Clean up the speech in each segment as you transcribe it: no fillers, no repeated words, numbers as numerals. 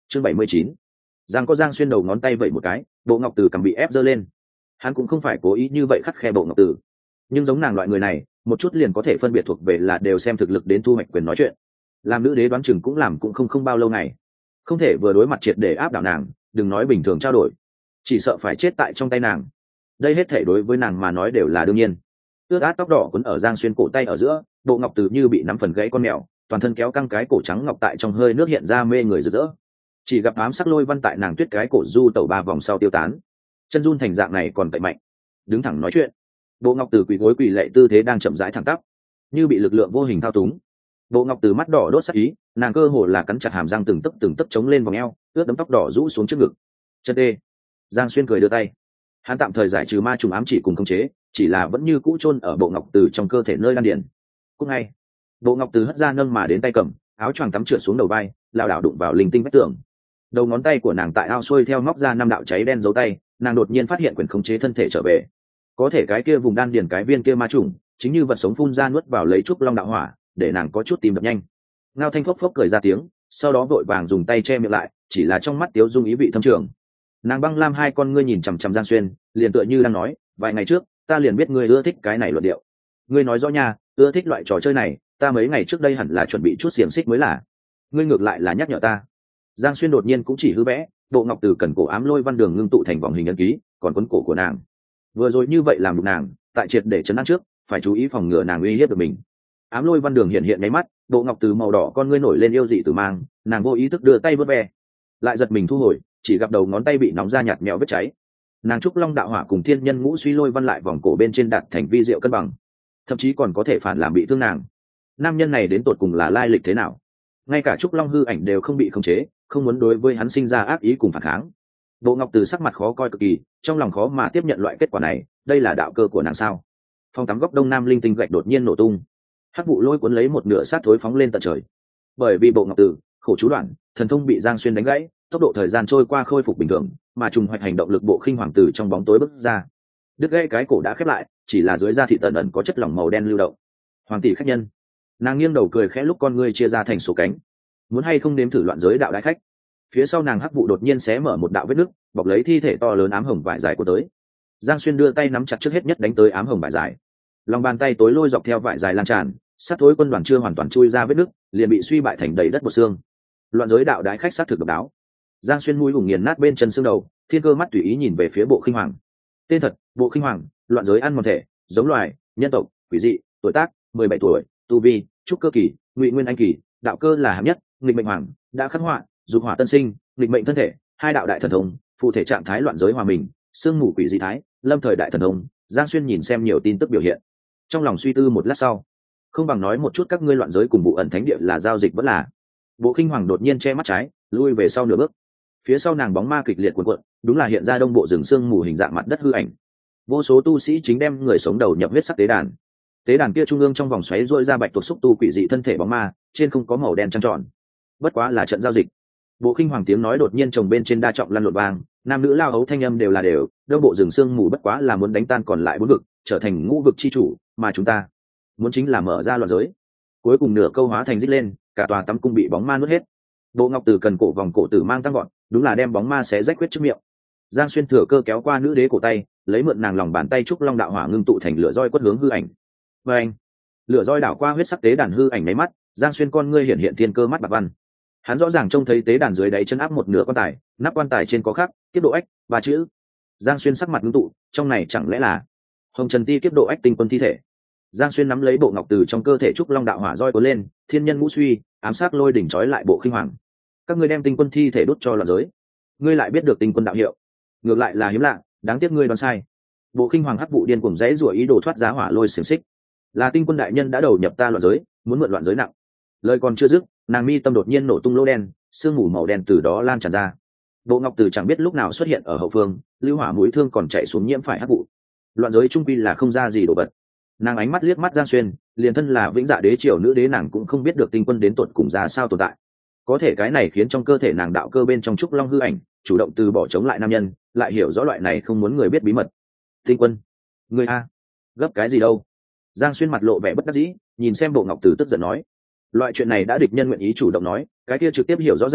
chương 79. Giang có Giang Xuyên đầu ngón tay vậy một cái, Bộ Ngọc Từ cầm bị ép giơ lên. Hắn cũng không phải cố ý như vậy khắt khe Bộ Ngọc Từ, nhưng giống nàng loại người này một chút liền có thể phân biệt thuộc về là đều xem thực lực đến thu hoạch quyền nói chuyện. Làm nữ đế đoán chừng cũng làm cũng không bao lâu ngày, không thể vừa đối mặt triệt để áp đảo nàng, đừng nói bình thường trao đổi, chỉ sợ phải chết tại trong tay nàng. Đây hết thể đối với nàng mà nói đều là đương nhiên. Ướt át tóc đỏ quấn ở Giang Xuyên cổ tay ở giữa, Bộ Ngọc Từ như bị nắm phần gãy con mèo, toàn thân kéo căng cái cổ trắng ngọc tại trong hơi nước hiện ra mê người rực rỡ. Chỉ gặp ám sắc lôi văn tại nàng tuyết cái cổ du tẩu 3 vòng sau tiêu tán, chân run thành dạng này còn tẩy mạnh, đứng thẳng nói chuyện. Bộ Ngọc Từ quỳ gối quỳ lệ tư thế đang chậm rãi thẳng tắp, như bị lực lượng vô hình thao túng. Bộ Ngọc Từ mắt đỏ đốt sắc ý, nàng cơ hồ là cắn chặt hàm răng từng tấc chống lên vòng eo, ướt đẫm tóc đỏ rũ xuống trước ngực. Chân đê. Giang Xuyên cười đưa tay, hắn tạm thời giải trừ ma trùng ám chỉ cùng khống chế, chỉ là vẫn như cũ chôn ở Bộ Ngọc Từ trong cơ thể nơi đan điền. Cũng ngay, Bộ Ngọc Từ hất ra nâng mà đến tay cầm, áo choàng tắm trượt xuống đầu vai, lảo đảo đụng vào linh tinh vách tường. Đầu ngón tay của nàng tại ao xuôi theo móc ra 5 đạo cháy đen dấu tay, nàng đột nhiên phát hiện quyền khống chế thân thể trở về. Có thể cái kia vùng đan điền cái viên kia ma trùng, chính như vật sống phun ra nuốt vào lấy trúc long đạo hỏa, để nàng có chút tim đập nhanh. Ngao Thanh phốc phốc cười ra tiếng, sau đó vội vàng dùng tay che miệng lại, chỉ là trong mắt tiếu dung ý vị thâm trường. Nàng băng lam hai con ngươi nhìn chằm chằm Giang Xuyên, liền tựa như đang nói, vài ngày trước ta liền biết ngươi ưa thích cái này luận điệu. Ngươi nói rõ nha, ưa thích loại trò chơi này, ta mấy ngày trước đây hẳn là chuẩn bị chút xiềng xích mới là. Ngươi ngược lại là nhắc nhở ta. Giang Xuyên đột nhiên cũng chỉ hư vẽ, Bộ Ngọc Từ cần cổ ám lôi văn đường ngưng tụ thành vòng hình ấn ký, còn quấn cổ của nàng. Vừa rồi như vậy làm được nàng, tại triệt để chấn an trước, phải chú ý phòng ngừa nàng uy hiếp được mình. Ám lôi văn đường hiện hiện ngay mắt, Bộ Ngọc Từ màu đỏ con ngươi nổi lên yêu dị tử mang, nàng vô ý thức đưa tay vớt ve, lại giật mình thu hồi, chỉ gặp đầu ngón tay bị nóng ra nhạt mèo vết cháy. Nàng trúc long đạo hỏa cùng thiên nhân ngũ suy lôi văn lại vòng cổ bên trên đạt thành vi diệu cân bằng, thậm chí còn có thể phản làm bị thương nàng. Nam nhân này đến tột cùng là lai lịch thế nào? Ngay cả trúc long hư ảnh đều không bị khống chế, không muốn đối với hắn sinh ra ác ý cùng phản kháng. Bộ Ngọc Từ sắc mặt khó coi cực kỳ, trong lòng khó mà tiếp nhận loại kết quả này, đây là đạo cơ của nàng sao? Phòng tắm góc đông nam linh tinh gạch đột nhiên nổ tung, hắc vụ lôi cuốn lấy một nửa sát thối phóng lên tận trời. Bởi vì Bộ Ngọc Từ khổ chú đoạn, thần thông bị Giang Xuyên đánh gãy, tốc độ thời gian trôi qua khôi phục bình thường, mà trùng hoạch hành động lực bộ khinh hoàng tử trong bóng tối bước ra. Đứt gãy cái cổ đã khép lại, chỉ là dưới da thịt tận ẩn có chất lỏng màu đen lưu động. Hoàng tỷ khách nhân, nàng nghiêng đầu cười khẽ lúc con ngươi chia ra thành số cánh. Muốn hay không nếm thử loạn giới đạo đại khách? Phía sau nàng hắc vụ đột nhiên xé mở một đạo vết nứt, bọc lấy thi thể to lớn ám hồng vải dài của tới. Giang Xuyên đưa tay nắm chặt trước hết nhất đánh tới ám hồng vải dài. Lòng bàn tay tối lôi dọc theo vải dài lan tràn, sát thối quân đoàn chưa hoàn toàn chui ra vết nứt, liền bị suy bại thành đầy đất bột xương. Loạn giới đạo đại khách sát thực độc đáo. Giang Xuyên mũi hùng nghiền nát bên chân xương đầu, thiên cơ mắt tùy ý nhìn về phía Bộ Khinh Hoàng. Tên thật: Bộ Khinh Hoàng, loạn giới ăn mòn thể, giống loài, nhân tộc, quỷ dị, tuổi tác 17 tuổi, tu vi trúc cơ kỳ, ngụy nguyên anh kỳ, đạo cơ là hạng nhất, nghịch mệnh hoàng, đã khắc họa, dục hỏa tân sinh, nghịch mệnh thân thể, 2 đạo đại thần thông, phụ thể trạng thái loạn giới hòa mình, sương mù quỷ dị thái, lâm thời đại thần thông. Giang Xuyên nhìn xem nhiều tin tức biểu hiện, trong lòng suy tư một lát sau, không bằng nói một chút các ngươi loạn giới cùng vụ ẩn thánh địa là giao dịch vẫn là. Bộ Khinh Hoàng đột nhiên che mắt trái, lui về sau nửa bước. Phía sau nàng bóng ma kịch liệt cuộn cuộn, đúng là hiện ra đông bộ rừng sương mù hình dạng mặt đất hư ảnh. Vô số tu sĩ chính đem người sống đầu nhập huyết sắc tế đàn. Tế đàn kia trung ương trong vòng xoáy rỗi ra bạch tuộc xúc tu quỷ dị thân thể bóng ma, trên không có màu đen trăng tròn. Bất quá là trận giao dịch. Bộ Khinh Hoàng tiếng nói đột nhiên chồng bên trên đa trọng lăn lộn vang, nam nữ lao hấu thanh âm đều là đều, đông bộ rừng sương mù bất quá là muốn đánh tan còn lại 4 vực, trở thành ngũ vực chi chủ, mà chúng ta muốn chính là mở ra loạn giới. Cuối cùng nửa câu hóa thành rít lên, cả tòa tắm cung bị bóng ma nuốt hết. Bộ Ngọc Từ cần cổ vòng cổ tử mang tăng gọn, đúng là đem bóng ma xé rách huyết trước miệng. Giang Xuyên thừa cơ kéo qua nữ đế cổ tay, lấy mượn nàng lòng bàn tay trúc long đạo hỏa ngưng tụ thành lửa roi quất hướng hư ảnh. Và anh, lửa roi đảo qua huyết sắc tế đàn hư ảnh mấy mắt, Giang Xuyên con ngươi hiện hiện thiên cơ mắt bạc văn. Hắn rõ ràng trông thấy tế đàn dưới đáy chân áp một nửa quan tài, nắp quan tài trên có khắc kiếp độ ách 3 chữ. Giang Xuyên sắc mặt ngưng tụ, trong này chẳng lẽ là Hồng Trần Ti kiếp độ ách tinh quân thi thể? Giang Xuyên nắm lấy Bộ Ngọc Từ trong cơ thể trúc long đạo hỏa roi cuốn lên, thiên nhân ngũ suy, ám sát lôi đỉnh trói lại Bộ Khinh Hoàng. Các ngươi đem tinh quân thi thể đốt cho loạn giới, ngươi lại biết được tinh quân đạo hiệu, ngược lại là hiếm lạ, đáng tiếc ngươi đoán sai. Bộ Khinh Hoàng hắc vụ điên cuồng rẽ rủa ý đồ thoát giá hỏa lôi xiềng xích. Là tinh quân đại nhân đã đầu nhập ta loạn giới, muốn mượn loạn giới nặng. Lời còn chưa dứt, nàng mi tâm đột nhiên nổ tung lỗ đen, sương mù màu đen từ đó lan tràn ra. Bộ Ngọc Từ chẳng biết lúc nào xuất hiện ở hậu phương, lưu hỏa mũi thương còn chạy xuống nhiễm phải hắc vụ. Loạn giới trung quy là không ra gì đồ vật. Nàng ánh mắt liếc mắt Giang Xuyên, liền thân là vĩnh dạ đế triều nữ đế nàng cũng không biết được tinh quân đến tột cùng ra sao tồn tại. Có thể cái này khiến trong cơ thể nàng đạo cơ bên trong trúc long hư ảnh chủ động từ bỏ chống lại nam nhân, lại hiểu rõ loại này không muốn người biết bí mật. Tinh quân, ngươi a, gấp cái gì đâu? Giang Xuyên mặt lộ vẻ bất đắc dĩ, nhìn xem Bộ Ngọc Từ tức giận nói, loại chuyện này đã địch nhân nguyện ý chủ động nói, cái kia trực tiếp hiểu rõ ràng,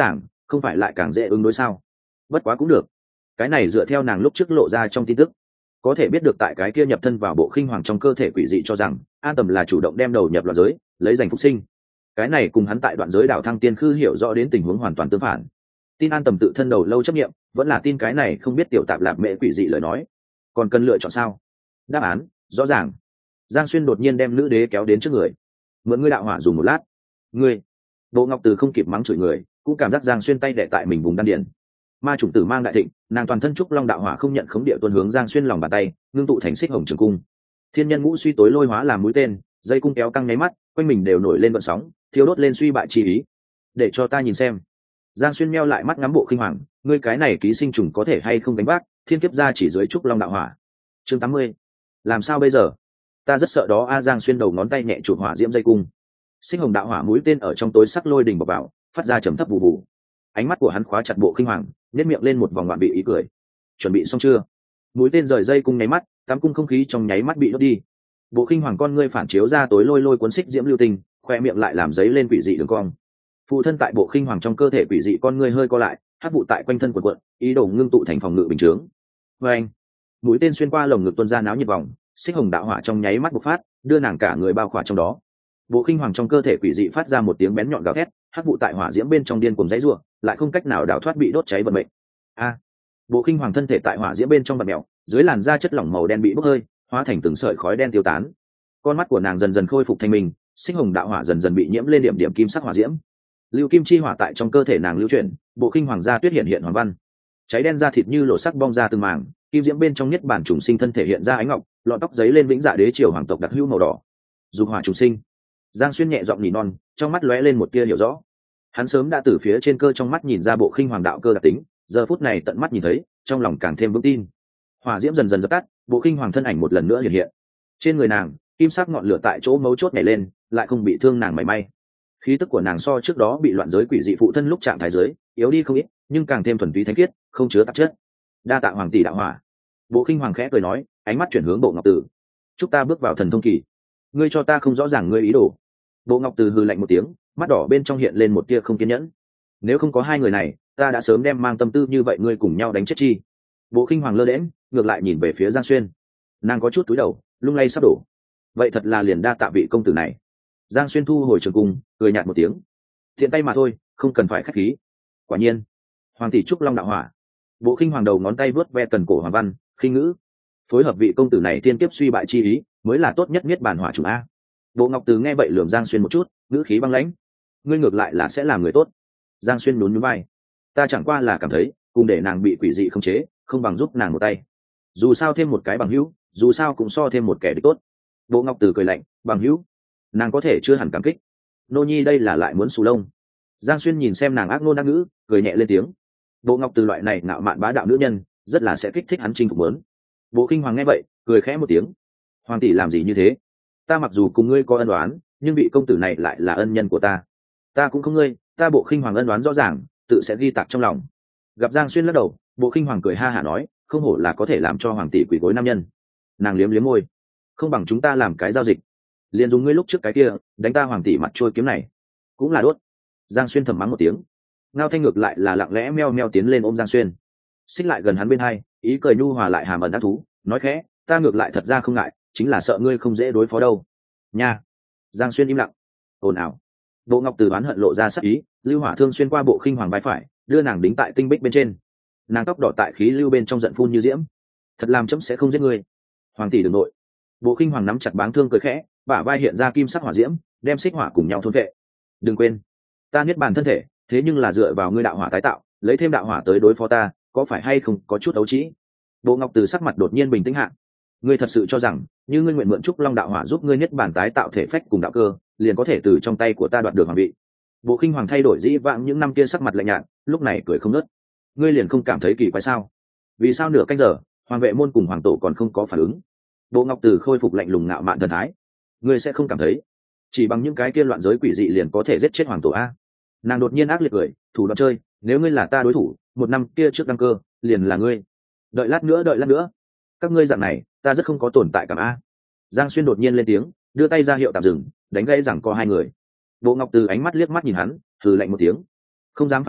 không phải lại càng dễ ứng đối sao? Bất quá cũng được, cái này dựa theo nàng lúc trước lộ ra trong tin tức có thể biết được, tại cái kia nhập thân vào bộ khinh hoàng trong cơ thể quỷ dị cho rằng An Tầm là chủ động đem đầu nhập loạn giới lấy giành phục sinh. Cái này cùng hắn tại đoạn giới đảo thăng tiên khư hiểu rõ đến tình huống hoàn toàn tương phản. Tin An Tầm tự thân đầu lâu chấp nghiệm, vẫn là tin cái này không biết tiểu tạp lạp mẹ quỷ dị lời nói? Còn cần lựa chọn sao? Đáp án rõ ràng. Giang Xuyên đột nhiên đem nữ đế kéo đến trước người. Mượn ngươi đạo hỏa dùng một lát. Ngươi. Bộ Ngọc Từ không kịp mắng chửi người, cũng cảm giác Giang Xuyên tay đè tại mình vùng đan điền. Ma chủng tử mang đại thịnh, nàng toàn thân trúc long đạo hỏa không nhận khống địa tuần hướng Giang Xuyên lòng bàn tay, ngưng tụ thành xích hồng trường cung. Thiên nhân ngũ suy tối lôi hóa làm mũi tên, dây cung kéo căng nháy mắt, quanh mình đều nổi lên vận sóng, thiêu đốt lên suy bại chi ý. Để cho ta nhìn xem. Giang Xuyên meo lại mắt ngắm bộ khinh hoàng, ngươi cái này ký sinh trùng có thể hay không đánh bác, thiên kiếp ra chỉ dưới trúc long đạo hỏa. Chương 80. Làm sao bây giờ? Ta rất sợ đó a. Giang Xuyên đầu ngón tay nhẹ chụp hỏa diễm dây cung. Sinh hồng đạo hỏa mũi tên ở trong tối sắc lôi đình bộc vào, phát ra trầm thấp vụ vụ. Ánh mắt của hắn khóa chặt bộ khinh hoàng, nhếch miệng lên một vòng ngoạn bị ý cười. Chuẩn bị xong chưa? Mũi tên rời dây cung nháy mắt, tám cung không khí trong nháy mắt bị đốt đi. Bộ khinh hoàng con ngươi phản chiếu ra tối lôi lôi cuốn xích diễm lưu tinh, khoe miệng lại làm giấy lên quỷ dị đường cong. Phụ thân tại bộ khinh hoàng trong cơ thể quỷ dị con ngươi hơi co lại, hắc vụ tại quanh thân quần quận, ý đồ ngưng tụ thành phòng ngự bình chướng. Và anh, mũi tên xuyên qua lồng ngực tuôn ra náo nhiệt vòng, xích hồng đạo hỏa trong nháy mắt bộc phát, đưa nàng cả người bao khỏa trong đó. Bộ khinh hoàng trong cơ thể quỷ dị phát ra một tiếng bén nhọn gào thét, hắc vụ tại hỏa diễm bên trong điên cuồng dãy rủa, lại không cách nào đào thoát bị đốt cháy vận mệnh. A! Bộ khinh hoàng thân thể tại hỏa diễm bên trong bật mèo, dưới làn da chất lỏng màu đen bị bốc hơi, hóa thành từng sợi khói đen tiêu tán. Con mắt của nàng dần dần khôi phục thanh minh, xích hồng đạo hỏa dần dần bị nhiễm lên điểm điểm kim sắc hỏa diễm. Lưu kim chi hỏa tại trong cơ thể nàng lưu chuyển, bộ khinh hoàng gia tuyết hiện hiện hoàng văn. Cháy đen da thịt như lộ sắc bong ra từng mảng, kim diễm bên trong nhất bản trùng sinh thân thể hiện ra ánh ngọc, lọn tóc giấy lên vĩnh dạ đế triều hoàng tộc đặc hữu màu đỏ. Dục hỏa trùng sinh. Giang Xuyên nhẹ giọng nỉ non, trong mắt lóe lên một tia hiểu rõ. Hắn sớm đã từ phía trên cơ trong mắt nhìn ra bộ khinh hoàng đạo cơ đặc tính, giờ phút này tận mắt nhìn thấy, trong lòng càng thêm vững tin. Hỏa diễm dần dần dập tắt, bộ khinh hoàng thân ảnh một lần nữa hiện hiện. Trên người nàng, kim sắc ngọn lửa tại chỗ mấu chốt nhảy lên, lại không bị thương nàng mảy may. Khí tức của nàng so trước đó bị loạn giới quỷ dị phụ thân lúc trạng thái giới yếu đi không ít, nhưng càng thêm thuần túy thánh khiết, không chứa tạp chất. Đa tạ hoàng tỷ đạo hỏa. Bộ khinh hoàng khẽ cười nói, ánh mắt chuyển hướng bộ ngọc tử. Chúc ta bước vào thần thông kỳ. Ngươi cho ta không rõ ràng ngươi ý đồ. Bộ ngọc tử hừ lạnh một tiếng, mắt đỏ bên trong hiện lên một tia không kiên nhẫn. Nếu không có hai người này, ta đã sớm đem mang tâm tư như vậy ngươi cùng nhau đánh chết chi. Bộ khinh hoàng lơ đễnh, ngược lại nhìn về phía Giang Xuyên. Nàng có chút túi đầu, lung lay sắp đổ. Vậy thật là liền đa tạ vị công tử này. Giang Xuyên thu hồi trường cung, cười nhạt một tiếng. Thiện tay mà thôi, không cần phải khách khí. Quả nhiên, hoàng tỷ trúc long đạo hỏa. Bộ khinh hoàng đầu ngón tay vớt ve cần cổ hoàng văn, khinh ngữ. Phối hợp vị công tử này tiên kiếp suy bại chi ý, mới là tốt nhất miết bản hỏa chủ a. Bộ Ngọc Từ nghe vậy lườm Giang Xuyên một chút, ngữ khí băng lãnh. Ngươi ngược lại là sẽ làm người tốt. Giang Xuyên nhún nhún vai. Ta chẳng qua là cảm thấy, cùng để nàng bị quỷ dị khống chế, không bằng giúp nàng một tay. Dù sao thêm một cái bằng hữu, dù sao cũng so thêm một kẻ địch tốt. Bộ Ngọc Từ cười lạnh, bằng hữu, nàng có thể chưa hẳn cảm kích. Nô nhi đây là lại muốn xù lông. Giang Xuyên nhìn xem nàng ác nôn ác ngữ, cười nhẹ lên tiếng. Bộ Ngọc Từ loại này ngạo mạn bá đạo nữ nhân, rất là sẽ kích thích hắn chinh phục muốn. Bộ Kinh Hoàng nghe vậy, cười khẽ một tiếng. Hoàng tỷ làm gì như thế? Ta mặc dù cùng ngươi có ân oán, nhưng vị công tử này lại là ân nhân của ta. Ta cũng không ngươi, ta Bộ Kinh Hoàng ân oán rõ ràng, tự sẽ ghi tạc trong lòng. Gặp Giang Xuyên lắc đầu, Bộ Kinh Hoàng cười ha hả nói, không hổ là có thể làm cho hoàng tỷ quỳ gối nam nhân. Nàng liếm liếm môi, không bằng chúng ta làm cái giao dịch, liền dùng ngươi lúc trước cái kia đánh ta hoàng tỷ mặt trôi kiếm này cũng là đốt. Giang Xuyên thầm mắng một tiếng. Ngao Thanh ngược lại là lặng lẽ meo meo tiến lên ôm Giang Xuyên, xích lại gần hắn bên hai, ý cười nhu hòa lại hàm ẩn ác thú, nói khẽ, ta ngược lại thật ra không ngại, chính là sợ ngươi không dễ đối phó đâu nha. Giang Xuyên im lặng. Ồn ào. Bộ Ngọc Từ đoán hận lộ ra sắc ý, lưu hỏa thương xuyên qua Bộ Khinh Hoàng vai phải, đưa nàng đính tại tinh bích bên trên. Nàng tóc đỏ tại khí lưu bên trong giận phun như diễm. Thật làm chấm sẽ không giết ngươi, hoàng tỷ đừng nội. Bộ Khinh Hoàng nắm chặt báng thương cười khẽ, bả vai hiện ra kim sắc hỏa diễm, đem xích hỏa cùng nhau thôn vệ. Đừng quên, ta niết bàn thân thể, thế nhưng là dựa vào ngươi đạo hỏa tái tạo, lấy thêm đạo hỏa tới đối phó ta, có phải hay không có chút ấu trĩ? Bộ Ngọc Từ sắc mặt đột nhiên bình tĩnh hạ. Ngươi thật sự cho rằng, như ngươi nguyện mượn trúc long đạo hỏa giúp ngươi niết bàn tái tạo thể phách cùng đạo cơ, liền có thể từ trong tay của ta đoạt được hoàng vị? Bộ Khinh Hoàng thay đổi dĩ vãng những năm kia sắc mặt lạnh nhạt, lúc này cười không ngớt. Ngươi liền không cảm thấy kỳ quái sao? Vì sao nửa canh giờ, hoàng vệ môn cùng hoàng tổ còn không có phản ứng? Bộ Ngọc Từ khôi phục lạnh lùng ngạo mạn thần thái. Ngươi sẽ không cảm thấy, chỉ bằng những cái kia loạn giới quỷ dị liền có thể giết chết hoàng tổ a? Nàng đột nhiên ác liệt cười, thủ đoạn chơi, nếu ngươi là ta đối thủ, một năm kia trước đăng cơ, liền là ngươi. Đợi lát nữa, các ngươi dạng này, ta rất không có tồn tại cảm a. Giang Xuyên đột nhiên lên tiếng, đưa tay ra hiệu tạm dừng, đánh gãy rằng có hai người. Bộ Ngọc Từ ánh mắt liếc mắt nhìn hắn, hừ lạnh một tiếng, không dám phản bác,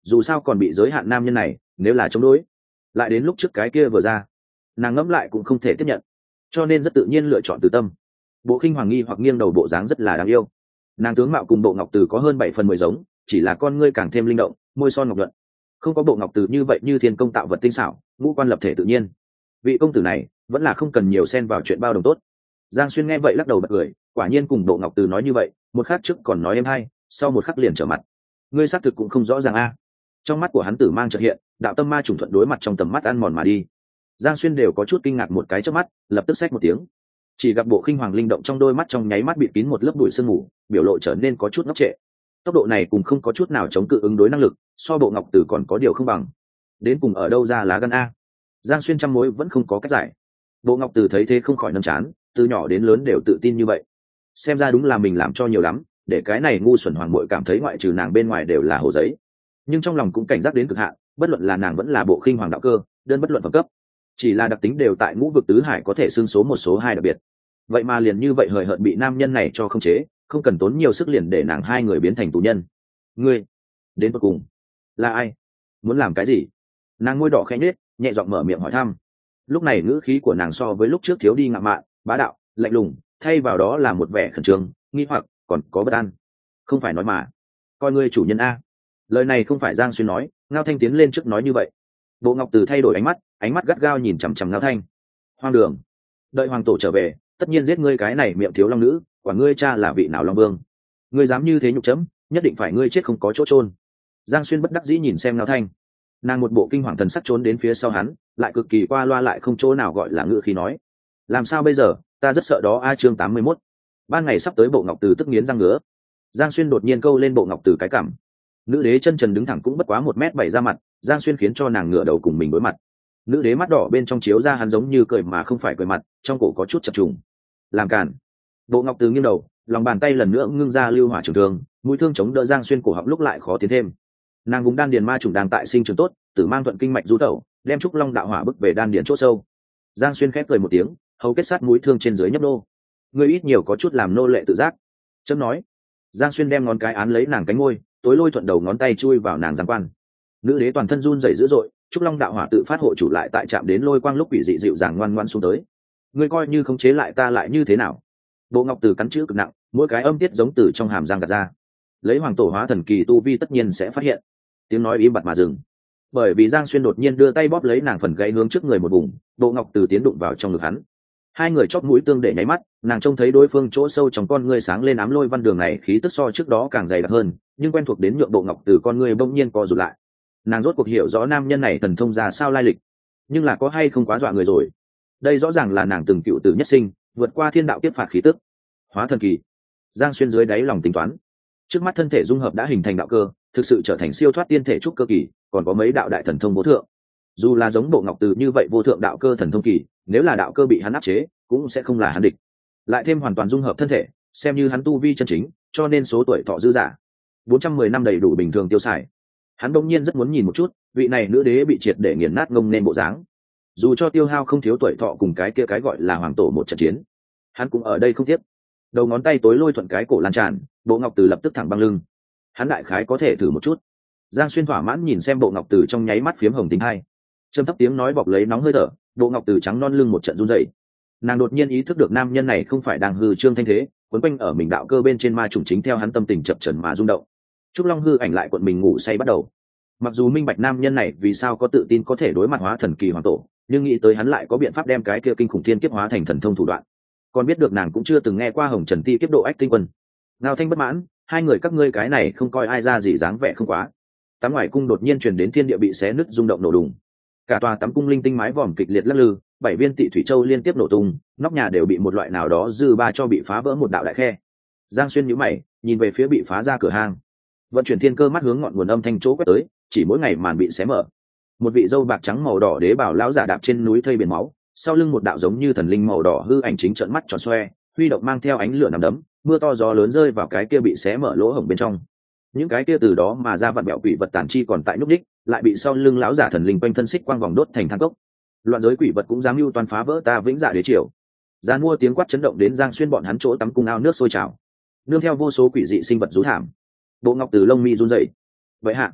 dù sao còn bị giới hạn nam nhân này, nếu là chống đối lại đến lúc trước cái kia vừa ra, nàng ngẫm lại cũng không thể tiếp nhận, cho nên rất tự nhiên lựa chọn từ tâm. Bộ khinh hoàng nghi hoặc nghiêng đầu, bộ dáng rất là đáng yêu. Nàng tướng mạo cùng bộ ngọc từ có hơn 7/10 giống, chỉ là con ngươi càng thêm linh động, môi son ngọc nhuận, không có bộ ngọc từ như vậy như thiên công tạo vật tinh xảo, ngũ quan lập thể tự nhiên. Vị công tử này vẫn là không cần nhiều xen vào chuyện bao đồng tốt. Giang Xuyên nghe vậy lắc đầu bật cười, quả nhiên cùng bộ ngọc từ nói như vậy, một khắc trước còn nói em hay, sau một khắc liền trở mặt. Ngươi xác thực cũng không rõ ràng a. Trong mắt của hắn tử mang chợt hiện, đạo tâm ma trùng thuận đối mặt trong tầm mắt ăn mòn mà đi. Giang Xuyên đều có chút kinh ngạc một cái chớp mắt, lập tức xách một tiếng. Chỉ gặp bộ khinh hoàng linh động trong đôi mắt trong nháy mắt bị kín một lớp bụi sương mù, biểu lộ trở nên có chút ngốc trệ. Tốc độ này cùng không có chút nào chống cự ứng đối năng lực, so bộ ngọc tử còn có điều không bằng. Đến cùng ở đâu ra lá gan a? Giang Xuyên trăm mối vẫn không có cách giải. Bộ ngọc tử thấy thế không khỏi nâng chán, từ nhỏ đến lớn đều tự tin như vậy, xem ra đúng là mình làm cho nhiều lắm, để cái này ngu xuẩn hoàng muội cảm thấy ngoại trừ nàng bên ngoài đều là hồ giấy. Nhưng trong lòng cũng cảnh giác đến cực hạn, bất luận là nàng vẫn là bộ khinh hoàng đạo cơ, đơn bất luận phẩm cấp, chỉ là đặc tính đều tại ngũ vực tứ hải có thể xưng số một số hai đặc biệt. Vậy mà liền như vậy hời hợt bị nam nhân này cho không chế, không cần tốn nhiều sức liền để nàng hai người biến thành tù nhân. Ngươi đến cuối cùng là ai, muốn làm cái gì? Nàng môi đỏ khẽ nhếch, nhẹ giọng mở miệng hỏi thăm. Lúc này ngữ khí của nàng so với lúc trước thiếu đi ngạo mạn, bá đạo, lạnh lùng, thay vào đó là một vẻ khẩn trương, nghi hoặc, còn có bất an. Không phải nói mà, coi ngươi chủ nhân a. Lời này không phải Giang Xuyên nói, Ngao Thanh tiến lên trước nói như vậy. Bộ Ngọc Từ thay đổi ánh mắt gắt gao nhìn chằm chằm Ngao Thanh. Hoang đường, đợi hoàng tổ trở về, tất nhiên giết ngươi cái này miệng thiếu long nữ, quả ngươi cha là vị nào long vương, ngươi dám như thế nhục chấm, nhất định phải ngươi chết không có chỗ chôn. Giang Xuyên bất đắc dĩ nhìn xem Ngao Thanh, nàng một bộ kinh hoàng thần sắc trốn đến phía sau hắn, lại cực kỳ qua loa, lại không chỗ nào gọi là ngữ khí nói. Làm sao bây giờ, ta rất sợ đó a. Chương 81. Ban ngày sắp tới, bộ Ngọc Từ tức nghiến răng ngứa. Giang Xuyên đột nhiên câu lên bộ Ngọc Từ cái cằm. Nữ đế chân trần đứng thẳng cũng bất quá 1m7 ra mặt, Giang Xuyên khiến cho nàng ngửa đầu cùng mình đối mặt. Nữ đế mắt đỏ bên trong chiếu ra hắn giống như cười mà không phải cười mặt, trong cổ có chút chập trùng. Làm cản. Bộ Ngọc Từ nghiêng đầu, lòng bàn tay lần nữa ngưng ra lưu hỏa trường thương, mũi thương chống đỡ Giang Xuyên cổ họng lúc lại khó tiến thêm. Nàng vùng đan điền ma trùng đang tại sinh trưởng tốt, tử mang thuận kinh mạch du tẩu, đem trúc long đạo hỏa bức về đan điền chỗ sâu. Giang Xuyên khép cười một tiếng, hầu kết sát mũi thương trên dưới nhấp nô. Ngươi ít nhiều có chút làm nô lệ tự giác. Chấm nói. Giang Xuyên đem ngón cái án lấy nàng cánh môi, tối lôi thuận đầu ngón tay chui vào nàng giang quan. Nữ đế toàn thân run rẩy dữ dội, trúc long đạo hỏa tự phát hộ chủ lại tại chạm đến lôi quang lúc quỷ dị dịu dàng ngoan ngoãn xuống tới. Ngươi coi như khống chế lại ta lại như thế nào? Bộ Ngọc Từ cắn chữ cực nặng, mỗi cái âm tiết giống từ trong hàm răng gạt ra. Lấy hoàng tổ hóa thần kỳ tu vi tất nhiên sẽ phát hiện. Tiếng nói im bặt mà dừng, bởi vì Giang Xuyên đột nhiên đưa tay bóp lấy nàng phần gáy hướng trước người một vùng, Bộ Ngọc Từ tiến đụng vào trong ngực hắn. Hai người chóp mũi tương để nháy mắt, nàng trông thấy đối phương chỗ sâu trong con ngươi sáng lên ám lôi văn đường này khí tức so trước đó càng dày đặc hơn, nhưng quen thuộc đến nhượng Bộ Ngọc Từ con ngươi bỗng nhiên co rụt lại. Nàng rốt cuộc hiểu rõ nam nhân này thần thông ra sao lai lịch, nhưng là có hay không quá dọa người rồi. Đây rõ ràng là nàng từng cựu tử nhất sinh, vượt qua thiên đạo kiếp phạt khí tức. Hóa thần kỳ. Giang Xuyên dưới đáy lòng tính toán, trước mắt thân thể dung hợp đã hình thành đạo cơ, thực sự trở thành siêu thoát tiên thể trúc cơ kỳ, còn có mấy đạo đại thần thông vô thượng. Dù là giống Bộ Ngọc Từ như vậy vô thượng đạo cơ thần thông kỳ, nếu là đạo cơ bị hắn áp chế, cũng sẽ không là hắn địch. Lại thêm hoàn toàn dung hợp thân thể, xem như hắn tu vi chân chính, cho nên số tuổi thọ dư giả, 410 năm đầy đủ bình thường tiêu xài. Hắn đông nhiên rất muốn nhìn một chút, vị này nữ đế bị triệt để nghiền nát ngông nên bộ dáng. Dù cho tiêu hao không thiếu tuổi thọ cùng cái kia cái gọi là hoàng tổ một trận chiến, hắn cũng ở đây không tiếc. Đầu ngón tay tối lôi thuận cái cổ lan tràn, Bộ Ngọc Từ lập tức thẳng băng lưng. Hắn đại khái có thể thử một chút. Giang Xuyên thỏa mãn nhìn xem Bộ Ngọc Từ trong nháy mắt phiếm hồng tính hai, trầm thấp tiếng nói bọc lấy nóng hơi thở. Bộ Ngọc Từ trắng non lưng một trận run rẩy. Nàng đột nhiên ý thức được nam nhân này không phải đang hư trương thanh thế, quấn quanh ở mình đạo cơ bên trên ma trùng chính theo hắn tâm tình chập chờn mà rung động. Trúc Long hư ảnh lại cuộn mình ngủ say bắt đầu. Mặc dù minh bạch nam nhân này vì sao có tự tin có thể đối mặt hóa thần kỳ hoàng tổ, nhưng nghĩ tới hắn lại có biện pháp đem cái kia kinh khủng thiên kiếp hóa thành thần thông thủ đoạn. Còn biết được nàng cũng chưa từng nghe qua Hồng Trần Ti kiếp độ ách tinh quân. Ngao Thanh bất mãn, hai người các ngươi cái này không coi ai ra gì dáng vẻ không quá. Tắm ngoài cung đột nhiên truyền đến thiên địa bị xé nứt rung động nổ đùng. Cả tòa tắm cung linh tinh mái vòm kịch liệt lắc lư, 7 viên tị thủy châu liên tiếp nổ tung, nóc nhà đều bị một loại nào đó dư ba cho bị phá vỡ một đạo đại khe. Giang Xuyên nhíu mày, nhìn về phía bị phá ra cửa hang. Vận chuyển thiên cơ mắt hướng ngọn nguồn âm thanh chỗ quét tới, chỉ mỗi ngày màn bị xé mở. Một vị dâu bạc trắng màu đỏ đế bảo lão giả đạp trên núi thây biển máu, sau lưng một đạo giống như thần linh màu đỏ hư ảnh chính trợn mắt tròn xoe, huy động mang theo ánh lửa nằm đấm, mưa to gió lớn rơi vào cái kia bị xé mở lỗ hổng bên trong. Những cái kia từ đó mà ra vặn bẹo quỷ vật tàn chi còn tại núp đích, lại bị sau lưng lão giả thần linh quanh thân xích quang vòng đốt thành than cốc. Loạn giới quỷ vật cũng dám mưu toan phá vỡ ta vĩnh dạ đế triều. Giàn mua tiếng quát chấn động đến Giang Xuyên bọn hắn chỗ tắm cung ao nước sôi trào, nương theo vô số quỷ dị sinh vật rú thảm. Bộ Ngọc Từ lông mi run rẩy. Vậy hạ,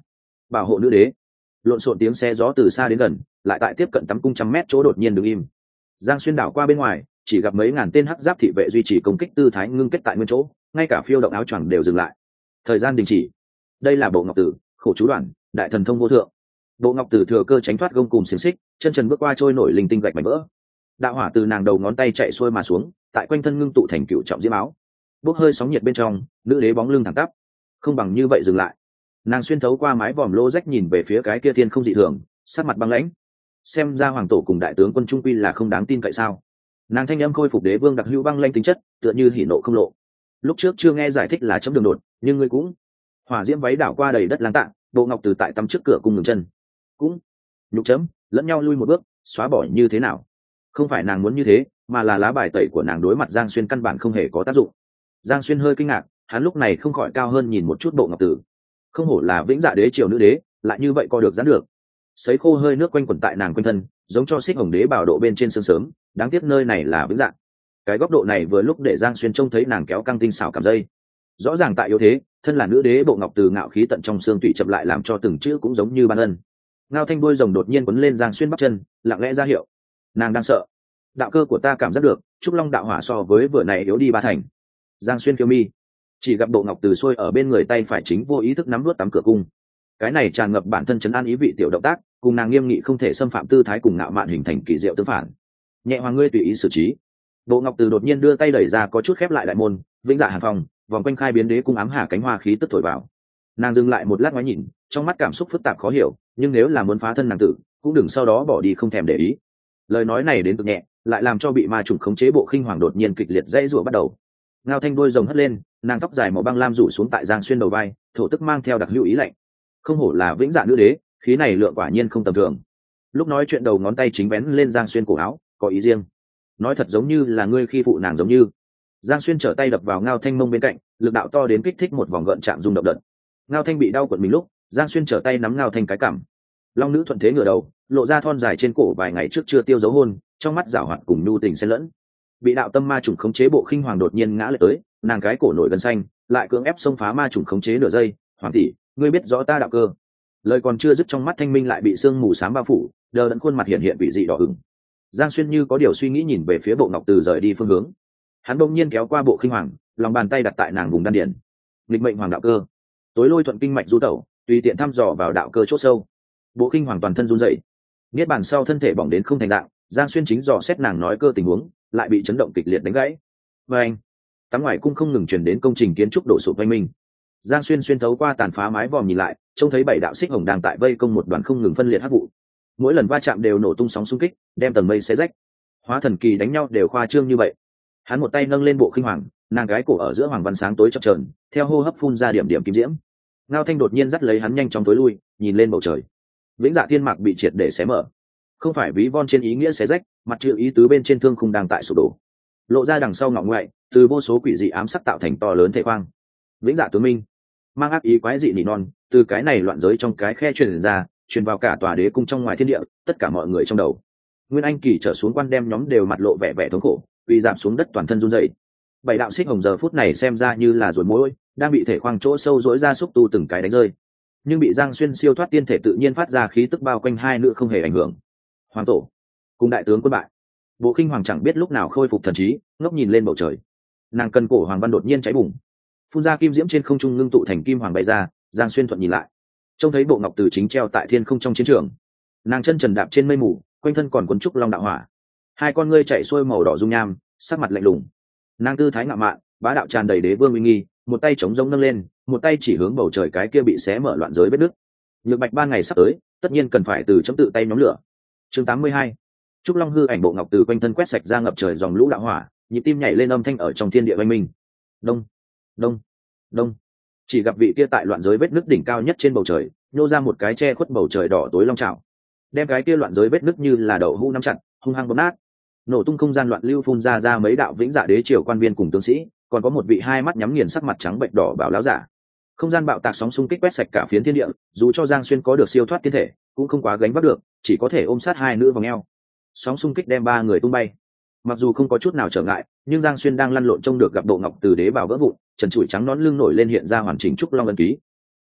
bảo hộ nữ đế. Lộn xộn tiếng xe gió từ xa đến gần, lại tại tiếp cận tắm cung trăm mét chỗ đột nhiên đứng im. Giang Xuyên đảo qua bên ngoài, chỉ gặp mấy ngàn tên hắc giáp thị vệ duy trì công kích tư thái ngưng kết tại nguyên chỗ, ngay cả phiêu động áo choàng đều dừng lại. Thời gian đình chỉ. Đây là Bộ Ngọc Tử, khổ chú đoàn, đại thần thông vô thượng. Bộ Ngọc Tử thừa cơ tránh thoát gông cùm xiềng xích, chân trần bước qua trôi nổi linh tinh gạch mảnh vỡ. Đạo hỏa từ nàng đầu ngón tay chạy xuôi mà xuống, tại quanh thân ngưng tụ thành cựu trọng diễm áo. Bốc hơi sóng nhiệt bên trong, nữ đế bóng lưng thẳng tắp, không bằng như vậy dừng lại. Nàng xuyên thấu qua mái vòm lô rách nhìn về phía cái kia thiên không dị thường, sắc mặt băng lãnh. Xem ra hoàng tổ cùng đại tướng quân trung quy là không đáng tin cậy sao? Nàng thanh âm khôi phục đế vương đặc hữu băng lãnh tính chất, tựa như hỉ nộ không lộ. Lúc trước chưa nghe giải thích là chấm đường đột, nhưng ngươi cũng. Hỏa diễm váy đảo qua đầy đất lang tạng, Bộ Ngọc Từ tại tắm trước cửa cung ngừng chân. Cũng nhục chấm, lẫn nhau lui một bước, xóa bỏ như thế nào? Không phải nàng muốn như thế, mà là lá bài tẩy của nàng đối mặt Giang Xuyên căn bản không hề có tác dụng. Giang Xuyên hơi kinh ngạc, hắn lúc này không khỏi cao hơn nhìn một chút Bộ Ngọc Tử. Không hổ là vĩnh dạ đế triều nữ đế, lại như vậy co được giãn được. Sấy khô hơi nước quanh quẩn tại nàng quanh thân, giống cho xích hồng đế bảo độ bên trên sương sớm, đáng tiếc nơi này là vĩnh dạ. Cái góc độ này vừa lúc để Giang Xuyên trông thấy nàng kéo căng tinh xảo cảm dây. Rõ ràng tại yếu thế, thân là nữ đế Bộ Ngọc Từ ngạo khí tận trong xương tủy chậm lại làm cho từng chữ cũng giống như ban ân. Ngao thanh đuôi rồng đột nhiên quấn lên Giang Xuyên bắp chân, lặng lẽ ra hiệu. Nàng đang sợ. Đạo cơ của ta cảm giác được, trúc long đạo hỏa so với vừa này yếu đi ba thành. Giang Xuyên kiêu mi, chỉ gặp Bộ Ngọc Từ xuôi ở bên người tay phải chính vô ý thức nắm nuốt tắm cửa cung. Cái này tràn ngập bản thân trấn an ý vị tiểu động tác, cùng nàng nghiêm nghị không thể xâm phạm tư thái cùng ngạo mạn hình thành kỳ diệu tương phản. Nhẹ hoàng ngươi tùy ý xử trí. Bộ Ngọc Từ đột nhiên đưa tay đẩy ra có chút khép lại đại môn, vĩnh dạ hàn phòng, vòng quanh khai biến đế cung ám hà cánh hoa khí tức thổi vào. Nàng dừng lại một lát ngoái nhìn, trong mắt cảm xúc phức tạp khó hiểu, nhưng nếu là muốn phá thân nàng tử, cũng đừng sau đó bỏ đi không thèm để ý. Lời nói này đến cực nhẹ, lại làm cho bị ma trùng khống chế Bộ Khinh Hoàng đột nhiên kịch liệt dãy rủa bắt đầu. Ngao thanh đuôi rồng hất lên, nàng tóc dài màu băng lam rủ xuống tại Giang Xuyên đầu vai, thổ tức mang theo đặc hữu ý lạnh. Không hổ là vĩnh dạ nữ đế, khí này lượng quả nhiên không tầm thường. Lúc nói chuyện đầu ngón tay chính vén lên Giang Xuyên cổ áo, có ý riêng. Nói thật giống như là ngươi khi phụ nàng giống như. Giang Xuyên trở tay đập vào Ngao thanh mông bên cạnh, lực đạo to đến kích thích một vòng gợn chạm rung động đợt. Ngao thanh bị đau quặn mình lúc, Giang Xuyên trở tay nắm Ngao thanh cái cằm. Long nữ thuận thế ngửa đầu, lộ ra thon dài trên cổ vài ngày trước chưa tiêu dấu hôn, trong mắt giảo hoạt cùng nhu tình xen lẫn. Bị đạo tâm ma trùng khống chế Bộ Khinh Hoàng đột nhiên ngã lệch tới, nàng cái cổ nổi gân xanh, lại cưỡng ép xông phá ma trùng khống chế nửa giây. Hoàng tỷ, ngươi biết rõ ta đạo cơ. Lời còn chưa dứt trong mắt thanh minh lại bị sương mù xám bao phủ, đờ đẫn khuôn mặt hiện hiện vị dị đỏ ửng. Giang Xuyên như có điều suy nghĩ nhìn về phía Bộ Ngọc Từ rời đi phương hướng. Hắn bỗng nhiên kéo qua Bộ Khinh Hoàng, lòng bàn tay đặt tại nàng vùng đan điển. Nghịch mệnh hoàng đạo cơ, tối lôi thuận kinh mạch du tẩu, tùy tiện thăm dò vào đạo cơ chốt sâu. Bộ Khinh Hoàng toàn thân run rẩy, niết bàn sau thân thể bỏng đến không thành dạng. Giang Xuyên chính dò xét nàng nói cơ tình huống, lại bị chấn động kịch liệt đánh gãy. Và anh, tắm ngoài cung không ngừng truyền đến công trình kiến trúc đổ sụp vây minh. Giang Xuyên xuyên thấu qua tàn phá mái vòm nhìn lại, trông thấy 7 đạo xích hồng đang tại vây công một đoàn không ngừng phân liệt hắc vụ. Mỗi lần va chạm đều nổ tung sóng xung kích, đem tầng mây xé rách. Hóa thần kỳ đánh nhau đều khoa trương như vậy. Hắn một tay nâng lên Bộ Khinh Hoàng, nàng gái cổ ở giữa hoàng văn sáng tối chập chờn, theo hô hấp phun ra điểm điểm kim diễm. Ngao thanh đột nhiên dắt lấy hắn nhanh chóng tối lui, nhìn lên bầu trời. Vĩnh dạ thiên mạc bị triệt để xé mở, không phải ví von trên ý nghĩa xé rách, mặt chữ ý tứ bên trên thương khung đang tại sụp đổ, lộ ra đằng sau ngọ ngoại, từ vô số quỷ dị ám sắc tạo thành to lớn thể khoang. Vĩnh dạ tướng minh, mang ác ý quái dị nỉ non, từ cái này loạn giới trong cái khe truyền ra, truyền vào cả tòa đế cung trong ngoài thiên địa, tất cả mọi người trong đầu. Nguyên Anh kỳ trở xuống quan đem nhóm đều mặt lộ vẻ vẻ thống khổ, vì giảm xuống đất toàn thân run rẩy. 7 đạo xích hồng giờ phút này xem ra như là ruồi muỗi, đang bị thể khoang chỗ sâu rỗi ra xúc tu từng cái đánh rơi, nhưng bị Giang Xuyên siêu thoát tiên thể tự nhiên phát ra khí tức bao quanh hai nữ không hề ảnh hưởng. Hoàng tổ cùng đại tướng quân bại. Bộ Khinh Hoàng chẳng biết lúc nào khôi phục thần trí, ngốc nhìn lên bầu trời. Nàng cần cổ hoàng văn đột nhiên cháy bùng, phun ra kim diễm trên không trung ngưng tụ thành kim hoàng bay ra. Giang Xuyên thuận nhìn lại, trông thấy Bộ Ngọc Từ chính treo tại thiên không trong chiến trường. Nàng chân trần đạp trên mây mù, quanh thân còn quấn trúc long đạo hỏa, hai con ngươi chạy xuôi màu đỏ dung nham, sắc mặt lạnh lùng. Nàng tư thái ngạo mạn, bá đạo tràn đầy đế vương uy nghi, một tay chống rông nâng lên, một tay chỉ hướng bầu trời cái kia bị xé mở loạn giới vết nứt. Nhược Bạch ban ngày sắp tới, tất nhiên cần phải từ chấm tự tay nhóm lửa. Chương 82. Trúc Long hư ảnh Bộ Ngọc Từ quanh thân quét sạch ra ngập trời dòng lũ đạo hỏa, nhịp tim nhảy lên âm thanh ở trong thiên địa vang minh. Đông, đông, đông. Chỉ gặp vị kia tại loạn giới vết nứt đỉnh cao nhất trên bầu trời, nhô ra một cái che khuất bầu trời đỏ tối long trảo, đem cái kia loạn giới vết nứt như là đậu hũ nắm chặt, hung hăng bóp nát. Nổ tung không gian loạn lưu phun ra mấy đạo vĩnh dạ đế triều quan viên cùng tướng sĩ, còn có một vị hai mắt nhắm nghiền sắc mặt trắng bệnh đỏ bảo lão giả. Không gian bạo tạc sóng xung kích quét sạch cả phiến thiên địa, dù cho Giang Xuyên có được siêu thoát tiên thể, cũng không quá gánh vác được, chỉ có thể ôm sát hai nữ vòng eo. Sóng xung kích đem ba người tung bay. Mặc dù không có chút nào trở ngại, nhưng Giang Xuyên đang lăn lộn trông được gặp Bộ Ngọc Từ đế bảo vỡ vụn, trần trụi trắng nón lưng nổi lên hiện ra hoàn chỉnh trúc long ấn ký.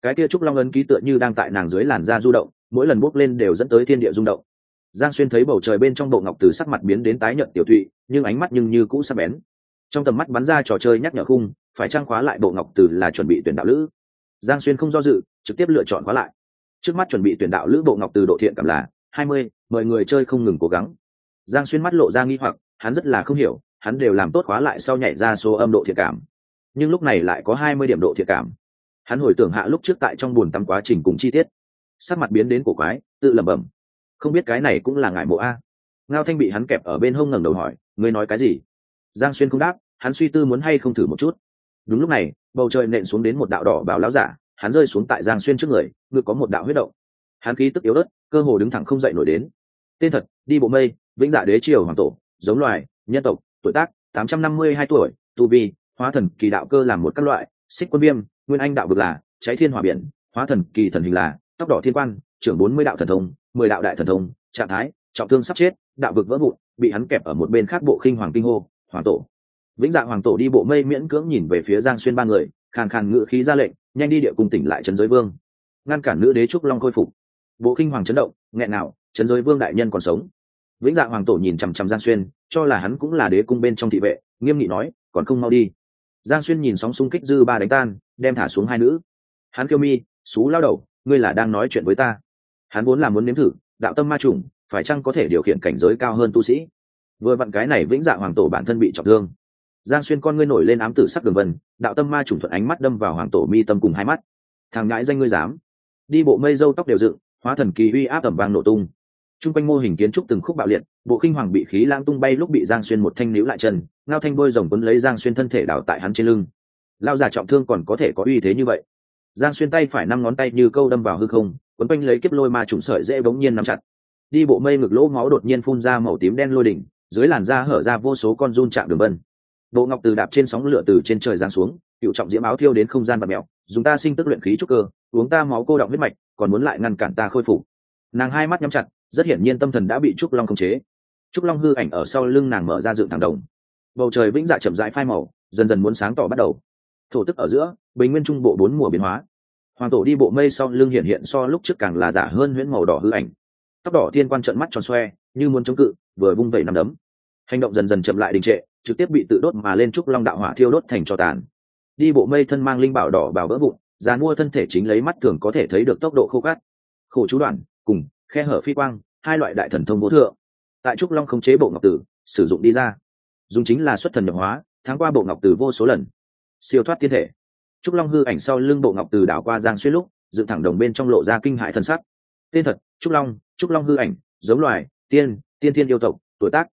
cái kia trúc long ấn ký tựa như đang tại nàng dưới làn da du động, mỗi lần bốc lên đều dẫn tới thiên địa rung động. Giang Xuyên thấy bầu trời bên trong bộ ngọc từ sắc mặt biến đến tái nhợt tiểu thụy, nhưng ánh mắt nhưng như cũ sắc bén. Trong tầm mắt bắn ra trò chơi nhắc nhở khung, phải trang khóa lại bộ ngọc từ là chuẩn bị tuyển đạo lữ. Giang Xuyên không do dự, trực tiếp lựa chọn khóa lại. Trước mắt chuẩn bị tuyển đạo lữ bộ ngọc từ độ thiện cảm là 20, mời người chơi không ngừng cố gắng. Giang Xuyên mắt lộ ra nghi hoặc, hắn rất là không hiểu, hắn đều làm tốt khóa lại sau nhảy ra số âm độ thiện cảm, nhưng lúc này lại có 20 điểm độ thiện cảm. Hắn hồi tưởng hạ lúc trước tại trong buồn tắm quá trình cùng chi tiết, sắc mặt biến đến cổ quái, tự lẩm bẩm, không biết cái này cũng là ngải mộ a. Ngao Thanh bị hắn kẹp ở bên hông ngẩng đầu hỏi, ngươi nói cái gì? Giang Xuyên không đáp, hắn suy tư muốn hay không thử một chút. Đúng lúc này, bầu trời nện xuống đến một đạo đỏ bào lão giả, hắn rơi xuống tại Giang Xuyên trước người, ngực có một đạo huyết động. Hắn khí tức yếu ớt, cơ hồ đứng thẳng không dậy nổi đến. Tên thật: Đi Bộ Mây, Vĩnh Dạ Đế Triều Hoàng Tổ, giống loài, nhân tộc, tuổi tác 852 tuổi, tu vi, hóa thần kỳ đạo cơ làm một các loại, xích quân viêm, nguyên anh đạo vực là cháy thiên hỏa biển, hóa thần kỳ thần hình là tóc đỏ thiên quan, trưởng 40 đạo thần thông, 10 đạo đại thần thông, trạng thái trọng thương sắp chết, đạo vực vỡ vụn, bị hắn kẹp ở một bên khác bộ khinh hoàng kinh hô, Hoàng Tổ. Vĩnh Dạ Hoàng Tổ Đi Bộ Mây miễn cưỡng nhìn về phía Giang Xuyên ba người, khàn khàn ngự khí ra lệnh, nhanh đi địa cung tỉnh lại trấn giới vương, ngăn cản nữ đế trúc long khôi phục. Bộ khinh hoàng chấn động, nghẹn nào, trấn giới vương đại nhân còn sống. Vĩnh Dạ Hoàng Tổ nhìn chằm chằm Giang Xuyên, cho là hắn cũng là đế cung bên trong thị vệ, nghiêm nghị nói, còn không mau đi. Giang Xuyên nhìn sóng xung kích dư ba đánh tan, đem thả xuống hai nữ. Hắn kêu mi, xú lao đầu, ngươi là đang nói chuyện với ta? Hắn vốn là muốn nếm thử đạo tâm ma trùng, phải chăng có thể điều khiển cảnh giới cao hơn tu sĩ. Vừa vặn cái này Vĩnh Dạ Hoàng Tổ bản thân bị trọng thương. Giang Xuyên con ngươi nổi lên ám tử sắc đường vân, đạo tâm ma trùng thuận ánh mắt đâm vào Hoàng Tổ mi tâm cùng hai mắt. Thằng ngãi danh ngươi dám! Đi Bộ Mây râu tóc đều dựng, hóa thần kỳ uy áp ầm vang nổ tung. Trung quanh mô hình kiến trúc từng khúc bạo liệt, bộ khinh hoàng bị khí lãng tung bay lúc bị Giang Xuyên một thanh níu lại chân, Ngao Thanh bôi rồng quấn lấy Giang Xuyên thân thể đảo tại hắn trên lưng. Lao già trọng thương còn có thể có uy thế như vậy. Giang Xuyên tay phải 5 ngón tay như câu đâm vào hư không, quấn quanh lấy kiếp lôi ma trùng sợi dễ bỗng nhiên nắm chặt. Đi Bộ Mây ngực lỗ máu đột nhiên phun ra màu tím đen lôi đỉnh, dưới làn da hở ra vô số con giun chạm đường vân. Bộ ngọc từ đạp trên sóng lửa từ trên trời giáng xuống, cựu trọng diễm áo thiêu đến không gian bạt mèo, dùng ta sinh tức luyện khí trúc cơ, uống ta máu cô động huyết mạch, còn muốn lại ngăn cản ta khôi phục. Nàng hai mắt nhắm chặt, rất hiển nhiên tâm thần đã bị trúc long khống chế. Trúc long hư ảnh ở sau lưng nàng mở ra dựng thẳng đồng. Bầu trời vĩnh dạ chậm rãi phai màu, dần dần muốn sáng tỏ bắt đầu. Thổ tức ở giữa, bình nguyên trung bộ 4 mùa biến hóa. Hoàng Tổ Đi Bộ Mây sau lưng hiện hiện so lúc trước càng là giả hơn huyễn màu đỏ hư ảnh. Tóc đỏ thiên quan trợn mắt tròn xoe, như muốn chống cự, vừa vung vẩy nắm đấm. Hành động dần dần chậm lại đình trệ, trực tiếp bị tự đốt mà lên trúc long đạo hỏa thiêu đốt thành tro tàn. Đi Bộ Mây thân mang linh bảo đỏ bào vỡ vụn, giàn mua thân thể chính lấy mắt thường có thể thấy được tốc độ khô cát. Khổ chú đoạn cùng khe hở phi quang, hai loại đại thần thông vô thượng. Tại trúc long khống chế bộ ngọc tử, sử dụng đi ra, dùng chính là xuất thần nhập hóa, tháng qua bộ ngọc tử vô số lần, siêu thoát tiên thể. Trúc long hư ảnh sau lưng bộ ngọc tử đảo qua Giang Xuyên lúc, dựng thẳng đồng bên trong lộ ra kinh hại thần sắc. Tên thật: Trúc long hư ảnh, giống loài, tiên thiên yêu tộc, tuổi tác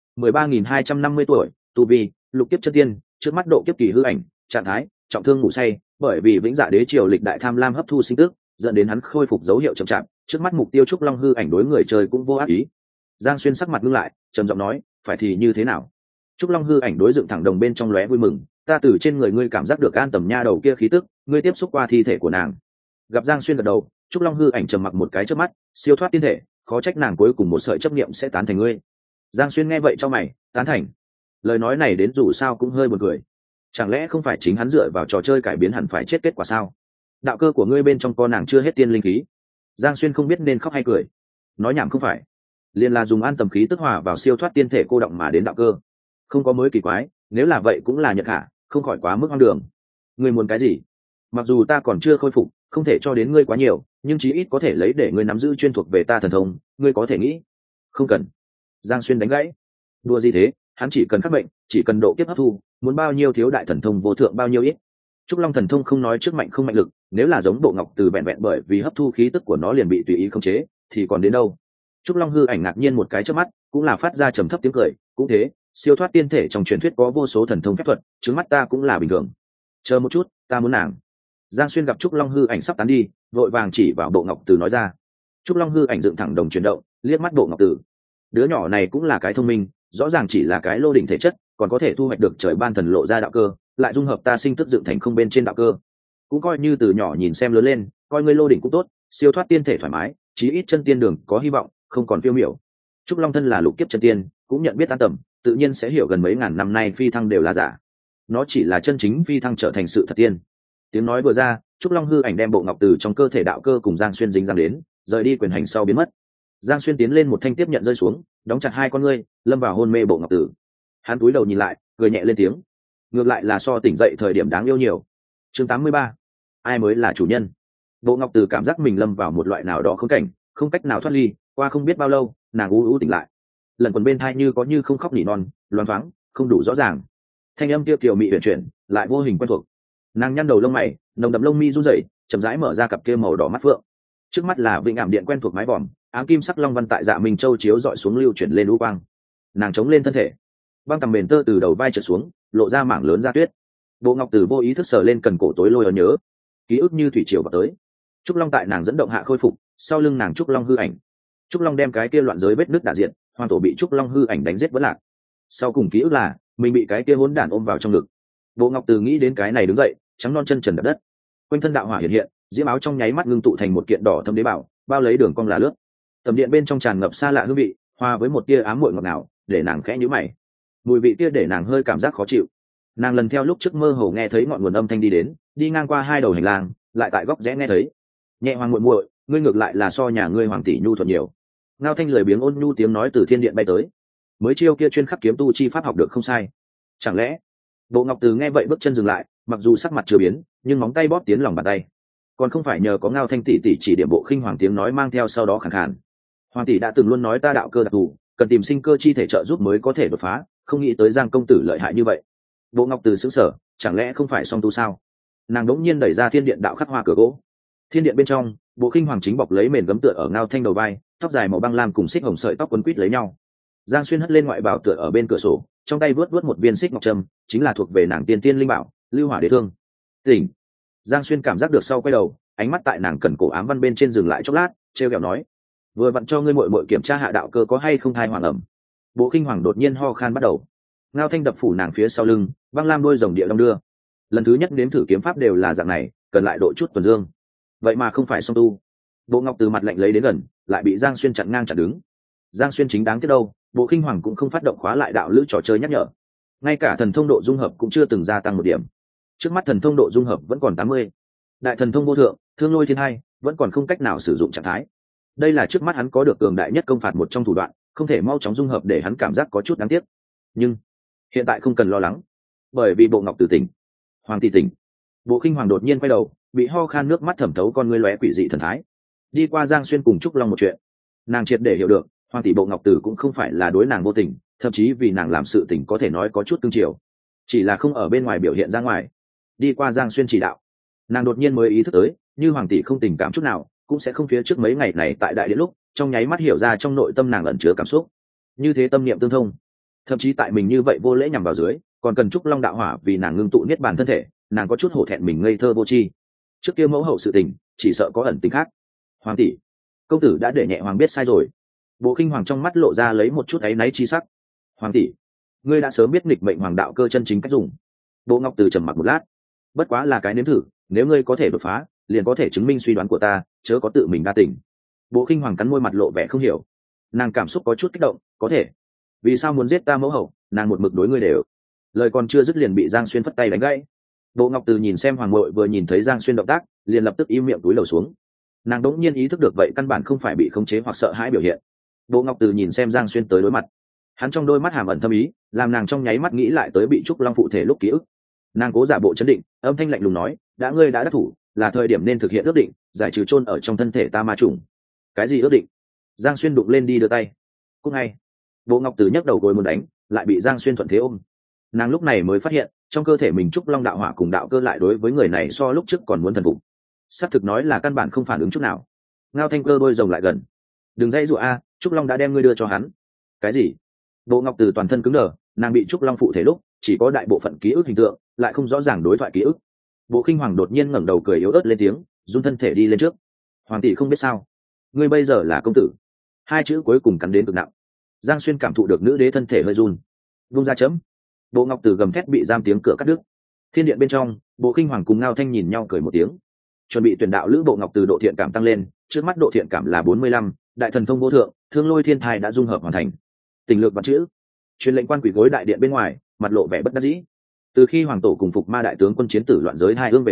13.250 tuổi, tu vi lục kiếp chân tiên, trước mắt độ kiếp kỳ hư ảnh, trạng thái trọng thương ngủ say, bởi vì Vĩnh Dạ Đế Triều lịch đại tham lam hấp thu sinh tức, dẫn đến hắn khôi phục dấu hiệu chậm chạp. Trước mắt mục tiêu trúc long hư ảnh đối người chơi cũng vô ác ý. Giang Xuyên sắc mặt ngưng lại, trầm giọng nói, phải thì như thế nào? Trúc long hư ảnh đối dựng thẳng đồng bên trong lóe vui mừng, ta từ trên người ngươi cảm giác được an tầm nha đầu kia khí tức, ngươi tiếp xúc qua thi thể của nàng. Gặp Giang Xuyên gật đầu, trúc long hư ảnh trầm mặc một cái trước mắt, siêu thoát tiên thể, khó trách nàng cuối cùng một sợi chấp niệm sẽ tán thành ngươi. Giang Xuyên nghe vậy cho mày, tán thành. Lời nói này đến dù sao cũng hơi buồn cười. Chẳng lẽ không phải chính hắn dựa vào trò chơi cải biến hẳn phải chết kết quả sao? Đạo cơ của ngươi bên trong có nàng chưa hết tiên linh khí. Giang Xuyên không biết nên khóc hay cười. Nói nhảm không phải, liền là dùng an tầm khí tức hòa vào siêu thoát tiên thể cô động mà đến đạo cơ. Không có mới kỳ quái, nếu là vậy cũng là nhật hạ, không khỏi quá mức hoang đường. Ngươi muốn cái gì? Mặc dù ta còn chưa khôi phục, không thể cho đến ngươi quá nhiều, nhưng chí ít có thể lấy để ngươi nắm giữ chuyên thuộc về ta thần thông, ngươi có thể nghĩ. Không cần. Giang Xuyên đánh gãy. Đùa gì thế, hắn chỉ cần khắc bệnh, chỉ cần độ kiếp hấp thu, muốn bao nhiêu thiếu đại thần thông vô thượng bao nhiêu ít. Trúc long thần thông không nói trước mạnh không mạnh lực, nếu là giống bộ ngọc từ vẹn vẹn bởi vì hấp thu khí tức của nó liền bị tùy ý khống chế, thì còn đến đâu. Trúc long hư ảnh ngạc nhiên một cái trước mắt, cũng là phát ra trầm thấp tiếng cười, cũng thế, siêu thoát tiên thể trong truyền thuyết có vô số thần thông phép thuật, trước mắt ta cũng là bình thường. Chờ một chút, ta muốn nàng. Giang Xuyên gặp Trúc long hư ảnh sắp tán đi, vội vàng chỉ vào bộ ngọc từ nói ra. Trúc long hư ảnh dựng thẳng đồng chuyển động, liếc mắt bộ ngọc từ. Đứa nhỏ này cũng là cái thông minh, rõ ràng chỉ là cái lô đỉnh thể chất, còn có thể thu hoạch được trời ban thần lộ ra đạo cơ, lại dung hợp ta sinh tức dựng thành không bên trên đạo cơ, cũng coi như từ nhỏ nhìn xem lớn lên, coi ngươi lô đỉnh cũng tốt, siêu thoát tiên thể thoải mái, chí ít chân tiên đường có hy vọng, không còn phiêu miểu. Trúc long thân là lục kiếp chân tiên, cũng nhận biết an tầm, tự nhiên sẽ hiểu gần mấy ngàn năm nay phi thăng đều là giả, nó chỉ là chân chính phi thăng trở thành sự thật tiên. Tiếng nói vừa ra, trúc long hư ảnh đem bộ ngọc từ trong cơ thể đạo cơ cùng giang xuyên dính dáng đến, rời đi quyền hành sau biến mất. Giang xuyên tiến lên một thanh tiếp nhận rơi xuống, đóng chặt hai con ngươi, lâm vào hôn mê bộ ngọc tử. Hắn cúi đầu nhìn lại, cười nhẹ lên tiếng, ngược lại là so tỉnh dậy thời điểm đáng yêu nhiều. Chương 83. Ai mới là chủ nhân? Bộ ngọc tử cảm giác mình lâm vào một loại nào đó khốn cảnh, không cách nào thoát ly. Qua không biết bao lâu, nàng u u tỉnh lại. Lần quần bên thai như có như không khóc nỉ non, loáng thoáng, không đủ rõ ràng. Thanh âm kia kiều mị huyền chuyển, lại vô hình quen thuộc. Nàng nhăn đầu lông mày, nồng đậm lông mi run rẩy, chậm rãi mở ra cặp kia màu đỏ mắt phượng. Trước mắt là vĩnh ảm điện quen thuộc mái vòm, ám kim sắc long văn tại dạ minh châu chiếu dọi xuống lưu chuyển lên u quang. Nàng chống lên thân thể, băng tầm bền tơ từ đầu vai trượt xuống, lộ ra mảng lớn da tuyết. Bộ ngọc tử vô ý thức sờ lên cần cổ tối lôi ở nhớ, ký ức như thủy triều vào tới. Trúc long tại nàng dẫn động hạ khôi phục, sau lưng nàng trúc long hư ảnh. Trúc long đem cái kia loạn giới vết nứt đả diện, hoàng tổ bị trúc long hư ảnh đánh giết vẫn lạc. Sau cùng ký ức là mình bị cái kia hỗn đản ôm vào trong ngực. Bộ ngọc tử nghĩ đến cái này đứng dậy, trắng non chân trần đập đất. Quanh thân đạo hỏa hiện hiện, diễm áo trong nháy mắt ngưng tụ thành một kiện đỏ thâm đế bảo, bao lấy đường cong là lướt. Tầm điện bên trong tràn ngập xa lạ hương vị, hòa với một tia ám muội ngọt ngào, để nàng khẽ nhíu mày. Mùi vị kia để nàng hơi cảm giác khó chịu. Nàng lần theo lúc trước mơ hồ nghe thấy ngọn nguồn âm thanh đi đến, đi ngang qua hai đầu hành lang, lại tại góc rẽ nghe thấy. Nhẹ hoàng muội muội, ngươi ngược lại là so nhà ngươi hoàng tỷ nhu thuận nhiều. Ngao thanh lười biếng ôn nhu tiếng nói từ thiên điện bay tới. Mới chiêu kia chuyên khắc kiếm tu chi pháp học được không sai. Chẳng lẽ? Bộ ngọc từ nghe vậy bước chân dừng lại, mặc dù sắc mặt chưa biến, nhưng móng tay bóp tiến lòng bàn tay. Còn không phải nhờ có Ngao thanh tỷ tỷ chỉ điểm bộ khinh hoàng tiếng nói mang theo sau đó khàn khàn. Hoàng tỷ đã từng luôn nói ta đạo cơ đặc thù, cần tìm sinh cơ chi thể trợ giúp mới có thể đột phá, không nghĩ tới Giang công tử lợi hại như vậy. Bộ ngọc từ sững sờ, chẳng lẽ không phải song tu sao? Nàng đống nhiên đẩy ra thiên điện đạo khắc hoa cửa gỗ. Thiên điện bên trong, bộ khinh hoàng chính bọc lấy mền gấm tựa ở Ngao thanh đầu vai, tóc dài màu băng lam cùng xích hồng sợi tóc quấn quít lấy nhau. Giang xuyên hất lên ngoại bảo tựa ở bên cửa sổ, trong tay vớt một viên xích ngọc trâm, chính là thuộc về nàng tiên tiên linh bảo lưu hỏa đế thương. Tỉnh. Giang xuyên cảm giác được sau quay đầu, ánh mắt tại nàng cần cổ ám văn bên trên dừng lại chốc lát, trêu ghẹo nói, vừa vặn cho ngươi muội muội kiểm tra hạ đạo cơ có hay không thai hoàng ẩm. Bộ khinh hoàng đột nhiên ho khan bắt đầu. Ngao thanh đập phủ nàng phía sau lưng, băng lam đôi rồng địa long đưa. Lần thứ nhất nếm thử kiếm pháp đều là dạng này, cần lại độ chút tuần dương. Vậy mà không phải song tu. Bộ ngọc từ mặt lạnh lấy đến gần, lại bị Giang xuyên chặn ngang chặn đứng. Giang xuyên chính đáng tiếc đâu, bộ khinh hoàng cũng không phát động khóa lại đạo lữ trò chơi nhắc nhở. Ngay cả thần thông độ dung hợp cũng chưa từng gia tăng một điểm. Trước mắt thần thông độ dung hợp vẫn còn 80. Đại thần thông vô thượng, thương lôi thiên hai, vẫn còn không cách nào sử dụng trạng thái. Đây là trước mắt hắn có được cường đại nhất công phạt một trong thủ đoạn, không thể mau chóng dung hợp để hắn cảm giác có chút đáng tiếc. Nhưng hiện tại không cần lo lắng, bởi vì bộ ngọc từ tỉnh. Hoàng tỷ tỉnh. Bộ khinh hoàng đột nhiên quay đầu, bị ho khan nước mắt thẩm thấu con ngươi lóe quỷ dị thần thái. Đi qua Giang xuyên cùng trúc long một chuyện, nàng triệt để hiểu được, hoàng tỷ bộ ngọc tử cũng không phải là đối nàng vô tình, thậm chí vì nàng làm sự tình có thể nói có chút cương triều, chỉ là không ở bên ngoài biểu hiện ra ngoài. Đi qua Giang xuyên chỉ đạo, nàng đột nhiên mới ý thức tới, như hoàng tỷ không tình cảm chút nào, cũng sẽ không phía trước mấy ngày này tại đại điện lúc trong nháy mắt hiểu ra trong nội tâm nàng ẩn chứa cảm xúc. Như thế tâm niệm tương thông, thậm chí tại mình như vậy vô lễ nhằm vào dưới, còn cần trúc long đạo hỏa vì nàng ngưng tụ niết bàn thân thể, nàng có chút hổ thẹn mình ngây thơ vô tri. Trước kia mẫu hậu sự tình, chỉ sợ có ẩn tình khác. Hoàng tỷ, công tử đã để nhẹ hoàng biết sai rồi. Bộ khinh hoàng trong mắt lộ ra lấy một chút áy náy chi sắc. Hoàng tỷ, ngươi đã sớm biết nghịch mệnh hoàng đạo cơ chân chính cách dùng. Bộ ngọc từ trầm mặc một lát, bất quá là cái nếm thử, nếu ngươi có thể đột phá, liền có thể chứng minh suy đoán của ta, chớ có tự mình đa tình. Bộ khinh hoàng cắn môi mặt lộ vẻ không hiểu, nàng cảm xúc có chút kích động. Có thể? Vì sao muốn giết ta mẫu hậu? Nàng một mực đối ngươi đều. Lời còn chưa dứt liền bị Giang xuyên phất tay đánh gãy. Bộ ngọc từ nhìn xem hoàng muội vừa nhìn thấy Giang xuyên động tác, liền lập tức im miệng túi lầu xuống. Nàng đống nhiên ý thức được vậy căn bản không phải bị khống chế hoặc sợ hãi biểu hiện. Bộ ngọc từ nhìn xem Giang xuyên tới đối mặt, hắn trong đôi mắt hàm ẩn thâm ý, làm nàng trong nháy mắt nghĩ lại tới bị trúc long phụ thể lúc ký ức. Nàng cố giả bộ chấn định, âm thanh lạnh lùng nói, đã ngươi đã đắc thủ, là thời điểm nên thực hiện ước định, giải trừ chôn ở trong thân thể ta ma trùng. Cái gì ước định? Giang xuyên đụng lên đi đưa tay. Cũng ngay, bộ ngọc từ nhấc đầu gối muốn đánh, lại bị Giang xuyên thuận thế ôm. Nàng lúc này mới phát hiện, trong cơ thể mình trúc long đạo hỏa cùng đạo cơ lại đối với người này so lúc trước còn muốn thần phục. Xác thực nói là căn bản không phản ứng chút nào. Ngao thanh cơ đôi rồng lại gần. Đừng dãy dụa a, trúc long đã đem ngươi đưa cho hắn. Cái gì? Bộ ngọc từ toàn thân cứng đờ, nàng bị trúc long phụ thể lúc chỉ có đại bộ phận ký ức hình tượng, lại không rõ ràng đối thoại ký ức. Bộ khinh hoàng đột nhiên ngẩng đầu cười yếu ớt lên tiếng, run thân thể đi lên trước. Hoàng tỷ không biết sao, ngươi bây giờ là công tử. Hai chữ cuối cùng cắn đến cực nặng. Giang xuyên cảm thụ được nữ đế thân thể hơi run. Vung ra chấm. Bộ ngọc từ gầm thét bị giam tiếng cửa cắt đứt. Thiên điện bên trong, bộ khinh hoàng cùng Ngao thanh nhìn nhau cười một tiếng. Chuẩn bị tuyển đạo lữ bộ ngọc từ độ thiện cảm tăng lên, trước mắt độ thiện cảm là 45, đại thần thông vô thượng, thương lôi thiên thai đã dung hợp hoàn thành. Tình lược vật chữ. Truyền lệnh quan quỷ gối đại điện bên ngoài, mặt lộ vẻ bất đắc dĩ. Từ khi hoàng tổ cùng phục ma đại tướng quân chiến tử loạn giới hai ương về sau,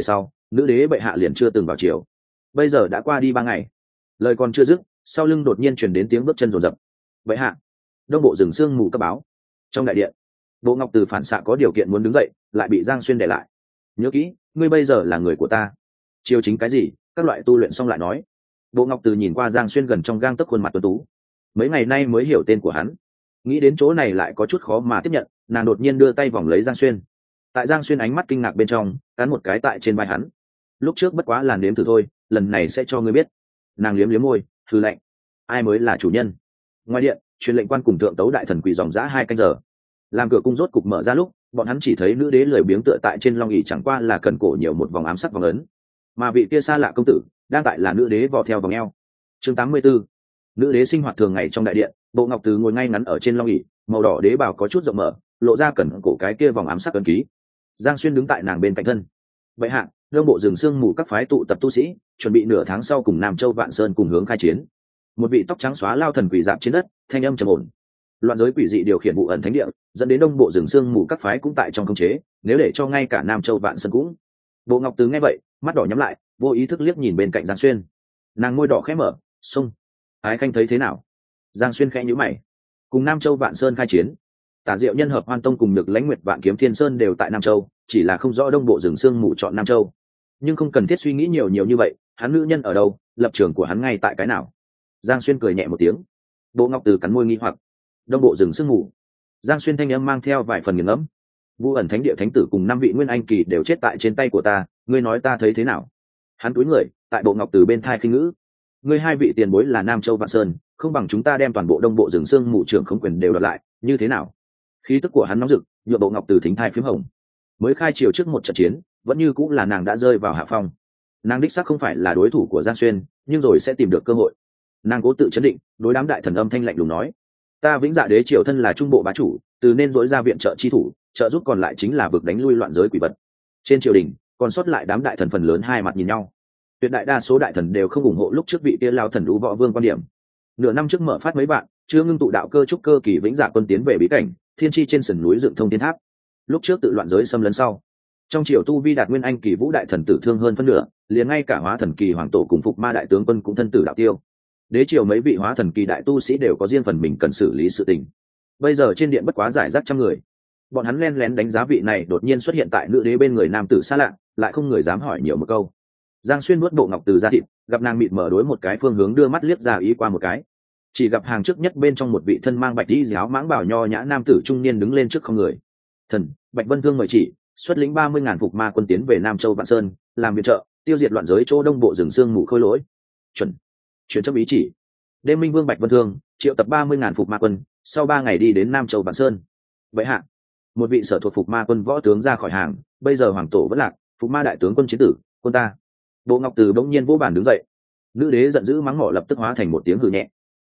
nữ đế bệ hạ liền chưa từng vào triều. Bây giờ đã qua đi 3 ngày, lời còn chưa dứt, sau lưng đột nhiên truyền đến tiếng bước chân rồn rập. Bệ hạ. Đông bộ rừng sương mù cấp báo. Trong đại điện, Bộ Ngọc Từ phản xạ có điều kiện muốn đứng dậy, lại bị Giang Xuyên để lại. Nhớ kỹ, ngươi bây giờ là người của ta. Triều chính cái gì, các loại tu luyện xong lại nói. Bộ Ngọc Từ nhìn qua Giang Xuyên gần trong gang tấc khuôn mặt tuấn tú, mấy ngày nay mới hiểu tên của hắn, nghĩ đến chỗ này lại có chút khó mà tiếp nhận, nàng đột nhiên đưa tay vòng lấy Giang Xuyên. Tại Giang Xuyên ánh mắt kinh ngạc bên trong, cắn một cái tại trên vai hắn. Lúc trước bất quá là nếm thử thôi, lần này sẽ cho ngươi biết. Nàng liếm liếm môi, hừ lạnh. Ai mới là chủ nhân? Ngoài điện, truyền lệnh quan cùng thượng tấu đại thần quỳ dòng dã 2 canh giờ. Làm cửa cung rốt cục mở ra lúc, bọn hắn chỉ thấy nữ đế lười biếng tựa tại trên long ỷ, chẳng qua là cần cổ nhiều một vòng ám sắc vòng ấn, mà vị kia xa lạ công tử đang tại là nữ đế vò theo vòng eo. Chương 84. Nữ đế sinh hoạt thường ngày trong đại điện. Bộ Ngọc Từ ngồi ngay ngắn ở trên long ỷ, màu đỏ đế bào có chút rộng mở, lộ ra cẩn cổ cái kia vòng ám sắc ấn ký. Giang Xuyên đứng tại nàng bên cạnh thân. Bệ hạ, Đông bộ rừng sương mù các phái tụ tập tu sĩ, chuẩn bị nửa tháng sau cùng Nam Châu Vạn Sơn cùng hướng khai chiến. Một vị tóc trắng xóa lao thần quỷ dạp trên đất, thanh âm trầm ổn. Loạn giới quỷ dị điều khiển vụ ẩn thánh địa, dẫn đến Đông bộ rừng sương mù các phái cũng tại trong khống chế, nếu để cho ngay cả Nam Châu Vạn Sơn cũng. Bộ Ngọc Từ nghe vậy, mắt đỏ nhắm lại, vô ý thức liếc nhìn bên cạnh Giang Xuyên. Nàng môi đỏ khẽ mở, "Xung, Ái Khanh thấy thế nào?" Giang Xuyên khẽ nhíu mày. Cùng Nam Châu Vạn Sơn khai chiến, Tả Diệu Nhân hợp Hoan Tông cùng Nhược Lãnh Nguyệt Vạn Kiếm Thiên Sơn đều tại Nam Châu, chỉ là không rõ Đông bộ rừng sương mù chọn Nam Châu. Nhưng không cần thiết suy nghĩ nhiều như vậy, hắn nữ nhân ở đâu, lập trường của hắn ngay tại cái nào? Giang Xuyên cười nhẹ một tiếng. Bộ Ngọc Từ cắn môi nghi hoặc. Đông bộ rừng sương mù. Giang Xuyên thanh âm mang theo vài phần nghiền ngẫm. Vu ẩn thánh địa thánh tử cùng 5 vị nguyên anh kỳ đều chết tại trên tay của ta, ngươi nói ta thấy thế nào? Hắn cúi người, tại Bộ Ngọc Từ bên thai khinh ngữ. Ngươi 2 vị tiền bối là Nam Châu Vạn Sơn, không bằng chúng ta đem toàn bộ Đông bộ rừng sương mù trưởng không quyền đều đoạt lại, như thế nào? Khí tức của hắn nóng rực, nhựa Bộ Ngọc Từ thính thai phím hồng. Mới khai triều trước một trận chiến, vẫn như cũng là nàng đã rơi vào hạ phong. Nàng đích xác không phải là đối thủ của Giang Xuyên, nhưng rồi sẽ tìm được cơ hội. Nàng cố tự chấn định, đối đám đại thần âm thanh lạnh lùng nói: "Ta Vĩnh Dạ Đế triều thân là trung bộ bá chủ, từ nên dối ra viện trợ chi thủ, trợ giúp còn lại chính là vực đánh lui loạn giới quỷ vật." Trên triều đình, còn sót lại đám đại thần phần lớn hai mặt nhìn nhau. Tuyệt đại đa số đại thần đều không ủng hộ lúc trước vị kia lao thần Lũ Võ Vương quan điểm. Nửa năm trước mở phát mấy bạn, chưa ngưng tụ đạo cơ trúc cơ kỳ Vĩnh Dạ quân tiến về bí cảnh, thiên chi trên sườn núi dựng thông thiên tháp. Lúc trước tự loạn giới xâm lấn sau, trong triều tu vi đạt nguyên anh kỳ vũ đại thần tử thương hơn phân nửa, liền ngay cả hóa thần kỳ hoàng tổ cùng phục ma đại tướng quân cũng thân tử đạo tiêu. Đế triều mấy vị hóa thần kỳ đại tu sĩ đều có riêng phần mình cần xử lý sự tình. Bây giờ trên điện bất quá giải rác trăm người, bọn hắn len lén đánh giá vị này đột nhiên xuất hiện tại nữ đế bên người nam tử xa lạ, lại không người dám hỏi nhiều một câu. Giang Xuyên nuốt Bộ Ngọc Từ ra thịt, gặp nàng mịt mở đối một cái phương hướng đưa mắt liếc ra ý qua một cái, chỉ gặp hàng trước nhất bên trong một vị thân mang bạch y áo mãng bảo nho nhã nam tử trung niên đứng lên trước không người. Thần Bạch Vân Thương mời chỉ, xuất lĩnh 30.000 phục ma quân tiến về Nam Châu Vạn Sơn, làm viện trợ, tiêu diệt loạn giới chỗ Đông bộ rừng sương mù khôi lỗi. Chuẩn. Chuyển chấp ý chỉ. Đêm Minh Vương Bạch Vân Thương triệu tập 30.000 phục ma quân, sau 3 ngày đi đến Nam Châu Vạn Sơn. Vậy hạ, một vị sở thuộc phục ma quân võ tướng ra khỏi hàng, bây giờ hoàng tổ vẫn lạc, phục ma đại tướng quân chiến tử, quân ta. Bộ Ngọc Từ bỗng nhiên vỗ bàn đứng dậy. Nữ đế giận dữ mắng mỏ lập tức hóa thành một tiếng hừ nhẹ.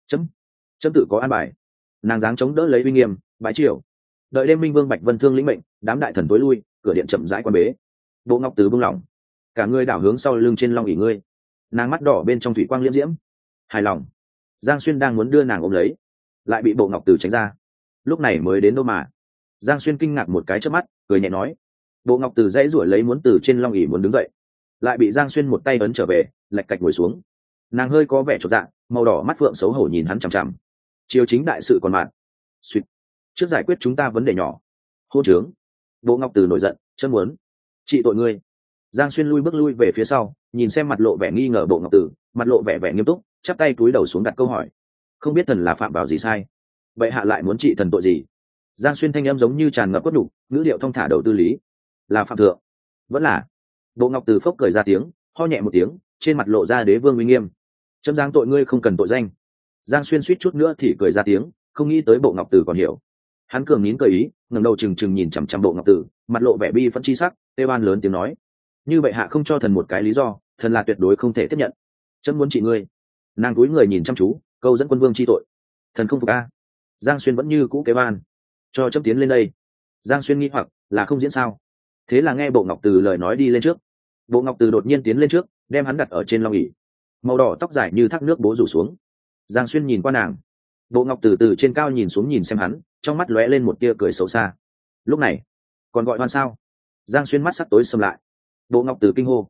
Chấm tự có an bài. Nàng dáng chống đỡ lấy uy nghiêm, bái triều. Đợi Đêm Minh Vương Bạch Vân Thương lĩnh mệnh, đám đại thần tối lui, cửa điện chậm rãi quan bế. Bộ Ngọc Từ buông lỏng, cả người đảo hướng sau lưng trên long ỷ ngươi. Nàng mắt đỏ bên trong thủy quang liễm diễm, hài lòng. Giang Xuyên đang muốn đưa nàng ôm lấy, lại bị Bộ Ngọc Từ tránh ra. Lúc này mới đến đâu mà. Giang Xuyên kinh ngạc một cái chớp mắt, cười nhẹ nói. Bộ Ngọc Từ dãy rủi lấy muốn từ trên long ỷ muốn đứng dậy, lại bị Giang Xuyên một tay ấn trở về, lạch cạch ngồi xuống. Nàng hơi có vẻ chột dạ, màu đỏ mắt phượng xấu hổ nhìn hắn chằm chằm. Triều chính đại sự còn mạn. Suýt. Trước giải quyết chúng ta vấn đề nhỏ. Hôn trướng. Bộ Ngọc Từ nổi giận, chân muốn trị tội ngươi. Giang Xuyên lui bước lui về phía sau, nhìn xem mặt lộ vẻ nghi ngờ Bộ Ngọc Từ, mặt lộ vẻ vẻ nghiêm túc, chắp tay cúi đầu xuống đặt câu hỏi. Không biết thần là phạm vào gì sai, vậy hạ lại muốn trị thần tội gì? Giang Xuyên thanh âm giống như tràn ngập cốt đủ, ngữ điệu thông thả đầu tư lý. Là phạm thượng, vẫn là. Bộ Ngọc Từ phốc cười ra tiếng, ho nhẹ một tiếng, trên mặt lộ ra đế vương uy nghiêm. Chấm giáng tội ngươi không cần tội danh. Giang Xuyên suýt chút nữa thì cười ra tiếng, không nghĩ tới Bộ Ngọc Từ còn hiểu. Hắn cường nín cười ý, ngẩng đầu trừng trừng nhìn chằm chằm Bộ Ngọc Từ, mặt lộ vẻ bi phẫn chi sắc, tê ban lớn tiếng nói: như vậy hạ không cho thần một cái lý do, thần là tuyệt đối không thể tiếp nhận. Chấm muốn trị ngươi. Nàng cúi người nhìn chăm chú, câu dẫn quân vương chi tội. Thần không phục a. Giang Xuyên vẫn như cũ kế ban, cho chấm tiến lên đây. Giang Xuyên nghi hoặc là không diễn sao. Thế là nghe Bộ Ngọc Từ lời nói đi lên trước. Bộ Ngọc Từ đột nhiên tiến lên trước, đem hắn đặt ở trên long ỷ. Màu đỏ tóc dài như thác nước bố rủ xuống. Giang Xuyên nhìn qua nàng. Bộ Ngọc Từ từ trên cao nhìn xuống nhìn xem hắn, trong mắt lóe lên một tia cười xấu xa. Lúc này còn gọi hoan sao? Giang Xuyên mắt sắc tối sầm lại. Bộ Ngọc Từ kinh hô,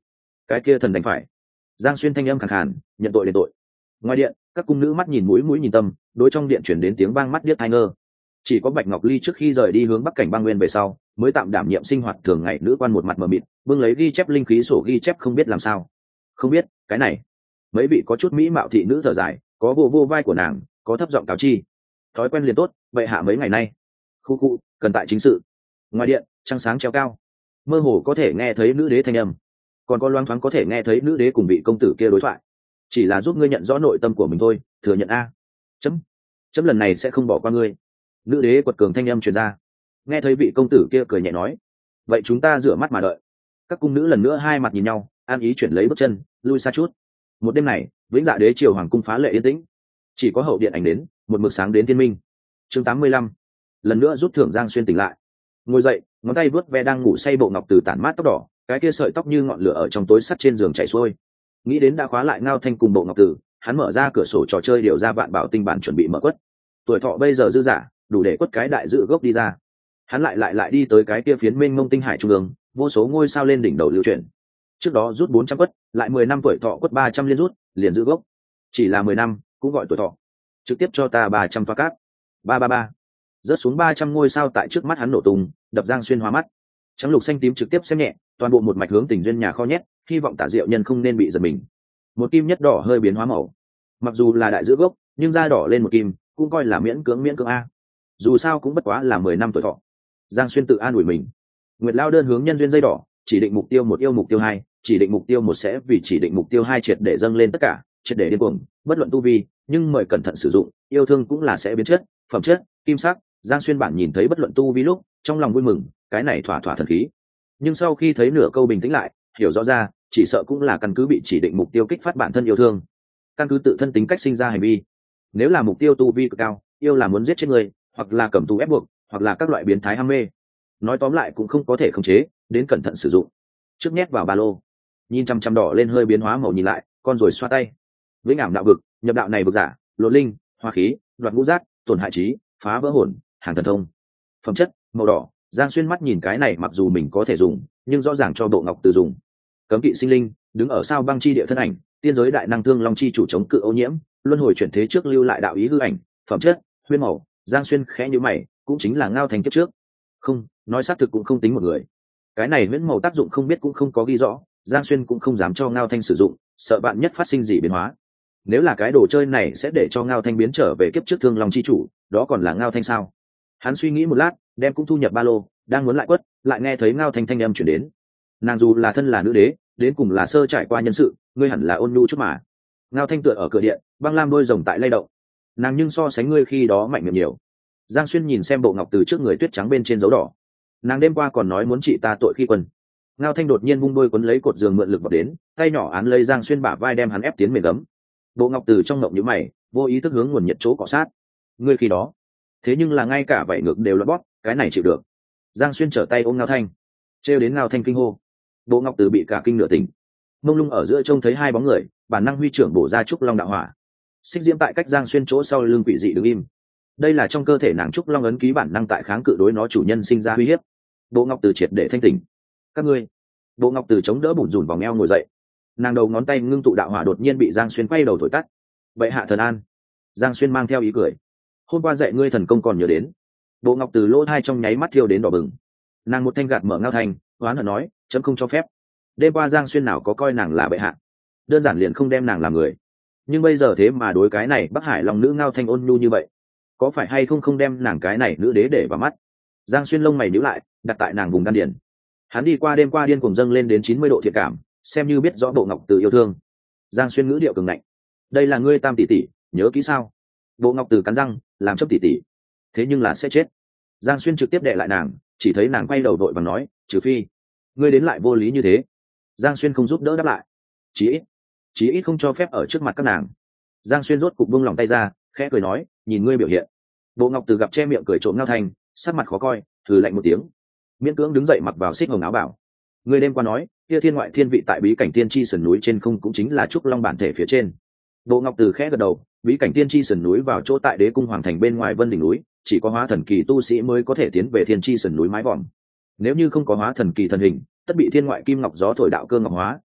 cái kia thần đành phải. Giang Xuyên thanh âm khàn khàn, nhận tội đền tội. Ngoài điện, các cung nữ mắt nhìn mũi mũi nhìn tâm, đối trong điện chuyển đến tiếng vang mắt điếc tai ngơ. Chỉ có Bạch Ngọc Ly trước khi rời đi hướng Bắc Cảnh Băng Nguyên về sau, mới tạm đảm nhiệm sinh hoạt thường ngày nữ quan một mặt mờ mịt, bưng lấy ghi chép linh khí sổ ghi chép không biết làm sao. Không biết, cái này. Mấy vị có chút mỹ mạo thị nữ thở dài, có vô vô vai của nàng, có thấp giọng cáo chi. Thói quen liền tốt, bệ hạ mấy ngày nay. Khu khu, cần tại chính sự. Ngoài điện, trăng sáng treo cao, mơ hồ có thể nghe thấy nữ đế thanh âm, còn có loáng thoáng có thể nghe thấy nữ đế cùng vị công tử kia đối thoại. Chỉ là giúp ngươi nhận rõ nội tâm của mình thôi, thừa nhận a. Chấm lần này sẽ không bỏ qua ngươi. Nữ đế quật cường thanh âm truyền ra. Nghe thấy vị công tử kia cười nhẹ nói, vậy chúng ta rửa mắt mà đợi. Các cung nữ lần nữa hai mặt nhìn nhau, an ý chuyển lấy bước chân lui xa chút. Một đêm này, vĩnh dạ đế triều hoàng cung phá lệ yên tĩnh, chỉ có hậu điện ảnh đến một mực sáng đến thiên minh. Chương 85. Lần nữa rút thưởng. Giang Xuyên tỉnh lại, ngồi dậy, ngón tay vuốt ve đang ngủ say bộ ngọc từ tản mát tóc đỏ, cái kia sợi tóc như ngọn lửa ở trong tối sắt trên giường chảy xuôi. Nghĩ đến đã khóa lại Ngao Thanh cùng bộ ngọc tử, hắn mở ra cửa sổ trò chơi điều ra vạn bảo tinh bản chuẩn bị mở quất. Tuổi thọ bây giờ dư giả, đủ để quất cái đại dự gốc đi ra. Hắn lại đi tới cái kia phiến mênh mông tinh hải trung ương, vô số ngôi sao lên đỉnh đầu lưu chuyển. Trước đó rút 400 quất, lại 10 năm tuổi thọ quất 300 liên rút, liền giữ gốc. Chỉ là 10 năm, cũng gọi tuổi thọ. Trực tiếp cho ta 300 toa cát. 333. Rớt xuống 300 ngôi sao tại trước mắt hắn nổ tung, đập Giang Xuyên hoa mắt. Trắng lục xanh tím trực tiếp xem nhẹ, toàn bộ một mạch hướng Tình Duyên nhà kho nhét, hy vọng Tả Diệu Nhân không nên bị giật mình. Một kim nhất đỏ hơi biến hóa màu. Mặc dù là đại giữ gốc, nhưng da đỏ lên một kim, cũng coi là miễn cưỡng a. Dù sao cũng bất quá là 10 năm tuổi thọ. Giang Xuyên tự an ủi mình. Nguyệt Lao đơn hướng nhân duyên dây đỏ, chỉ định mục tiêu một yêu mục tiêu hai, chỉ định mục tiêu một sẽ vì chỉ định mục tiêu hai triệt để dâng lên tất cả, triệt để điên cuồng, bất luận tu vi, nhưng mời cẩn thận sử dụng, yêu thương cũng là sẽ biến chất, phẩm chất, kim sắc. Giang Xuyên bản nhìn thấy bất luận tu vi lúc, trong lòng vui mừng, cái này thỏa thần khí. Nhưng sau khi thấy nửa câu bình tĩnh lại, hiểu rõ ra, chỉ sợ cũng là căn cứ bị chỉ định mục tiêu kích phát bản thân yêu thương, căn cứ tự thân tính cách sinh ra hành vi. Nếu là mục tiêu tu vi cực cao, yêu là muốn giết chết người, hoặc là cầm tù ép buộc, hoặc là các loại biến thái ham mê. Nói tóm lại cũng không có thể khống chế, đến cẩn thận sử dụng. Trước nhét vào ba lô, nhìn chăm chăm đỏ lên hơi biến hóa màu nhìn lại, con rồi xoa tay. Vĩnh ảm đạo vực, nhập đạo này vực giả, lộ linh, hoa khí, đoạt ngũ giác, tổn hại trí, phá vỡ hồn, hàng thần thông. Phẩm chất màu đỏ. Giang Xuyên mắt nhìn cái này, mặc dù mình có thể dùng, nhưng rõ ràng cho bộ ngọc từ dùng. Cấm kỵ sinh linh, đứng ở sao băng chi địa thân ảnh, tiên giới đại năng thương long chi chủ chống cự ô nhiễm, luân hồi chuyển thế trước lưu lại đạo ý hư ảnh. Phẩm chất huyên màu. Giang Xuyên khẽ nhíu mày, cũng chính là Ngao Thanh kiếp trước. Không, nói xác thực cũng không tính một người. Cái này huyễn màu tác dụng không biết cũng không có ghi rõ, Giang Xuyên cũng không dám cho Ngao Thanh sử dụng, sợ bạn nhất phát sinh gì biến hóa. Nếu là cái đồ chơi này sẽ để cho Ngao Thanh biến trở về kiếp trước thương long chi chủ, đó còn là Ngao Thanh sao? Hắn suy nghĩ một lát, đem cũng thu nhập ba lô, đang muốn lại quất, lại nghe thấy Ngao Thanh thanh âm chuyển đến. Nàng dù là thân là nữ đế, đến cùng là sơ trải qua nhân sự, ngươi hẳn là ôn nhu chút mà. Ngao Thanh tựa ở cửa điện, băng lam đôi rồng tại lay động. Nàng nhưng so sánh ngươi khi đó mạnh miệng nhiều. Giang Xuyên nhìn xem bộ ngọc từ trước người tuyết trắng bên trên dấu đỏ. Nàng đêm qua còn nói muốn trị ta tội khi quân. Ngao Thanh đột nhiên vung đôi quấn lấy cột giường mượn lực vào đến, tay nhỏ án lấy Giang Xuyên bả vai đem hắn ép tiến mền gấm. Bộ ngọc từ trong ngộng nhíu mày, vô ý thức hướng nguồn nhiệt chỗ cọ sát. Ngươi khi đó, thế nhưng là ngay cả vảy ngược đều loạn bóp, cái này chịu được. Giang Xuyên trở tay ôm Ngao Thanh, trêu đến Ngao Thanh kinh hô. Bộ ngọc từ bị cả kinh nửa tỉnh, mông lung ở giữa trông thấy hai bóng người, bản năng huy trưởng bổ ra trúc long đạo hỏa. Xích diễm tại cách Giang Xuyên chỗ sau lưng quỷ dị đứng im. Đây là trong cơ thể nàng trúc long ấn ký bản năng tại kháng cự đối nó chủ nhân sinh ra uy hiếp. Bộ ngọc từ triệt để thanh tỉnh. Các ngươi. Bộ ngọc từ chống đỡ bủn rủn vòng eo ngồi dậy. Nàng đầu ngón tay ngưng tụ đạo hỏa đột nhiên bị Giang Xuyên quay đầu thổi tắt. Bệ hạ thần an. Giang Xuyên mang theo ý cười. Hôm qua dạy ngươi thần công còn nhớ đến. Bộ ngọc từ lỗ hai trong nháy mắt thiêu đến đỏ bừng. Nàng một thanh gạt mở Ngao Thanh, hoán hận nói, chấm không cho phép. Đêm qua Giang Xuyên nào có coi nàng là bệ hạ, đơn giản liền không đem nàng làm người. Nhưng bây giờ thế mà đối cái này Bắc Hải lòng nữ Ngao Thanh ôn nhu như vậy, có phải hay không đem nàng cái này nữ đế để vào mắt. Giang Xuyên lông mày nhíu lại, đặt tại nàng vùng đan điền. Hắn đi qua đêm qua điên cuồng dâng lên đến 90 độ thiệt cảm, xem như biết rõ bộ ngọc từ yêu thương. Giang Xuyên ngữ điệu cường ngạnh, đây là ngươi tam tỷ tỷ, nhớ kỹ sao? Bộ ngọc từ cắn răng, làm chấp tỷ tỷ, thế nhưng là sẽ chết. Giang Xuyên trực tiếp đè lại nàng, chỉ thấy nàng quay đầu đội và nói, trừ phi ngươi đến lại vô lý như thế. Giang Xuyên không giúp đỡ đáp lại, chí ít không cho phép ở trước mặt các nàng. Giang Xuyên rốt cục buông lòng tay ra, khẽ cười nói, nhìn ngươi biểu hiện. Bộ ngọc từ gặp che miệng cười trộm Ngao Thanh, sắc mặt khó coi, thử lạnh một tiếng, miễn cưỡng đứng dậy mặc vào xích hồng áo bảo. Ngươi đêm qua nói, kia thiên ngoại thiên vị tại bí cảnh tiên tri sườn núi trên không cũng chính là trúc long bản thể phía trên. Bộ ngọc từ khẽ gật đầu, bí cảnh tiên tri sườn núi vào chỗ tại đế cung hoàng thành bên ngoài vân đỉnh núi, chỉ có hóa thần kỳ tu sĩ mới có thể tiến về thiên tri sườn núi mái vòm. Nếu như không có hóa thần kỳ thần hình, tất bị thiên ngoại kim ngọc gió thổi đạo cơ ngọc hóa,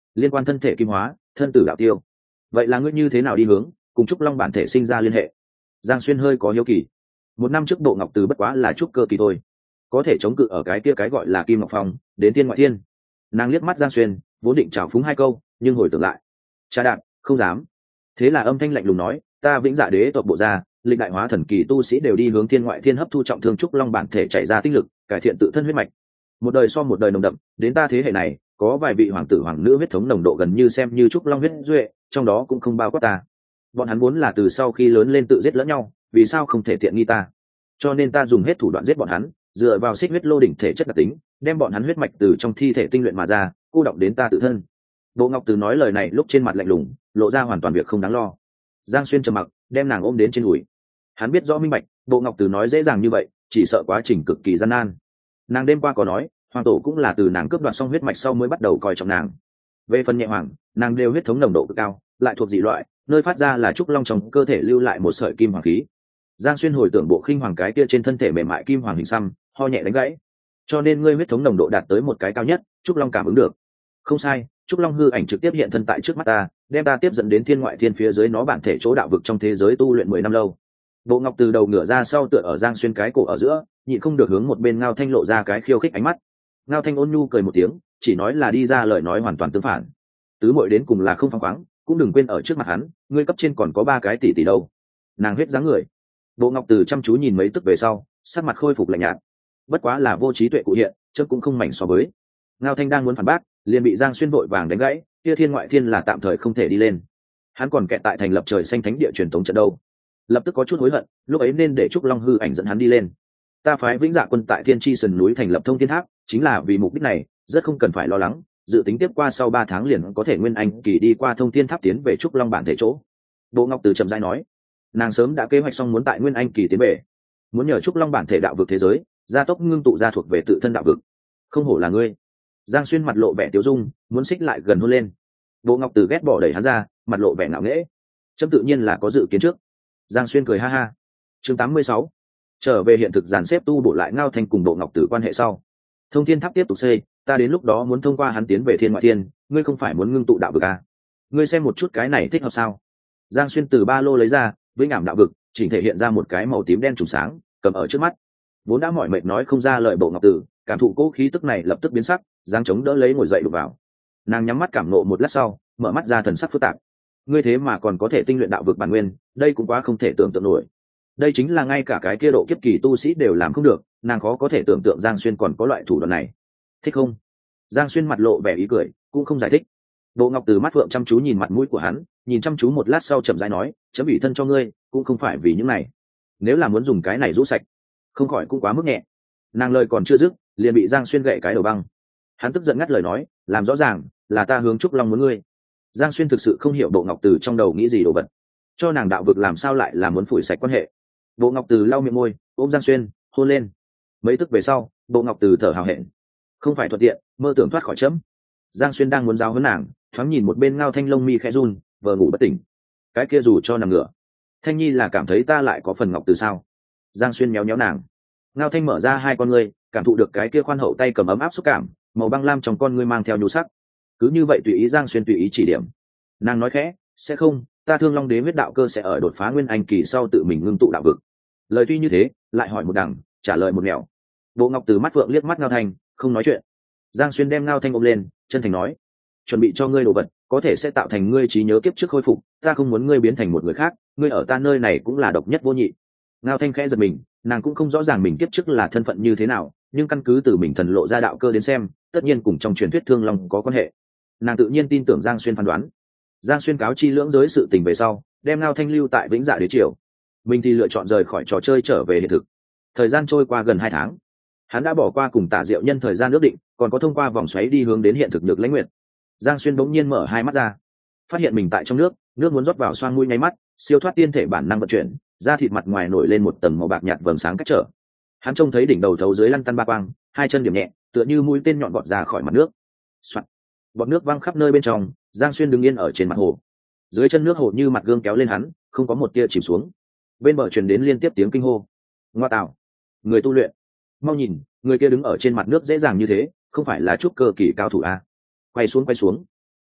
liên quan thân thể kim hóa, thân tử đạo tiêu. Vậy là ngươi như thế nào đi hướng cùng trúc long bản thể sinh ra liên hệ? Giang Xuyên hơi có hiếu kỳ. Một năm trước Bộ Ngọc Từ bất quá là trúc cơ kỳ thôi, có thể chống cự ở cái kia cái gọi là Kim Ngọc Phong đến thiên ngoại thiên. Nàng liếc mắt Giang Xuyên, vốn định trào phúng hai câu, nhưng hồi tưởng lại, cha đạp, không dám. Thế là âm thanh lạnh lùng nói, ta Vĩnh Dạ Đế tộc Bộ gia, lịch đại hóa thần kỳ tu sĩ đều đi hướng thiên ngoại thiên hấp thu trọng thương trúc long bản thể chảy ra tinh lực, cải thiện tự thân huyết mạch. Một đời so một đời nồng đậm, đến ta thế hệ này, có vài vị hoàng tử hoàng nữ huyết thống nồng độ gần như xem như trúc long huyết duệ, trong đó cũng không bao quát ta. Bọn hắn muốn là từ sau khi lớn lên tự giết lẫn nhau, vì sao không thể tiện nghi ta? Cho nên ta dùng hết thủ đoạn giết bọn hắn, dựa vào xích huyết lô đỉnh thể chất đặc tính, đem bọn hắn huyết mạch từ trong thi thể tinh luyện mà ra, cô động đến ta tự thân. Bộ Ngọc Từ nói lời này lúc trên mặt lạnh lùng, lộ ra hoàn toàn việc không đáng lo. Giang Xuyên trầm mặc, đem nàng ôm đến trên đùi. Hắn biết rõ minh bạch, Bộ Ngọc Từ nói dễ dàng như vậy, chỉ sợ quá trình cực kỳ gian nan. Nàng đêm qua có nói, hoàng tổ cũng là từ nàng cướp đoạt xong huyết mạch sau mới bắt đầu coi trọng nàng. Về phần nhẹ hoàng, nàng đều huyết thống nồng độ cực cao, lại thuộc dị loại, nơi phát ra là trúc long trong cơ thể lưu lại một sợi kim hoàng khí. Giang Xuyên hồi tưởng Bộ Khinh Hoàng cái kia trên thân thể mềm mại kim hoàng hình xăm, ho nhẹ đánh gãy. Cho nên ngươi huyết thống nồng độ đạt tới một cái cao nhất, trúc long cảm ứng được. Không sai, trúc long hư ảnh trực tiếp hiện thân tại trước mắt ta, đem ta tiếp dẫn đến thiên ngoại thiên phía dưới nó bản thể chỗ đạo vực trong thế giới tu luyện 10 năm lâu. Bộ Ngọc Từ đầu ngửa ra sau tựa ở Giang Xuyên cái cổ ở giữa, nhịn không được hướng một bên Ngao Thanh lộ ra cái khiêu khích ánh mắt. Ngao Thanh ôn nhu cười một tiếng, chỉ nói là đi ra lời nói hoàn toàn tương phản. Tứ muội đến cùng là không phăng khoáng, cũng đừng quên ở trước mặt hắn, ngươi cấp trên còn có 3 cái tỷ tỷ đâu. Nàng huyết dáng người. Bộ Ngọc Từ chăm chú nhìn mấy tức về sau, sắc mặt khôi phục lạnh nhạt. Bất quá là vô trí tuệ cụ hiện, chớ cũng không mảnh so với. Ngao Thanh đang muốn phản bác, liền bị Giang Xuyên vội vàng đánh gãy, kia thiên ngoại thiên là tạm thời không thể đi lên. Hắn còn kẹt tại thành lập trời xanh thánh địa truyền tống trận đâu. Lập tức có chút hối hận, lúc ấy nên để trúc long hư ảnh dẫn hắn đi lên. Ta phái Vĩnh Dạ quân tại Thiên Chi Sườn núi thành lập Thông Thiên Tháp, chính là vì mục đích này, rất không cần phải lo lắng, dự tính tiếp qua sau 3 tháng liền có thể nguyên anh kỳ đi qua Thông Thiên Tháp tiến về trúc long bản thể chỗ. Bộ Ngọc Từ chậm rãi nói, nàng sớm đã kế hoạch xong muốn tại nguyên anh kỳ tiến về, muốn nhờ trúc long bản thể đạo vực thế giới, gia tốc ngưng tụ ra thuộc về tự thân đạo vực. Không hổ là ngươi. Giang Xuyên mặt lộ vẻ tiêu dung, muốn xích lại gần hôn lên. Bộ Ngọc Từ ghét bỏ đẩy hắn ra, mặt lộ vẻ ngạo nghễ. Chấm tự nhiên là có dự kiến trước. Giang Xuyên cười ha ha. Chương 86. Trở về hiện thực dàn xếp tu bổ lại Ngao Thanh cùng Bộ Ngọc Từ quan hệ sau. Thông Thiên Tháp tiếp tục xây, ta đến lúc đó muốn thông qua hắn tiến về thiên ngoại thiên, ngươi không phải muốn ngưng tụ đạo vực à? Ngươi xem một chút cái này thích hợp sao? Giang Xuyên từ ba lô lấy ra, vĩnh ảm đạo vực, chỉnh thể hiện ra một cái màu tím đen trùng sáng, cầm ở trước mắt. Vốn đã mỏi mệt nói không ra lời Bộ Ngọc Từ, cảm thụ cố khí tức này lập tức biến sắc, giang chống đỡ lấy ngồi dậy đục vào. Nàng nhắm mắt cảm nộ một lát sau, mở mắt ra thần sắc phức tạp. Ngươi thế mà còn có thể tinh luyện đạo vực bản nguyên, đây cũng quá không thể tưởng tượng nổi. Đây chính là ngay cả cái kia độ kiếp kỳ tu sĩ đều làm không được, nàng khó có thể tưởng tượng Giang Xuyên còn có loại thủ đoạn này. Thích không? Giang Xuyên mặt lộ vẻ ý cười, cũng không giải thích. Bộ Ngọc Từ mắt phượng chăm chú nhìn mặt mũi của hắn, nhìn chăm chú một lát sau chậm rãi nói, chấm ủy thân cho ngươi, cũng không phải vì những này. Nếu là muốn dùng cái này rũ sạch, không khỏi cũng quá mức nhẹ. Nàng lời còn chưa dứt, liền bị Giang Xuyên gậy cái đầu băng. Hắn tức giận ngắt lời nói, làm rõ ràng là ta hướng trúc long muốn ngươi. Giang Xuyên thực sự không hiểu Bộ Ngọc Từ trong đầu nghĩ gì đồ vật, cho nàng đạo vực làm sao lại là muốn phủi sạch quan hệ. Bộ Ngọc Từ lau miệng môi, ôm Giang Xuyên hôn lên. Mấy tức về sau, Bộ Ngọc Từ thở hào hẹn, không phải thuận tiện, mơ tưởng thoát khỏi chấm. Giang Xuyên đang muốn giáo huấn nàng, thoáng nhìn một bên Ngao Thanh lông mi khẽ run, vờ ngủ bất tỉnh. Cái kia dù cho nằm ngửa, Thanh Nhi là cảm thấy ta lại có phần Ngọc Từ sao? Giang Xuyên méo méo nàng. Ngao Thanh mở ra hai con ngươi, cảm thụ được cái kia khoan hậu tay cầm ấm áp xúc cảm, màu băng lam trong con ngươi mang theo nhu sắc. Cứ như vậy tùy ý Giang Xuyên tùy ý chỉ điểm. Nàng nói khẽ, sẽ không, ta Thương Long Đế huyết đạo cơ sẽ ở đột phá nguyên anh kỳ sau tự mình ngưng tụ đạo vực. Lời tuy như thế, lại hỏi một đằng, trả lời một nẻo. Bộ Ngọc Từ mắt phượng liếc mắt Ngao Thanh, không nói chuyện. Giang Xuyên đem Ngao Thanh ôm lên, chân thành nói, chuẩn bị cho ngươi đồ vật, có thể sẽ tạo thành ngươi trí nhớ kiếp trước khôi phục, ta không muốn ngươi biến thành một người khác, ngươi ở ta nơi này cũng là độc nhất vô nhị. Ngao Thanh khẽ giật mình, nàng cũng không rõ ràng mình kiếp trước là thân phận như thế nào, nhưng căn cứ từ mình thần lộ ra đạo cơ đến xem, tất nhiên cùng trong truyền thuyết Thương Long có quan hệ. Nàng tự nhiên tin tưởng Giang Xuyên phán đoán. Giang Xuyên cáo chi lưỡng giới sự tình về sau, đem Ngao Thanh lưu tại Vĩnh Dạ Đế triều. Mình thì lựa chọn rời khỏi trò chơi trở về hiện thực. Thời gian trôi qua gần 2 tháng, hắn đã bỏ qua cùng Tả Diệu Nhân thời gian ước định, còn có thông qua vòng xoáy đi hướng đến hiện thực Nhược Lãnh Nguyệt. Giang Xuyên bỗng nhiên mở hai mắt ra, phát hiện mình tại trong nước, nước muốn rót vào xoang mũi nháy mắt, siêu thoát tiên thể bản năng vận chuyển, da thịt mặt ngoài nổi lên một tầng màu bạc nhạt vầng sáng cách trở. Hắn trông thấy đỉnh đầu thấu dưới lăn tăn ba quang, hai chân điểm nhẹ, tựa như mũi tên nhọn bọt ra khỏi mặt nước. Soạt. Bọt nước văng khắp nơi bên trong, Giang Xuyên đứng yên ở trên mặt hồ. Dưới chân nước hồ như mặt gương kéo lên hắn, không có một tia chìm xuống. Bên bờ truyền đến liên tiếp tiếng kinh hô. Ngoa tạo, người tu luyện, mau nhìn, người kia đứng ở trên mặt nước dễ dàng như thế, không phải là trúc cơ kỳ cao thủ à? Quay xuống.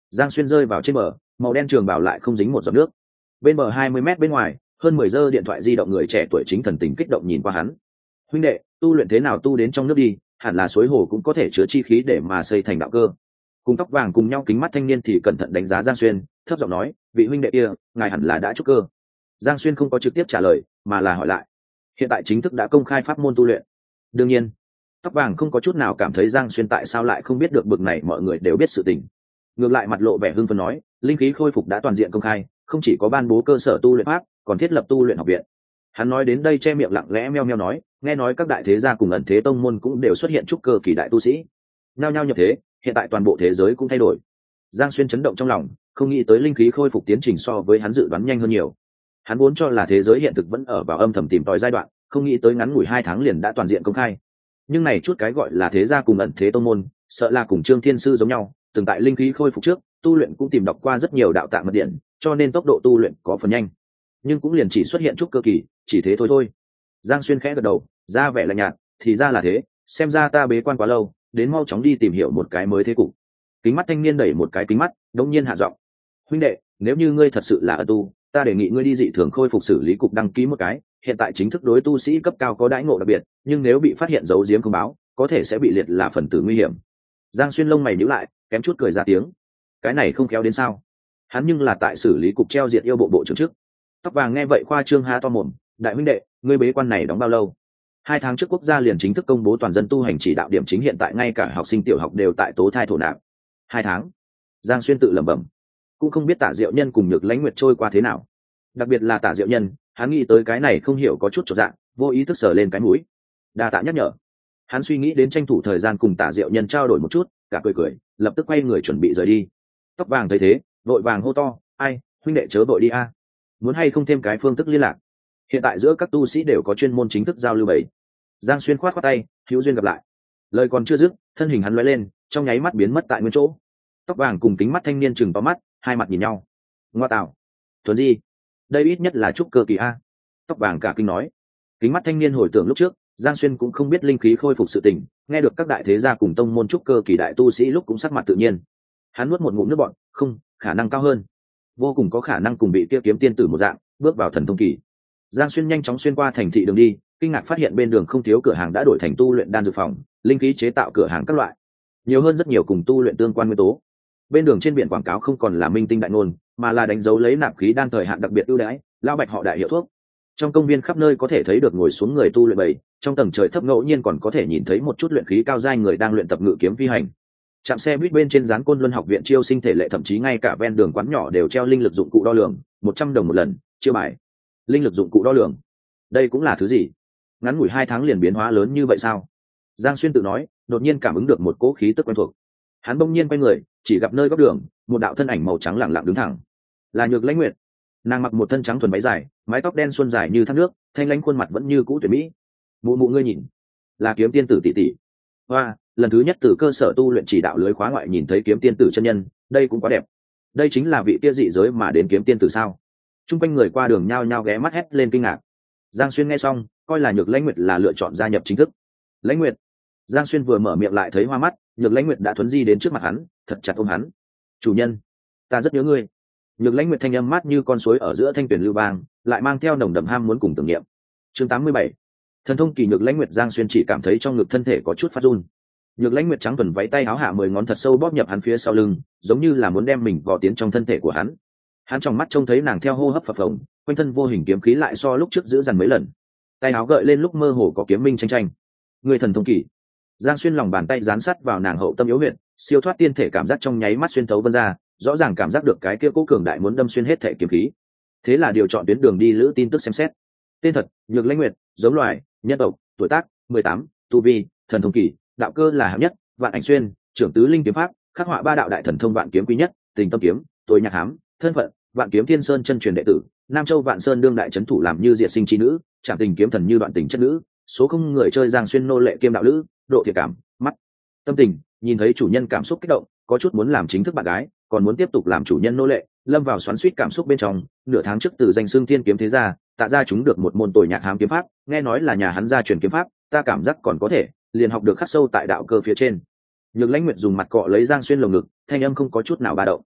Giang Xuyên rơi vào trên bờ, màu đen trường bảo lại không dính một giọt nước. Bên bờ 20 mét bên ngoài, hơn 10 giơ điện thoại di động người trẻ tuổi chính thần tình kích động nhìn qua hắn. Huynh đệ, tu luyện thế nào tu đến trong nước đi, hẳn là suối hồ cũng có thể chứa chi khí để mà xây thành đạo cơ. Cùng tóc vàng cùng nhau kính mắt thanh niên thì cẩn thận đánh giá Giang Xuyên, thấp giọng nói, vị huynh đệ kia, ngài hẳn là đã trúc cơ. Giang Xuyên không có trực tiếp trả lời, mà là hỏi lại, hiện tại chính thức đã công khai pháp môn tu luyện. Đương nhiên, tóc vàng không có chút nào cảm thấy Giang Xuyên tại sao lại không biết được bực này, mọi người đều biết sự tình. Ngược lại mặt lộ vẻ hưng phấn nói, linh khí khôi phục đã toàn diện công khai, không chỉ có ban bố cơ sở tu luyện pháp, còn thiết lập tu luyện học viện. Hắn nói đến đây che miệng lặng lẽ meo meo nói, nghe nói các đại thế gia cùng ẩn thế tông môn cũng đều xuất hiện trúc cơ kỳ đại tu sĩ, nhao nhao nhập thế, hiện tại toàn bộ thế giới cũng thay đổi. Giang Xuyên chấn động trong lòng, không nghĩ tới linh khí khôi phục tiến trình so với hắn dự đoán nhanh hơn nhiều. Hắn vốn cho là thế giới hiện thực vẫn ở vào âm thầm tìm tòi giai đoạn, không nghĩ tới ngắn ngủi 2 tháng liền đã toàn diện công khai. Nhưng này chút cái gọi là thế gia cùng ẩn thế tông môn, sợ là cùng Trương Thiên Sư giống nhau, từng tại linh khí khôi phục trước, tu luyện cũng tìm đọc qua rất nhiều đạo tạng mật điển, cho nên tốc độ tu luyện có phần nhanh, nhưng cũng liền chỉ xuất hiện chút cơ kỳ, chỉ thế thôi. Giang Xuyên khẽ gật đầu, ra vẻ lạnh nhạt, thì ra là thế, xem ra ta bế quan quá lâu, đến mau chóng đi tìm hiểu một cái mới thế cục. Kính mắt thanh niên đẩy một cái kính mắt, đống nhiên hạ giọng, huynh đệ, nếu như ngươi thật sự là ẩn tu, ta đề nghị ngươi đi dị thường khôi phục xử lý cục đăng ký một cái, hiện tại chính thức đối tu sĩ cấp cao có đãi ngộ đặc biệt, nhưng nếu bị phát hiện giấu giếm không báo, có thể sẽ bị liệt là phần tử nguy hiểm. Giang Xuyên lông mày nhíu lại, kém chút cười ra tiếng. Cái này không khéo đến sao? Hắn nhưng là tại xử lý cục treo diệt yêu bộ bộ trưởng trước. Tóc vàng nghe vậy khoa trương há to mồm, đại huynh đệ, ngươi bế quan này đóng bao lâu? 2 tháng trước quốc gia liền chính thức công bố toàn dân tu hành chỉ đạo điểm chính, hiện tại ngay cả học sinh tiểu học đều tại tố thai thổ nạp. 2 tháng? Giang Xuyên tự lẩm bẩm, cũng không biết Tả Diệu Nhân cùng Nhược Lãnh Nguyệt trôi qua thế nào. Đặc biệt là Tả Diệu Nhân, hắn nghĩ tới cái này không hiểu có chút chột dạ, vô ý thức sờ lên cái mũi. Đa tạ nhắc nhở. Hắn suy nghĩ đến tranh thủ thời gian cùng Tả Diệu Nhân trao đổi một chút, cả cười, lập tức quay người chuẩn bị rời đi. Tóc vàng thấy thế, vội vàng hô to, ai, huynh đệ chớ vội đi a, muốn hay không thêm cái phương thức liên lạc? Hiện tại giữa các tu sĩ đều có chuyên môn chính thức giao lưu bầy. Giang Xuyên khoát khoát tay, hữu duyên gặp lại. Lời còn chưa dứt, thân hình hắn lóe lên, trong nháy mắt biến mất tại nguyên chỗ. Tóc vàng cùng kính mắt thanh niên chừng to mắt, hai mặt nhìn nhau. Ngoa tạo, thuần gì? Đây ít nhất là trúc cơ kỳ a. Tóc vàng cả kinh nói. Kính mắt thanh niên hồi tưởng lúc trước, Giang Xuyên cũng không biết linh khí khôi phục sự tình, nghe được các đại thế gia cùng tông môn trúc cơ kỳ đại tu sĩ lúc cũng sắc mặt tự nhiên. Hắn nuốt một ngụm nước bọt, không, khả năng cao hơn, vô cùng có khả năng cùng bị kia kiếm tiên tử một dạng, bước vào thần thông kỳ. Giang Xuyên nhanh chóng xuyên qua thành thị đường đi, kinh ngạc phát hiện bên đường không thiếu cửa hàng đã đổi thành tu luyện đan dược phòng, linh khí chế tạo cửa hàng các loại, nhiều hơn rất nhiều cùng tu luyện tương quan nguyên tố. Bên đường trên biển quảng cáo không còn là minh tinh đại ngôn, mà là đánh dấu lấy nạp khí đan thời hạn đặc biệt ưu đãi, lão bạch họ đại hiệu thuốc. Trong công viên khắp nơi có thể thấy được ngồi xuống người tu luyện bầy, trong tầng trời thấp ngẫu nhiên còn có thể nhìn thấy một chút luyện khí cao giai người đang luyện tập ngự kiếm phi hành. Trạm xe buýt bên trên dán Côn Luân học viện chiêu sinh thể lệ, thậm chí ngay cả ven đường quán nhỏ đều treo linh lực dụng cụ đo lường, 100 đồng một lần, chiêu bài. Linh lực dụng cụ đo lường, đây cũng là thứ gì? Ngắn ngủi 2 tháng liền biến hóa lớn như vậy sao? Giang Xuyên tự nói, đột nhiên cảm ứng được một cỗ khí tức quen thuộc. Hắn bỗng nhiên quay người, chỉ gặp nơi góc đường, một đạo thân ảnh màu trắng lặng lặng đứng thẳng. Là Nhược Lãnh Nguyệt. Nàng mặc một thân trắng thuần váy dài, mái tóc đen xuân dài như thác nước, thanh lãnh khuôn mặt vẫn như cũ tuyệt mỹ. Mụ mụ ngươi nhìn, là kiếm tiên tử tỷ tỷ. Hoa, lần thứ nhất từ cơ sở tu luyện chỉ đạo lưới khóa ngoại nhìn thấy kiếm tiên tử chân nhân, đây cũng quá đẹp. Đây chính là vị kia dị giới mà đến kiếm tiên tử sao? Trung quanh người qua đường nhao nhao ghé mắt hét lên kinh ngạc. Giang Xuyên nghe xong, coi là Nhược Lãnh Nguyệt là lựa chọn gia nhập chính thức. Lãnh Nguyệt. Giang Xuyên vừa mở miệng lại thấy hoa mắt, Nhược Lãnh Nguyệt đã thuấn di đến trước mặt hắn, thật chặt ôm hắn. Chủ nhân, ta rất nhớ ngươi. Nhược Lãnh Nguyệt thanh âm mát như con suối ở giữa thanh tuyển lưu vang, lại mang theo nồng đậm ham muốn cùng tưởng niệm. Chương 87. Thần thông kỳ Nhược Lãnh Nguyệt. Giang Xuyên chỉ cảm thấy trong ngực thân thể có chút phát run. Nhược Lãnh Nguyệt trắng thuần váy tay áo hạ 10 ngón thật sâu bóp nhập hắn phía sau lưng, giống như là muốn đem mình vò tiến trong thân thể của hắn. Hắn trong mắt trông thấy nàng theo hô hấp phập phồng, quanh thân vô hình kiếm khí lại so lúc trước giữ dằn mấy lần. Tay áo gợi lên lúc mơ hồ có kiếm minh tranh tranh. Người thần thông kỳ. Giang Xuyên lòng bàn tay dán sát vào nàng hậu tâm yếu huyệt, siêu thoát tiên thể cảm giác trong nháy mắt xuyên thấu vân ra, rõ ràng cảm giác được cái kia cố cường đại muốn đâm xuyên hết thể kiếm khí. Thế là điều chọn tuyến đường đi lữ tin tức xem xét. Tên thật: Nhược Lãnh Nguyệt, giống loài, nhân tộc, tuổi tác 18, tu vi thần thông kỳ, đạo cơ là hạng nhất, Vạn Ảnh Xuyên, trưởng tứ linh kiếm pháp, khắc họa 3 đạo đại thần thông Vạn Kiếm Quý Nhất, Tình Tâm Kiếm, Tối Nhạc Hám, thân phận: Vạn Kiếm Thiên Sơn chân truyền đệ tử, Nam Châu Vạn Sơn đương đại trấn thủ làm như diệt sinh chi nữ, Trảm Tình kiếm thần như đoạn tình chất nữ, số không người chơi Giang Xuyên nô lệ kiêm đạo lữ, độ thiệt cảm, mắt, tâm tình, nhìn thấy chủ nhân cảm xúc kích động, có chút muốn làm chính thức bạn gái, còn muốn tiếp tục làm chủ nhân nô lệ, lâm vào xoắn xuýt cảm xúc bên trong. Nửa tháng trước từ danh xưng Thiên kiếm thế gia, Tạ gia chúng được một môn Tối Nhạc Hám kiếm pháp, nghe nói là nhà hắn gia truyền kiếm pháp, ta cảm giác còn có thể, liền học được khắc sâu tại đạo cơ phía trên. Nhược Lãnh Nguyệt dùng mặt cọ lấy Giang Xuyên lồng ngực, thanh âm không có chút nào ba động.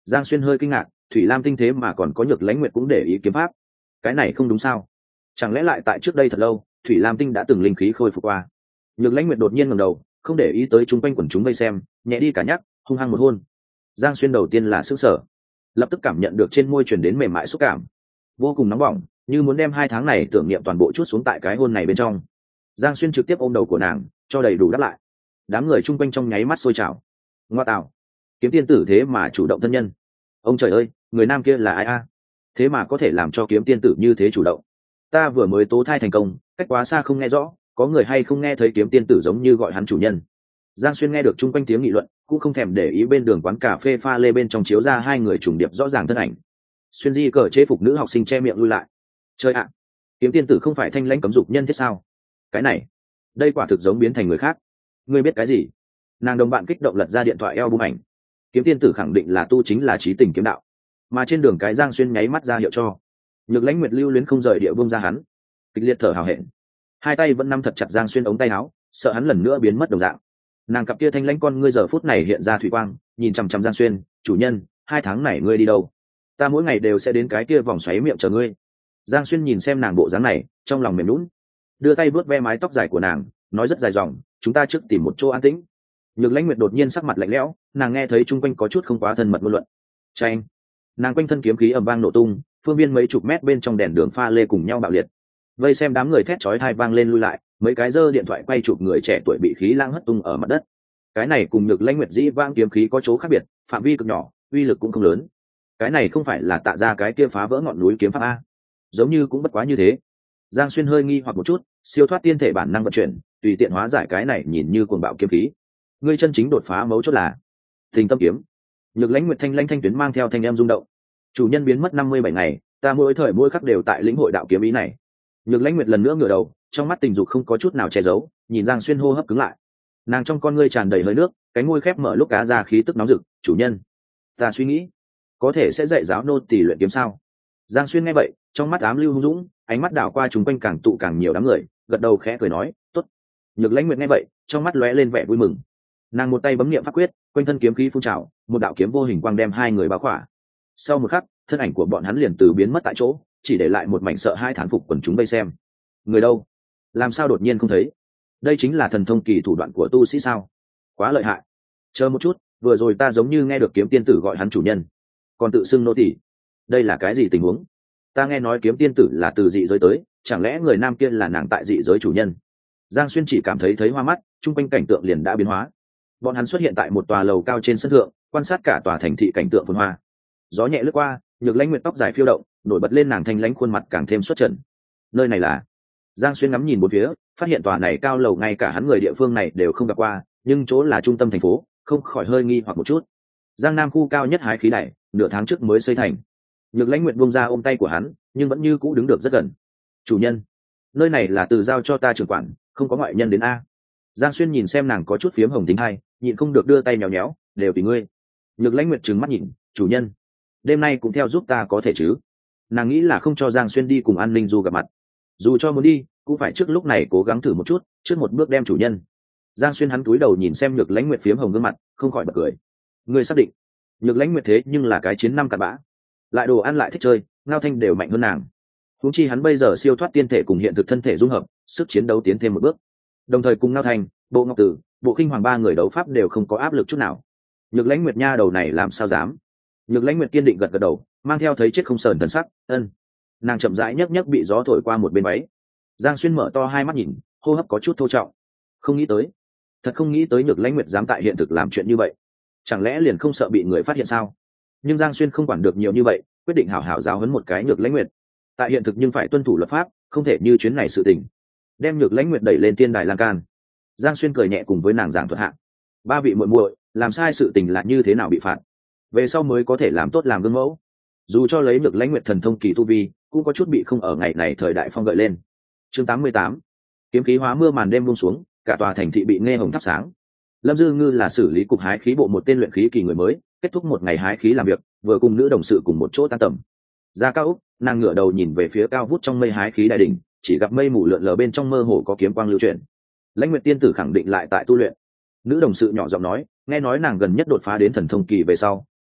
Giang Xuyên hơi kinh ngạc, Thủy Lam tinh thế mà còn có Nhược Lãnh Nguyệt cũng để ý kiếm pháp, cái này không đúng sao? Chẳng lẽ lại tại trước đây thật lâu, Thủy Lam tinh đã từng linh khí khôi phục qua? Nhược Lãnh Nguyệt đột nhiên ngẩng đầu, không để ý tới chung quanh quần chúng vây xem, nhẹ đi cả nhắc, hung hăng một hôn. Giang Xuyên đầu tiên là sửng sở, lập tức cảm nhận được trên môi truyền đến mềm mại xúc cảm, vô cùng nóng bỏng, như muốn đem 2 tháng này tưởng niệm toàn bộ chút xuống tại cái hôn này bên trong. Giang Xuyên trực tiếp ôm đầu của nàng, cho đầy đủ đáp lại. Đám người chung quanh trong nháy mắt sôi trào. Ngoa tạo, kiếm tiên tử thế mà chủ động thân nhân. Ông trời ơi, người nam kia là ai a? Thế mà có thể làm cho kiếm tiên tử như thế chủ động. Ta vừa mới tố thai thành công, cách quá xa không nghe rõ, có người hay không nghe thấy kiếm tiên tử giống như gọi hắn chủ nhân. Giang Xuyên nghe được chung quanh tiếng nghị luận, cũng không thèm để ý bên đường quán cà phê pha lê bên trong chiếu ra 2 người trùng điệp rõ ràng thân ảnh. Xuyên di cờ chế phục nữ học sinh che miệng lui lại. Chơi ạ, kiếm tiên tử không phải thanh lãnh cấm dục nhân thiết sao? Cái này, đây quả thực giống biến thành người khác. Ngươi biết cái gì? Nàng đồng bạn kích động lật ra điện thoại album ảnh. Kiếm tiên tử khẳng định là tu chính là trí tình kiếm đạo, mà trên đường cái Giang Xuyên nháy mắt ra hiệu cho. Nhược Lãnh Nguyệt lưu luyến không rời địa buông ra hắn, kịch liệt thở hào hẹn, 2 tay vẫn nắm thật chặt Giang Xuyên ống tay áo, sợ hắn lần nữa biến mất đồng dạng. Nàng cặp kia thanh lãnh con ngươi giờ phút này hiện ra thủy quang, nhìn chằm chằm Giang Xuyên. Chủ nhân, 2 tháng này ngươi đi đâu? Ta mỗi ngày đều sẽ đến cái kia vòng xoáy miệng chờ ngươi. Giang Xuyên nhìn xem nàng bộ dáng này, trong lòng mềm lún, đưa tay vuốt ve mái tóc dài của nàng, nói rất dài dòng, chúng ta trước tìm một chỗ an tĩnh. Nhược Lãnh Nguyệt đột nhiên sắc mặt lạnh lẽo, nàng nghe thấy chung quanh có chút không quá thân mật ngôn luận. Chanh, nàng quanh thân kiếm khí ầm vang nổ tung, phương viên mấy chục mét bên trong đèn đường pha lê cùng nhau bạo liệt. Vây xem đám người thét chói tai vang lên lui lại, mấy cái giơ điện thoại quay chụp người trẻ tuổi bị khí lãng hất tung ở mặt đất. Cái này cùng Nhược Lãnh Nguyệt dĩ vãng kiếm khí có chỗ khác biệt, phạm vi cực nhỏ, uy lực cũng không lớn. Cái này không phải là Tạ ra cái kia phá vỡ ngọn núi kiếm pháp a? Giống như cũng bất quá như thế. Giang Xuyên hơi nghi hoặc một chút, siêu thoát tiên thể bản năng vận chuyển, tùy tiện hóa giải cái này nhìn như cuồng bạo kiếm khí. Ngươi chân chính đột phá mấu chốt là Tình Tâm kiếm. Nhược Lãnh Nguyệt thanh lãnh thanh tuyến mang theo thanh em rung động. Chủ nhân biến mất 57 ngày, ta mỗi thời mỗi khắc đều tại lĩnh hội đạo kiếm ý này. Nhược Lãnh Nguyệt lần nữa ngửa đầu, trong mắt tình dục không có chút nào che giấu, nhìn Giang Xuyên hô hấp cứng lại. Nàng trong con ngươi tràn đầy hơi nước, cánh môi khép mở lúc cá ra khí tức nóng rực. Chủ nhân, ta suy nghĩ, có thể sẽ dạy giáo nô tỳ luyện kiếm sao? Giang Xuyên nghe vậy, trong mắt ám lưu hung dũng, ánh mắt đảo qua chúng quanh càng tụ càng nhiều đám người, gật đầu khẽ cười nói, tốt. Nhược Lãnh Nguyệt nghe vậy, trong mắt lóe lên vẻ vui mừng. Nàng một tay bấm niệm pháp quyết, quanh thân kiếm khí phun trào, một đạo kiếm vô hình quang đem 2 người bao khỏa. Sau một khắc, thân ảnh của bọn hắn liền từ biến mất tại chỗ, chỉ để lại một mảnh sợ hai thán phục quần chúng vây xem. Người đâu? Làm sao đột nhiên không thấy? Đây chính là thần thông kỳ thủ đoạn của tu sĩ sao? Quá lợi hại. Chờ một chút, vừa rồi ta giống như nghe được kiếm tiên tử gọi hắn chủ nhân, còn tự xưng nô tỳ. Đây là cái gì tình huống? Ta nghe nói kiếm tiên tử là từ dị giới tới, chẳng lẽ người nam kia là nàng tại dị giới chủ nhân? Giang Xuyên chỉ cảm thấy hoa mắt, chung quanh cảnh tượng liền đã biến hóa. Bọn hắn xuất hiện tại một tòa lầu cao trên sân thượng, quan sát cả tòa thành thị cảnh tượng phồn hoa. Gió nhẹ lướt qua, Nhược Lãnh Nguyệt tóc dài phiêu động, nổi bật lên nàng thanh lãnh khuôn mặt càng thêm xuất trần. Nơi này là? Giang Xuyên ngắm nhìn bốn phía, phát hiện tòa này cao lầu ngay cả hắn người địa phương này đều không gặp qua, nhưng chỗ là trung tâm thành phố, không khỏi hơi nghi hoặc một chút. Giang Nam khu cao nhất hái khí đài, nửa tháng trước mới xây thành. Nhược Lãnh Nguyệt buông ra ôm tay của hắn, nhưng vẫn như cũ đứng được rất gần. Chủ nhân, nơi này là từ giao cho ta trưởng quản, không có ngoại nhân đến a. Giang Xuyên nhìn xem nàng có chút phiếm hồng tính hay, nhịn không được đưa tay nhéo nhéo, đều tùy ngươi. Nhược Lãnh Nguyệt trừng mắt nhìn, chủ nhân, đêm nay cũng theo giúp ta có thể chứ? Nàng nghĩ là không cho Giang Xuyên đi cùng An Ninh Du gặp mặt, dù cho muốn đi cũng phải trước lúc này cố gắng thử một chút, trước một bước đem chủ nhân. Giang Xuyên hắn cúi đầu nhìn xem Nhược Lãnh Nguyệt phiếm hồng gương mặt, không khỏi bật cười. Ngươi xác định? Nhược Lãnh Nguyệt thế nhưng là cái chiến năm cặn bã, lại đồ ăn lại thích chơi, Ngao Thanh đều mạnh hơn nàng. Huống chi hắn bây giờ siêu thoát tiên thể cùng hiện thực thân thể dung hợp, sức chiến đấu tiến thêm một bước. Đồng thời cùng Ngao Thanh, Bộ Ngọc Tử, Bộ Khinh Hoàng 3 người đấu pháp đều không có áp lực chút nào. Nhược Lãnh Nguyệt nha đầu này làm sao dám? Nhược Lãnh Nguyệt kiên định gật gật đầu, mang theo thấy chết không sờn thần sắc, ân. Nàng chậm rãi nhấc nhấc bị gió thổi qua một bên váy. Giang Xuyên mở to hai mắt nhìn, hô hấp có chút thô trọng. Không nghĩ tới, thật không nghĩ tới Nhược Lãnh Nguyệt dám tại hiện thực làm chuyện như vậy. Chẳng lẽ liền không sợ bị người phát hiện sao? Nhưng Giang Xuyên không quản được nhiều như vậy, quyết định hảo hảo giáo huấn một cái Nhược Lãnh Nguyệt. Tại hiện thực nhưng phải tuân thủ luật pháp, không thể như chuyến này sự tình. Đem Nhược Lãnh Nguyệt đẩy lên tiên đài lan can. Giang Xuyên cười nhẹ cùng với nàng giảng thuật hạ. 3 vị muội muội, làm sai sự tình là như thế nào bị phạt, về sau mới có thể làm tốt làm gương mẫu. Dù cho lấy Nhược Lãnh Nguyệt thần thông kỳ tu vi, cũng có chút bị không ở ngày này thời đại phong gợi lên. Chương 88. Kiếm khí hóa mưa màn đêm buông xuống, cả tòa thành thị bị nghe hồng thắp sáng. Lâm Dư Ngư là xử lý cục hái khí bộ một tên luyện khí kỳ người mới, kết thúc một ngày hái khí làm việc, vừa cùng nữ đồng sự cùng một chỗ tan tầm. Ra cao úc, nàng ngửa đầu nhìn về phía cao vút trong mây hái khí đại đỉnh, chỉ gặp mây mù lượn lờ bên trong mơ hồ có kiếm quang lưu chuyển. Lãnh Nguyệt tiên tử khẳng định lại tại tu luyện. Nữ đồng sự nhỏ giọng nói, nghe nói nàng gần nhất đột phá đến thần thông kỳ về sau,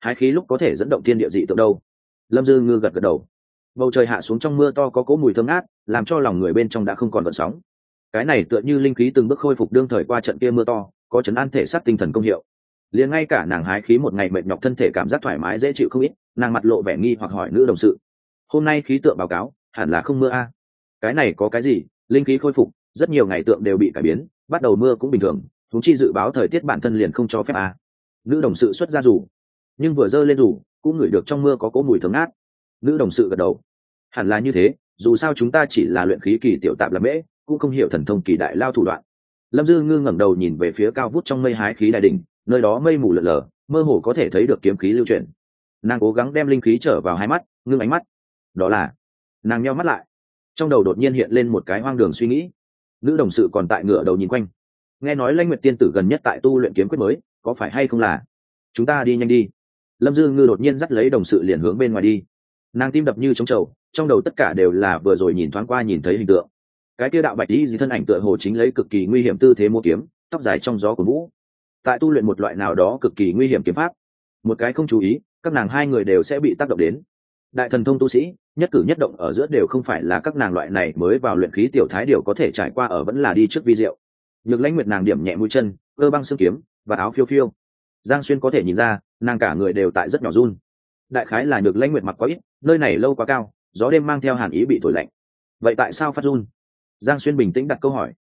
hái khí lúc có thể dẫn động thiên địa dị tượng đâu. Lâm Dư Ngư gật gật đầu. Bầu trời hạ xuống trong mưa to có cỗ mùi thơm ngát, làm cho lòng người bên trong đã không còn gợn sóng. Cái này tựa như linh khí từng bước khôi phục đương thời qua trận kia mưa to, có trấn an thể xác tinh thần công hiệu. Liền ngay cả nàng hái khí một ngày mệt nhọc thân thể cảm giác thoải mái dễ chịu không ít, nàng mặt lộ vẻ nghi hoặc hỏi nữ đồng sự: hôm nay khí tượng báo cáo hẳn là không mưa a? Cái này có cái gì, linh khí khôi phục, rất nhiều ngày tượng đều bị cải biến, bắt đầu mưa cũng bình thường, chúng chi dự báo thời tiết bản thân liền không cho phép a. Nữ đồng sự xuất ra dù, nhưng vừa giơ lên dù cũng ngửi được trong mưa có cỗ mùi thơm ngát. Nữ đồng sự gật đầu: hẳn là như thế, dù sao chúng ta chỉ là luyện khí kỳ tiểu tạp làm mễ, cũng không hiểu thần thông kỳ đại lao thủ đoạn. Lâm Dư Ngư ngẩng đầu nhìn về phía cao vút trong mây hái khí đại đỉnh, nơi đó mây mù lờ lờ, mơ hồ có thể thấy được kiếm khí lưu chuyển. Nàng cố gắng đem linh khí trở vào hai mắt, ngưng ánh mắt. Đó là, nàng nheo mắt lại, trong đầu đột nhiên hiện lên một cái hoang đường suy nghĩ. Nữ đồng sự còn tại ngửa đầu nhìn quanh, nghe nói Lãnh Nguyệt tiên tử gần nhất tại tu luyện kiếm quyết mới, có phải hay không là? Chúng ta đi nhanh đi. Lâm Dư Ngư đột nhiên dắt lấy đồng sự liền hướng bên ngoài đi. Nàng tim đập như trống trầu, trong đầu tất cả đều là vừa rồi nhìn thoáng qua nhìn thấy hình tượng. Cái kia đạo bạch y gì thân ảnh tựa hồ chính lấy cực kỳ nguy hiểm tư thế mua kiếm, tóc dài trong gió của vũ, tại tu luyện một loại nào đó cực kỳ nguy hiểm kiếm pháp. Một cái không chú ý, các nàng hai người đều sẽ bị tác động đến. Đại thần thông tu sĩ, nhất cử nhất động ở giữa đều không phải là các nàng loại này mới vào luyện khí tiểu thái điều có thể trải qua, ở vẫn là đi trước vi diệu. Nhược Lãnh Nguyệt nàng điểm nhẹ mũi chân, cơ băng xương kiếm và áo phiêu phiêu. Giang Xuyên có thể nhìn ra, nàng cả người đều tại rất nhỏ run. Đại khái là Nhược Lãnh Nguyệt mặc quá ít, nơi này lâu quá cao, gió đêm mang theo hàn ý bị thổi lạnh. Vậy tại sao phát run? Giang Xuyên bình tĩnh đặt câu hỏi.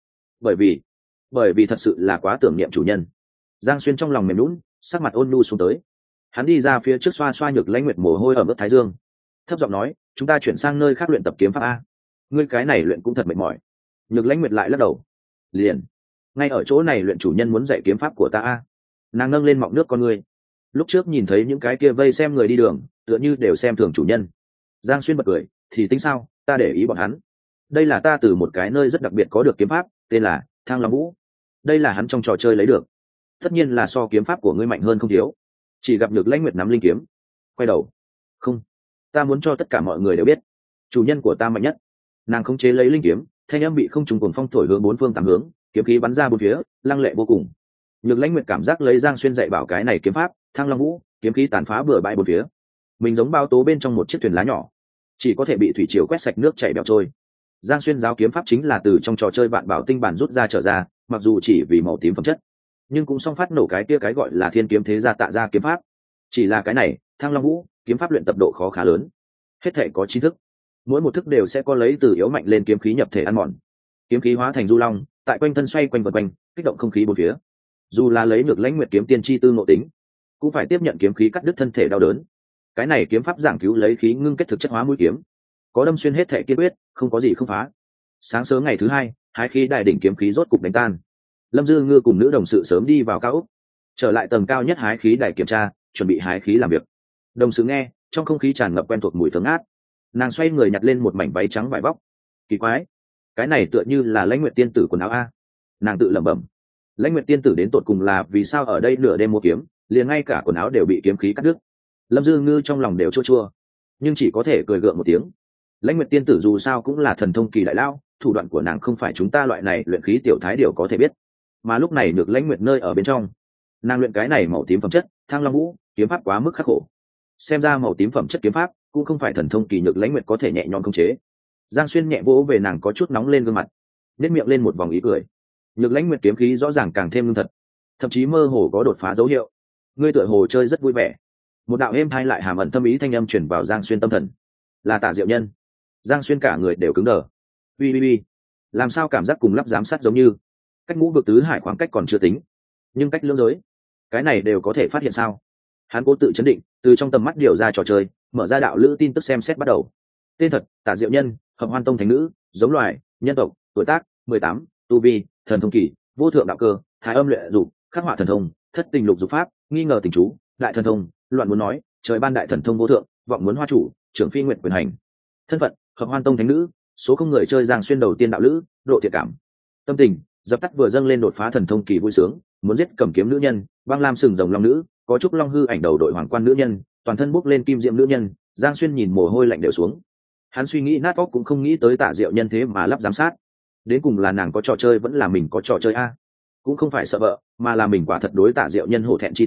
Bởi vì thật sự là quá tưởng niệm chủ nhân. Giang Xuyên trong lòng mềm lún, sắc mặt ôn nhu xuống tới. Hắn đi ra phía trước xoa xoa Nhược Lãnh Nguyệt mồ hôi ở mức thái dương, thấp giọng nói: chúng ta chuyển sang nơi khác luyện tập kiếm pháp a. Ngươi cái này luyện cũng thật mệt mỏi. Nhược Lãnh Nguyệt lại lắc đầu: liền ngay ở chỗ này luyện, chủ nhân muốn dạy kiếm pháp của ta a. Nàng nâng lên mọng nước con ngươi. Lúc trước nhìn thấy những cái kia vây xem người đi đường, tựa như đều xem thường chủ nhân. Giang Xuyên bật cười: thì tính sao, ta để ý bọn hắn. Đây là ta từ một cái nơi rất đặc biệt có được kiếm pháp, tên là Thang Long Vũ. Đây là hắn trong trò chơi lấy được, tất nhiên là so kiếm pháp của ngươi mạnh hơn không thiếu. Chỉ gặp Nhược Lãnh Nguyệt nắm linh kiếm, quay đầu: không, ta muốn cho tất cả mọi người đều biết, chủ nhân của ta mạnh nhất. Nàng khống chế lấy linh kiếm, thanh âm bị không trùng cuồng phong thổi hướng bốn phương tám hướng, kiếm khí bắn ra bốn phía, lăng lệ vô cùng. Nhược Lãnh Nguyệt cảm giác lấy Giang Xuyên dạy bảo cái này kiếm pháp Thang Long Vũ, kiếm khí tàn phá bừa bãi bốn phía. Mình giống bao tố bên trong một chiếc thuyền lá nhỏ, chỉ có thể bị thủy triều quét sạch, nước chảy bẹo trôi. Giang Xuyên giáo kiếm pháp chính là từ trong trò chơi Vạn Bảo Tinh bản rút ra trở ra, mặc dù chỉ vì màu tím phẩm chất, nhưng cũng song phát nổ cái kia cái gọi là Thiên Kiếm Thế Gia Tạ Gia kiếm pháp. Chỉ là cái này Thang Long Vũ kiếm pháp luyện tập độ khó khá lớn, hết thể có 9 thức, mỗi một thức đều sẽ có lấy từ yếu mạnh lên kiếm khí nhập thể ăn mòn. Kiếm khí hóa thành du long, tại quanh thân xoay quanh vần quanh, kích động không khí bốn phía. Dù là lấy được Lãnh Nguyệt kiếm tiên chi tư ngộ tính, cũng phải tiếp nhận kiếm khí cắt đứt thân thể đau đớn. Cái này kiếm pháp giảng cứu lấy khí ngưng kết thực chất hóa mũi kiếm, có đâm xuyên hết thể kiên quyết, không có gì không phá. Sáng sớm ngày thứ hai, hái khí đại đỉnh kiếm khí rốt cục đánh tan. Lâm Dư Ngư cùng nữ đồng sự sớm đi vào cao ốc, trở lại tầng cao nhất hái khí đài kiểm tra, chuẩn bị hái khí làm việc. Đồng sự nghe, trong không khí tràn ngập quen thuộc mùi thơm ngát. Nàng xoay người nhặt lên một mảnh váy trắng vải vóc. Kỳ quái, cái này tựa như là Lãnh Nguyệt tiên tử quần áo a. Nàng tự lẩm bẩm. Lãnh Nguyệt tiên tử đến tột cùng là vì sao ở đây nửa đêm mua kiếm, liền ngay cả quần áo đều bị kiếm khí cắt đứt. Lâm Dư Ngư trong lòng đều chua chua, nhưng chỉ có thể cười gượng một tiếng. Lãnh Nguyệt tiên tử dù sao cũng là thần thông kỳ đại lao, thủ đoạn của nàng không phải chúng ta loại này luyện khí tiểu thái điều có thể biết. Mà lúc này được Lãnh Nguyệt nơi ở bên trong, nàng luyện cái này màu tím phẩm chất Thang Long Vũ kiếm pháp quá mức khắc khổ. Xem ra màu tím phẩm chất kiếm pháp cũng không phải thần thông kỳ Nhược Lãnh Nguyệt có thể nhẹ nhõm khống chế. Giang Xuyên nhẹ vỗ về nàng có chút nóng lên gương mặt, nét miệng lên một vòng ý cười. Nhược Lãnh Nguyệt kiếm khí rõ ràng càng thêm ngưng thật, thậm chí mơ hồ có đột phá dấu hiệu. Ngươi tựa hồ chơi rất vui vẻ. Một đạo êm thay lại hàm ẩn thâm ý thanh âm truyền vào Giang Xuyên tâm thần. Là Tả Diệu Nhân. Giang Xuyên cả người đều cứng đờ. Ui, làm sao cảm giác cùng lắp giám sát giống như? Cách ngũ vực tứ hải khoảng cách còn chưa tính, nhưng cách lưỡng giới, cái này đều có thể phát hiện sao? Hắn cố tự chấn định, từ trong tầm mắt điều ra trò chơi, mở ra đạo lữ tin tức xem xét bắt đầu. Tên thật: Tả Diệu Nhân, Hợp Hoan Tông thánh nữ, giống loài, nhân tộc, tuổi tác 18, tu vi, thần thông kỳ, vô thượng đạo cơ, thái âm luyện dục, khắc họa thần thông, thất tình lục dục pháp, nghi ngờ tình chú, đại thần thông, loạn muốn nói, trời ban đại thần thông vô thượng, vọng muốn hoa chủ, trưởng phi nguyện quyền hành. Thân phận: Hợp Hoan Tông thánh nữ, số không người chơi Giang Xuyên đầu tiên đạo lữ, độ thiện cảm. Tâm tình: dập tắt vừa dâng lên đột phá thần thông kỳ vui sướng, muốn giết cầm kiếm nữ nhân, băng lam sừng rồng long nữ, có trúc long hư ảnh đầu đội hoàng quan nữ nhân, toàn thân bốc lên kim diệm nữ nhân. Giang Xuyên nhìn mồ hôi lạnh đều xuống. Hắn suy nghĩ nát óc cũng không nghĩ tới Tả Diệu Nhân thế mà lắp giám sát. Đến cùng là nàng có trò chơi vẫn là mình có trò chơi a? Cũng không phải sợ vợ, mà là mình quả thật đối Tả Diệu Nhân hổ thẹn chi tâm,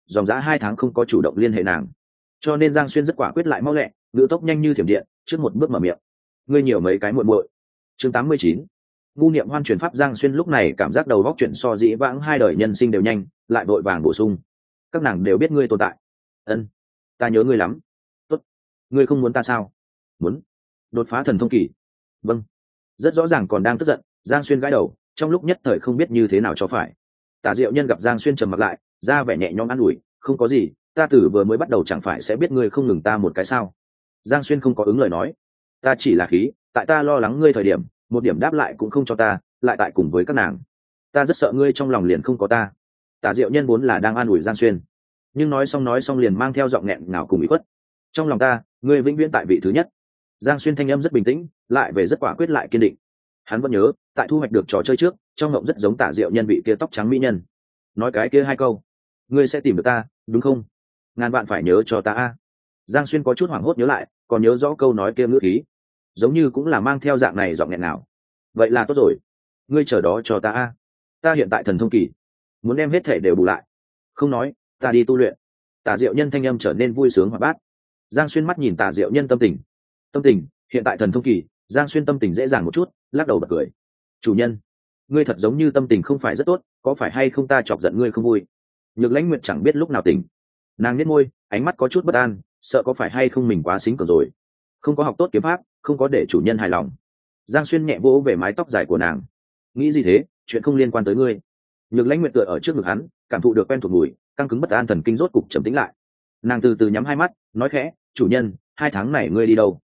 dòng dã 2 tháng không có chủ động liên hệ nàng, cho nên Giang Xuyên rất quả quyết lại mau lẹ, ngữ tốc nhanh như thiểm điện, trước một bước mở miệng. Ngươi nhiều mấy cái muội muội. Chương 89. Ngu Niệm Hoan truyền pháp. Giang Xuyên lúc này cảm giác đầu óc chuyện so dĩ vãng 2 đời nhân sinh đều nhanh, lại vội vàng bổ sung. Các nàng đều biết ngươi tồn tại. Ân, ta nhớ ngươi lắm. Tốt, ngươi không muốn ta sao? Muốn. Đột phá thần thông kỳ. Vâng. Rất rõ ràng còn đang tức giận, Giang Xuyên gãi đầu, trong lúc nhất thời không biết như thế nào cho phải. Tả Diệu Nhân gặp Giang Xuyên trầm mặc lại, ra vẻ nhẹ nhõm an ủi, không có gì, ta từ vừa mới bắt đầu chẳng phải sẽ biết ngươi không ngừng ta một cái sao? Giang Xuyên không có ứng lời nói, ta chỉ là khí, tại ta lo lắng ngươi thời điểm, một điểm đáp lại cũng không cho ta, lại tại cùng với các nàng, ta rất sợ ngươi trong lòng liền không có ta. Tả Diệu Nhân vốn là đang an ủi Giang Xuyên, nhưng nói xong liền mang theo giọng nghẹn ngào cùng ủy khuất. Trong lòng ta, ngươi vĩnh viễn tại vị thứ nhất. Giang Xuyên thanh âm rất bình tĩnh, lại về rất quả quyết lại kiên định. Hắn vẫn nhớ, tại thu hoạch được trò chơi trước, trong ngộng rất giống Tả Diệu Nhân vị kia tóc trắng mỹ nhân. Nói cái kia 2 câu, ngươi sẽ tìm được ta, đúng không? Ngàn bạn phải nhớ cho ta a. Giang Xuyên có chút hoảng hốt nhớ lại, còn nhớ rõ câu nói kia ngữ khí, giống như cũng là mang theo dạng này giọng nghẹn nào. Vậy là tốt rồi, ngươi chờ đó cho ta a. Ta hiện tại thần thông kỳ, muốn đem hết thể đều bù lại. Không nói, ta đi tu luyện. Tả Diệu Nhân thanh âm trở nên vui sướng hoạt bát. Giang Xuyên mắt nhìn Tả Diệu Nhân tâm tình hiện tại thần thông kỳ. Giang Xuyên tâm tình dễ dàng một chút, lắc đầu bật cười. Chủ nhân, ngươi thật giống như tâm tình không phải rất tốt, có phải hay không ta chọc giận ngươi không vui? Nhược Lãnh Nguyệt chẳng biết lúc nào tỉnh, nàng nhếch môi, ánh mắt có chút bất an, sợ có phải hay không mình quá xính cờ rồi, không có học tốt kiếm pháp, không có để chủ nhân hài lòng. Giang Xuyên nhẹ vỗ về mái tóc dài của nàng, nghĩ gì thế, chuyện không liên quan tới ngươi. Nhược Lãnh Nguyệt tựa ở trước ngực hắn, cảm thụ được quen thuộc mùi, căng cứng bất an thần kinh rốt cục trầm tĩnh lại. Nàng từ từ nhắm 2 mắt, nói khẽ, chủ nhân, 2 tháng này ngươi đi đâu?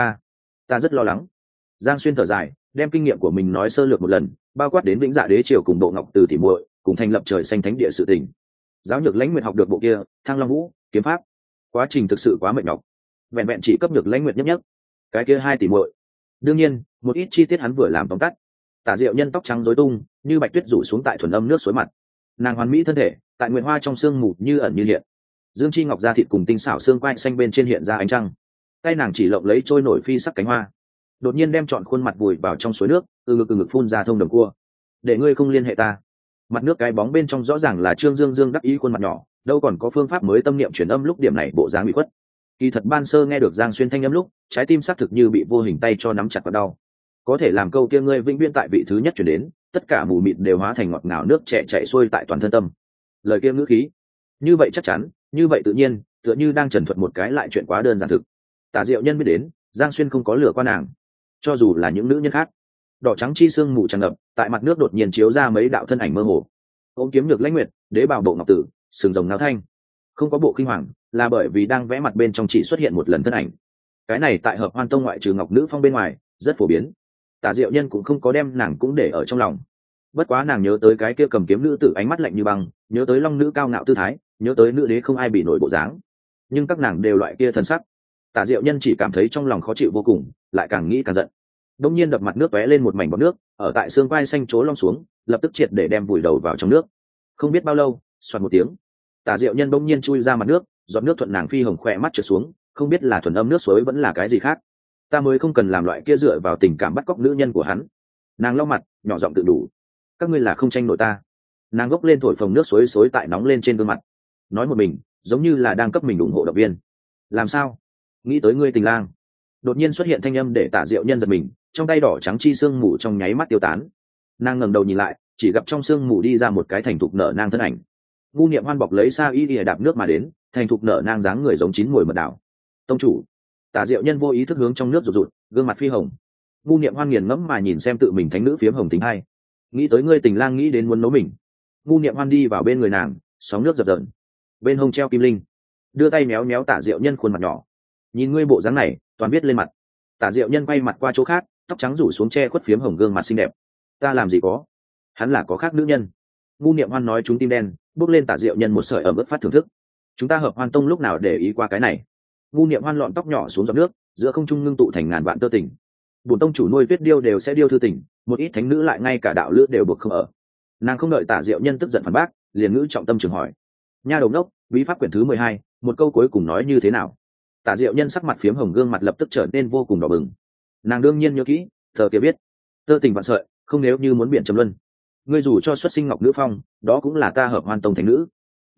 Ta rất lo lắng. Giang Xuyên thở dài, đem kinh nghiệm của mình nói sơ lược một lần, bao quát đến Vĩnh Dạ Đế triều cùng Bộ Ngọc Từ tỉ muội, cùng thành lập Trời Xanh Thánh Địa sự tình. Giáo Nhược Lãnh Nguyệt học được bộ kia Thăng Long Vũ kiếm pháp, quá trình thực sự quá mệt nhọc, vẹn vẹn chỉ cấp Nhược Lãnh Nguyệt nhất cái kia 2 tỷ muội. Đương nhiên, một ít chi tiết hắn vừa làm tóm tắt. Tả Diệu Nhân tóc trắng rối tung, như bạch tuyết rủ xuống tại thuần âm nước suối mặt. Nàng hoàn mỹ thân thể, tại nguyện hoa trong sương mù như ẩn như hiện. Dương chi ngọc da thịt cùng tinh xảo xương quai xanh bên trên hiện ra ánh trăng. Tay nàng chỉ lộng lấy trôi nổi phi sắc cánh hoa, đột nhiên đem trọn khuôn mặt vùi vào trong suối nước, từ ngực phun ra thông đồng cua. Để ngươi không liên hệ ta. Mặt nước cái bóng bên trong rõ ràng là Trương Dương Dương đắc ý khuôn mặt nhỏ, đâu còn có phương pháp mới tâm niệm truyền âm lúc điểm này bộ dáng bị khuất. Kỳ thật ban sơ nghe được Giang Xuyên thanh âm lúc, trái tim xác thực như bị vô hình tay cho nắm chặt vào đau. Có thể làm câu kia ngươi vĩnh viễn tại vị thứ nhất chuyển đến, tất cả mù mịt đều hóa thành ngọt ngào nước chảy chảy xuôi tại toàn thân tâm. Lời kia ngữ khí, như vậy chắc chắn, như vậy tự nhiên, tựa như đang trần thuật một cái lại chuyện quá đơn giản thực. Tả Diệu Nhân biết đến, Giang Xuyên không có lừa qua nàng, cho dù là những nữ nhân khác. Đỏ trắng chi sương mù tràn ngập, tại mặt nước đột nhiên chiếu ra mấy đạo thân ảnh mơ hồ. Ôm kiếm Nhược Lãnh Nguyệt, Đế Bào Bộ Ngọc Tử, sừng rồng náo thanh, không có bộ kinh hoàng, là bởi vì đang vẽ mặt bên trong chỉ xuất hiện một lần thân ảnh. Cái này tại Hợp Hoan Tông ngoại trừ Ngọc Nữ Phong bên ngoài, rất phổ biến. Tả Diệu Nhân cũng không có đem nàng cũng để ở trong lòng. Bất quá nàng nhớ tới cái kia cầm kiếm nữ tử ánh mắt lạnh như băng, nhớ tới long nữ cao ngạo tư thái, nhớ tới nữ đế không ai bị nổi bộ dáng. Nhưng các nàng đều loại kia thần sắc. Tả Diệu Nhân chỉ cảm thấy trong lòng khó chịu vô cùng, lại càng nghĩ càng giận. Đông nhiên đập mặt nước tóe lên một mảnh bọt nước, ở tại xương quai xanh trố long xuống, lập tức triệt để đem vùi đầu vào trong nước. Không biết bao lâu, xoạt một tiếng, Tả Diệu Nhân bỗng nhiên chui ra mặt nước, giọt nước thuận nàng phi hồng khỏe mắt trượt xuống, không biết là thuần âm nước suối vẫn là cái gì khác. Ta mới không cần làm loại kia dựa vào tình cảm bắt cóc nữ nhân của hắn. Nàng lau mặt, nhỏ giọng tự đủ. Các ngươi là không tranh nổi ta. Nàng gốc lên thổi phồng nước suối xối tại nóng lên trên gương mặt, nói một mình, giống như là đang cấp mình ủng hộ động viên. Làm sao? Nghĩ tới ngươi tình lang. Đột nhiên xuất hiện thanh âm để Tả Diệu Nhân giật mình, trong tay đỏ trắng chi sương mù trong nháy mắt tiêu tán. Nàng ngẩng đầu nhìn lại, chỉ gặp trong sương mù đi ra một cái thành thục nở nang thân ảnh. Ngu Niệm Hoan bọc lấy sa y ỉa đạp nước mà đến, thành thục nở nang dáng người giống chín mùi mật đảo. Tông chủ. Tả Diệu Nhân vô ý thức hướng trong nước rụt rụt, gương mặt phi hồng. Ngu Niệm Hoan nghiền ngẫm mà nhìn xem tự mình thánh nữ phiếm hồng tính hay. Nghĩ tới ngươi tình lang nghĩ đến muốn nấu mình. Ngu Niệm Hoan đi vào bên người nàng, sóng nước dập dờn. Bên hông treo kim linh, đưa tay méo méo Tả Diệu Nhân khuôn mặt nhỏ. Nhìn ngươi bộ dáng này, toàn biết lên mặt. Tả Diệu Nhân quay mặt qua chỗ khác, tóc trắng rủ xuống che khuất phiếm hồng gương mặt xinh đẹp. Ta làm gì có? Hắn là có khác nữ nhân. Ngu Niệm Hoan nói chúng tim đen, bước lên Tả Diệu Nhân một sợi ẩm ướt phát thưởng thức. Chúng ta Hợp Hoan Tông lúc nào để ý qua cái này? Ngu Niệm Hoan lọn tóc nhỏ xuống giọt nước, giữa không trung ngưng tụ thành ngàn vạn tơ tình. Bổn tông chủ nuôi tuyết điêu đều sẽ điêu thư tình, một ít thánh nữ lại ngay cả đạo lữ đều buộc không ở. Nàng không đợi Tả Diệu Nhân tức giận phản bác, liền ngữ trọng tâm trường hỏi: nha đầu ngốc, bí pháp quyển thứ 12, một câu cuối cùng nói như thế nào? Tả Diệu Nhân sắc mặt phiếm hồng gương mặt lập tức trở nên vô cùng đỏ bừng. Nàng đương nhiên nhớ kỹ, thờ kia biết, tơ tình vạn sợi, không nếu như muốn biển trầm luân. Ngươi dù cho xuất sinh Ngọc Nữ Phong, đó cũng là ta Hợp Hoan Tông thánh nữ.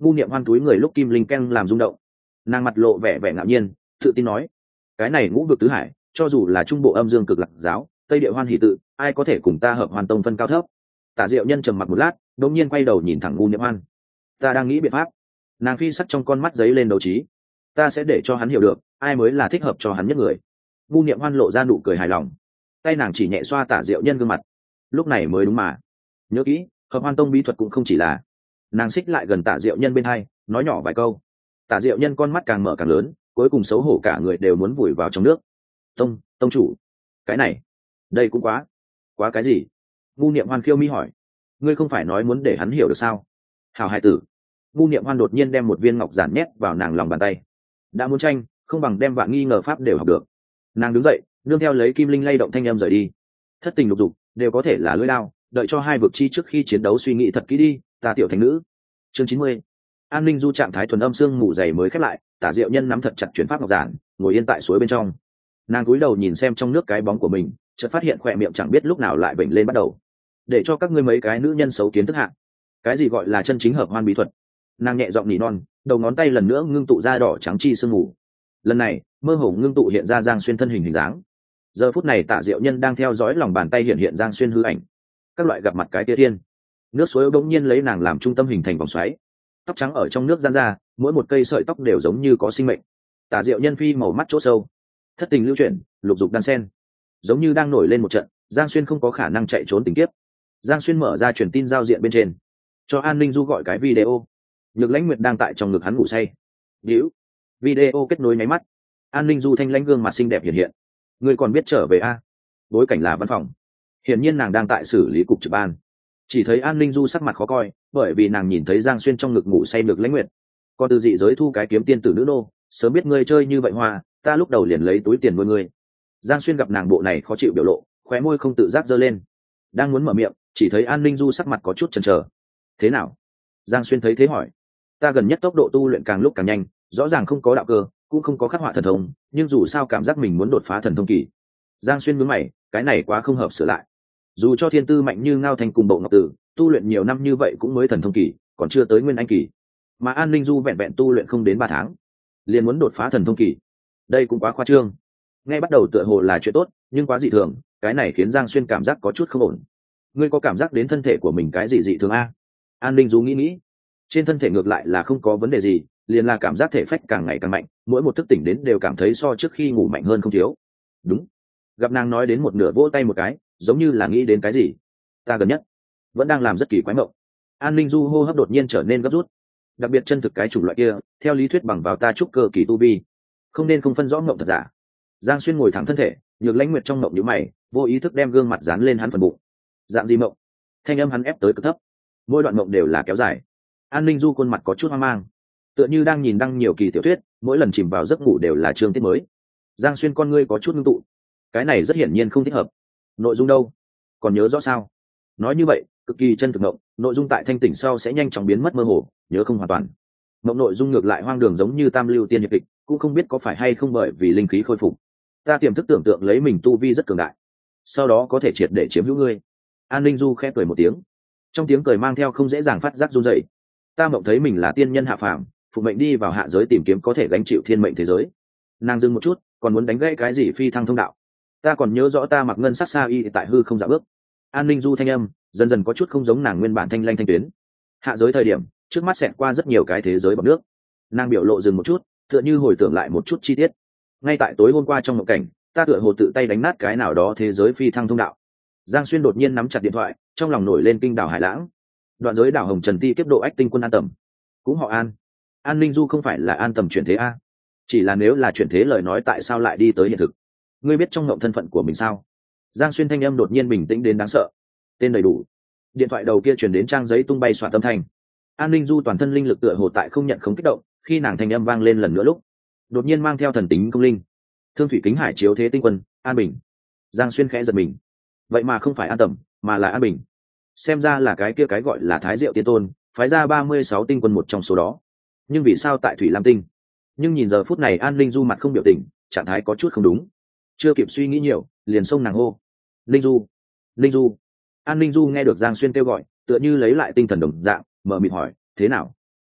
Ngu Niệm Hoan túi người lúc kim linh keng làm rung động, nàng mặt lộ vẻ vẻ ngạo nhiên, tự tin nói: cái này ngũ vực tứ hải, cho dù là trung bộ âm dương cực lạc giáo, tây địa hoan hỷ tự, ai có thể cùng ta hợp hoàn tông phân cao thấp? Tả Diệu Nhân trầm mặc một lát, đột nhiên quay đầu nhìn thẳng Ngu Niệm Hoan. Ta đang nghĩ biện pháp. Nàng phi sắc trong con mắt giấy lên đấu trí. Ta sẽ để cho hắn hiểu được ai mới là thích hợp cho hắn nhất người. Ngu Niệm Hoan lộ ra nụ cười hài lòng, tay nàng chỉ nhẹ xoa Tả Diệu Nhân gương mặt. Lúc này mới đúng mà. Nhớ kỹ, hợp hoan tông bí thuật cũng không chỉ là. Nàng xích lại gần Tả Diệu Nhân bên hai, nói nhỏ vài câu. Tả Diệu Nhân con mắt càng mở càng lớn, cuối cùng xấu hổ cả người đều muốn vùi vào trong nước. Tông chủ, cái này, đây cũng quá cái gì? Ngu Niệm Hoan khiêu mi hỏi. Ngươi không phải nói muốn để hắn hiểu được sao? Hảo hài tử. Ngu Niệm Hoan đột nhiên đem một viên ngọc giản nhét vào nàng lòng bàn tay. Đã muốn tranh, không bằng đem vạn nghi ngờ pháp đều học được. Nàng đứng dậy, nương theo lấy kim linh lay động thanh âm rời đi. Thất tình lục dục đều có thể là lưỡi đao, đợi cho hai vực chi trước khi chiến đấu suy nghĩ thật kỹ đi, ta tiểu thành nữ. Chương 90. An Ninh Du trạng thái thuần âm xương ngủ dày mới khép lại, Tả Diệu Nhân nắm thật chặt chuyển pháp ngọc giản, ngồi yên tại suối bên trong. Nàng cúi đầu nhìn xem trong nước cái bóng của mình, chợt phát hiện khỏe miệng chẳng biết lúc nào lại bệnh lên bắt đầu. Để cho các ngươi mấy cái nữ nhân xấu kiến thức hạ, cái gì gọi là chân chính hợp hoan bí thuật? Nàng nhẹ giọng nỉ non, đầu ngón tay lần nữa ngưng tụ ra đỏ trắng chi sương ngủ. Lần này mơ hồ ngưng tụ hiện ra Giang Xuyên thân hình dáng. Giờ phút này Tả Diệu Nhân đang theo dõi lòng bàn tay hiện Giang Xuyên hư ảnh. Các loại gặp mặt cái tia thiên, nước suối bỗng nhiên lấy nàng làm trung tâm hình thành vòng xoáy, tóc trắng ở trong nước gian ra, mỗi một cây sợi tóc đều giống như có sinh mệnh. Tả Diệu Nhân phi màu mắt chỗ sâu, thất tình lưu chuyển, lục dục đan sen, giống như đang nổi lên một trận. Giang Xuyên không có khả năng chạy trốn tình kiếp. Giang Xuyên mở ra truyền tin giao diện bên trên, cho An Ninh Du gọi cái video. Nhược Lãnh Nguyệt đang tại trong ngực hắn ngủ say. Víu, video kết nối nháy mắt, An Ninh Du thanh lãnh gương mặt xinh đẹp hiện hiện. Ngươi còn biết trở về a? Bối cảnh là văn phòng, hiển nhiên nàng đang tại xử lý cục trực ban. Chỉ thấy An Ninh Du sắc mặt khó coi, bởi vì nàng nhìn thấy Giang Xuyên trong ngực ngủ say Nhược Lãnh Nguyệt. Còn từ dị giới thu cái kiếm tiên tử nữ nô, sớm biết ngươi chơi như vậy hoa, ta lúc đầu liền lấy túi tiền nuôi ngươi. Giang Xuyên gặp nàng bộ này khó chịu biểu lộ, khóe môi không tự giác giơ lên, đang muốn mở miệng, chỉ thấy An Ninh Du sắc mặt có chút chần chờ. Thế nào? Giang Xuyên thấy thế hỏi. Ta gần nhất tốc độ tu luyện càng lúc càng nhanh, rõ ràng không có đạo cơ, cũng không có khắc họa thần thông, nhưng dù sao cảm giác mình muốn đột phá thần thông kỳ. Giang Xuyên nhướng mày, cái này quá không hợp sửa lại. Dù cho thiên tư mạnh như Ngao Thanh cùng Bộ Ngọc Tử, tu luyện nhiều năm như vậy cũng mới thần thông kỳ, còn chưa tới nguyên anh kỳ. Mà An Ninh Du vẹn vẹn tu luyện không đến 3 tháng, liền muốn đột phá thần thông kỳ. Đây cũng quá khoa trương. Ngay bắt đầu tựa hồ là chuyện tốt, nhưng quá dị thường, cái này khiến Giang Xuyên cảm giác có chút không ổn. Ngươi có cảm giác đến thân thể của mình cái gì dị thường a? An Ninh Du nghĩ, trên thân thể ngược lại là không có vấn đề gì, liền là cảm giác thể phách càng ngày càng mạnh, mỗi một thức tỉnh đến đều cảm thấy so trước khi ngủ mạnh hơn không thiếu. Đúng. Gặp nàng nói đến một nửa vỗ tay một cái, giống như là nghĩ đến cái gì. Ta gần nhất vẫn đang làm rất kỳ quái mộng. An Ninh Du hô hấp đột nhiên trở nên gấp rút, đặc biệt chân thực cái chủng loại kia, theo lý thuyết bằng vào ta trúc cơ kỳ tu vi, không nên không phân rõ mộng thật giả. Giang Xuyên ngồi thẳng thân thể, Nhược Lãnh Nguyệt trong mộng nhíu mày, vô ý thức đem gương mặt dán lên hắn phần bụng. Dạng gì mộng? Thanh âm hắn ép tới cực thấp, mỗi đoạn mộng đều là kéo dài. An Ninh Du khuôn mặt có chút hoang mang, tựa như đang nhìn đăng nhiều kỳ tiểu thuyết, mỗi lần chìm vào giấc ngủ đều là chương tiết mới. Giang Xuyên con ngươi có chút ngưng tụ, cái này rất hiển nhiên không thích hợp. Nội dung đâu? Còn nhớ rõ sao? Nói như vậy, cực kỳ chân thực mộng, nội dung tại thanh tỉnh sau sẽ nhanh chóng biến mất mơ hồ, nhớ không hoàn toàn. Mộng nội dung ngược lại hoang đường giống như Tam Lưu Tiên Hiệp Kịch, cũng không biết có phải hay không bởi vì linh khí khôi phục. Ta tiềm thức tưởng tượng lấy mình tu vi rất cường đại, sau đó có thể triệt để chiếm hữu ngươi. An Ninh Du khẽ cười một tiếng, trong tiếng cười mang theo không dễ dàng phát giác run rẩy. Ta mộng thấy mình là tiên nhân hạ phàm, phụ mệnh đi vào hạ giới tìm kiếm có thể gánh chịu thiên mệnh thế giới. Nàng dừng một chút, còn muốn đánh gãy cái gì phi thăng thông đạo. Ta còn nhớ rõ ta mặc ngân sắc sa y tại hư không dạo bước. An Ninh Du thanh âm dần dần có chút không giống nàng nguyên bản thanh lanh thanh tuyến. Hạ giới thời điểm, trước mắt xẹt qua rất nhiều cái thế giới bọt nước. Nàng biểu lộ dừng một chút, tựa như hồi tưởng lại một chút chi tiết. Ngay tại tối hôm qua trong mộng cảnh, ta tựa hồ tự tay đánh nát cái nào đó thế giới phi thăng thông đạo. Giang Xuyên đột nhiên nắm chặt điện thoại, trong lòng nổi lên kinh đảo hải lãng. Đoạn giới đảo Hồng Trần Ti kiếp độ ách tinh quân An Tầm, cũng họ An. An Ninh Du không phải là An Tầm chuyển thế a? Chỉ là nếu là chuyển thế lời nói tại sao lại đi tới hiện thực? Ngươi biết trong ngộng thân phận của mình sao? Giang Xuyên thanh âm đột nhiên bình tĩnh đến đáng sợ. Tên đầy đủ. Điện thoại đầu kia truyền đến trang giấy tung bay soạn âm thanh. An Ninh Du toàn thân linh lực tựa hồ tại không nhận không kích động, khi nàng thanh âm vang lên lần nữa lúc, đột nhiên mang theo thần tính công linh. Thương thủy kính hải chiếu thế tinh quân, An Bình. Giang Xuyên khẽ giật mình. Vậy mà không phải An Tầm, mà là An Bình. Xem ra là cái kia cái gọi là Thái Diệu Tiên Tôn, phái ra 36 tinh quân một trong số đó. Nhưng vì sao tại Thủy Lam Tinh? Nhưng nhìn giờ phút này An Ninh Du mặt không biểu tình, trạng thái có chút không đúng. Chưa kịp suy nghĩ nhiều, liền xông nàng hô. Ninh Du, Ninh Du. An Ninh Du nghe được Giang Xuyên kêu gọi, tựa như lấy lại tinh thần đồng dạng, mở mịt hỏi, thế nào?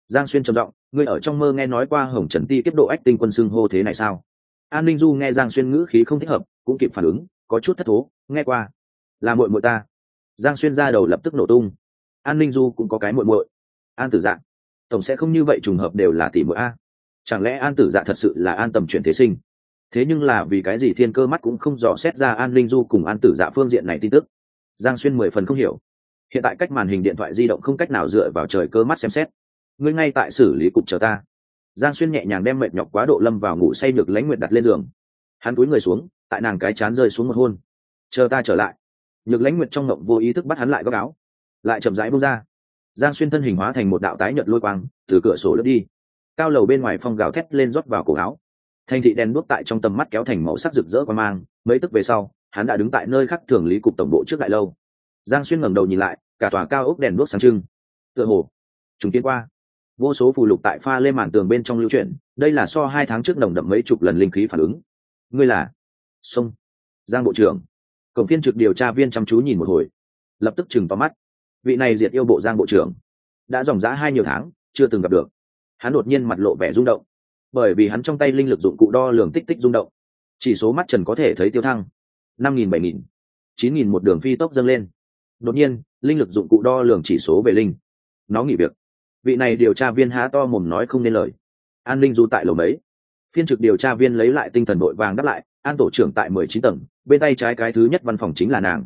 Giang Xuyên trầm giọng, ngươi ở trong mơ nghe nói qua Hồng Trần Ti kiếp độ ách tinh quân xưng hô thế này sao? An Ninh Du nghe Giang Xuyên ngữ khí không thích hợp, cũng kịp phản ứng, có chút thất thố, nghe qua, là muội muội ta. Giang Xuyên ra đầu lập tức nổ tung. An Ninh Du cũng có cái muội muội, An Tử Dạ. Tổng sẽ không như vậy trùng hợp đều là tỷ muội a? Chẳng lẽ An Tử Dạ thật sự là An Tầm chuyển thế sinh? Thế nhưng là vì cái gì Thiên Cơ mắt cũng không dò xét ra An Ninh Du cùng An Tử Dạ phương diện này tin tức? Giang Xuyên 10 phần không hiểu. Hiện tại cách màn hình điện thoại di động không cách nào dựa vào trời cơ mắt xem xét. Ngươi ngay tại xử lý cục chờ ta. Giang Xuyên nhẹ nhàng đem mệt nhọc quá độ lâm vào ngủ say được Lãnh Nguyệt đặt lên giường. Hắn cúi người xuống, tại nàng cái chán rơi xuống một hôn. Chờ ta trở lại. Nhược Lãnh Nguyệt trong ngộng vô ý thức bắt hắn lại góc áo, lại chậm rãi buông ra. Giang Xuyên thân hình hóa thành một đạo tái nhợt lôi quang, từ cửa sổ lướt đi. Cao lầu bên ngoài phong gào thét lên rót vào cổ áo. Thành thị đèn đuốc tại trong tầm mắt kéo thành màu sắc rực rỡ quang mang, mấy tức về sau, hắn đã đứng tại nơi khác thường lý cục tổng bộ trước đại lâu. Giang Xuyên ngẩng đầu nhìn lại, cả tòa cao ốc đèn đuốc sáng trưng. Tựa hồ chúng tiến qua, vô số phù lục tại pha lên màn tường bên trong lưu chuyển, đây là so 2 tháng trước nồng đậm mấy chục lần linh khí phản ứng. Ngươi là? Sông. Giang bộ trưởng. Cổng phiên trực điều tra viên chăm chú nhìn một hồi, lập tức chừng to mắt. Vị này diệt yêu bộ Giang bộ trưởng, đã dòng dã 2 nhiều tháng chưa từng gặp được. Hắn đột nhiên mặt lộ vẻ rung động, bởi vì hắn trong tay linh lực dụng cụ đo lường tích tích rung động, chỉ số mắt trần có thể thấy tiêu thăng 5.000, 7.000, 9.000 một đường phi tốc dâng lên. Đột nhiên linh lực dụng cụ đo lường chỉ số về linh, nó nghỉ việc. Vị này điều tra viên há to mồm nói không nên lời. An Ninh Du tại lầu mấy. Phiên trực điều tra viên lấy lại tinh thần đội vàng đáp lại, An tổ trưởng tại 19 tầng, bên tay trái cái thứ nhất văn phòng chính là nàng.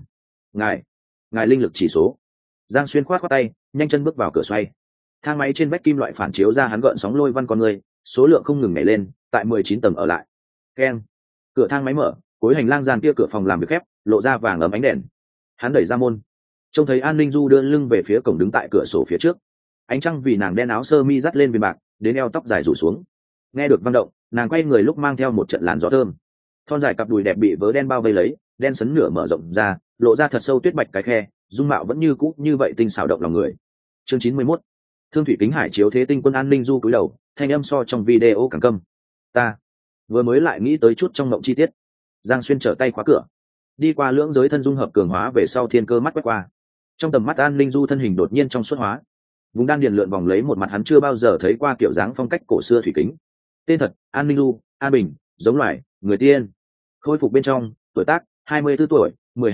Ngài linh lực chỉ số. Giang Xuyên khoát tay, nhanh chân bước vào cửa xoay. Thang máy trên vách kim loại phản chiếu ra hắn gợn sóng lôi văn con người, số lượng không ngừng nhảy lên, tại 19 tầng ở lại. Keng. Cửa thang máy mở, cuối hành lang gian kia cửa phòng làm việc khép, lộ ra vàng ấm ánh đèn. Hắn đẩy ra môn, trông thấy An Ninh Du đưa lưng về phía cổng đứng tại cửa sổ phía trước. Ánh trăng vì nàng đen áo sơ mi dắt lên viền bạc, đến eo tóc dài rủ xuống. Nghe được vang động, nàng quay người lúc mang theo một trận làn gió thơm. Thon dài cặp đùi đẹp bị vớ đen bao vây lấy, đen sấn nửa mở rộng ra, lộ ra thật sâu tuyết bạch cái khe, dung mạo vẫn như cũ như vậy tinh xảo động lòng người. Chương 91. Thương thủy kính hải chiếu thế tinh quân An Ninh Du cúi đầu, thanh âm so trong video càng câm. Ta vừa mới lại nghĩ tới chút trong mộng chi tiết. Giang Xuyên trở tay khóa cửa, đi qua lưỡng giới thân dung hợp cường hóa về sau thiên cơ mắt quét qua. Trong tầm mắt An Ninh Du thân hình đột nhiên trong suốt hóa, vùng đan điền lượn vòng lấy một mặt hắn chưa bao giờ thấy qua kiểu dáng phong cách cổ xưa thủy kính. Tên thật: An Ninh Du, An Bình, giống loài, người tiên. Khôi phục bên trong, tuổi tác 24 tuổi,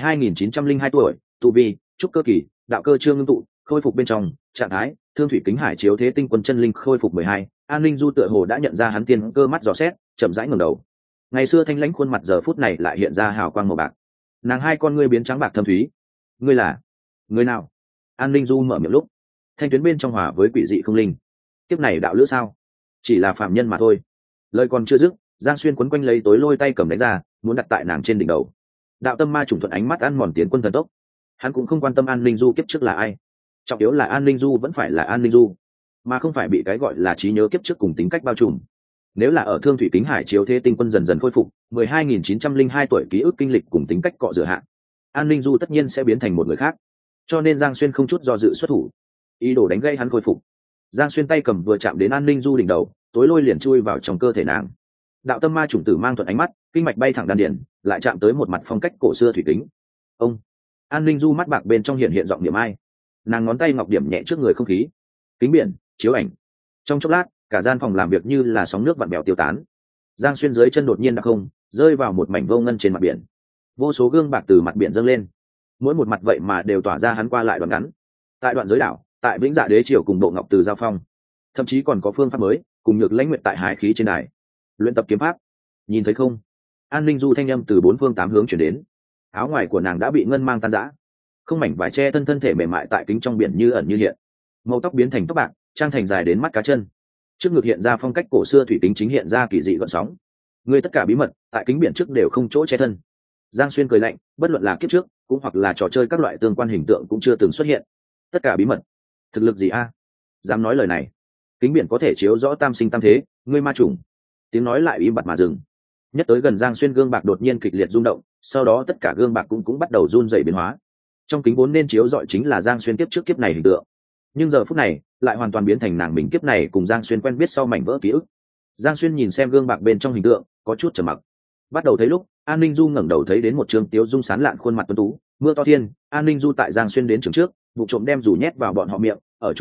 12.902 tuổi, tu vi trúc cơ kỳ, đạo cơ chưa ngưng tụ. Khôi phục bên trong, trạng thái thương thủy kính hải chiếu thế tinh quân chân linh khôi phục 12. An Ninh Du tựa hồ đã nhận ra hắn tiên cơ mắt dò xét, chậm rãi ngẩng đầu. Ngày xưa thanh lãnh khuôn mặt giờ phút này lại hiện ra hào quang màu bạc, nàng hai con ngươi biến trắng bạc thâm thúy. Ngươi là người nào? An Ninh Du mở miệng lúc, thanh tuyến bên trong hòa với quỷ dị không linh. Kiếp này đạo lữ sao? Chỉ là phạm nhân mà thôi. Lời còn chưa dứt, Giang Xuyên quấn quanh lấy tối lôi tay cầm đánh ra, muốn đặt tại nàng trên đỉnh đầu. Đạo tâm ma trùng thuận ánh mắt ăn mòn tiến quân thần tốc. Hắn cũng không quan tâm An Ninh Du kiếp trước là ai, trọng yếu là An Ninh Du vẫn phải là An Ninh Du, mà không phải bị cái gọi là trí nhớ kiếp trước cùng tính cách bao trùm. Nếu là ở thương thủy kính hải chiếu thế tinh quân dần dần khôi phục 12.902 tuổi ký ức kinh lịch cùng tính cách cọ rửa hạn, An Ninh Du tất nhiên sẽ biến thành một người khác. Cho nên Giang Xuyên không chút do dự xuất thủ, ý đồ đánh gây hắn khôi phục. Giang Xuyên tay cầm vừa chạm đến An Ninh Du đỉnh đầu, tối lôi liền chui vào trong cơ thể nàng. Đạo tâm ma chủng tử mang thuận ánh mắt, kinh mạch bay thẳng đan điền, lại chạm tới một mặt phong cách cổ xưa thủy kính. Ông. An Ninh Du mắt bạc bên trong hiện hiện giọng niệm ai. Nàng ngón tay ngọc điểm nhẹ trước người không khí. Kính biển chiếu ảnh. Trong chốc lát, cả gian phòng làm việc như là sóng nước vặn bèo tiêu tán. Giang Xuyên dưới chân đột nhiên đặc không, rơi vào một mảnh vô ngân trên mặt biển. Vô số gương bạc từ mặt biển dâng lên, mỗi một mặt vậy mà đều tỏa ra hắn qua lại đoạn ngắn. Tại đoạn giới đảo, tại Vĩnh Dạ Đế triều cùng Bộ Ngọc Từ giao phong, thậm chí còn có phương pháp mới, cùng Nhược Lãnh Nguyệt tại hải khí trên đài luyện tập kiếm pháp. Nhìn thấy không? An Ninh Du thanh âm từ 4 phương 8 hướng chuyển đến. Áo ngoài của nàng đã bị ngân mang tan rã, không mảnh vải che thân thể mềm mại tại kính trong biển như ẩn như hiện. Màu tóc biến thành tóc bạc, trang thành dài đến mắt cá chân. Trước ngực hiện ra phong cách cổ xưa thủy kính chính hiện ra kỳ dị gợn sóng. Ngươi tất cả bí mật tại kính biển trước đều không chỗ che thân. Giang Xuyên cười lạnh, bất luận là kiếp trước cũng hoặc là trò chơi các loại tương quan hình tượng cũng chưa từng xuất hiện. Tất cả bí mật? Thực lực gì a? Dám nói lời này? Kính biển có thể chiếu rõ tam sinh tam thế, ngươi ma chủng. Tiếng nói lại im bặt mà dừng. Nhất tới gần Giang Xuyên gương bạc đột nhiên kịch liệt rung động, sau đó tất cả gương bạc cũng bắt đầu run rẩy biến hóa. Trong kính vốn nên chiếu rọi chính là Giang Xuyên kiếp trước kiếp này hình tượng, nhưng giờ phút này lại hoàn toàn biến thành nàng mình kiếp này cùng Giang Xuyên quen biết sau mảnh vỡ ký ức. Giang Xuyên nhìn xem gương bạc bên trong hình tượng, có chút trầm mặc. Bắt đầu thấy lúc, An Ninh Du ngẩng đầu thấy đến một trương tiếu dung sán lạn khuôn mặt tuấn tú, mưa to thiên. An Ninh Du tại Giang Xuyên đến trường trước, vụ trộm đem dù nhét vào bọn họ miệng, ở chung lúc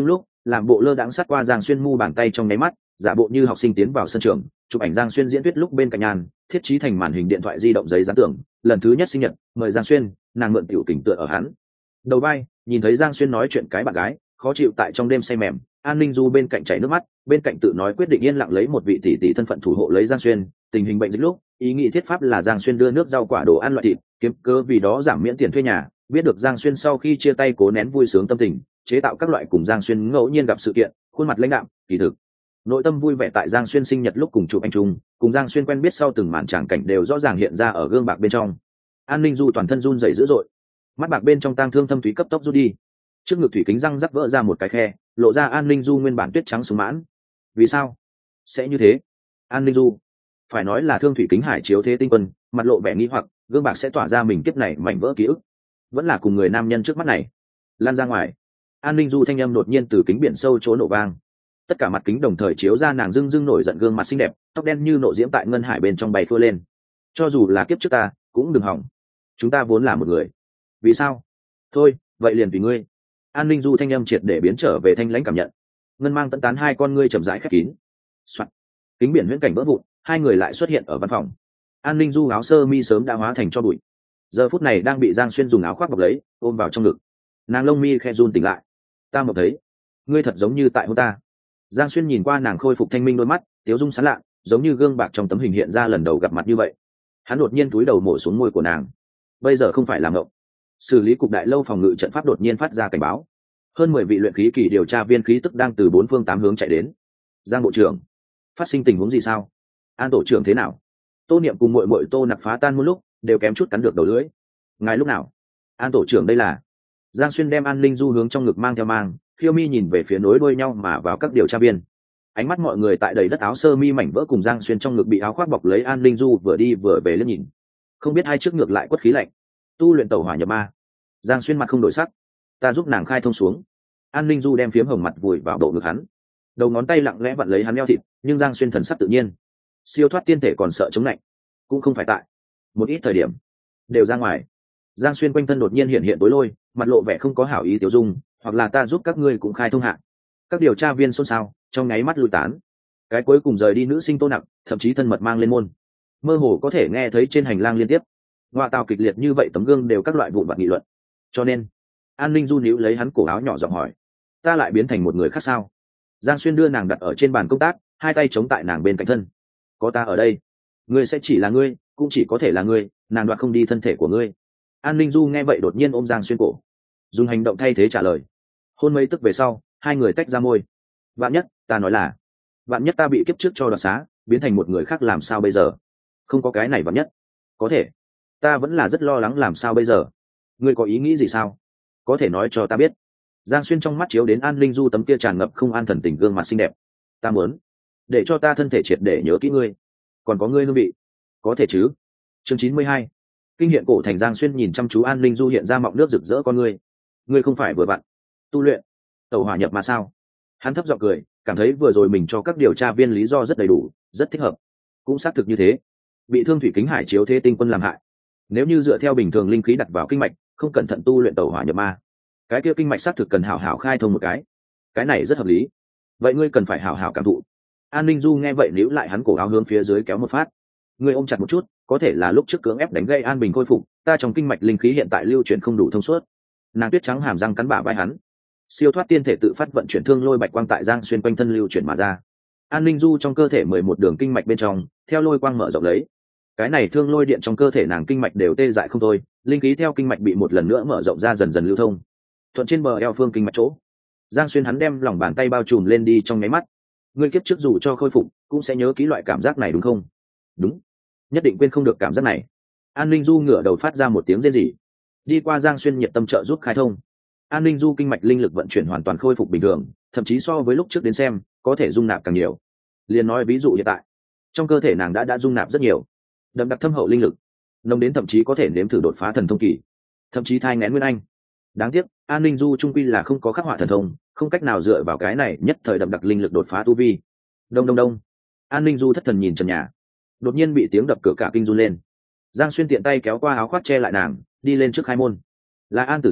làm bộ lơ đãng sát qua Giang Xuyên mu bàn tay trong nháy mắt, giả bộ như học sinh tiến vào sân trường, chụp ảnh Giang Xuyên diễn thuyết lúc bên cạnh nhàn, thiết trí thành màn hình điện thoại di động giấy dán tường, lần thứ nhất sinh nhật, mời Giang Xuyên, nàng mượn tiểu kình tựa ở hắn đầu vai, nhìn thấy Giang Xuyên nói chuyện cái bạn gái, khó chịu tại trong đêm say mềm, An Ninh Du bên cạnh chảy nước mắt, bên cạnh tự nói quyết định yên lặng lấy một vị tỷ tỷ thân phận thủ hộ lấy Giang Xuyên, tình hình bệnh dịch lúc, ý nghĩ thiết pháp là Giang Xuyên đưa nước rau quả đồ ăn loại thịt, kiếm cớ vì đó giảm miễn tiền thuê nhà, biết được Giang Xuyên sau khi chia tay cố nén vui sướng tâm tình, chế tạo các loại cùng Giang Xuyên ngẫu nhiên gặp sự kiện, khuôn mặt lãnh đạm, kỳ thực nội tâm vui vẻ tại Giang Xuyên sinh nhật lúc cùng chụp anh chung, cùng Giang Xuyên quen biết sau từng màn tràng cảnh đều rõ ràng hiện ra ở gương bạc bên trong. An Ninh Du toàn thân run rẩy dữ dội, mắt bạc bên trong tang thương thâm thúy cấp tốc rút đi, trước ngực thủy kính răng rắc vỡ ra một cái khe, lộ ra An Ninh Du nguyên bản tuyết trắng sung mãn. Vì sao sẽ như thế? An Ninh Du, phải nói là thương thủy kính hải chiếu thế tinh quân, mặt lộ vẻ nghi hoặc, gương bạc sẽ tỏa ra mình kiếp này mảnh vỡ ký ức, vẫn là cùng người nam nhân trước mắt này. Lan ra ngoài, An Ninh Du thanh âm đột nhiên từ kính biển sâu chỗ nổ vang, tất cả mặt kính đồng thời chiếu ra nàng dưng dưng nổi giận gương mặt xinh đẹp, tóc đen như nộ diễm tại ngân hải bên trong bay thua lên. Cho dù là kiếp trước ta cũng đừng hỏng, chúng ta vốn là một người. Vì sao? Thôi vậy liền vì ngươi. An Ninh Du thanh âm triệt để biến trở về thanh lãnh cảm nhận, ngân mang tận tán hai con ngươi chậm rãi khép kín. Soạn. Kính biển huyễn cảnh vỡ vụn, hai người lại xuất hiện ở văn phòng. An Ninh Du áo sơ mi sớm đã hóa thành cho bụi, giờ phút này đang bị Giang Xuyên dùng áo khoác bọc lấy ôm vào trong ngực, nàng lông mi khe run tỉnh lại. Ta mộng thấy ngươi thật giống như tại hôn ta. Giang Xuyên nhìn qua nàng khôi phục thanh minh đôi mắt, tiếu dung sán lạ, giống như gương bạc trong tấm hình hiện ra lần đầu gặp mặt như vậy. Hắn đột nhiên cúi đầu mổ xuống môi của nàng. Bây giờ không phải làm ngộng. Xử lý cục đại lâu phòng ngự trận pháp đột nhiên phát ra cảnh báo. Hơn 10 vị luyện khí kỳ điều tra viên khí tức đang từ 4 phương 8 hướng chạy đến. Giang bộ trưởng, phát sinh tình huống gì sao? An tổ trưởng thế nào? Tô Niệm cùng muội muội Tô Nặc phá tan một lúc, đều kém chút cắn được đầu lưỡi. Ngài lúc nào? An tổ trưởng đây là. Giang Xuyên đem An Ninh Du hướng trong ngực mang theo mang, Khiêu Mi nhìn về phía nối đuôi nhau mà vào các điều tra viên. Ánh mắt mọi người tại đầy đất áo sơ mi mảnh vỡ cùng Giang Xuyên trong ngực bị áo khoác bọc lấy An Ninh Du vừa đi vừa về liếc nhìn. Không biết hai trước ngược lại quất khí lạnh. Tu luyện tẩu hỏa nhập ma. Giang Xuyên mặt không đổi sắc. Ta giúp nàng khai thông xuống. An Ninh Du đem phiếm hồng mặt vùi vào bộ ngực hắn, đầu ngón tay lặng lẽ vặn lấy hắn eo thịt, nhưng Giang Xuyên thần sắc tự nhiên. Siêu thoát tiên thể còn sợ chống lạnh, cũng không phải tại một ít thời điểm đều ra ngoài. Giang Xuyên quanh thân đột nhiên hiện hiện tối lôi, mặt lộ vẻ không có hảo ý tiểu dung, hoặc là ta giúp các ngươi cũng khai thông hạ. Các điều tra viên xôn xao, trong nháy mắt lui tán. Cái cuối cùng rời đi nữ sinh Tô Nặc, thậm chí thân mật mang lên môn, mơ hồ có thể nghe thấy trên hành lang liên tiếp ngoại tào kịch liệt như vậy, tấm gương đều các loại vụn vặt nghị luận. Cho nên An Ninh Du níu lấy hắn cổ áo nhỏ giọng hỏi, ta lại biến thành một người khác sao? Giang Xuyên đưa nàng đặt ở trên bàn công tác, hai tay chống tại nàng bên cạnh thân. Có ta ở đây, ngươi sẽ chỉ là ngươi, cũng chỉ có thể là ngươi, nàng đoạt không đi thân thể của ngươi. An Ninh Du nghe vậy đột nhiên ôm Giang Xuyên cổ, dùng hành động thay thế trả lời. Hôn mấy tức về sau, hai người tách ra môi. Vạn nhất, ta nói là, vạn nhất ta bị kiếp trước cho đoạt xá, biến thành một người khác làm sao bây giờ? Không có cái này vạn nhất. Có thể, ta vẫn là rất lo lắng làm sao bây giờ. Ngươi có ý nghĩ gì sao? Có thể nói cho ta biết. Giang Xuyên trong mắt chiếu đến An Ninh Du tấm kia tràn ngập không an thần tình gương mặt xinh đẹp. Ta muốn để cho ta thân thể triệt để nhớ kỹ ngươi, còn có ngươi hương vị. Có thể chứ? Chương 92. Kinh hiện cổ thành. Giang Xuyên nhìn chăm chú An Ninh Du hiện ra mọng nước rực rỡ con ngươi. Ngươi không phải vừa vặn tu luyện tẩu hỏa nhập mà sao? Hắn thấp giọng cười, cảm thấy vừa rồi mình cho các điều tra viên lý do rất đầy đủ, rất thích hợp. Cũng xác thực như thế, bị thương thủy kính hải chiếu thế tinh quân làm hại. Nếu như dựa theo bình thường linh khí đặt vào kinh mạch, không cẩn thận tu luyện tẩu hỏa nhập ma, cái kia kinh mạch xác thực cần hảo hảo khai thông một cái này rất hợp lý. Vậy ngươi cần phải hảo hảo cảm thụ. An Ninh Du nghe vậy níu lại hắn cổ áo hướng phía dưới kéo một phát. Ngươi ôm chặt một chút, có thể là lúc trước cưỡng ép đánh gây an bình khôi phục, ta trong kinh mạch linh khí hiện tại lưu chuyển không đủ thông suốt. Nàng tuyết trắng hàm răng cắn bả vai hắn. Siêu thoát tiên thể tự phát vận chuyển thương lôi bạch quang tại Giang Xuyên quanh thân lưu chuyển mà ra. An Ninh Du trong cơ thể 11 đường kinh mạch bên trong, theo lôi quang mở rộng lấy. Cái này thương lôi điện trong cơ thể nàng kinh mạch đều tê dại không thôi, linh khí theo kinh mạch bị một lần nữa mở rộng ra dần dần lưu thông. Thuận trên bờ eo phương kinh mạch chỗ, Giang Xuyên hắn đem lòng bàn tay bao trùm lên đi trong nháy mắt. Ngươi kiếp trước dù cho khôi phục, cũng sẽ nhớ kỹ loại cảm giác này đúng không? Đúng, nhất định quên không được cảm giác này. An Ninh Du ngửa đầu phát ra một tiếng rên rỉ, đi qua Giang Xuyên nhiệt tâm trợ giúp khai thông. An Ninh Du kinh mạch linh lực vận chuyển hoàn toàn khôi phục bình thường, thậm chí so với lúc trước đến xem có thể dung nạp càng nhiều. Liền nói ví dụ hiện tại, trong cơ thể nàng đã dung nạp rất nhiều, đậm đặc thâm hậu linh lực, nồng đến thậm chí có thể nếm thử đột phá thần thông kỳ, thậm chí thai nghén nguyên anh. Đáng tiếc An Ninh Du trung quy là không có khắc họa thần thông, không cách nào dựa vào cái này nhất thời đậm đặc linh lực đột phá tu vi. Đông đông đông. An Ninh Du thất thần nhìn trần nhà, đột nhiên bị tiếng đập cửa cả kinh run lên. Giang Xuyên tiện tay kéo qua áo khoác che lại nàng, đi lên trước khai môn. Là An Tử Dạ,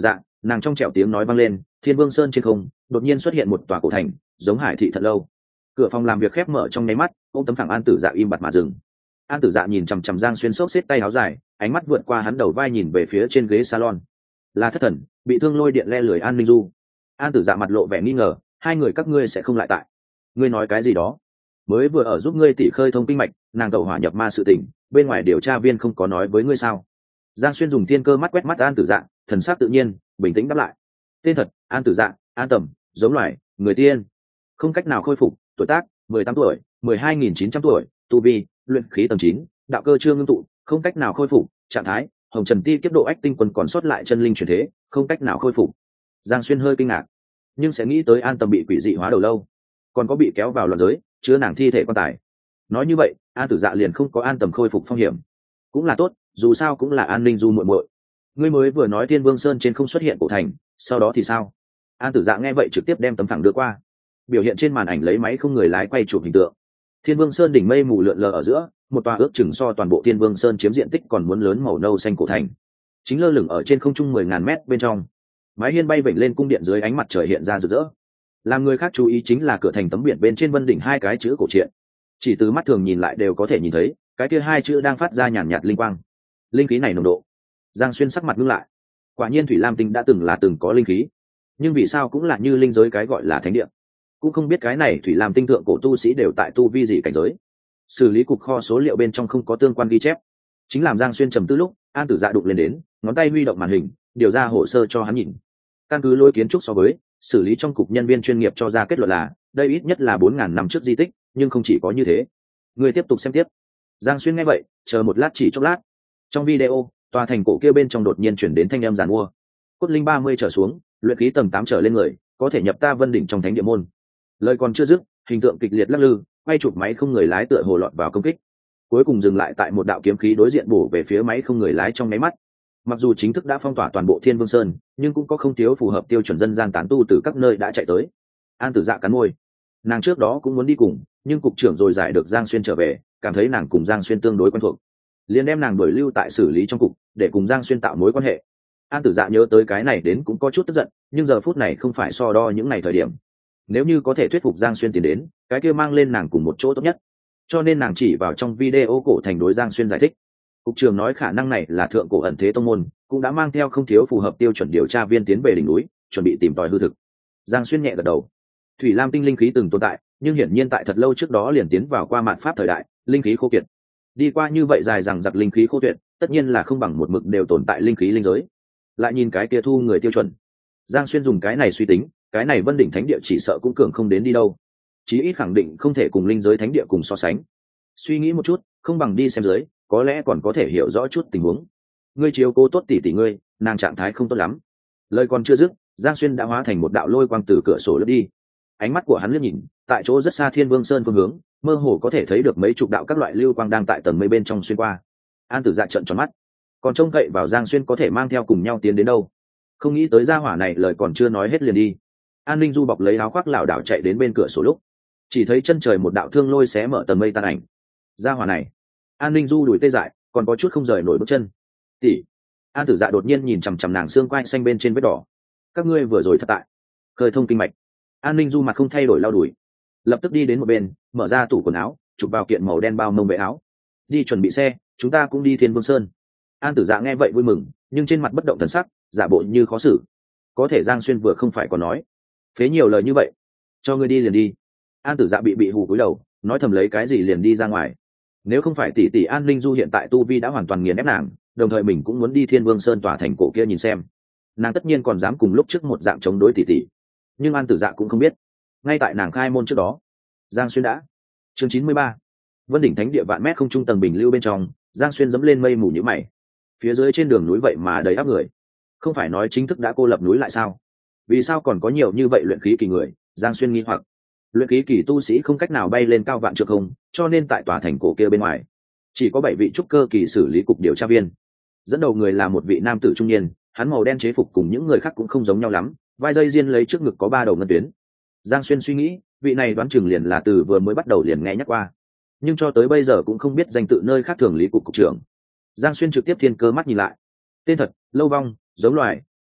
Nàng trong trẻo tiếng nói vang lên, Thiên Vương Sơn trên không đột nhiên xuất hiện một tòa cổ thành, giống Hải thị thật lâu. Cửa phòng làm việc khép mở trong nháy mắt, ôm tấm phẳng An Tử Dạ im bặt mà dừng. An Tử Dạ nhìn chằm chằm Giang Xuyên xốc xếp tay áo dài, ánh mắt vượt qua hắn đầu vai nhìn về phía trên ghế salon. Là thất thần, bị thương lôi điện le lưỡi An Ninh Du. An Tử Dạ mặt lộ vẻ nghi ngờ, hai người các ngươi sẽ không lại tại. Ngươi nói cái gì đó? Mới vừa ở giúp ngươi tỉ khơi thông kinh mạch, nàng tẩu hỏa nhập ma sự tình, bên ngoài điều tra viên không có nói với ngươi sao? Giang Xuyên dùng tiên cơ mắt quét mắt An Tử Dạ, thần sắc tự nhiên, bình tĩnh đáp lại. Tên thật: An Tử Dạ, An Tầm, giống loài, người tiên, không cách nào khôi phục, tuổi tác 18 tuổi, 12.900 tuổi, tu vi luyện khí tầng 9, đạo cơ chưa ngưng tụ, không cách nào khôi phục, trạng thái hồng trần ti kiếp độ ách tinh quân còn sót lại chân linh chuyển thế, không cách nào khôi phục. Giang Xuyên hơi kinh ngạc, nhưng sẽ nghĩ tới An Tầm bị quỷ dị hóa đầu lâu, còn có bị kéo vào loạn giới chứa nàng thi thể quan tài. Nói như vậy, An Tử Dạ liền không có An Tầm khôi phục phong hiểm, cũng là tốt, dù sao cũng là An Ninh Du muội muội. Ngươi mới vừa nói Thiên Vương Sơn trên không xuất hiện cổ thành, sau đó thì sao? An Tử Dạ nghe vậy trực tiếp đem tấm phẳng đưa qua, biểu hiện trên màn ảnh lấy máy không người lái quay chụp hình tượng. Thiên Vương Sơn đỉnh mây mù lượn lờ ở giữa, một tòa ước chừng so toàn bộ Thiên Vương Sơn chiếm diện tích còn muốn lớn màu nâu xanh cổ thành, chính lơ lửng ở trên không trung 10.000 mét bên trong. Mái hiên bay vểnh lên cung điện dưới ánh mặt trời hiện ra rực rỡ. Làm người khác chú ý chính là cửa thành tấm biển bên trên vân đỉnh hai cái chữ cổ truyện, chỉ từ mắt thường nhìn lại đều có thể nhìn thấy, cái kia hai chữ đang phát ra nhàn nhạt linh quang. Linh khí này nồng độ. Giang Xuyên sắc mặt ngưng lại. Quả nhiên Thủy Lam Tinh đã từng có linh khí, nhưng vì sao cũng là như linh giới cái gọi là thánh địa, cũng không biết cái này Thủy Lam Tinh thượng cổ tu sĩ đều tại tu vi gì cảnh giới. Xử lý cục kho số liệu bên trong không có tương quan ghi chép. Chính làm Giang Xuyên trầm tư lúc, An Tử Dạ đụng lên đến, ngón tay huy động màn hình, điều ra hồ sơ cho hắn nhìn. Căn cứ lối kiến trúc so với xử lý trong cục nhân viên chuyên nghiệp cho ra kết luận là đây ít nhất là 4.000 năm trước di tích, nhưng không chỉ có như thế. Người tiếp tục xem tiếp. Giang Xuyên nghe vậy, chờ một lát chỉ chốc lát. Trong video, tòa thành cổ kia bên trong đột nhiên chuyển đến thanh âm giàn mua. Cốt linh 30 trở xuống, luyện khí tầng 8 trở lên người, có thể nhập ta Vân đỉnh trong thánh địa môn. Lời còn chưa dứt, hình tượng kịch liệt lắc lư, quay chụp máy không người lái tựa hồ lọt vào công kích, cuối cùng dừng lại tại một đạo kiếm khí đối diện bổ về phía máy không người lái trong nháy mắt. Mặc dù chính thức đã phong tỏa toàn bộ Thiên Vương Sơn, nhưng cũng có không thiếu phù hợp tiêu chuẩn dân gian tán tu từ các nơi đã chạy tới. An Tử Dạ cắn môi, nàng trước đó cũng muốn đi cùng, nhưng cục trưởng rồi giải được Giang Xuyên trở về, cảm thấy nàng cùng Giang Xuyên tương đối quen thuộc, liền đem nàng đuổi lưu tại xử lý trong cục, để cùng Giang Xuyên tạo mối quan hệ. An Tử Dạ nhớ tới cái này đến cũng có chút tức giận, nhưng giờ phút này không phải so đo những ngày thời điểm. Nếu như có thể thuyết phục Giang Xuyên tiến đến, cái kia mang lên nàng cùng một chỗ tốt nhất. Cho nên nàng chỉ vào trong video cổ thành đối Giang Xuyên giải thích. Cục trưởng nói khả năng này là thượng cổ ẩn thế tông môn, cũng đã mang theo không thiếu phù hợp tiêu chuẩn điều tra viên tiến về đỉnh núi, chuẩn bị tìm tòi hư thực. Giang Xuyên nhẹ gật đầu. Thủy Lam Tinh linh khí từng tồn tại, nhưng hiển nhiên tại thật lâu trước đó liền tiến vào qua mạn pháp thời đại, linh khí khô kiệt. Đi qua như vậy dài rằng giặc linh khí khô tuyệt, tất nhiên là không bằng một mực đều tồn tại linh khí linh giới. Lại nhìn cái kia thu người tiêu chuẩn, Giang Xuyên dùng cái này suy tính, cái này Vân đỉnh thánh địa chỉ sợ cũng cường không đến đi đâu, chí ít khẳng định không thể cùng linh giới thánh địa cùng so sánh. Suy nghĩ một chút, không bằng đi xem dưới, có lẽ còn có thể hiểu rõ chút tình huống. Ngươi chiếu cố tốt tỷ tỷ ngươi, nàng trạng thái không tốt lắm. Lời còn chưa dứt, Giang Xuyên đã hóa thành một đạo lôi quang từ cửa sổ lướt đi. Ánh mắt của hắn liếc nhìn, tại chỗ rất xa Thiên Vương Sơn phương hướng, mơ hồ có thể thấy được mấy chục đạo các loại lưu quang đang tại tầng mây bên trong xuyên qua. An Tử Dạ trợn tròn mắt, còn trông cậy vào Giang Xuyên có thể mang theo cùng nhau tiến đến đâu. Không nghĩ tới gia hỏa này lời còn chưa nói hết liền đi. An Ninh Du bọc lấy áo khoác lảo đảo chạy đến bên cửa sổ lúc, chỉ thấy chân trời một đạo thương lôi xé mở tầng mây tan ảnh. Gia hỏa này, An Ninh Du đuổi tê dại, còn có chút không rời nổi bước chân. Tỷ. An Tử Dạ đột nhiên nhìn chằm chằm nàng xương quai xanh bên trên vết đỏ. Các ngươi vừa rồi thật tại khơi thông kinh mạch. An Ninh Du mặt không thay đổi lau đuổi, lập tức đi đến một bên, mở ra tủ quần áo, chụp vào kiện màu đen bao mông vệ áo. Đi chuẩn bị xe, chúng ta cũng đi Thiên Vương Sơn. An Tử Dạ nghe vậy vui mừng, nhưng trên mặt bất động thần sắc, giả bộ như khó xử. Có thể Giang Xuyên vừa không phải còn nói, phế nhiều lời như vậy, cho ngươi đi liền đi. An Tử Dạ bị hù cúi đầu, nói thầm lấy cái gì liền đi ra ngoài. Nếu không phải tỷ tỷ An Ninh Du hiện tại tu vi đã hoàn toàn nghiền ép nàng, đồng thời mình cũng muốn đi Thiên Vương Sơn tòa thành cổ kia nhìn xem, nàng tất nhiên còn dám cùng lúc trước một dạng chống đối tỷ tỷ. Nhưng An Tử Dạ cũng không biết, ngay tại nàng khai môn trước đó, Giang Xuyên đã. Chương 93. Vân đỉnh thánh địa vạn mét không trung tầng bình lưu bên trong, Giang Xuyên dẫm lên mây mù nhíu mày. Phía dưới trên đường núi vậy mà đầy áp người, không phải nói chính thức đã cô lập núi lại sao? Vì sao còn có nhiều như vậy luyện khí kỳ người? Giang Xuyên nghi hoặc. Luyện khí kỳ tu sĩ không cách nào bay lên cao vạn trượng không, cho nên tại tòa thành cổ kia bên ngoài chỉ có 7 vị trúc cơ kỳ xử lý cục điều tra viên. Dẫn đầu người là một vị nam tử trung niên, hắn màu đen chế phục cùng những người khác cũng không giống nhau lắm, vai dây riêng lấy trước ngực có 3 đầu ngân tuyến. Giang Xuyên suy nghĩ, vị này đoán chừng liền là từ vừa mới bắt đầu liền nghe nhắc qua, nhưng cho tới bây giờ cũng không biết danh tự nơi khác thường lý cục cục trưởng. Giang Xuyên trực tiếp thiên cơ mắt nhìn lại. Tên thật: Lâu Vong, giống loài, nhân tộc,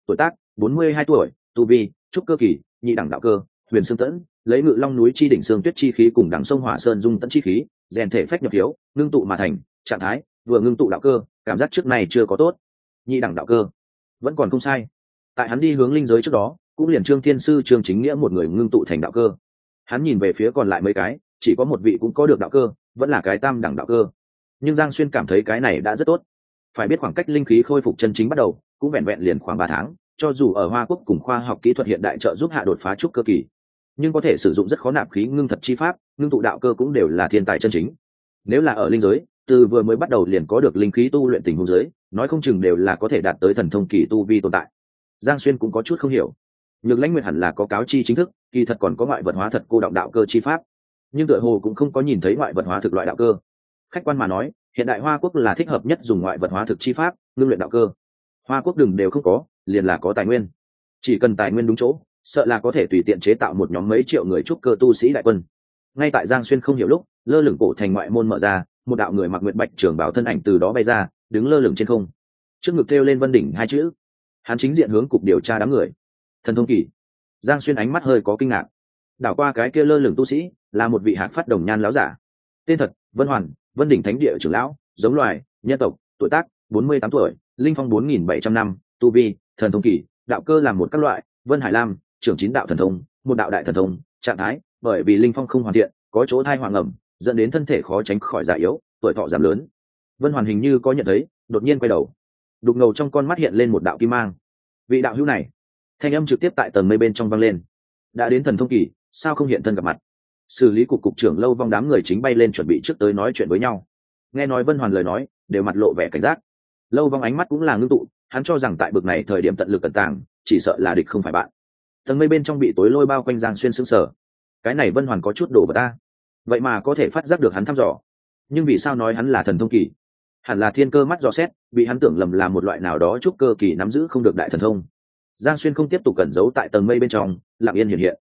tuổi tác 42 tuổi, tu vi trúc cơ kỳ, nhị đẳng đạo cơ, huyền xương tẫn, lấy ngự long núi chi đỉnh xương tuyết chi khí cùng đẳng sông hỏa sơn dung tẫn chi khí, rèn thể phách nhập hiếu, ngưng tụ mà thành, trạng thái vừa ngưng tụ đạo cơ, cảm giác trước này chưa có tốt. Nhị đẳng đạo cơ, vẫn còn không sai. Tại hắn đi hướng linh giới trước đó, cũng liền Trương Thiên Sư Trương Chính Nghĩa một người ngưng tụ thành đạo cơ. Hắn nhìn về phía còn lại mấy cái, chỉ có một vị cũng có được đạo cơ, vẫn là cái tam đẳng đạo cơ. Nhưng Giang Xuyên cảm thấy cái này đã rất tốt. Phải biết khoảng cách linh khí khôi phục chân chính bắt đầu, cũng vẹn vẹn liền khoảng 3 tháng, cho dù ở Hoa Quốc cùng khoa học kỹ thuật hiện đại trợ giúp hạ đột phá trúc cơ kỳ, nhưng có thể sử dụng rất khó nạp khí ngưng thật chi pháp, ngưng tụ đạo cơ cũng đều là thiên tài chân chính. Nếu là ở linh giới, từ vừa mới bắt đầu liền có được linh khí tu luyện tình huống giới, nói không chừng đều là có thể đạt tới thần thông kỳ tu vi tồn tại. Giang Xuyên cũng có chút không hiểu. Nhược Lãnh Nguyệt hẳn là có cáo chi chính thức, kỳ thật còn có ngoại vật hóa thật cô động đạo cơ chi pháp, nhưng tựa hồ cũng không có nhìn thấy ngoại vật hóa thực loại đạo cơ. Khách quan mà nói, hiện đại Hoa Quốc là thích hợp nhất dùng ngoại vật hóa thực chi pháp ngưng luyện đạo cơ. Hoa Quốc đừng đều không có, liền là có tài nguyên. Chỉ cần tài nguyên đúng chỗ, sợ là có thể tùy tiện chế tạo một nhóm mấy triệu người trúc cơ tu sĩ đại quân. Ngay tại Giang Xuyên không hiểu lúc, lơ lửng cổ thành ngoại môn mở ra, một đạo người mặc nguyệt bạch trường bào thân ảnh từ đó bay ra, đứng lơ lửng trên không, trước ngực thêu lên Vân đỉnh hai chữ. Hắn chính diện hướng cục điều tra đám người. Thần thông kỳ. Giang Xuyên ánh mắt hơi có kinh ngạc, đảo qua cái kia lơ lửng tu sĩ, là một vị hạc phát đồng nhan lão giả. Tên thật: Vân Hoàn, Vân đỉnh thánh địa trưởng lão, giống loài nhân tộc, tuổi tác 48 tuổi, linh phong 4700 năm, tu vi thần thông kỳ, đạo cơ làm một các loại, Vân Hải Lam, trưởng 9 đạo thần thông, một đạo đại thần thông, trạng thái bởi vì linh phong không hoàn thiện, có chỗ thai hoàng ẩm, dẫn đến thân thể khó tránh khỏi già yếu, tuổi thọ giảm lớn. Vân Hoàn hình như có nhận thấy, đột nhiên quay đầu, đục ngầu trong con mắt hiện lên một đạo kim mang. Vị đạo hữu này, thanh âm trực tiếp tại tầng mây bên trong vang lên. Đã đến thần thông kỳ, sao không hiện thân gặp mặt? Xử lý cục trưởng Lâu Vong đám người chính bay lên chuẩn bị trước tới nói chuyện với nhau. Nghe nói Vân Hoàn lời nói, đều mặt lộ vẻ cảnh giác. Lâu Vong ánh mắt cũng là ngưng tụ, hắn cho rằng tại bực này thời điểm tận lực cẩn tàng, chỉ sợ là địch không phải bạn. Tầng mây bên trong bị tối lôi bao quanh, Giang Xuyên sững sờ. Cái này Vân Hoàn có chút đồ vật ta, vậy mà có thể phát giác được hắn thăm dò. Nhưng vì sao nói hắn là thần thông kỳ? Hẳn là thiên cơ mắt dò xét, bị hắn tưởng lầm là một loại nào đó trúc cơ kỳ nắm giữ không được đại thần thông. Giang Xuyên không tiếp tục cẩn giấu tại tầng mây bên trong, lặng yên hiện hiện.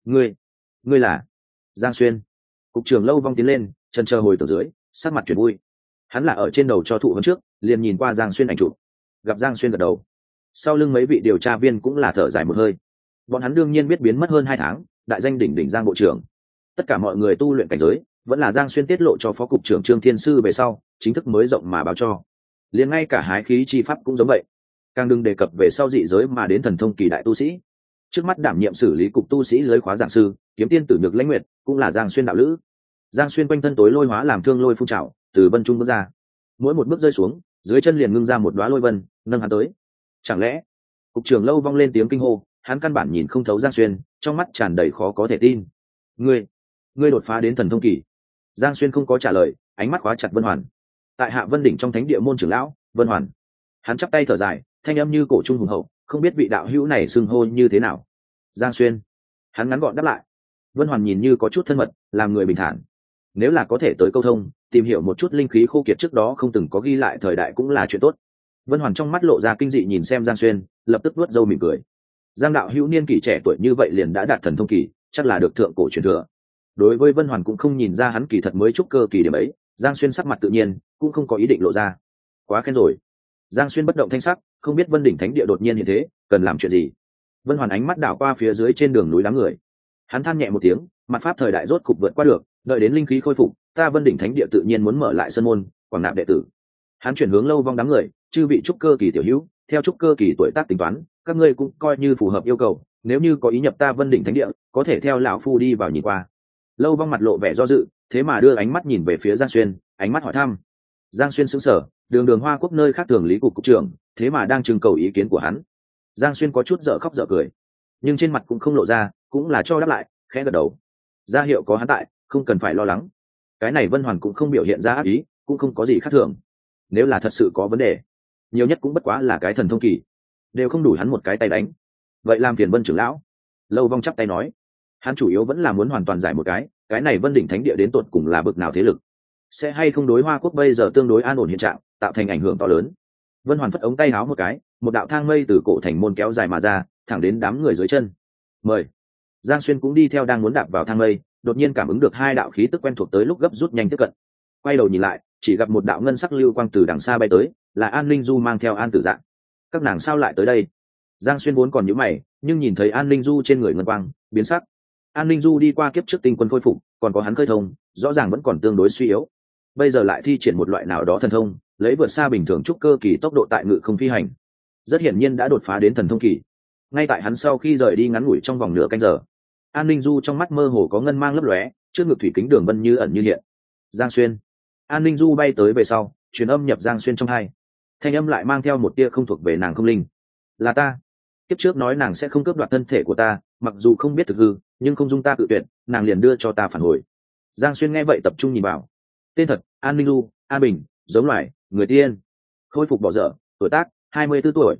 Ngươi là Giang Xuyên? Cục trưởng Lâu Vong tiến lên, chân chờ hồi từ dưới, sắc mặt chuyển vui. Hắn là ở trên đầu cho thụ hơn trước, liền nhìn qua Giang Xuyên ảnh chụp, gặp Giang Xuyên gật đầu. Sau lưng mấy vị điều tra viên cũng là thở dài một hơi. Bọn hắn đương nhiên biết biến mất hơn 2 tháng, đại danh đỉnh đỉnh Giang bộ trưởng. Tất cả mọi người tu luyện cảnh giới, vẫn là Giang Xuyên tiết lộ cho phó cục trưởng Trương Thiên Sư về sau, chính thức mới rộng mà báo cho. Liền ngay cả hái khí chi pháp cũng giống vậy. Càng đừng đề cập về sau dị giới mà đến thần thông kỳ đại tu sĩ. Trước mắt đảm nhiệm xử lý cục tu sĩ lưới khóa giảng sư, kiếm tiên tử Nhược Lãnh Nguyệt, cũng là Giang Xuyên đạo lữ. Giang Xuyên quanh thân tối lôi hóa làm thương lôi phun trào, từ vân trung bước ra. Mỗi một bước rơi xuống, dưới chân liền ngưng ra một đóa lôi vân, nâng hắn tới. Chẳng lẽ? Cục trưởng Lâu Vong lên tiếng kinh hô, hắn căn bản nhìn không thấu Giang Xuyên, trong mắt tràn đầy khó có thể tin. Ngươi đột phá đến thần thông kỳ? Giang Xuyên không có trả lời, ánh mắt khóa chặt Vân Hoàn. Tại Hạ Vân đỉnh trong thánh địa môn trưởng lão, Vân Hoàn. Hắn chắp tay thở dài, thanh âm như cổ trung hùng hậu, không biết vị đạo hữu này xưng hô như thế nào. Giang Xuyên. Hắn ngắn gọn đáp lại. Vân Hoàn nhìn như có chút thân mật, làm người bình thản. Nếu là có thể tới câu thông, tìm hiểu một chút linh khí khô kiệt trước đó không từng có ghi lại thời đại cũng là chuyện tốt. Vân Hoàn trong mắt lộ ra kinh dị nhìn xem Giang Xuyên, lập tức vuốt râu mỉm cười. Giang đạo hữu niên kỷ trẻ tuổi như vậy liền đã đạt thần thông kỳ, chắc là được thượng cổ truyền thừa. Đối với Vân Hoàn cũng không nhìn ra hắn kỳ thật mới trúc cơ kỳ điểm ấy, Giang Xuyên sắc mặt tự nhiên, cũng không có ý định lộ ra. Quá khen rồi. Giang Xuyên bất động thanh sắc, không biết Vân đỉnh thánh địa đột nhiên như thế, cần làm chuyện gì. Vân Hoàn ánh mắt đảo qua phía dưới trên đường núi đám người. Hắn than nhẹ một tiếng, mặt pháp thời đại rốt cục vượt qua được, đợi đến linh khí khôi phục, ta Vân đỉnh thánh địa tự nhiên muốn mở lại sân môn, quảng nạp đệ tử. Hắn chuyển hướng Lâu Vong đám người, chư vị trúc cơ kỳ tiểu hữu, theo trúc cơ kỳ tuổi tác tính toán, các ngươi cũng coi như phù hợp yêu cầu, nếu như có ý nhập ta Vân đỉnh thánh địa, có thể theo lão phu đi vào nhìn qua. Lâu Vong mặt lộ vẻ do dự, thế mà đưa ánh mắt nhìn về phía Giang Xuyên, ánh mắt hỏi thăm. Giang Xuyên sững sờ, đường Hoa Quốc nơi khác thường lý cục trưởng, thế mà đang trưng cầu ý kiến của hắn. Giang Xuyên có chút dở khóc dở cười, nhưng trên mặt cũng không lộ ra, cũng là cho đáp lại, khẽ gật đầu. Ra hiệu có hắn tại, không cần phải lo lắng. Cái này Vân Hoàn cũng không biểu hiện ra ác ý, cũng không có gì khác thường. Nếu là thật sự có vấn đề, nhiều nhất cũng bất quá là cái thần thông kỳ, đều không đủ hắn một cái tay đánh. Vậy làm phiền Vân trưởng lão. Lâu Vong chắp tay nói, hắn chủ yếu vẫn là muốn hoàn toàn giải một cái này Vân đỉnh thánh địa đến tột cùng là bực nào thế lực, sẽ hay không đối Hoa Quốc bây giờ tương đối an ổn hiện trạng, tạo thành ảnh hưởng to lớn. Vân Hoàn phất ống tay áo một cái, một đạo thang mây từ cổ thành môn kéo dài mà ra, thẳng đến đám người dưới chân. Mời. Giang Xuyên cũng đi theo, đang muốn đạp vào thang mây, đột nhiên cảm ứng được 2 đạo khí tức quen thuộc tới lúc gấp rút nhanh tiếp cận. Quay đầu nhìn lại, chỉ gặp một đạo ngân sắc lưu quang từ đằng xa bay tới, là An Linh Du mang theo An Tử Dạ. Các nàng sao lại tới đây? Giang Xuyên vốn còn nhíu mày, nhưng nhìn thấy An Linh Du trên người ngân quang biến sắc. An Linh Du đi qua kiếp trước tinh quân khôi phục, còn có hắn khơi thông, rõ ràng vẫn còn tương đối suy yếu. Bây giờ lại thi triển một loại nào đó thần thông, lấy vượt xa bình thường trúc cơ kỳ tốc độ tại ngự không phi hành, rất hiển nhiên đã đột phá đến thần thông kỳ. Ngay tại hắn sau khi rời đi ngắn ngủi trong vòng nửa canh giờ, An Linh Du trong mắt mơ hồ có ngân mang lấp lóe, trước ngực thủy kính đường vân như ẩn như hiện. Giang Xuyên. An Linh Du bay tới về sau, truyền âm nhập Giang Xuyên trong hai. Thanh âm lại mang theo một tia không thuộc về nàng không linh. Là ta. Kiếp trước nói nàng sẽ không cướp đoạt thân thể của ta, mặc dù không biết thực hư, nhưng không dung ta cự tuyệt, nàng liền đưa cho ta phản hồi. Giang Xuyên nghe vậy tập trung nhìn vào. Tên thật: An Linh Du, An Bình, giống loài, người tiên. Khôi phục bỏ dở, tuổi tác 24 tuổi,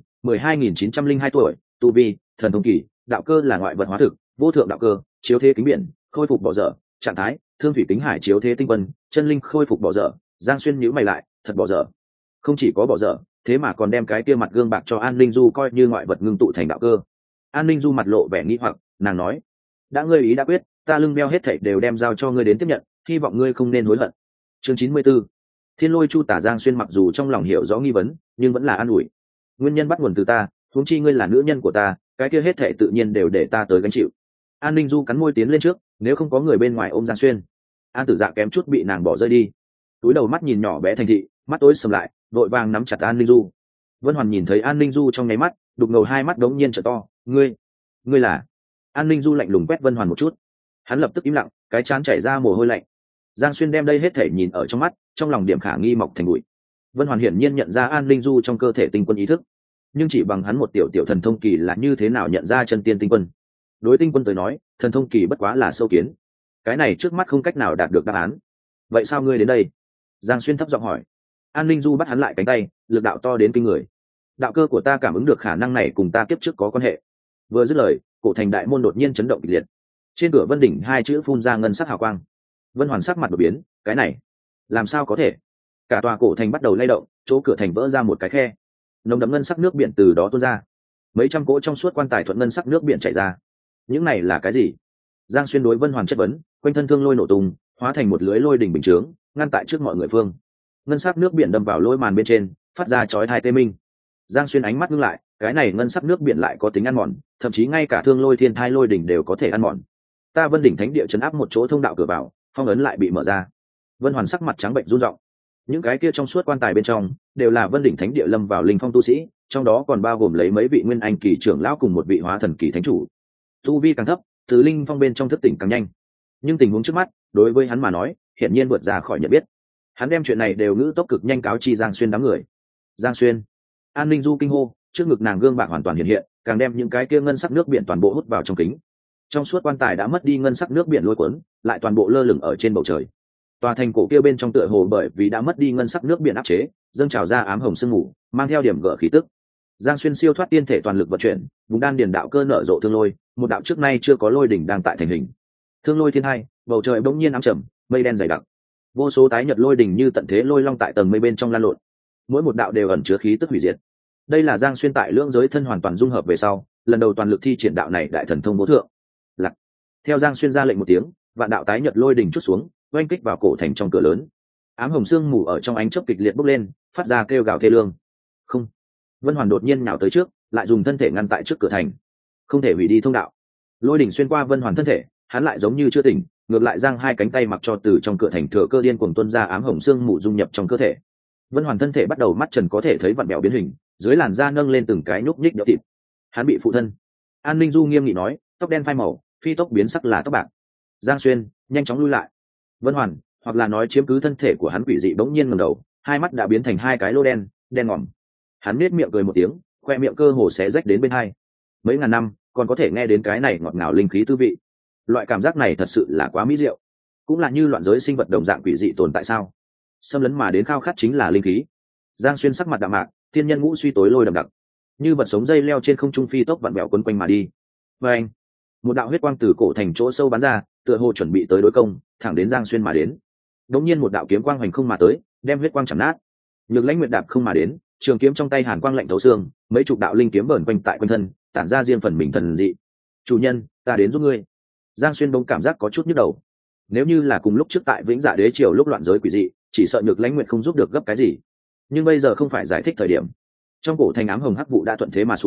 12.902 tuổi, tu vi thần thông kỳ, đạo cơ là ngoại vật hóa thực, vô thượng đạo cơ, chiếu thế kính biển, khôi phục bỏ dở, trạng thái thương thủy kính hải chiếu thế tinh quân, chân linh khôi phục bỏ dở. Giang Xuyên nhíu mày lại, thật bỏ dở. Không chỉ có bỏ dở, thế mà còn đem cái kia mặt gương bạc cho An Linh Du coi như ngoại vật ngưng tụ thành đạo cơ. An Linh Du mặt lộ vẻ nghi hoặc, nàng nói: đã ngươi ý đã quyết, ta lưng beo hết thảy đều đem giao cho ngươi đến tiếp nhận, hy vọng ngươi không nên hối hận. Chương 94. Thiên Lôi Chu tả. Giang Xuyên mặc dù trong lòng hiểu rõ nghi vấn, nhưng vẫn là an ủi: nguyên nhân bắt nguồn từ ta, huống chi ngươi là nữ nhân của ta, cái kia hết thảy tự nhiên đều để ta tới gánh chịu. An Linh Du cắn môi tiến lên trước, nếu không có người bên ngoài ôm Giang Xuyên. An Tử Dạ kém chút bị nàng bỏ rơi đi, túi đầu mắt nhìn nhỏ bé thành thị, mắt tối sầm lại, vội vàng nắm chặt An Linh Du. Vân Hoàn nhìn thấy An Linh Du trong nháy mắt, đục ngầu hai mắt đống nhiên trợ to: ngươi là? An Linh Du lạnh lùng quét Vân Hoàn một chút, hắn lập tức im lặng, cái trán chảy ra mồ hôi lạnh. Giang Xuyên đem đây hết thể nhìn ở trong mắt, trong lòng điểm khả nghi mọc thành bụi. Vân Hoàn hiển nhiên nhận ra An Linh Du trong cơ thể tinh quân ý thức, nhưng chỉ bằng hắn một tiểu tiểu thần thông kỳ là như thế nào nhận ra chân tiên tinh quân? Đối tinh quân tới nói, thần thông kỳ bất quá là sâu kiến, cái này trước mắt không cách nào đạt được đáp án. Vậy sao ngươi đến đây? Giang Xuyên thấp giọng hỏi. An Linh Du bắt hắn lại cánh tay, lực đạo to đến kinh người. Đạo cơ của ta cảm ứng được khả năng này cùng ta kiếp trước có quan hệ. Vừa dứt lời, cổ thành đại môn đột nhiên chấn động kịch liệt, trên cửa Vân đỉnh hai chữ phun ra ngân sắc hào quang. Vân Hoàn sắc mặt đột biến, cái này làm sao có thể? Cả tòa cổ thành bắt đầu lay động, chỗ cửa thành vỡ ra một cái khe, nồng đậm ngân sắc nước biển từ đó tuôn ra, mấy trăm cỗ trong suốt quan tài thuận ngân sắc nước biển chảy ra. Những này là cái gì? Giang Xuyên đối Vân Hoàn chất vấn, quanh thân thương lôi nổ tung, hóa thành một lưới lôi đỉnh bình chướng, ngăn tại trước mọi người phương. Ngân sắc nước biển đâm vào lôi màn bên trên, phát ra chói tai tê minh. Giang Xuyên ánh mắt ngưng lại, cái này ngân sắc nước biển lại có tính ăn mòn, thậm chí ngay cả thương lôi thiên thai lôi đỉnh đều có thể ăn mòn. Ta Vân đỉnh thánh địa trấn áp một chỗ thông đạo cửa vào, phong ấn lại bị mở ra. Vân Hoàn sắc mặt trắng bệnh run rộng. Những cái kia trong suốt quan tài bên trong đều là Vân đỉnh thánh địa lâm vào linh phong tu sĩ, trong đó còn bao gồm lấy mấy vị nguyên anh kỳ trưởng lão cùng một vị hóa thần kỳ thánh chủ. Tu vi càng thấp, từ linh phong bên trong thức tỉnh càng nhanh. Nhưng tình huống trước mắt, đối với hắn mà nói, hiển nhiên vượt ra khỏi nhận biết. Hắn đem chuyện này đều ngữ tốc cực nhanh cáo chi Giang Xuyên đám người. Giang Xuyên. An Linh Du kinh hô, trước ngực nàng gương bạc hoàn toàn hiện hiện, càng đem những cái kia ngân sắc nước biển toàn bộ hút vào trong kính. Trong suốt quan tài đã mất đi ngân sắc nước biển lôi cuốn, lại toàn bộ lơ lửng ở trên bầu trời. Tòa thành cổ kia bên trong tựa hồ bởi vì đã mất đi ngân sắc nước biển áp chế, dâng trào ra ám hồng sương mù, mang theo điểm gở khí tức. Giang Xuyên siêu thoát tiên thể toàn lực vận chuyển, vùng đan điền đạo cơ nở rộ thương lôi, một đạo trước nay chưa có lôi đỉnh đang tại thành hình. Thương lôi thiên hai, bầu trời bỗng nhiên ám trầm, mây đen dày đặc. Vô số tái nhật lôi đỉnh như tận thế lôi long tại tầng mây bên trong lan lộn, mỗi một đạo đều ẩn chứa khí tức hủy diệt. Đây là Giang Xuyên tại lưỡng giới thân hoàn toàn dung hợp về sau, lần đầu toàn lực thi triển đạo này đại thần thông vô thượng. Lặc. Theo Giang Xuyên ra lệnh một tiếng, vạn đạo tái nhật lôi đỉnh chút xuống, oanh kích vào cổ thành trong cửa lớn. Ám hồng sương mù ở trong ánh chớp kịch liệt bốc lên, phát ra kêu gào thê lương. Không. Vân Hoàn đột nhiên nhào tới trước, lại dùng thân thể ngăn tại trước cửa thành, không thể hủy đi thông đạo. Lôi đỉnh xuyên qua Vân Hoàn thân thể, hắn lại giống như chưa tỉnh, ngược lại giang hai cánh tay mặc cho từ trong cửa thành thừa cơ điên cuồng tuôn ra ám hồng sương mù dung nhập trong cơ thể. Vân Hoàn thân thể bắt đầu mắt trần có thể thấy vặn bẹo biến hình, dưới làn da nâng lên từng cái nhúc nhích nhỡ thịt. Hắn bị phụ thân. An Ninh Du nghiêm nghị nói, tóc đen phai màu, phi tốc biến sắc là tóc bạc. Giang Xuyên nhanh chóng lui lại. Vân Hoàn, hoặc là nói chiếm cứ thân thể của hắn quỷ dị bỗng nhiên ngẩng đầu, hai mắt đã biến thành hai cái lô đen đen ngòm. Hắn nết miệng cười một tiếng, khoe miệng cơ hồ xé rách đến bên hai. Mấy ngàn năm còn có thể nghe đến cái này ngọt ngào linh khí tư vị, loại cảm giác này thật sự là quá mỹ diệu. Cũng là như loạn giới sinh vật đồng dạng quỷ dị tồn tại sao? Xâm lấn mà đến khao khát chính là linh khí. Giang Xuyên sắc mặt đạm mạc, thiên nhân ngũ suy tối lôi đậm đặc, như vật sống dây leo trên không trung phi tốc vặn vẹo quấn quanh mà đi. Và anh, một đạo huyết quang từ cổ thành chỗ sâu bắn ra, tựa hồ chuẩn bị tới đối công, thẳng đến Giang Xuyên mà đến. Đống nhiên một đạo kiếm quang hoành không mà tới, đem huyết quang chặt nát. Nhược Lãnh Nguyệt đạp không mà đến, trường kiếm trong tay hàn quang lạnh thấu xương, mấy chục đạo linh kiếm vờn quanh tại quanh thân, tản ra riêng phần mình thần dị. Chủ nhân, ta đến giúp ngươi. Giang Xuyên bỗng cảm giác có chút nhức đầu. Nếu như là cùng lúc trước tại Vĩnh Dạ Đế triều lúc loạn giới quỷ dị, chỉ sợ Nhược Lãnh Nguyệt không giúp được gấp cái gì. Nhưng bây giờ không phải giải thích thời điểm. Trong cổ thành ám hồng hắc vụ đã thuận thế mà xuống,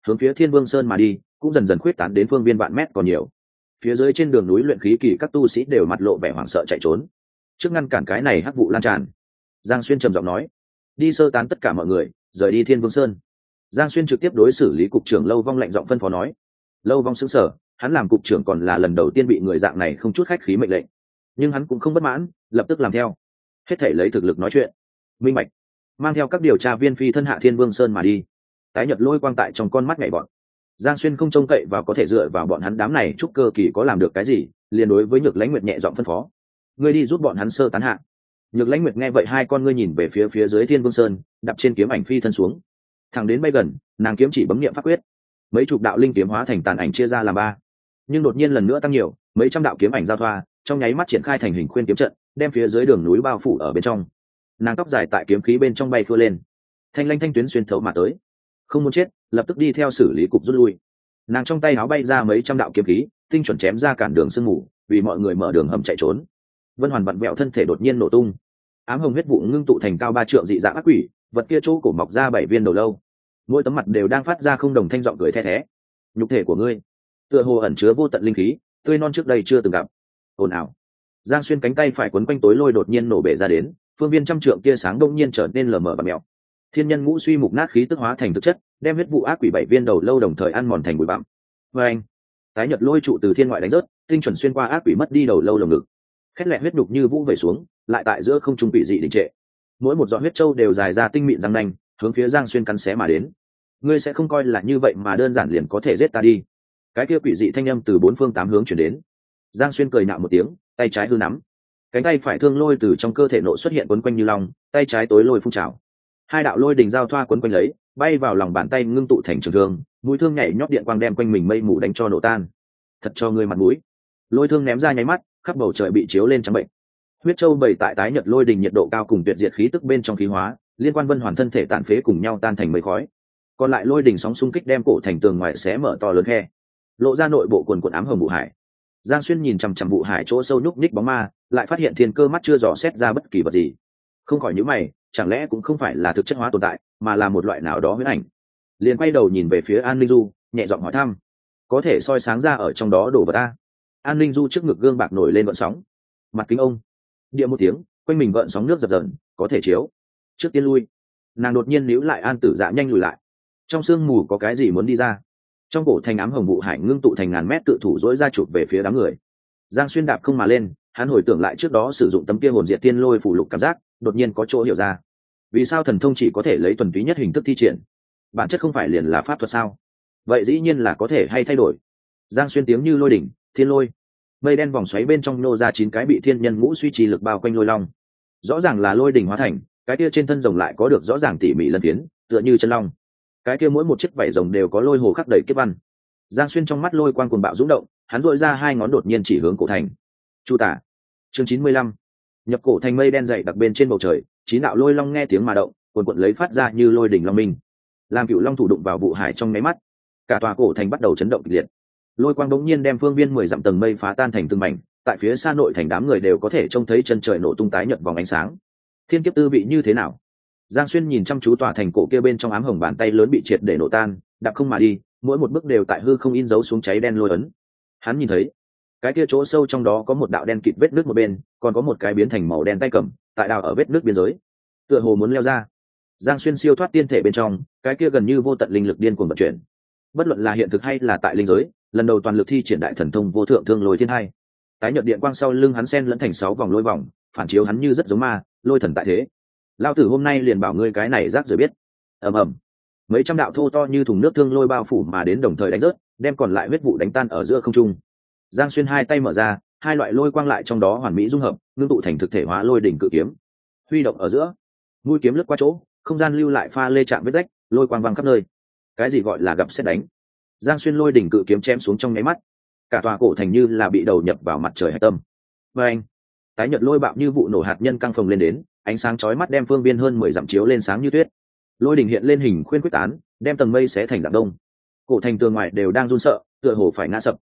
hướng phía Thiên Vương Sơn mà đi, cũng dần dần khuyết tán đến phương viên vạn mét còn nhiều. Phía dưới trên đường núi luyện khí kỳ các tu sĩ đều mặt lộ vẻ hoảng sợ chạy trốn, trước ngăn cản cái này hắc vụ lan tràn. Giang Xuyên trầm giọng nói, đi sơ tán tất cả mọi người, rời đi Thiên Vương Sơn. Giang Xuyên trực tiếp đối xử lý cục trưởng Lâu Vong lạnh giọng phân phó nói. Lâu Vong sững sờ, hắn làm cục trưởng còn là lần đầu tiên bị người dạng này không chút khách khí mệnh lệnh, nhưng hắn cũng không bất mãn, lập tức làm theo. Hết thể lấy thực lực nói chuyện. Minh bạch. Mang theo các điều tra viên phi thân hạ Thiên Vương Sơn mà đi. Tái nhật lôi quang tại trong con mắt nhảy bọn. Giang Xuyên không trông cậy vào có thể dựa vào bọn hắn đám này trúc cơ kỳ có làm được cái gì, liền đối với Nhược Lãnh Nguyệt nhẹ giọng phân phó, ngươi đi giúp bọn hắn sơ tán hạ. Nhược Lãnh Nguyệt nghe vậy, hai con ngươi nhìn về phía dưới Thiên Vương Sơn, đạp trên kiếm ảnh phi thân xuống. Thẳng đến bay gần, nàng kiếm chỉ bấm niệm pháp quyết, mấy chục đạo linh kiếm hóa thành tàn ảnh chia ra làm ba, nhưng đột nhiên lần nữa tăng nhiều, mấy trăm đạo kiếm ảnh giao thoa, trong nháy mắt triển khai thành hình khuyên kiếm trận, đem phía dưới đường núi bao phủ ở bên trong. Nàng tóc dài tại kiếm khí bên trong bay khua lên, thanh lanh thanh tuyến xuyên thấu mà tới. Không muốn chết, lập tức đi theo xử lý cục rút lui. Nàng trong tay áo bay ra mấy trăm đạo kiếm khí, tinh chuẩn chém ra cản đường sương mù, vì mọi người mở đường hầm chạy trốn. Vân Hoàn vặn vẹo thân thể đột nhiên nổ tung, ám hồng huyết vụ ngưng tụ thành cao 3 trượng dị dạng ác quỷ, vật kia chỗ cổ mọc ra 7 viên đầu lâu, mỗi tấm mặt đều đang phát ra không đồng thanh giọng cười the thé. Nhục thể của ngươi tựa hồ ẩn chứa vô tận linh khí, tươi non trước đây chưa từng gặp. Ồn ào. Giang Xuyên cánh tay phải quấn quanh tối lôi đột nhiên nổ bể ra đến, phương viên trăm trượng kia sáng đông nhiên trở nên lờ mờ và mèo. Thiên nhân ngũ suy mục nát khí tức hóa thành thực chất, đem huyết vụ ác quỷ 7 viên đầu lâu đồng thời ăn mòn thành bụi bặm. Và anh, tái nhật lôi trụ từ thiên ngoại đánh rớt, tinh chuẩn xuyên qua ác quỷ mất đi đầu lâu lồng ngực. Khét lẹt huyết đục như vũ về xuống, lại tại giữa không trung quỷ dị đình trệ. Mỗi một giọt huyết châu đều dài ra tinh mịn răng nanh, hướng phía Giang Xuyên cắn xé mà đến. Ngươi sẽ không coi là như vậy mà đơn giản liền có thể giết ta đi. Cái kia quỷ dị thanh âm từ 4 phương 8 hướng truyền đến. Giang Xuyên cười nhạo một tiếng, tay trái hư nắm, cánh tay phải thương lôi từ trong cơ thể nộ xuất hiện quấn quanh như long, tay trái tối lôi phun trào. Hai đạo lôi đình giao thoa quấn quanh lấy, bay vào lòng bàn tay ngưng tụ thành trường thương, mũi thương nhảy nhót điện quang đem quanh mình mây mù đánh cho nổ tan. Thật cho ngươi mặt mũi. Lôi thương ném ra nháy mắt, khắp bầu trời bị chiếu lên trắng bệnh. Huyết châu bầy tại tái nhật lôi đình nhiệt độ cao cùng tuyệt diệt khí tức bên trong khí hóa, liên quan Vân Hoàn thân thể tàn phế cùng nhau tan thành mây khói. Còn lại lôi đình sóng xung kích đem cổ thành tường ngoài xé mở to lớn khe, lộ ra nội bộ quần quần ám hồng vụ hải. Giang Xuyên nhìn chằm chằm vụ hải chỗ sâu nhúc nhích bóng ma, lại phát hiện thiên cơ mắt chưa dò xét ra bất kỳ vật gì. Không khỏi nhíu mày, chẳng lẽ cũng không phải là thực chất hóa tồn tại, mà là một loại nào đó huyễn ảnh. Liền quay đầu nhìn về phía An Ninh Du, nhẹ giọng hỏi thăm, có thể soi sáng ra ở trong đó đồ vật ta? An Ninh Du trước ngực gương bạc nổi lên gợn sóng, mặt kính ông địa một tiếng, quanh mình gợn sóng nước dập dờn, có thể chiếu. Trước tiên lui. Nàng đột nhiên níu lại An Tử Dạ nhanh lùi lại. Trong sương mù có cái gì muốn đi ra? Trong cổ thành ám hồng vụ hải ngưng tụ thành ngàn mét cự thủ dỗi ra chụp về phía đám người. Giang Xuyên đạp không mà lên, hắn hồi tưởng lại trước đó sử dụng tấm kia hồn diệt tiên lôi phủ lục cảm giác, đột nhiên có chỗ hiểu ra. Vì sao thần thông chỉ có thể lấy thuần túy nhất hình thức thi triển? Bản chất không phải liền là pháp thuật sao? Vậy dĩ nhiên là có thể hay thay đổi. Giang Xuyên tiếng như lôi đỉnh, thiên lôi. Mây đen vòng xoáy bên trong nô ra 9 cái bị thiên nhân ngũ suy trì lực bao quanh lôi long. Rõ ràng là lôi đỉnh hóa thành, cái kia trên thân rồng lại có được rõ ràng tỉ mỉ lân phiến, tựa như chân long. Cái kia mỗi một chiếc vảy rồng đều có lôi hồ khắc đầy kiếp văn. Giang Xuyên trong mắt lôi quang cuồng bạo dũng động, hắn dội ra 2 ngón đột nhiên chỉ hướng cổ thành. Chu tả. Chương 95. Nhập cổ thành mây đen dày đặc bên trên bầu trời, 9 đạo lôi long nghe tiếng mà động, cuồn cuộn lấy phát ra như lôi đỉnh long minh. Làm cựu long thủ đụng vào vụ hải trong nháy mắt, cả tòa cổ thành bắt đầu chấn động kịch liệt. Lôi quang đống nhiên đem phương viên 10 dặm tầng mây phá tan thành từng mảnh, tại phía xa nội thành đám người đều có thể trông thấy chân trời nổ tung tái nhợt vòng ánh sáng. Thiên kiếp tư vị như thế nào? Giang Xuyên nhìn chăm chú tòa thành cổ kia bên trong ám hồng bàn tay lớn bị triệt để nổ tan, đạp không mà đi, mỗi một bước đều tại hư không in dấu xuống cháy đen lôi ấn. Hắn nhìn thấy, cái kia chỗ sâu trong đó có một đạo đen kịt vết nước một bên, còn có một cái biến thành màu đen tay cầm, tại đào ở vết nước biên giới, tựa hồ muốn leo ra. Giang Xuyên siêu thoát tiên thể bên trong, cái kia gần như vô tận linh lực điên cuồng vận chuyển. Bất luận là hiện thực hay là tại linh giới, lần đầu toàn lực thi triển đại thần thông vô thượng thương lôi thiên hai. Tái nhợt điện quang sau lưng hắn xen lẫn thành 6 vòng lôi vòng, phản chiếu hắn như rất giống ma, lôi thần tại thế. Lao tử hôm nay liền bảo ngươi cái này rác rồi biết. Ầm ầm. Mấy trăm đạo thô to như thùng nước thương lôi bao phủ mà đến đồng thời đánh rớt, đem còn lại huyết vụ đánh tan ở giữa không trung. Giang Xuyên hai tay mở ra, hai loại lôi quang lại trong đó hoàn mỹ dung hợp, ngưng tụ thành thực thể hóa lôi đỉnh cự kiếm. Huy động ở giữa, mũi kiếm lướt qua chỗ, không gian lưu lại pha lê chạm vết rách, lôi quang văng khắp nơi. Cái gì gọi là gặp sét đánh? Giang Xuyên lôi đỉnh cự kiếm chém xuống trong nháy mắt, cả tòa cổ thành như là bị đầu nhập vào mặt trời hải tâm. Và anh, tái nhật lôi bạo như vụ nổ hạt nhân căng phồng lên đến, ánh sáng chói mắt đem phương viên hơn 10 dặm chiếu lên sáng như tuyết. Lôi đỉnh hiện lên hình khuyên quyết tán, đem tầng mây xé thành dạng đông. Cổ thành tường ngoài đều đang run sợ, tựa hồ phải ngã sập.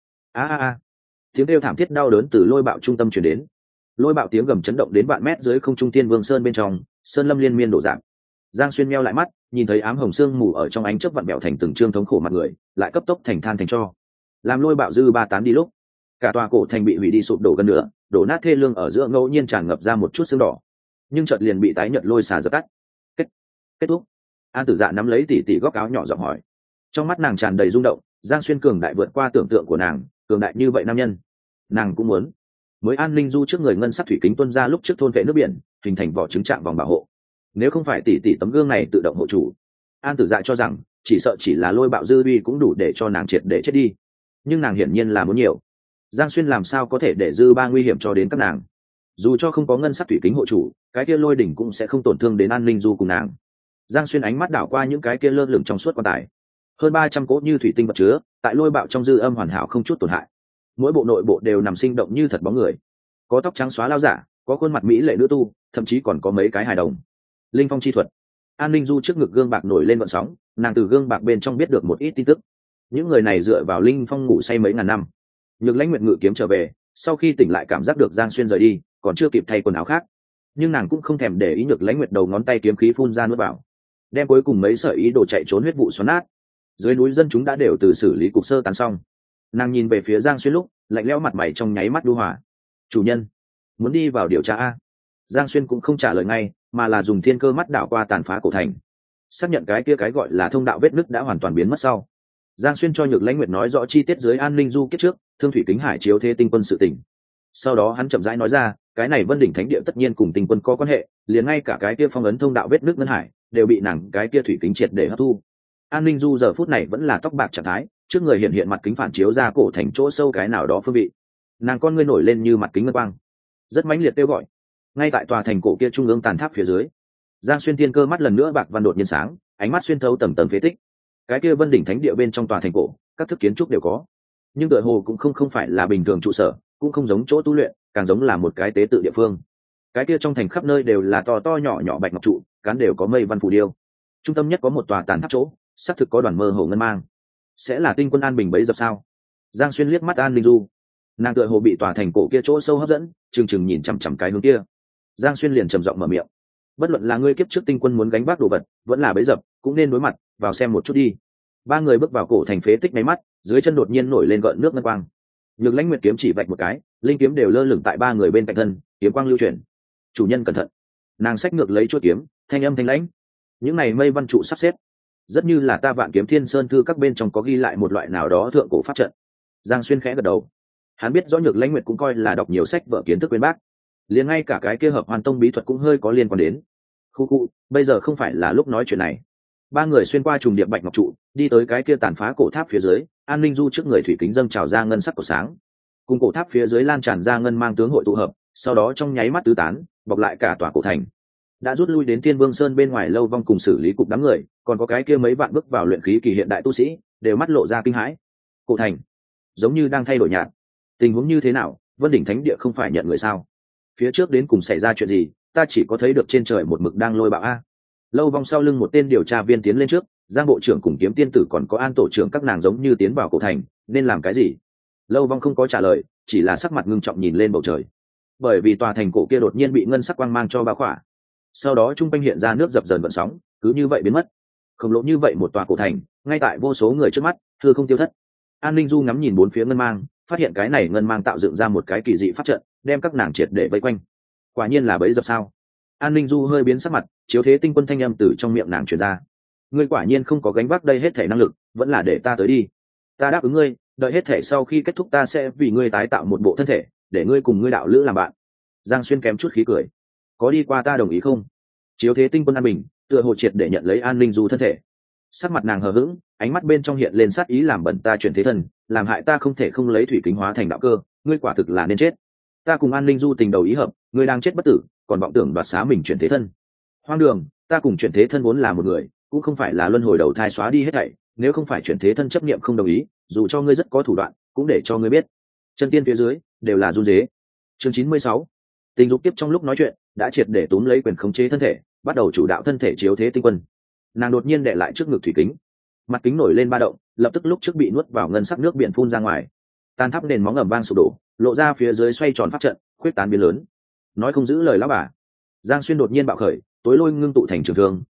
Tiếng kêu thảm thiết đau đớn từ lôi bạo trung tâm truyền đến. Lôi bạo tiếng gầm chấn động đến vạn mét dưới không trung Thiên Vương Sơn bên trong, sơn lâm liên miên đổ dạng. Giang Xuyên meo lại mắt, nhìn thấy ám hồng sương mù ở trong ánh chớp vặn bẹo thành từng trương thống khổ mặt người, lại cấp tốc thành than thành tro. Làm lôi bạo dư ba tán đi lúc, cả tòa cổ thành bị hủy đi sụp đổ gần nữa, đổ nát thê lương ở giữa ngẫu nhiên tràn ngập ra một chút sương đỏ, nhưng chợt liền bị tái nhợt lôi xả dập tắt. Kết thúc. An Tử Dạ nắm lấy tỉ tỉ góc áo nhỏ giọng hỏi. Trong mắt nàng tràn đầy rung động, Giang Xuyên cường đại vượt qua tưởng tượng của nàng, cường đại như vậy nam nhân, nàng cũng muốn. Mới An Ninh Du trước người ngân sắc thủy kính tuôn ra lúc trước thôn vệ nước biển, hình thành vỏ trứng trạng vòng bảo hộ. Nếu không phải tỉ tỉ tấm gương này tự động hộ chủ, An Tử Dạ cho rằng chỉ sợ chỉ là lôi bạo dư uy cũng đủ để cho nàng triệt để chết đi. Nhưng nàng hiển nhiên là muốn nhiều. Giang Xuyên làm sao có thể để dư ba nguy hiểm cho đến các nàng? Dù cho không có ngân sắc thủy kính hộ chủ, cái kia lôi đỉnh cũng sẽ không tổn thương đến An Ninh Du cùng nàng. Giang Xuyên ánh mắt đảo qua những cái kia lơ lửng trong suốt quan tài, hơn 300 cỗ như thủy tinh vật chứa, tại lôi bạo trong dư âm hoàn hảo không chút tổn hại. Mỗi bộ nội bộ đều nằm sinh động như thật bóng người, có tóc trắng xóa lao giả, có khuôn mặt mỹ lệ nữ tu, thậm chí còn có mấy cái hài đồng. Linh phong chi thuật. An Ninh Du trước ngực gương bạc nổi lên gợn sóng, nàng từ gương bạc bên trong biết được một ít tin tức. Những người này dựa vào linh phong ngủ say mấy ngàn năm. Nhược Lãnh Nguyệt ngự kiếm trở về, sau khi tỉnh lại cảm giác được Giang Xuyên rời đi, còn chưa kịp thay quần áo khác, nhưng nàng cũng không thèm để ý. Nhược Lãnh Nguyệt đầu ngón tay kiếm khí phun ra nuốt vào, đem cuối cùng mấy sợi ý đồ chạy trốn huyết vụ xoắn nát. Dưới núi dân chúng đã đều từ xử lý cục sơ tán xong. Nàng nhìn về phía Giang Xuyên lúc, lạnh lẽo mặt mày trong nháy mắt đu hòa. Chủ nhân, muốn đi vào điều tra a? Giang Xuyên cũng không trả lời ngay, mà là dùng thiên cơ mắt đảo qua tàn phá cổ thành, xác nhận cái kia cái gọi là thông đạo vết nứt đã hoàn toàn biến mất sau. Giang Xuyên cho Nhược Lãnh Nguyệt nói rõ chi tiết dưới An Ninh Du kiếp trước, Thương Thủy Kính Hải chiếu thế tinh quân sự tình. Sau đó hắn chậm rãi nói ra, cái này Vân Đỉnh Thánh Địa tất nhiên cùng tinh quân có quan hệ, liền ngay cả cái kia phong ấn thông đạo vết nứt ngân hải đều bị nàng cái kia thủy kính triệt để hấp thu. An Ninh Du giờ phút này vẫn là tóc bạc trạng thái, trước người hiện mặt kính phản chiếu ra cổ thành chỗ sâu cái nào đó phương vị. Nàng con ngươi nổi lên như mặt kính ngân quang, rất mãnh liệt kêu gọi. Ngay tại tòa thành cổ kia trung ương tàn tháp phía dưới, Giang Xuyên thiên cơ mắt lần nữa bạc văn đột nhiên sáng, ánh mắt xuyên thấu tầng tầng phế tích. Cái kia Vân Đỉnh Thánh Địa bên trong tòa thành cổ, các thức kiến trúc đều có, nhưng tựa hồ cũng không phải là bình thường trụ sở, cũng không giống chỗ tu luyện, càng giống là một cái tế tự địa phương. Cái kia trong thành khắp nơi đều là to to nhỏ nhỏ bạch ngọc trụ, cán đều có mây văn phù điêu. Trung tâm nhất có một tòa tàn tháp chỗ, xác thực có đoàn mơ hồ ngân mang. Sẽ là tinh quân An Bình bấy dập sao? Giang Xuyên liếc mắt An Ninh Du, nàng tựa hồ bị tòa thành cổ kia chỗ sâu hấp dẫn, chừng nhìn chằm chằm cái hướng kia. Giang Xuyên liền trầm giọng mở miệng, bất luận là ngươi kiếp trước tinh quân muốn gánh vác đồ vật, vẫn là bấy dập, cũng nên đối mặt, vào xem một chút đi. Ba người bước vào cổ thành phế tích mấy mắt, dưới chân đột nhiên nổi lên gợn nước ngân quang. Nhược Lãnh Nguyệt kiếm chỉ vạch một cái, linh kiếm đều lơ lửng tại ba người bên cạnh thân, kiếm quang lưu chuyển. Chủ nhân cẩn thận. Nàng xách ngược lấy chuôi kiếm, thanh âm thanh lãnh. Những này mây văn trụ sắp xếp, rất như là ta Vạn Kiếm Thiên Sơn thư các bên trong có ghi lại một loại nào đó thượng cổ pháp trận. Giang Xuyên khẽ gật đầu. Hắn biết rõ Nhược Lãnh Nguyệt cũng coi là đọc nhiều sách vở kiến thức bên bác, liền ngay cả cái kia Hợp Hoàn Tông bí thuật cũng hơi có liên quan đến. Khu, bây giờ không phải là lúc nói chuyện này. Ba người xuyên qua trùng điệp bạch ngọc trụ, đi tới cái kia tàn phá cổ tháp phía dưới. An Ninh Du trước người thủy kính dâng trào ra ngân sắc của sáng, cùng cổ tháp phía dưới lan tràn ra ngân mang tướng hội tụ hợp, sau đó trong nháy mắt tứ tán, bọc lại cả tòa cổ thành. Đã rút lui đến Thiên Vương Sơn bên ngoài Lâu Vong cùng xử lý cục đám người, còn có cái kia mấy vạn bước vào luyện khí kỳ hiện đại tu sĩ, đều mắt lộ ra kinh hãi. Cổ thành giống như đang thay đổi nhạt. Tình huống như thế nào? Vân Đỉnh Thánh Địa không phải nhận người sao? Phía trước đến cùng xảy ra chuyện gì? Ta chỉ có thấy được trên trời một mực đang lôi bạo a. Lâu Vong sau lưng một tên điều tra viên tiến lên trước, Giang bộ trưởng cùng Kiếm tiên tử còn có An tổ trưởng các nàng giống như tiến vào cổ thành, nên làm cái gì? Lâu Vong không có trả lời, chỉ là sắc mặt ngưng trọng nhìn lên bầu trời. Bởi vì tòa thành cổ kia đột nhiên bị ngân sắc quang mang cho bao khỏa, sau đó trung quanh hiện ra nước dập dờn vận sóng, cứ như vậy biến mất. Khổng lồ như vậy một tòa cổ thành, ngay tại vô số người trước mắt, thưa không tiêu thất. An Ninh Du ngắm nhìn bốn phía ngân mang, phát hiện cái này ngân mang tạo dựng ra một cái kỳ dị pháp trận, đem các nàng triệt để vây quanh. Quả nhiên là bẫy dập sao? An Ninh Du hơi biến sắc mặt, chiếu thế tinh quân thanh âm từ trong miệng nàng truyền ra. Ngươi quả nhiên không có gánh vác đây hết thể năng lực, vẫn là để ta tới đi. Ta đáp ứng ngươi, đợi hết thể sau khi kết thúc ta sẽ vì ngươi tái tạo một bộ thân thể, để ngươi cùng ngươi đạo lữ làm bạn. Giang Xuyên kém chút khí cười. Có đi qua ta đồng ý không? Chiếu thế tinh quân An Bình tựa hồ triệt để nhận lấy An Ninh Du thân thể. Sắc mặt nàng hờ hững, ánh mắt bên trong hiện lên sát ý, làm bẩn ta chuyển thế thân, làm hại ta không thể không lấy thủy kính hóa thành đạo cơ, ngươi quả thực là nên chết. Ta cùng An Ninh Du tình đầu ý hợp, ngươi đang chết bất tử, còn vọng tưởng đoạt xá mình chuyển thế thân. Hoang đường, ta cùng chuyển thế thân vốn là một người, cũng không phải là luân hồi đầu thai xóa đi hết thảy, nếu không phải chuyển thế thân chấp niệm không đồng ý, dù cho ngươi rất có thủ đoạn, cũng để cho ngươi biết. Chân tiên phía dưới đều là run rế. Chương 96. Tình dục tiếp trong lúc nói chuyện, đã triệt để túm lấy quyền khống chế thân thể, bắt đầu chủ đạo thân thể chiếu thế tinh quân. Nàng đột nhiên đè lại trước ngực thủy kính, mặt kính nổi lên ba động, lập tức lúc trước bị nuốt vào ngân sắc nước biển phun ra ngoài. Tan tháp nền móng ầm vang sụp đổ, lộ ra phía dưới xoay tròn pháp trận, khuyết tán biến lớn. Nói không giữ lời lão bà. Giang Xuyên đột nhiên bạo khởi, tối lôi ngưng tụ thành trường thương,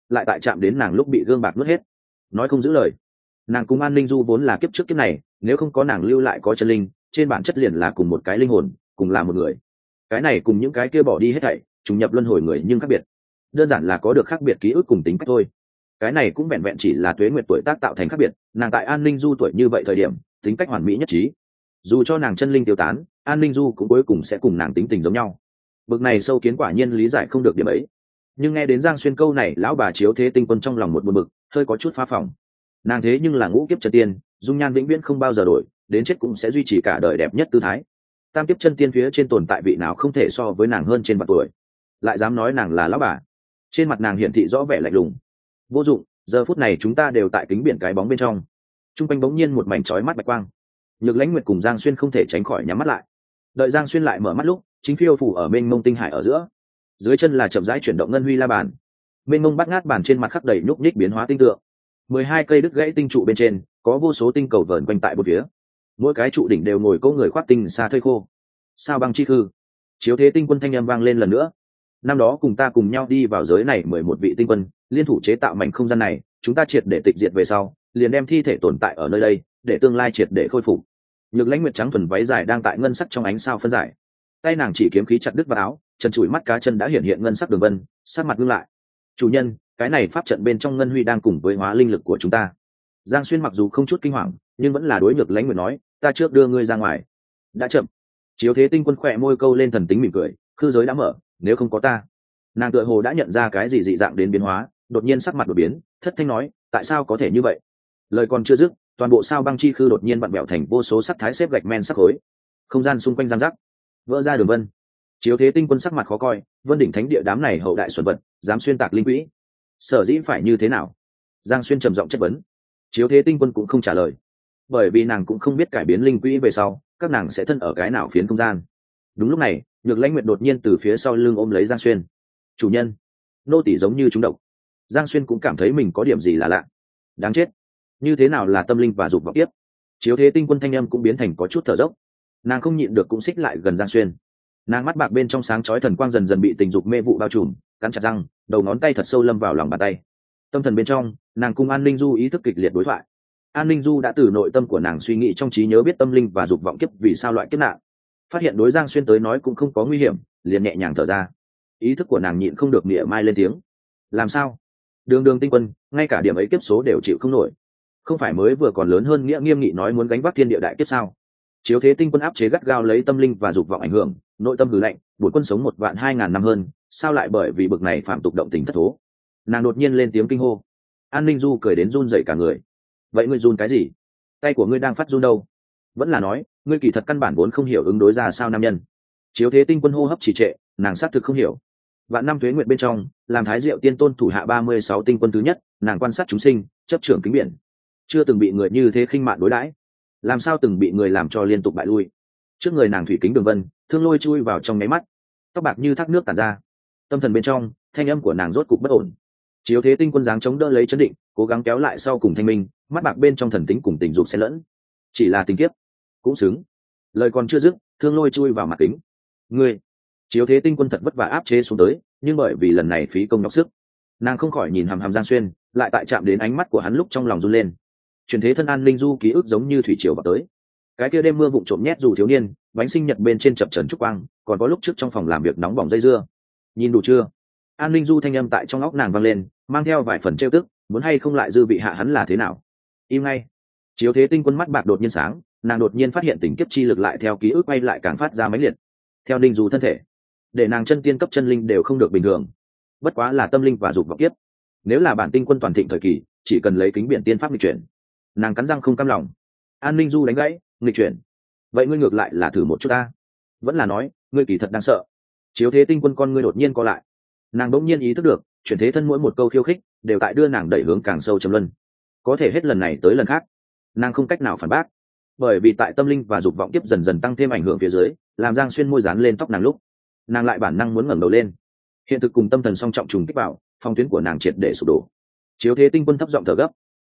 lại tại chạm đến nàng lúc bị gương bạc nuốt hết, nói không giữ lời. Nàng cùng An Linh Du vốn là kiếp trước kiếp này, nếu không có nàng lưu lại có chân linh, trên bản chất liền là cùng một cái linh hồn, cùng là một người. Cái này cùng những cái kia bỏ đi hết thảy trùng nhập luân hồi người nhưng khác biệt, đơn giản là có được khác biệt ký ức cùng tính cách thôi. Cái này cũng vẹn vẹn chỉ là tuế nguyệt tuổi tác tạo thành khác biệt. Nàng tại An Linh Du tuổi như vậy thời điểm tính cách hoàn mỹ nhất trí, dù cho nàng chân linh tiêu tán, An Linh Du cũng cuối cùng sẽ cùng nàng tính tình giống nhau. Bực này sâu kiến quả nhiên lý giải không được điểm ấy. Nhưng nghe đến Giang Xuyên câu này, lão bà Chiếu Thế Tinh Quân trong lòng một buồn bực, hơi có chút phá phòng. Nàng thế nhưng là ngũ kiếp chân tiên, dung nhan vĩnh viễn không bao giờ đổi, đến chết cũng sẽ duy trì cả đời đẹp nhất tư thái. Tam kiếp chân tiên phía trên tồn tại vị nào không thể so với nàng hơn trên vạn tuổi, lại dám nói nàng là lão bà. Trên mặt nàng hiển thị rõ vẻ lạnh lùng. Vô dụng, giờ phút này chúng ta đều tại kính biển cái bóng bên trong. Trung quanh bỗng nhiên một mảnh chói mắt bạch quang. Nhược Lãnh Nguyệt cùng Giang Xuyên không thể tránh khỏi nhắm mắt lại. Đợi Giang Xuyên lại mở mắt lúc, chính phiêu phủ ở mênh mông tinh hải ở giữa. Dưới chân là chậm rãi chuyển động ngân huy la bàn. Mênh mông bát ngát bàn trên mặt khắc đầy nhúc nhích biến hóa tinh tượng. 12 cây đứt gãy tinh trụ bên trên, có vô số tinh cầu vờn quanh tại bốn phía. Mỗi cái trụ đỉnh đều ngồi có người khoác tinh xa thơi khô. Sao băng chi khư. Chiếu Thế Tinh Quân thanh âm vang lên lần nữa. Năm đó cùng ta cùng nhau đi vào giới này 11 vị tinh quân, liên thủ chế tạo mảnh không gian này, chúng ta triệt để tịch diệt về sau, liền đem thi thể tồn tại ở nơi đây, để tương lai triệt để khôi phục. Nhược Lãnh Nguyệt trắng thuần váy dài đang tại ngân sắc trong ánh sao phân giải. Tay nàng chỉ kiếm khí chặt đứt vào áo, chân chùi mắt cá chân đã hiện hiện ngân sắc đường vân, sát mặt ngưng lại. Chủ nhân, cái này pháp trận bên trong ngân huy đang cùng với hóa linh lực của chúng ta. Giang Xuyên mặc dù không chút kinh hoàng, nhưng vẫn là đối Nhược Lãnh Nguyệt nói, ta trước đưa ngươi ra ngoài. Đã chậm. Chiếu Thế Tinh Quân khỏe môi câu lên thần tính mỉm cười, khư giới đã mở, nếu không có ta. Nàng tựa hồ đã nhận ra cái gì dị dạng đến biến hóa, đột nhiên sắc mặt đổi biến, thất thanh nói, tại sao có thể như vậy? Lời còn chưa dứt, toàn bộ sao băng chi khư đột nhiên vặn bẹo thành vô số sắc thái xếp gạch men sắc khối, không gian xung quanh giang rắc, vỡ ra đường vân. Chiếu Thế Tinh Quân sắc mặt khó coi, vân đỉnh thánh địa đám này hậu đại xuẩn vật, dám xuyên tạc linh quỹ, sở dĩ phải như thế nào? Giang Xuyên trầm giọng chất vấn. Chiếu Thế Tinh Quân cũng không trả lời, bởi vì nàng cũng không biết cải biến linh quỹ về sau các nàng sẽ thân ở cái nào phiến không gian. Đúng lúc này, Nhược Lãnh Nguyệt đột nhiên từ phía sau lưng ôm lấy Giang Xuyên. Chủ nhân, nô tỳ giống như trúng độc. Giang Xuyên cũng cảm thấy mình có điểm gì là lạ. Đáng chết, như thế nào là tâm linh và dục vọng tiếp? Chiếu Thế Tinh Quân thanh âm cũng biến thành có chút thở dốc. Nàng không nhịn được cũng xích lại gần Giang Xuyên. Nàng mắt bạc bên trong sáng chói thần quang dần dần bị tình dục mê vụ bao trùm, cắn chặt răng, đầu ngón tay thật sâu lâm vào lòng bàn tay. Tâm thần bên trong, nàng cùng An Linh Du ý thức kịch liệt đối thoại. An Linh Du đã từ nội tâm của nàng suy nghĩ trong trí nhớ biết tâm linh và dục vọng kiếp vì sao loại kiếp nạn, phát hiện đối Giang Xuyên tới nói cũng không có nguy hiểm, liền nhẹ nhàng thở ra. Ý thức của nàng nhịn không được mỉa mai lên tiếng. Làm sao? Đường Đường Tinh Quân, ngay cả điểm ấy kiếp số đều chịu không nổi. Không phải mới vừa còn lớn hơn nghĩa nghiêm nghị nói muốn gánh vác thiên địa đại kiếp sao? Chiếu Thế Tinh Quân áp chế gắt gao lấy tâm linh và dục vọng ảnh hưởng, nội tâm hừ lạnh, bổn quân sống 1.200.000 năm hơn, sao lại bởi vì bực này phạm tục động tình thất thố? Nàng đột nhiên lên tiếng kinh hô. An Linh Du cười đến run rẩy cả người. Vậy ngươi run cái gì? Tay của ngươi đang phát run đâu? Vẫn là nói, ngươi kỳ thật căn bản vốn không hiểu ứng đối ra sao nam nhân. Chiếu Thế Tinh Quân hô hấp trì trệ, nàng xác thực không hiểu. Vạn năm tuế nguyệt bên trong, làm Thái Diệu Tiên Tôn thủ hạ 36 tinh quân thứ nhất, nàng quan sát chúng sinh, chấp trưởng kính biển, chưa từng bị người như thế khinh mạn đối đãi. Làm sao từng bị người làm cho liên tục bại lui? Trước người nàng thủy kính đường vân, thương lôi chui vào trong nháy mắt, tóc bạc như thác nước tản ra. Tâm thần bên trong, thanh âm của nàng rốt cục bất ổn. Chiếu Thế Tinh Quân dáng chống đỡ lấy chấn định, cố gắng kéo lại sau cùng thanh minh, mắt bạc bên trong thần tính cùng tình dục xen lẫn. Chỉ là tình kiếp, cũng xứng. Lời còn chưa dứt, thương lôi chui vào mặt kính. Ngươi! Chiếu Thế Tinh Quân thật vất vả áp chế xuống tới, nhưng bởi vì lần này phí công nhọc sức, nàng không khỏi nhìn hằm hằm Giang Xuyên, lại tại chạm đến ánh mắt của hắn lúc trong lòng run lên. Chuyển thế thân An Linh Du ký ức giống như thủy triều vào tới. Cái kia đêm mưa vụng trộm nhét dù thiếu niên, bánh sinh nhật bên trên chập trần trúc quang, còn có lúc trước trong phòng làm việc nóng bỏng dây dưa. Nhìn đủ chưa? An Linh Du thanh âm tại trong óc nàng vang lên, mang theo vài phần trêu tức, muốn hay không lại dư vị hạ hắn là thế nào? Im ngay. Chiếu Thế Tinh Quân mắt bạc đột nhiên sáng, nàng đột nhiên phát hiện tình kiếp chi lực lại theo ký ức quay lại càng phát ra mãnh liệt. Theo Linh Du thân thể, để nàng chân tiên cấp chân linh đều không được bình thường. Bất quá là tâm linh và dục vọng kiếp. Nếu là bản tinh quân toàn thịnh thời kỳ, chỉ cần lấy kính biển tiên pháp nghịch chuyển. Nàng cắn răng không cam lòng. An Linh Du đánh gãy, nghịch chuyển. Vậy ngươi ngược lại là thử một chút ta. Vẫn là nói, ngươi kỳ thật đang sợ. Chiếu Thế Tinh Quân con ngươi đột nhiên co lại. Nàng bỗng nhiên ý thức được, chuyển thế thân mỗi một câu khiêu khích đều tại đưa nàng đẩy hướng càng sâu trầm luân. Có thể hết lần này tới lần khác, nàng không cách nào phản bác, bởi vì tại tâm linh và dục vọng tiếp dần dần tăng thêm ảnh hưởng phía dưới, làm Giang Xuyên môi dán lên tóc nàng lúc, nàng lại bản năng muốn ngẩng đầu lên. Hiện thực cùng tâm thần song trọng trùng kích vào, phong tuyến của nàng triệt để sụp đổ. Chiếu Thế Tinh Quân thấp giọng thở gấp.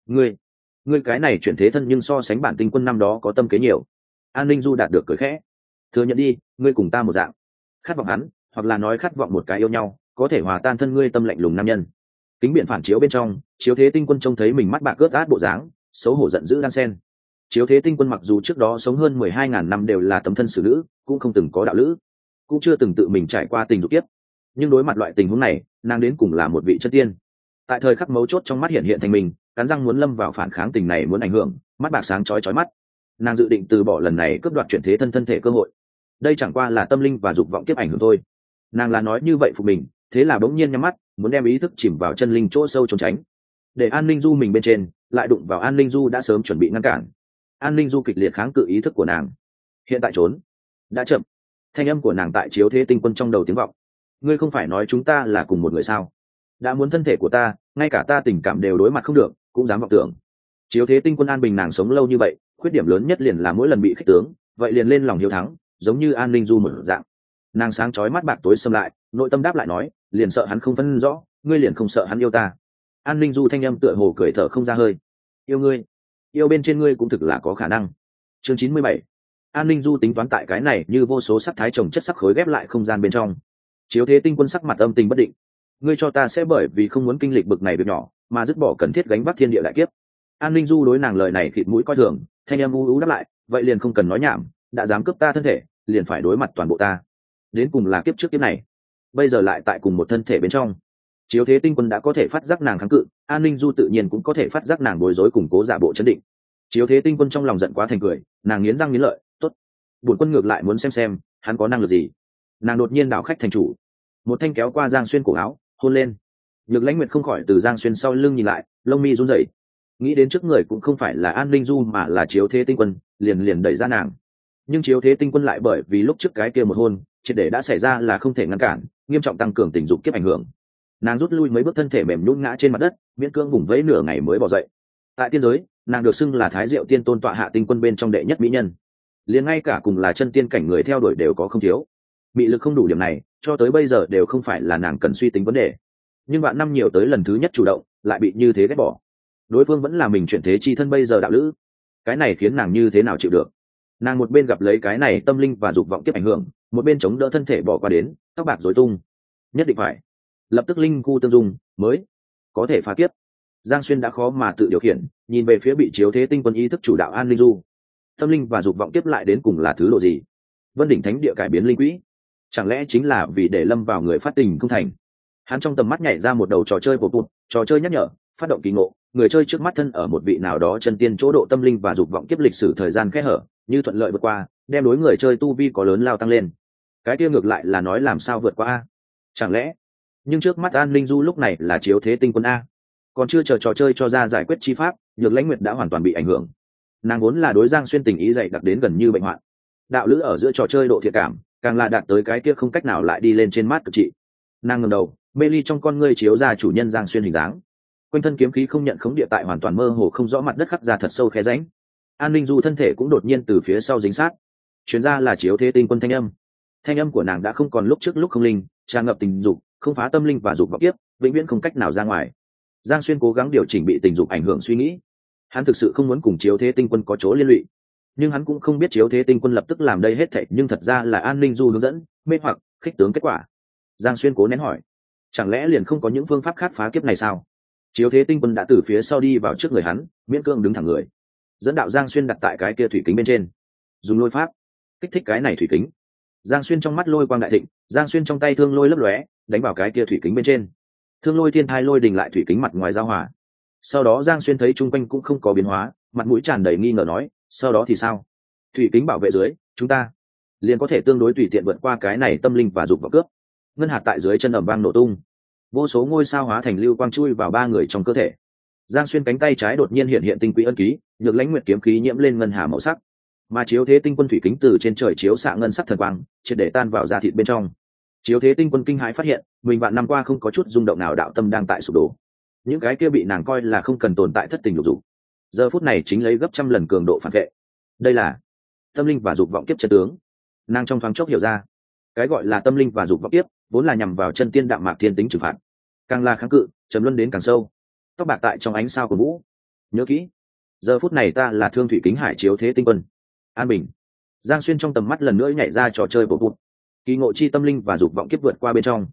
Ngươi cái này chuyển thế thân nhưng so sánh bản tinh quân năm đó có tâm kế nhiều. An Linh Du đạt được cười khẽ. Thừa nhận đi, ngươi cùng ta một dạng, khát vọng hắn, hoặc là nói khát vọng một cái yêu nhau, có thể hòa tan thân ngươi tâm lạnh lùng nam nhân. Kính biển phản chiếu bên trong, Chiếu Thế Tinh Quân trông thấy mình mắt bạc ướt át bộ dáng, xấu hổ giận dữ đan sen. Chiếu Thế Tinh Quân mặc dù trước đó sống hơn 12.000 năm đều là tấm thân xử nữ, cũng không từng có đạo lữ, cũng chưa từng tự mình trải qua tình dục kiếp, nhưng đối mặt loại tình huống này, nàng đến cùng là một vị chân tiên. Tại thời khắc mấu chốt trong mắt hiện hiện thành mình, cắn răng muốn lâm vào phản kháng tình này muốn ảnh hưởng, mắt bạc sáng chói mắt. Nàng dự định từ bỏ lần này cướp đoạt chuyển thế thân thể cơ hội. Đây chẳng qua là tâm linh và dục vọng kiếp ảnh hưởng thôi. Nàng là nói như vậy phục mình, thế là bỗng nhiên nhắm mắt, muốn đem ý thức chìm vào chân linh chỗ sâu trốn tránh. Để An Linh Du mình bên trên, lại đụng vào An Linh Du đã sớm chuẩn bị ngăn cản. An Linh Du kịch liệt kháng cự ý thức của nàng. Hiện tại trốn đã chậm. Thanh âm của nàng tại Chiếu Thế Tinh Quân trong đầu tiếng vọng. Ngươi không phải nói chúng ta là cùng một người sao? Đã muốn thân thể của ta, ngay cả ta tình cảm đều đối mặt không được, cũng dám vọng tưởng. Chiếu Thế Tinh Quân an bình nàng sống lâu như vậy, khuyết điểm lớn nhất liền là mỗi lần bị khích tướng, vậy liền lên lòng hiếu thắng, giống như An Linh Du một dạng. Nàng sáng chói mắt bạc tối xâm lại, nội tâm đáp lại nói, liền sợ hắn không phân rõ, ngươi liền không sợ hắn yêu ta. An Linh Du thanh âm tựa hồ cười thở không ra hơi. Yêu ngươi, yêu bên trên ngươi cũng thực là có khả năng. Chương 97. An Linh Du tính toán tại cái này như vô số sắc thái trồng chất sắc khối ghép lại không gian bên trong. Chiếu Thế Tinh Quân sắc mặt âm tình bất định. Ngươi cho ta sẽ bởi vì không muốn kinh lịch bực này việc nhỏ, mà dứt bỏ cần thiết gánh vác thiên địa đại kiếp. An Linh Du đối nàng lời này khịt mũi coi thường, thanh âm u u đáp lại, vậy liền không cần nói nhảm, đã dám cướp ta thân thể, liền phải đối mặt toàn bộ ta. Đến cùng là kiếp trước kiếp này, bây giờ lại tại cùng một thân thể bên trong. Chiếu Thế Tinh Quân đã có thể phát giác nàng kháng cự, An Linh Du tự nhiên cũng có thể phát giác nàng bối rối củng cố giả bộ chấn định. Chiếu Thế Tinh Quân trong lòng giận quá thành cười, nàng nghiến răng nghiến lợi, tốt, bổn quân ngược lại muốn xem hắn có năng lực gì. Nàng đột nhiên đảo khách thành chủ, một thanh kéo qua Giang Xuyên cổ áo, hôn lên. Nhược Lãnh Nguyệt không khỏi từ Giang Xuyên sau lưng nhìn lại, lông mi run rẩy, nghĩ đến trước người cũng không phải là An Linh Du mà là Chiếu Thế Tinh Quân, liền đẩy ra nàng. Nhưng Chiếu Thế Tinh Quân lại bởi vì lúc trước cái kia một hôn, triệt để đã xảy ra là không thể ngăn cản, nghiêm trọng tăng cường tình dục kiếp ảnh hưởng. Nàng rút lui mấy bước, thân thể mềm nhũn ngã trên mặt đất, miễn cưỡng vùng vẫy nửa ngày mới bò dậy. Tại tiên giới, nàng được xưng là Thái Diệu Tiên Tôn tọa hạ tinh quân bên trong đệ nhất mỹ nhân, liền ngay cả cùng là chân tiên cảnh người theo đuổi đều có không thiếu. Mị lực không đủ điểm này, cho tới bây giờ đều không phải là nàng cần suy tính vấn đề. Nhưng bạn năm nhiều tới lần thứ nhất chủ động, lại bị như thế ghét bỏ. Đối phương vẫn là mình chuyển thế chi thân bây giờ đạo lữ, cái này khiến nàng như thế nào chịu được. Nàng một bên gặp lấy cái này tâm linh và dục vọng kiếp ảnh hưởng, một bên chống đỡ thân thể bỏ qua đến, tóc bạc rối tung. Nhất định phải lập tức linh khu tương dung mới có thể phá kiếp. Giang Xuyên đã khó mà tự điều khiển, nhìn về phía bị Chiếu Thế Tinh Quân ý thức chủ đạo An Linh Du. Tâm linh và dục vọng kiếp lại đến cùng là thứ độ gì? Vân đỉnh thánh địa cải biến linh quỹ, chẳng lẽ chính là vì để lâm vào người phát tình không thành? Hắn trong tầm mắt nhảy ra một đầu trò chơi bột bụt, trò chơi nhắc nhở, phát động kỳ ngộ, người chơi trước mắt thân ở một vị nào đó chân tiên chỗ độ tâm linh và dục vọng kiếp lịch sử thời gian kẽ hở, như thuận lợi vượt qua, đem đối người chơi tu vi có lớn lao tăng lên. Cái kia ngược lại là nói làm sao vượt qua a? Chẳng lẽ? Nhưng trước mắt An Linh Du lúc này là Chiếu Thế Tinh Quân a, còn chưa chờ trò chơi cho ra giải quyết chi pháp, Nhược Lãnh Nguyệt đã hoàn toàn bị ảnh hưởng. Nàng vốn là đối Giang Xuyên tình ý dày đặc đến gần như bệnh hoạn, đạo lữ ở giữa trò chơi độ thiện cảm càng là đạt tới cái kia không cách nào lại đi lên trên mát cực trị. Nàng ngẩng đầu, mê ly trong con ngươi chiếu ra chủ nhân Giang Xuyên hình dáng, quanh thân kiếm khí không nhận khống địa tại hoàn toàn mơ hồ không rõ mặt đất khắc ra thật sâu khe rãnh. An Linh Du thân thể cũng đột nhiên từ phía sau dính sát, chuyến ra là Chiếu Thế Tinh Quân thanh âm của nàng đã không còn lúc trước lúc không linh, tràn ngập tình dục, không phá tâm linh và dục vọng kiếp, vĩnh viễn không cách nào ra ngoài. Giang Xuyên cố gắng điều chỉnh bị tình dục ảnh hưởng suy nghĩ, hắn thực sự không muốn cùng Chiếu Thế Tinh Quân có chỗ liên lụy, nhưng hắn cũng không biết Chiếu Thế Tinh Quân lập tức làm đây hết thảy, nhưng thật ra là An Linh Du hướng dẫn, mê hoặc, khích tướng kết quả. Giang Xuyên cố nén hỏi, chẳng lẽ liền không có những phương pháp khác phá kiếp này sao? Chiếu Thế Tinh Quân đã từ phía sau đi vào trước người hắn, miễn cưỡng đứng thẳng người, dẫn đạo Giang Xuyên đặt tại cái kia thủy kính bên trên, dùng lôi pháp kích thích cái này thủy kính. Giang Xuyên trong mắt lôi quang đại thịnh, Giang Xuyên trong tay thương lôi lấp lóe, đánh vào cái kia thủy kính bên trên. Thương lôi thiên thai lôi đình lại thủy kính mặt ngoài giao hòa. Sau đó Giang Xuyên thấy chung quanh cũng không có biến hóa, mặt mũi tràn đầy nghi ngờ nói, sau đó thì sao? Thủy kính bảo vệ dưới, chúng ta liền có thể tương đối tùy tiện vượt qua cái này tâm linh và dục vào cướp. Ngân hạt tại dưới chân ầm vang nổ tung, vô số ngôi sao hóa thành lưu quang chui vào ba người trong cơ thể. Giang Xuyên cánh tay trái đột nhiên hiện hiện tinh quỹ ân ký, Nhược Lãnh Nguyệt kiếm khí nhiễm lên ngân hà màu sắc, mà Chiếu Thế Tinh Quân thủy kính từ trên trời chiếu xạ ngân sắc thần quang, triệt để tan vào da thịt bên trong. Chiếu Thế Tinh Quân kinh hãi phát hiện, mình vạn năm qua không có chút rung động nào, đạo tâm đang tại sụp đổ. Những cái kia bị nàng coi là không cần tồn tại thất tình lục dục, giờ phút này chính lấy gấp trăm lần cường độ phản vệ. Đây là tâm linh và dục vọng kiếp chân tướng. Nàng trong thoáng chốc hiểu ra, cái gọi là tâm linh và dục vọng kiếp vốn là nhằm vào chân tiên đạm mạc thiên tính trừng phạt, càng là kháng cự, trầm luân đến càng sâu. Tóc bạc tại trong ánh sao của vũ, nhớ kỹ, giờ phút này ta là Thương Thủy Kính Hải Chiếu Thế Tinh Quân. An bình. Giang Xuyên trong tầm mắt lần nữa nhảy ra trò chơi bộ bụt, kỳ ngộ chi tâm linh và dục vọng kiếp vượt qua bên trong.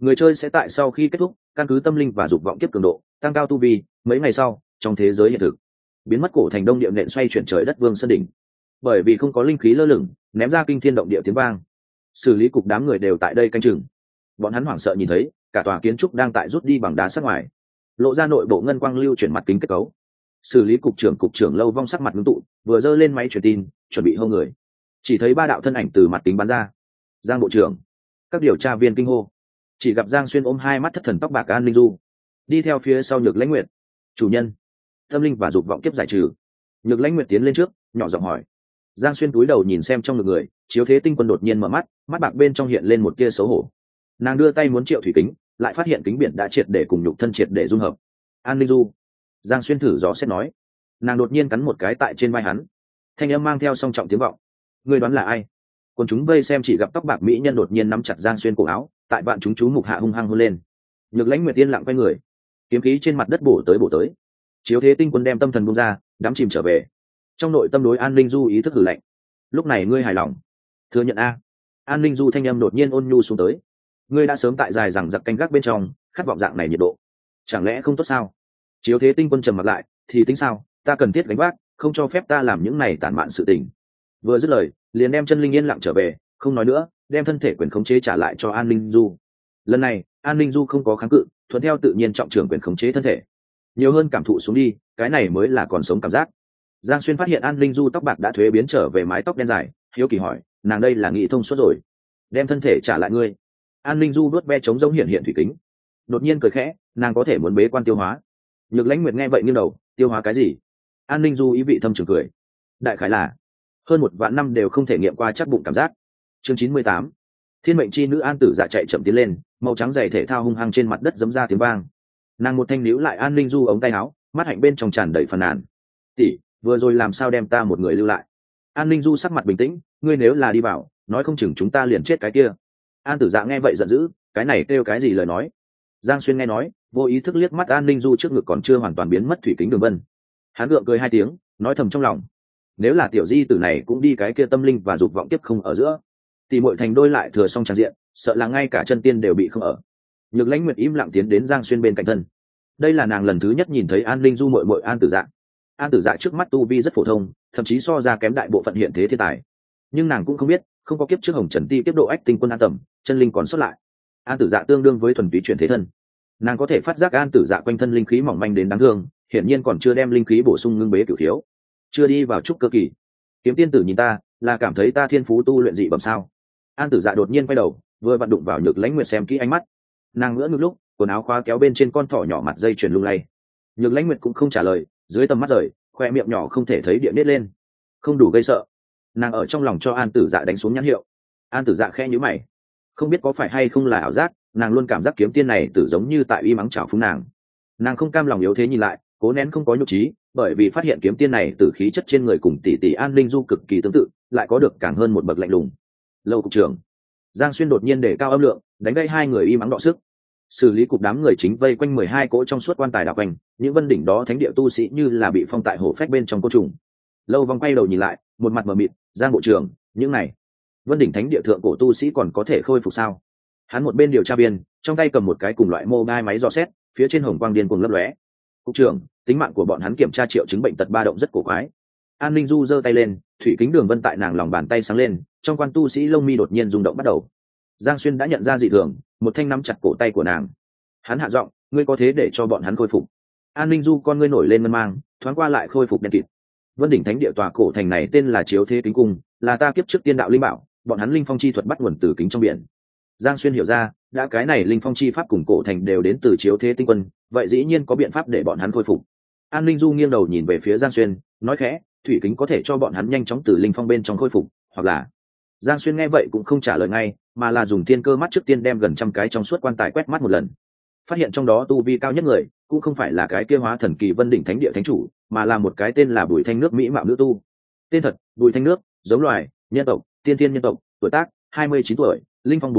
Người chơi sẽ tại sau khi kết thúc căn cứ tâm linh và dục vọng kiếp cường độ tăng cao tu vi, mấy ngày sau trong thế giới hiện thực biến mất cổ thành đông địa nện xoay chuyển trời đất vương sơn đỉnh. Bởi vì không có linh khí lơ lửng ném ra kinh thiên động địa tiếng vang, xử lý cục đám người đều tại đây canh chừng. Bọn hắn hoảng sợ nhìn thấy cả tòa kiến trúc đang tại rút đi bằng đá sát ngoài, lộ ra nội bộ ngân quang lưu chuyển mặt kính kết cấu. Xử lý cục trưởng Lâu Vong sắc mặt ngưng tụ, vừa giơ lên máy truyền tin chuẩn bị hô người, chỉ thấy ba đạo thân ảnh từ mặt kính bắn ra. Giang bộ trưởng, các điều tra viên kinh hô. Chỉ gặp Giang Xuyên ôm hai mắt thất thần tóc bạc An Linh Du, đi theo phía sau Nhược Lãnh Nguyệt. Chủ nhân, tâm linh và dục vọng kiếp giải trừ. Nhược Lãnh Nguyệt tiến lên trước nhỏ giọng hỏi. Giang Xuyên cúi đầu nhìn xem trong ngực người, Chiếu Thế Tinh Quân đột nhiên mở mắt, mắt bạc bên trong hiện lên một tia xấu hổ. Nàng đưa tay muốn triệu thủy kính, lại phát hiện kính biển đã triệt để cùng nhục thân triệt để dung hợp. An Linh Du. Giang Xuyên thử dò xét nói. Nàng đột nhiên cắn một cái tại trên vai hắn, thanh âm mang theo song trọng tiếng vọng. Người đoán là ai? Còn chúng vây xem chỉ gặp tóc bạc mỹ nhân đột nhiên nắm chặt Giang Xuyên cổ áo, tại vạn chúng chú mục hạ hung hăng hôn lên. Nhược Lãnh Nguyệt yên lặng quay người, kiếm khí trên mặt đất bổ tới. Chiếu Thế Tinh Quân đem tâm thần buông ra, đắm chìm trở về. Trong nội tâm đối An Linh Du ý thức hử lạnh. Lúc này ngươi hài lòng? Thừa nhận a. An Linh Du thanh âm đột nhiên ôn nhu xuống tới. Ngươi đã sớm tại dài rằng giặc canh gác bên trong, khát vọng dạng này nhiệt độ, chẳng lẽ không tốt sao? Chiếu Thế Tinh Quân trầm mặt lại, thì tính sao, ta cần thiết gánh vác, không cho phép ta làm những này tàn mạn sự tình. Vừa dứt lời, liền đem chân linh yên lặng trở về, không nói nữa, đem thân thể quyền khống chế trả lại cho An Linh Du. Lần này An Linh Du không có kháng cự, thuận theo tự nhiên trọng trưởng quyền khống chế thân thể, nhiều hơn cảm thụ xuống đi, cái này mới là còn sống cảm giác. Giang Xuyên phát hiện An Linh Du tóc bạc đã thuế biến trở về mái tóc đen dài, hiếu kỳ hỏi, nàng đây là nghĩ thông suốt rồi, đem thân thể trả lại ngươi? An Linh Du đuốt ve trống rỗng hiện thủy kính, đột nhiên cười khẽ, nàng có thể muốn bế quan tiêu hóa. Nhược Lãnh Nguyệt nghe vậy nghiêng đầu, tiêu hóa cái gì? An Linh Du ý vị thâm trường cười, đại khái là hơn 1 vạn năm đều không thể nghiệm qua chắc bụng cảm giác. Chương 98. Thiên mệnh chi nữ An Tử Dạ chạy chậm tiến lên, màu trắng giày thể thao hung hăng trên mặt đất giấm ra tiếng vang. Nàng một thanh níu lại An Linh Du ống tay áo, mắt hạnh bên trong tràn đầy phàn nàn. Tỷ, vừa rồi làm sao đem ta một người lưu lại? An Linh Du sắc mặt bình tĩnh, ngươi nếu là đi vào, nói không chừng chúng ta liền chết cái kia. An Tử Dạ nghe vậy giận dữ, cái này kêu cái gì lời nói? Giang Xuyên nghe nói, vô ý thức liếc mắt An Linh Du trước ngực còn chưa hoàn toàn biến mất thủy kính đường vân. Hắn gượng cười 2 tiếng, nói thầm trong lòng, nếu là tiểu di tử này cũng đi cái kia tâm linh và dục vọng tiếp không ở giữa, thì muội thành đôi lại thừa xong tràn diện, sợ là ngay cả chân tiên đều bị không ở. Nhược Lãnh Nguyệt im lặng tiến đến Giang Xuyên bên cạnh thân. Đây là nàng lần thứ nhất nhìn thấy An Linh Du muội An Tử Dạ. An Tử Dạ trước mắt tu vi rất phổ thông, thậm chí so ra kém đại bộ phận hiện thế thiên tài, nhưng nàng cũng không biết, không có kiếp trước Hồng Trần Ti kiếp độ ách tinh quân An Tầm, chân linh còn xuất lại. An Tử Dạ tương đương với thuần túy chuyển thế thân. Nàng có thể phát giác An Tử Dạ quanh thân linh khí mỏng manh đến đáng thương, hiển nhiên còn chưa đem linh khí bổ sung ngưng bế cửu thiếu, chưa đi vào trúc cơ kỳ. Kiếm tiên tử nhìn ta, là cảm thấy ta thiên phú tu luyện dị bẩm sao? An Tử Dạ đột nhiên quay đầu, vừa vặn đụng vào Nhược Lãnh Nguyệt xem kỹ ánh mắt. Nàng ngỡ ngước lúc, quần áo khóa kéo bên trên con thỏ nhỏ mặt dây chuyền lung lay. Nhược Lãnh Nguyệt cũng không trả lời, dưới tầm mắt rời, khoe miệng nhỏ không thể thấy địa nết lên. Không đủ gây sợ. Nàng ở trong lòng cho An Tử Dạ đánh xuống nhãn hiệu. An Tử Dạ khẽ nhíu mày, không biết có phải hay không là ảo giác, nàng luôn cảm giác kiếm tiên này tử giống như tại uy mắng chảo phúng nàng. Nàng không cam lòng yếu thế nhìn lại, cố nén không có nhục trí, bởi vì phát hiện kiếm tiên này tử khí chất trên người cùng tỷ tỷ An Linh Du cực kỳ tương tự, lại có được càng hơn một bậc lạnh lùng. Lâu cục trưởng. Giang Xuyên đột nhiên để cao âm lượng, đánh gây hai người y mắng đọ sức. Xử lý cục đám người chính vây quanh 12 cỗ trong suốt quan tài đảo quanh, những vân đỉnh đó thánh địa tu sĩ như là bị phong tại hổ phách bên trong côn trùng. Lâu Vong quay đầu nhìn lại, một mặt mờ mịt, Giang bộ trưởng, những này vân đỉnh thánh địa thượng cổ tu sĩ còn có thể khôi phục sao? Hắn một bên điều tra viên, trong tay cầm một cái cùng loại mobile máy dò xét, phía trên hồng quang điên cuồng lấp lóe. Cục trưởng, tính mạng của bọn hắn kiểm tra triệu chứng bệnh tật ba động rất cổ quái. An Linh Du giơ tay lên, thủy kính đường vân tại nàng lòng bàn tay sáng lên, trong quan tu sĩ lông mi đột nhiên rung động bắt đầu. Giang Xuyên đã nhận ra dị thường, một thanh nắm chặt cổ tay của nàng. Hắn hạ giọng, ngươi có thế để cho bọn hắn khôi phục? An Linh Du con ngươi nổi lên ngân mang, thoáng qua lại khôi phục đen kịt. Vân đỉnh thánh địa tòa cổ thành này tên là Chiếu Thế Kính Cung, là ta kiếp trước tiên đạo linh bảo, bọn hắn linh phong chi thuật bắt nguồn từ kính trong biển. Giang Xuyên hiểu ra, đã cái này linh phong chi pháp cùng cổ thành đều đến từ Chiếu Thế Tinh Quân, vậy dĩ nhiên có biện pháp để bọn hắn khôi phục. An Linh Du nghiêng đầu nhìn về phía Giang Xuyên, nói khẽ, thủy kính có thể cho bọn hắn nhanh chóng từ linh phong bên trong khôi phục, hoặc là... Giang Xuyên nghe vậy cũng không trả lời ngay, mà là dùng thiên cơ mắt trước tiên đem gần 100 cái trong suốt quan tài quét mắt một lần. Phát hiện trong đó tu vi cao nhất người, cũng không phải là cái kia hóa thần kỳ Vân đỉnh thánh địa thánh chủ, mà là một cái tên là Bùi Thanh Nước mỹ mạo nữ tu. Tên thật: Bùi Thanh Nước, giống loài, nhân tộc, tiên thiên nhân tộc, tuổi tác 29 tuổi, linh phong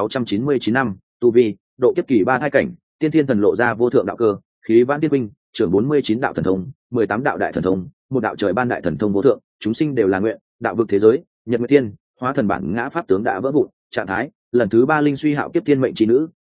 4699 năm, tu vi, độ kiếp kỳ 3 thai cảnh, tiên thiên thần lộ ra vô thượng đạo cơ, khí vãn tiên binh, trưởng 49 đạo thần thông, 18 đạo đại thần thông, một đạo trời ban đại thần thông vô thượng, chúng sinh đều là nguyện, đạo vực thế giới, nhật nguyệt tiên, hóa thần bản ngã pháp tướng đã vỡ vụn, trạng thái, lần thứ 3 linh suy hạo kiếp tiên mệnh chi nữ,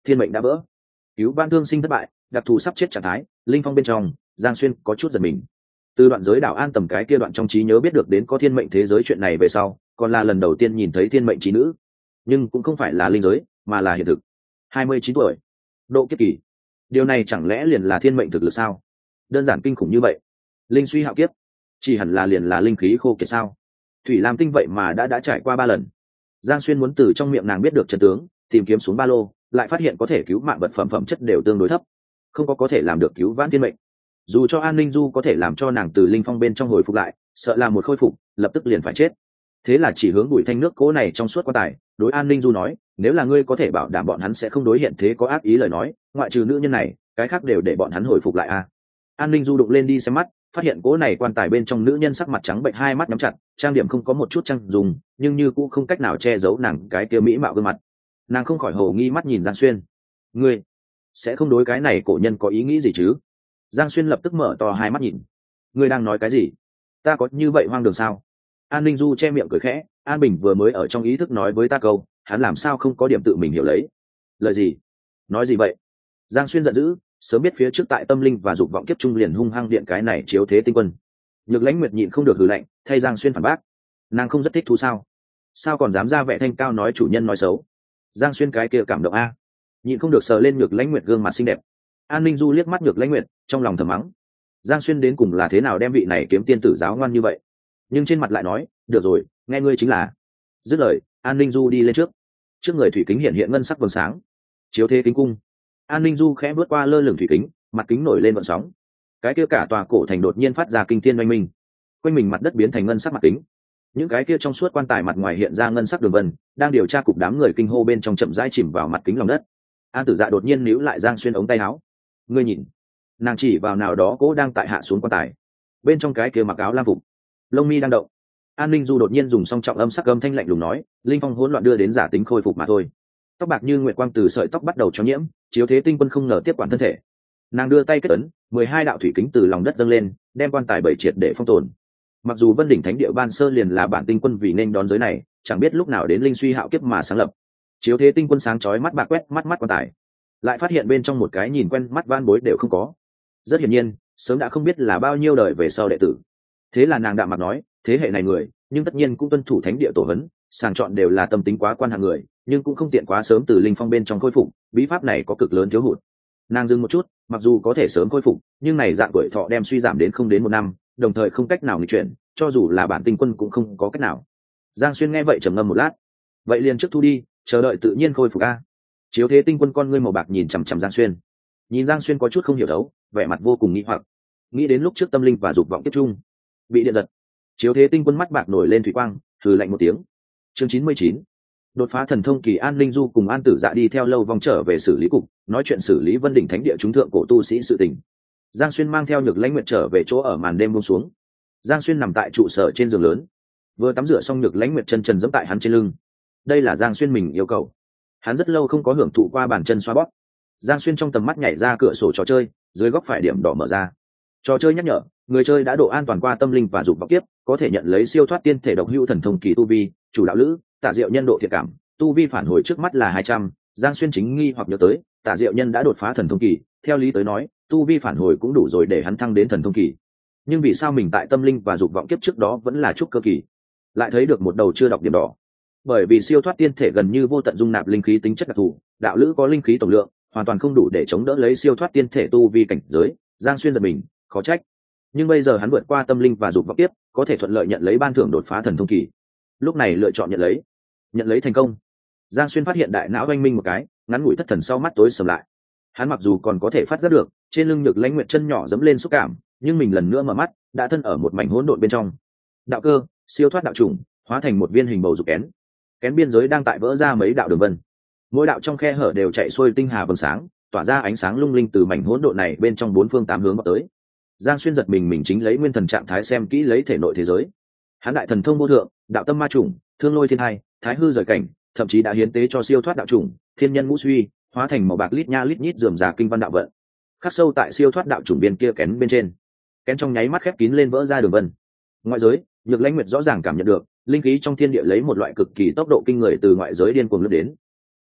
thiên mệnh đã vỡ, cứu vãn thương sinh thất bại, đặc thù sắp chết trạng thái. Linh phong bên trong, Giang Xuyên có chút giật mình. Từ đoạn giới đảo An Tầm cái kia đoạn trong trí nhớ biết được đến có thiên mệnh thế giới chuyện này về sau, còn là lần đầu tiên nhìn thấy thiên mệnh trí nữ, nhưng cũng không phải là linh giới mà là hiện thực. 29 tuổi, độ kiếp kỳ, điều này chẳng lẽ liền là thiên mệnh thực lực sao? Đơn giản kinh khủng như vậy. Linh suy hạo kiếp, chỉ hẳn là liền là linh khí khô kiệt sao? Thủy Lam tinh vậy mà đã trải qua 3 lần. Giang Xuyên muốn từ trong miệng nàng biết được chân tướng, tìm kiếm xuống ba lô, lại phát hiện có thể cứu mạng vật phẩm phẩm chất đều tương đối thấp, không có thể làm được cứu vãn thiên mệnh. Dù cho An Ninh Du có thể làm cho nàng từ linh phong bên trong hồi phục lại, sợ là một khôi phục lập tức liền phải chết. Thế là chỉ hướng Bùi Thanh nước cố này trong suốt quan tài, đối An Ninh Du nói, nếu là ngươi có thể bảo đảm bọn hắn sẽ không đối hiện thế có ác ý lời nói, ngoại trừ nữ nhân này, cái khác đều để bọn hắn hồi phục lại a. An Ninh Du đụng lên đi xem mắt, phát hiện cố này quan tài bên trong nữ nhân sắc mặt trắng bệnh, hai mắt nhắm chặt, trang điểm không có một chút trang dùng, nhưng như cũng không cách nào che giấu nàng cái kia mỹ mạo gương mặt. Nàng không khỏi hồ nghi mắt nhìn Giang Xuyên, ngươi sẽ không đối cái này cổ nhân có ý nghĩ gì chứ? Giang Xuyên lập tức mở to hai mắt nhìn, ngươi đang nói cái gì? Ta có như vậy hoang đường sao? An Ninh Du che miệng cười khẽ, An Bình vừa mới ở trong ý thức nói với ta câu, hắn làm sao không có điểm tự mình hiểu lấy. Lời gì? Nói gì vậy? Giang Xuyên giận dữ, sớm biết phía trước tại tâm linh và dục vọng kiếp trung liền hung hăng điện cái này chiếu thế tinh quân. Nhược Lãnh Nguyệt nhịn không được hừ lạnh, thay Giang Xuyên phản bác, nàng không rất thích thú sao? Sao còn dám ra vẻ thanh cao nói chủ nhân nói xấu? Giang Xuyên cái kia cảm động a, nhịn không được sờ lên Nhược Lãnh Nguyệt gương mặt xinh đẹp. An Ninh Du liếc mắt Nhược Lãnh Nguyệt, trong lòng thầm mắng, Giang Xuyên đến cùng là thế nào đem vị này kiếm tiên tử giáo ngoan như vậy? Nhưng trên mặt lại nói, được rồi, nghe ngươi chính là. Dứt lời, An Ninh Du đi lên trước người thủy kính hiện hiện ngân sắc vầng sáng, chiếu thế kính cung. An Ninh Du khẽ bước qua lơ lửng thủy kính, mặt kính nổi lên vận sóng, cái kia cả tòa cổ thành đột nhiên phát ra kinh thiên oanh minh, quanh mình mặt đất biến thành ngân sắc mặt kính, những cái kia trong suốt quan tài mặt ngoài hiện ra ngân sắc đường vân, đang điều tra cục đám người kinh hô bên trong chậm rãi chìm vào mặt kính lòng đất. An Tử Dạ đột nhiên níu lại Giang Xuyên ống tay áo, ngươi nhìn, nàng chỉ vào nào đó cố đang tại hạ xuống quan tài, bên trong cái kia mặc áo lam phục, lông mi đang động. An Ninh Du đột nhiên dùng song trọng âm sắc âm thanh lạnh lùng nói, linh phong hỗn loạn đưa đến giả tính khôi phục mà thôi. Tóc bạc như nguyệt quang từ sợi tóc bắt đầu cho nhiễm, chiếu thế tinh quân không ngờ tiếp quản thân thể. Nàng đưa tay kết ấn, 12 đạo thủy kính từ lòng đất dâng lên, đem quan tài bảy triệt để phong tồn. Mặc dù Vân Đỉnh Thánh Địa ban sơ liền là bản tinh quân vì nên đón giới này, chẳng biết lúc nào đến linh suy hạo kiếp mà sáng lập. Chiếu thế tinh quân sáng chói mắt bạc quét mắt quan tài, lại phát hiện bên trong một cái nhìn quen mắt van bối đều không có. Rất hiển nhiên, sớm đã không biết là bao nhiêu đời về sau đệ tử. Thế là nàng đạm mặt nói, thế hệ này người, nhưng tất nhiên cũng tuân thủ thánh địa tổ hấn, sàng chọn đều là tâm tính quá quan hạng người, nhưng cũng không tiện quá sớm từ linh phong bên trong khôi phục, bí pháp này có cực lớn thiếu hụt. Nàng dừng một chút, mặc dù có thể sớm khôi phục, nhưng này dạng tuổi thọ đem suy giảm đến không đến 1 năm, đồng thời không cách nào nghịch chuyển, cho dù là bản tinh quân cũng không có cách nào. Giang Xuyên nghe vậy trầm ngâm một lát, vậy liền trước thu đi, chờ đợi tự nhiên khôi phục a. Chiếu thế tinh quân con ngươi màu bạc nhìn chằm chằm Giang Xuyên, nhìn Giang Xuyên có chút không hiểu đấu, vẻ mặt vô cùng nghi hoặc, nghĩ đến lúc trước tâm linh và dục vọng tiếp chung bị điện giật. Chiếu thế tinh quân mắt bạc nổi lên thủy quang, hừ lạnh một tiếng. Chương 99, đột phá thần thông kỳ. An Ninh Du cùng An Tử Dạ đi theo lâu vòng trở về xử lý cục, nói chuyện xử lý Vân Đỉnh Thánh Địa chúng thượng cổ tu sĩ sự tình. Giang Xuyên mang theo Nhược Lãnh Nguyệt trở về chỗ ở, màn đêm buông xuống. Giang Xuyên nằm tại trụ sở trên giường lớn, vừa tắm rửa xong, Nhược Lãnh Nguyệt chân trần giẫm tại hắn trên lưng. Đây là Giang Xuyên mình yêu cầu, hắn rất lâu không có hưởng thụ qua bàn chân xoa bóp. Giang Xuyên trong tầm mắt nhảy ra cửa sổ trò chơi, dưới góc phải điểm đỏ mở ra. Trò chơi nhắc nhở, người chơi đã độ an toàn qua tâm linh và dục vọng kiếp, có thể nhận lấy siêu thoát tiên thể độc hữu thần thông kỳ tu vi, chủ đạo lữ, Tả Diệu Nhân độ thiện cảm, tu vi phản hồi trước mắt là 200. Giang Xuyên chính nghi hoặc nhớ tới, Tả Diệu Nhân đã đột phá thần thông kỳ, theo lý tới nói, tu vi phản hồi cũng đủ rồi để hắn thăng đến thần thông kỳ. Nhưng vì sao mình tại tâm linh và dục vọng kiếp trước đó vẫn là trúc cơ kỳ? Lại thấy được một đầu chưa đọc điểm đỏ. Bởi vì siêu thoát tiên thể gần như vô tận dung nạp linh khí tính chất đặc thù, đạo lữ có linh khí tổng lượng hoàn toàn không đủ để chống đỡ lấy siêu thoát tiên thể tu vi cảnh giới. Giang Xuyên giật mình, khó trách. Nhưng bây giờ hắn vượt qua tâm linh và dục vọng tiếp, có thể thuận lợi nhận lấy ban thưởng đột phá thần thông kỳ. Lúc này lựa chọn nhận lấy thành công. Giang Xuyên phát hiện đại não oanh minh một cái, ngắn ngủi thất thần sau mắt tối sầm lại. Hắn mặc dù còn có thể phát giác được trên lưng Nhược Lãnh Nguyệt chân nhỏ dẫm lên xúc cảm, nhưng mình lần nữa mở mắt, đã thân ở một mảnh hỗn độn bên trong. Đạo cơ, siêu thoát đạo chủng, hóa thành một viên hình bầu dục kén. Kén biên giới đang tại vỡ ra mấy đạo đường vân. Mỗi đạo trong khe hở đều chạy xuôi tinh hà vầng sáng, tỏa ra ánh sáng lung linh từ mảnh hỗn độn này bên trong 4 phương 8 hướng vào tới. Giang Xuyên giật mình chính lấy nguyên thần trạng thái xem kỹ lấy thể nội thế giới. Hắn đại thần thông vô thượng, đạo tâm ma chủng, thương lôi thiên hai, thái hư rời cảnh, thậm chí đã hiến tế cho siêu thoát đạo chủng, thiên nhân ngũ suy, hóa thành màu bạc lít nha lít nhít rườm rà kinh văn đạo vận. Khắc sâu tại siêu thoát đạo chủng biên kia kén bên trên. Kén trong nháy mắt khép kín lên vỡ ra đường vân. Ngoại giới, Nhược Lãnh Nguyệt rõ ràng cảm nhận được, linh khí trong thiên địa lấy một loại cực kỳ tốc độ kinh người từ ngoại giới điên cuồng lướt đến.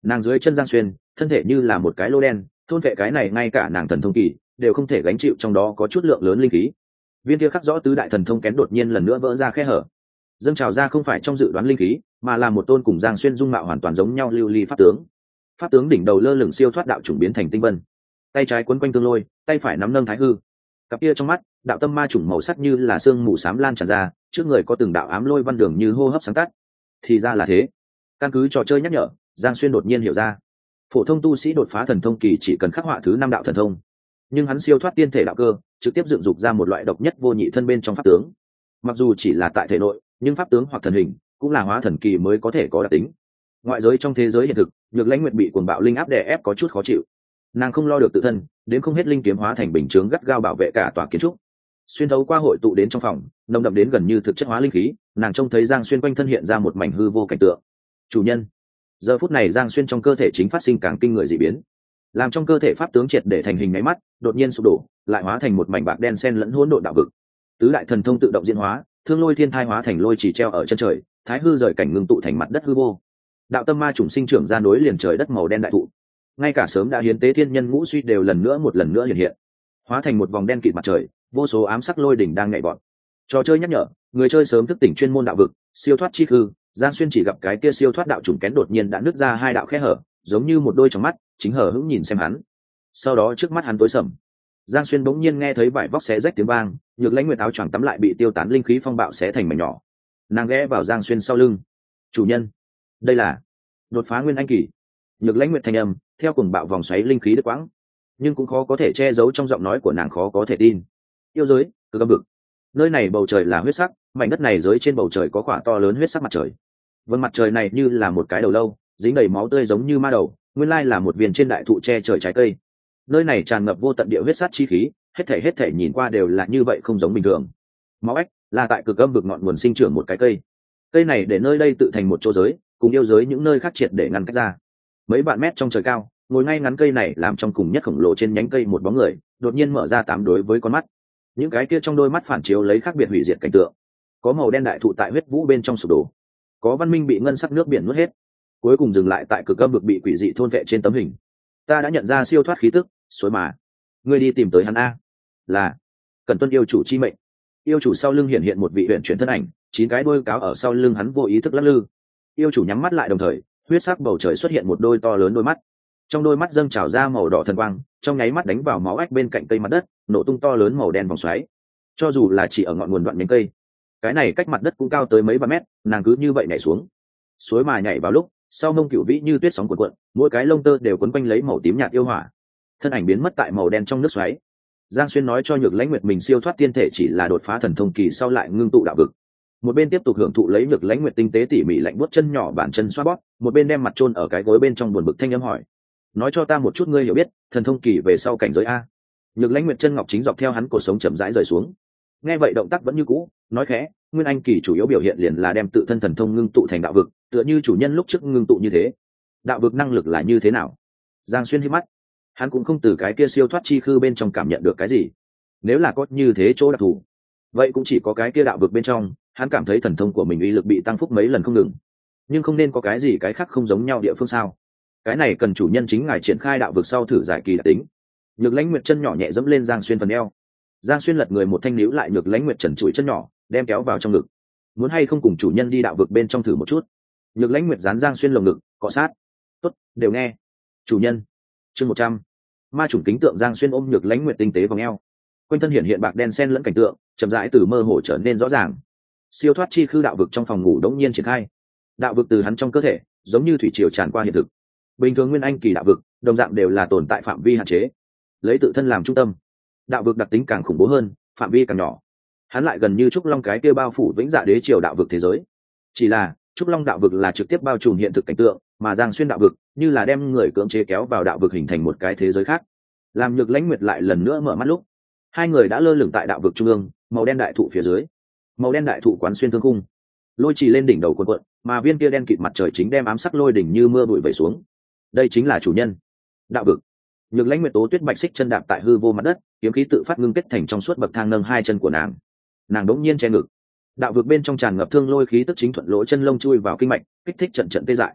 Nàng dưới chân Giang Xuyên thân thể như là một cái lô đen, thôn vệ cái này ngay cả nàng thần thông kỳ đều không thể gánh chịu, trong đó có chút lượng lớn linh khí. Viên kia khắc rõ tứ đại thần thông kén đột nhiên lần nữa vỡ ra khe hở, dâng trào ra không phải trong dự đoán linh khí, mà là một tôn cùng Giang Xuyên dung mạo hoàn toàn giống nhau lưu ly pháp tướng. Pháp tướng đỉnh đầu lơ lửng siêu thoát đạo chủng biến thành tinh vân, tay trái quấn quanh tương lôi, tay phải nắm nâng thái hư. Cặp kia trong mắt đạo tâm ma chủng màu sắc như là sương mù xám lan tràn ra, trước người có từng đạo ám lôi văn đường như hô hấp sáng tắt. Thì ra là thế. Căn cứ trò chơi nhắc nhở, Giang Xuyên đột nhiên hiểu ra, phổ thông tu sĩ đột phá thần thông kỳ chỉ cần khắc họa thứ 5 đạo thần thông, nhưng hắn siêu thoát tiên thể đạo cơ, trực tiếp dựng dục ra một loại độc nhất vô nhị thân bên trong pháp tướng. Mặc dù chỉ là tại thể nội, nhưng pháp tướng hoặc thần hình cũng là hóa thần kỳ mới có thể có đặc tính. Ngoại giới trong thế giới hiện thực, Nhược Lãnh Nguyệt bị cuồng bạo linh áp đè ép có chút khó chịu. Nàng không lo được tự thân, đến không hết linh kiếm hóa thành bình chướng gắt gao bảo vệ cả tòa kiến trúc. Xuyên thấu qua hội tụ đến trong phòng, nồng đậm đến gần như thực chất hóa linh khí, nàng trông thấy Giang Xuyên quanh thân hiện ra một mảnh hư vô cảnh tượng. Chủ nhân. Giờ phút này Giang Xuyên trong cơ thể chính phát sinh càng kinh người dị biến, làm trong cơ thể pháp tướng triệt để thành hình nháy mắt, đột nhiên sụp đổ, lại hóa thành một mảnh bạc đen xen lẫn hỗn độn đạo vực. Tứ đại thần thông tự động diễn hóa, Thương Lôi Thiên Thai hóa thành lôi chỉ treo ở chân trời, Thái Hư rời cảnh ngưng tụ thành mặt đất hư vô. Đạo tâm ma chủng sinh trưởng ra nối liền trời đất màu đen đại thụ, ngay cả sớm đã hiến tế thiên nhân ngũ suy đều một lần nữa hiện hiện, hóa thành một vòng đen kịt mặt trời, vô số ám sắc lôi đỉnh đang nhảy vọt. Trò chơi nhắc nhở, người chơi sớm thức tỉnh chuyên môn đạo vực, siêu thoát chi hư. Giang Xuyên chỉ gặp cái kia siêu thoát đạo chủng kén đột nhiên đã nứt ra 2 đạo khe hở, giống như một đôi trong mắt, chính hở hững nhìn xem hắn. Sau đó trước mắt hắn tối sầm. Giang Xuyên bỗng nhiên nghe thấy vải vóc xé rách tiếng vang, Nhược Lãnh Nguyệt áo choàng tắm lại bị tiêu tán linh khí phong bạo xé thành mảnh nhỏ. Nàng ghé vào Giang Xuyên sau lưng. "Chủ nhân, đây là đột phá nguyên anh kỳ." Nhược Lãnh Nguyệt thanh âm theo cùng bạo vòng xoáy linh khí đứt quãng, nhưng cũng khó có thể che giấu trong giọng nói của nàng khó có thể tin. "Yêu giới, Cực Âm Vực. Nơi này bầu trời là huyết sắc, mảnh đất này dưới trên bầu trời có quả to lớn huyết sắc mặt trời. Vầng mặt trời này như là một cái đầu lâu, dính đầy máu tươi giống như ma đầu, nguyên lai là một viên trên đại thụ che trời trái cây. Nơi này tràn ngập vô tận địa huyết sát chi khí, hết thảy nhìn qua đều là như vậy không giống bình thường. Máu ếch là tại Cực Âm Vực ngọn nguồn sinh trưởng một cái cây. Cây này để nơi đây tự thành một chỗ giới, cùng yêu giới những nơi khác triệt để ngăn cách ra. Mấy vạn mét trong trời cao, ngồi ngay ngắn cây này làm trong cùng nhất khổng lồ trên nhánh cây một bóng người, đột nhiên mở ra 8 đối với con mắt. Những cái kia trong đôi mắt phản chiếu lấy khác biệt hủy diệt cảnh tượng. Có màu đen đại thụ tại huyết vũ bên trong sụp đổ, có văn minh bị ngân sắc nước biển nuốt hết, cuối cùng dừng lại tại Cực Âm Vực bị quỷ dị thôn vệ trên tấm hình. "Ta đã nhận ra siêu thoát khí tức, suối mà. Ngươi đi tìm tới hắn a." "Là." Cần tuân yêu chủ chi mệnh. Yêu chủ sau lưng hiện một vị huyền chuyển thân ảnh, 9 cái đuôi cáo ở sau lưng hắn vô ý thức lắc lư. Yêu chủ nhắm mắt lại, đồng thời huyết sắc bầu trời xuất hiện một đôi to lớn đôi mắt, trong đôi mắt dâng trào ra màu đỏ thần quang, trong nháy mắt đánh vào máu ách bên cạnh cây mặt đất, nổ tung to lớn màu đen vòng xoáy. Cho dù là chỉ ở ngọn nguồn đoạn nhánh cây, cái này cách mặt đất cũng cao tới mấy 3 mét, nàng cứ như vậy nhảy xuống. Suối mà nhảy vào lúc, sau mông cửu vĩ như tuyết sóng cuộn cuộn, mỗi cái lông tơ đều quấn quanh lấy màu tím nhạt yêu hỏa. Thân ảnh biến mất tại màu đen trong nước xoáy. Giang Xuyên nói cho Nhược Lãnh Nguyệt mình siêu thoát tiên thể chỉ là đột phá thần thông kỳ sau lại ngưng tụ đạo vực. Một bên tiếp tục hưởng thụ lấy Nhược Lãnh Nguyệt tinh tế tỉ mỉ lạnh buốt chân nhỏ bàn chân xoa bóp, một bên đem mặt chôn ở cái gối bên trong buồn bực thanh âm hỏi: "Nói cho ta một chút ngươi hiểu biết, thần thông kỳ về sau cảnh giới a?" Nhược Lãnh Nguyệt chân ngọc chính dọc theo hắn cổ sống chậm rãi rời xuống. Nghe vậy động tác vẫn như cũ, nói khẽ: "Nguyên anh kỳ chủ yếu biểu hiện liền là đem tự thân thần thông ngưng tụ thành đạo vực, tựa như chủ nhân lúc trước ngưng tụ như thế." "Đạo vực năng lực là như thế nào?" Giang Xuyên hí mắt. Hắn cũng không từ cái kia siêu thoát chi khư bên trong cảm nhận được cái gì. Nếu là có như thế chỗ đặc thù, vậy cũng chỉ có cái kia đạo vực bên trong, hắn cảm thấy thần thông của mình uy lực bị tăng phúc mấy lần không ngừng. Nhưng không nên có cái gì cái khác không giống nhau địa phương sao? Cái này cần chủ nhân chính ngài triển khai đạo vực sau thử giải kỳ đặc tính. Nhược Lãnh Nguyệt chân nhỏ nhẹ dẫm lên Giang Xuyên phần eo. Giang Xuyên lật người một thanh níu lại Nhược Lãnh Nguyệt trần trụi chân nhỏ, đem kéo vào trong ngực. "Muốn hay không cùng chủ nhân đi đạo vực bên trong thử một chút?" Nhược Lãnh Nguyệt dán Giang Xuyên lồng ngực, cọ sát. "Tốt, đều nghe." "Chủ nhân." Chương 100. Ma chủng kính tượng. Giang Xuyên ôm Nhược Lãnh Nguyệt tinh tế vòng eo, quanh thân hiện bạc đen xen lẫn cảnh tượng, chậm rãi từ mơ hồ trở nên rõ ràng. Siêu thoát chi khư đạo vực trong phòng ngủ đống nhiên triển khai. Đạo vực từ hắn trong cơ thể, giống như thủy triều tràn qua hiện thực. Bình thường nguyên anh kỳ đạo vực, đồng dạng đều là tồn tại phạm vi hạn chế, lấy tự thân làm trung tâm. Đạo vực đặc tính càng khủng bố hơn, phạm vi càng nhỏ. Hắn lại gần như trúc long cái kia bao phủ vĩnh dạ đế triều đạo vực thế giới. Chỉ là trúc long đạo vực là trực tiếp bao trùm hiện thực cảnh tượng, mà Giang Xuyên đạo vực như là đem người cưỡng chế kéo vào đạo vực hình thành một cái thế giới khác. Làm Nhược Lãnh Nguyệt lại lần nữa mở mắt lúc, hai người đã lơ lửng tại đạo vực trung ương, màu đen đại thụ phía dưới. Màu đen đại thụ quán xuyên thương khung, lôi trì lên đỉnh đầu cuộn cuộn, mà viên kia đen kịt mặt trời chính đem ám sắc lôi đỉnh như mưa bụi vẩy xuống. Đây chính là chủ nhân đạo vực. Nhược Lãnh Nguyệt tố tuyết bạch xích chân đạp tại hư vô mặt đất, kiếm khí tự phát ngưng kết thành trong suốt bậc thang nâng 2 chân của nàng. Nàng đống nhiên che ngực. Đạo vực bên trong tràn ngập thương lôi khí tức chính thuận lỗ chân lông chui vào kinh mạch, kích thích trận trận tê dại.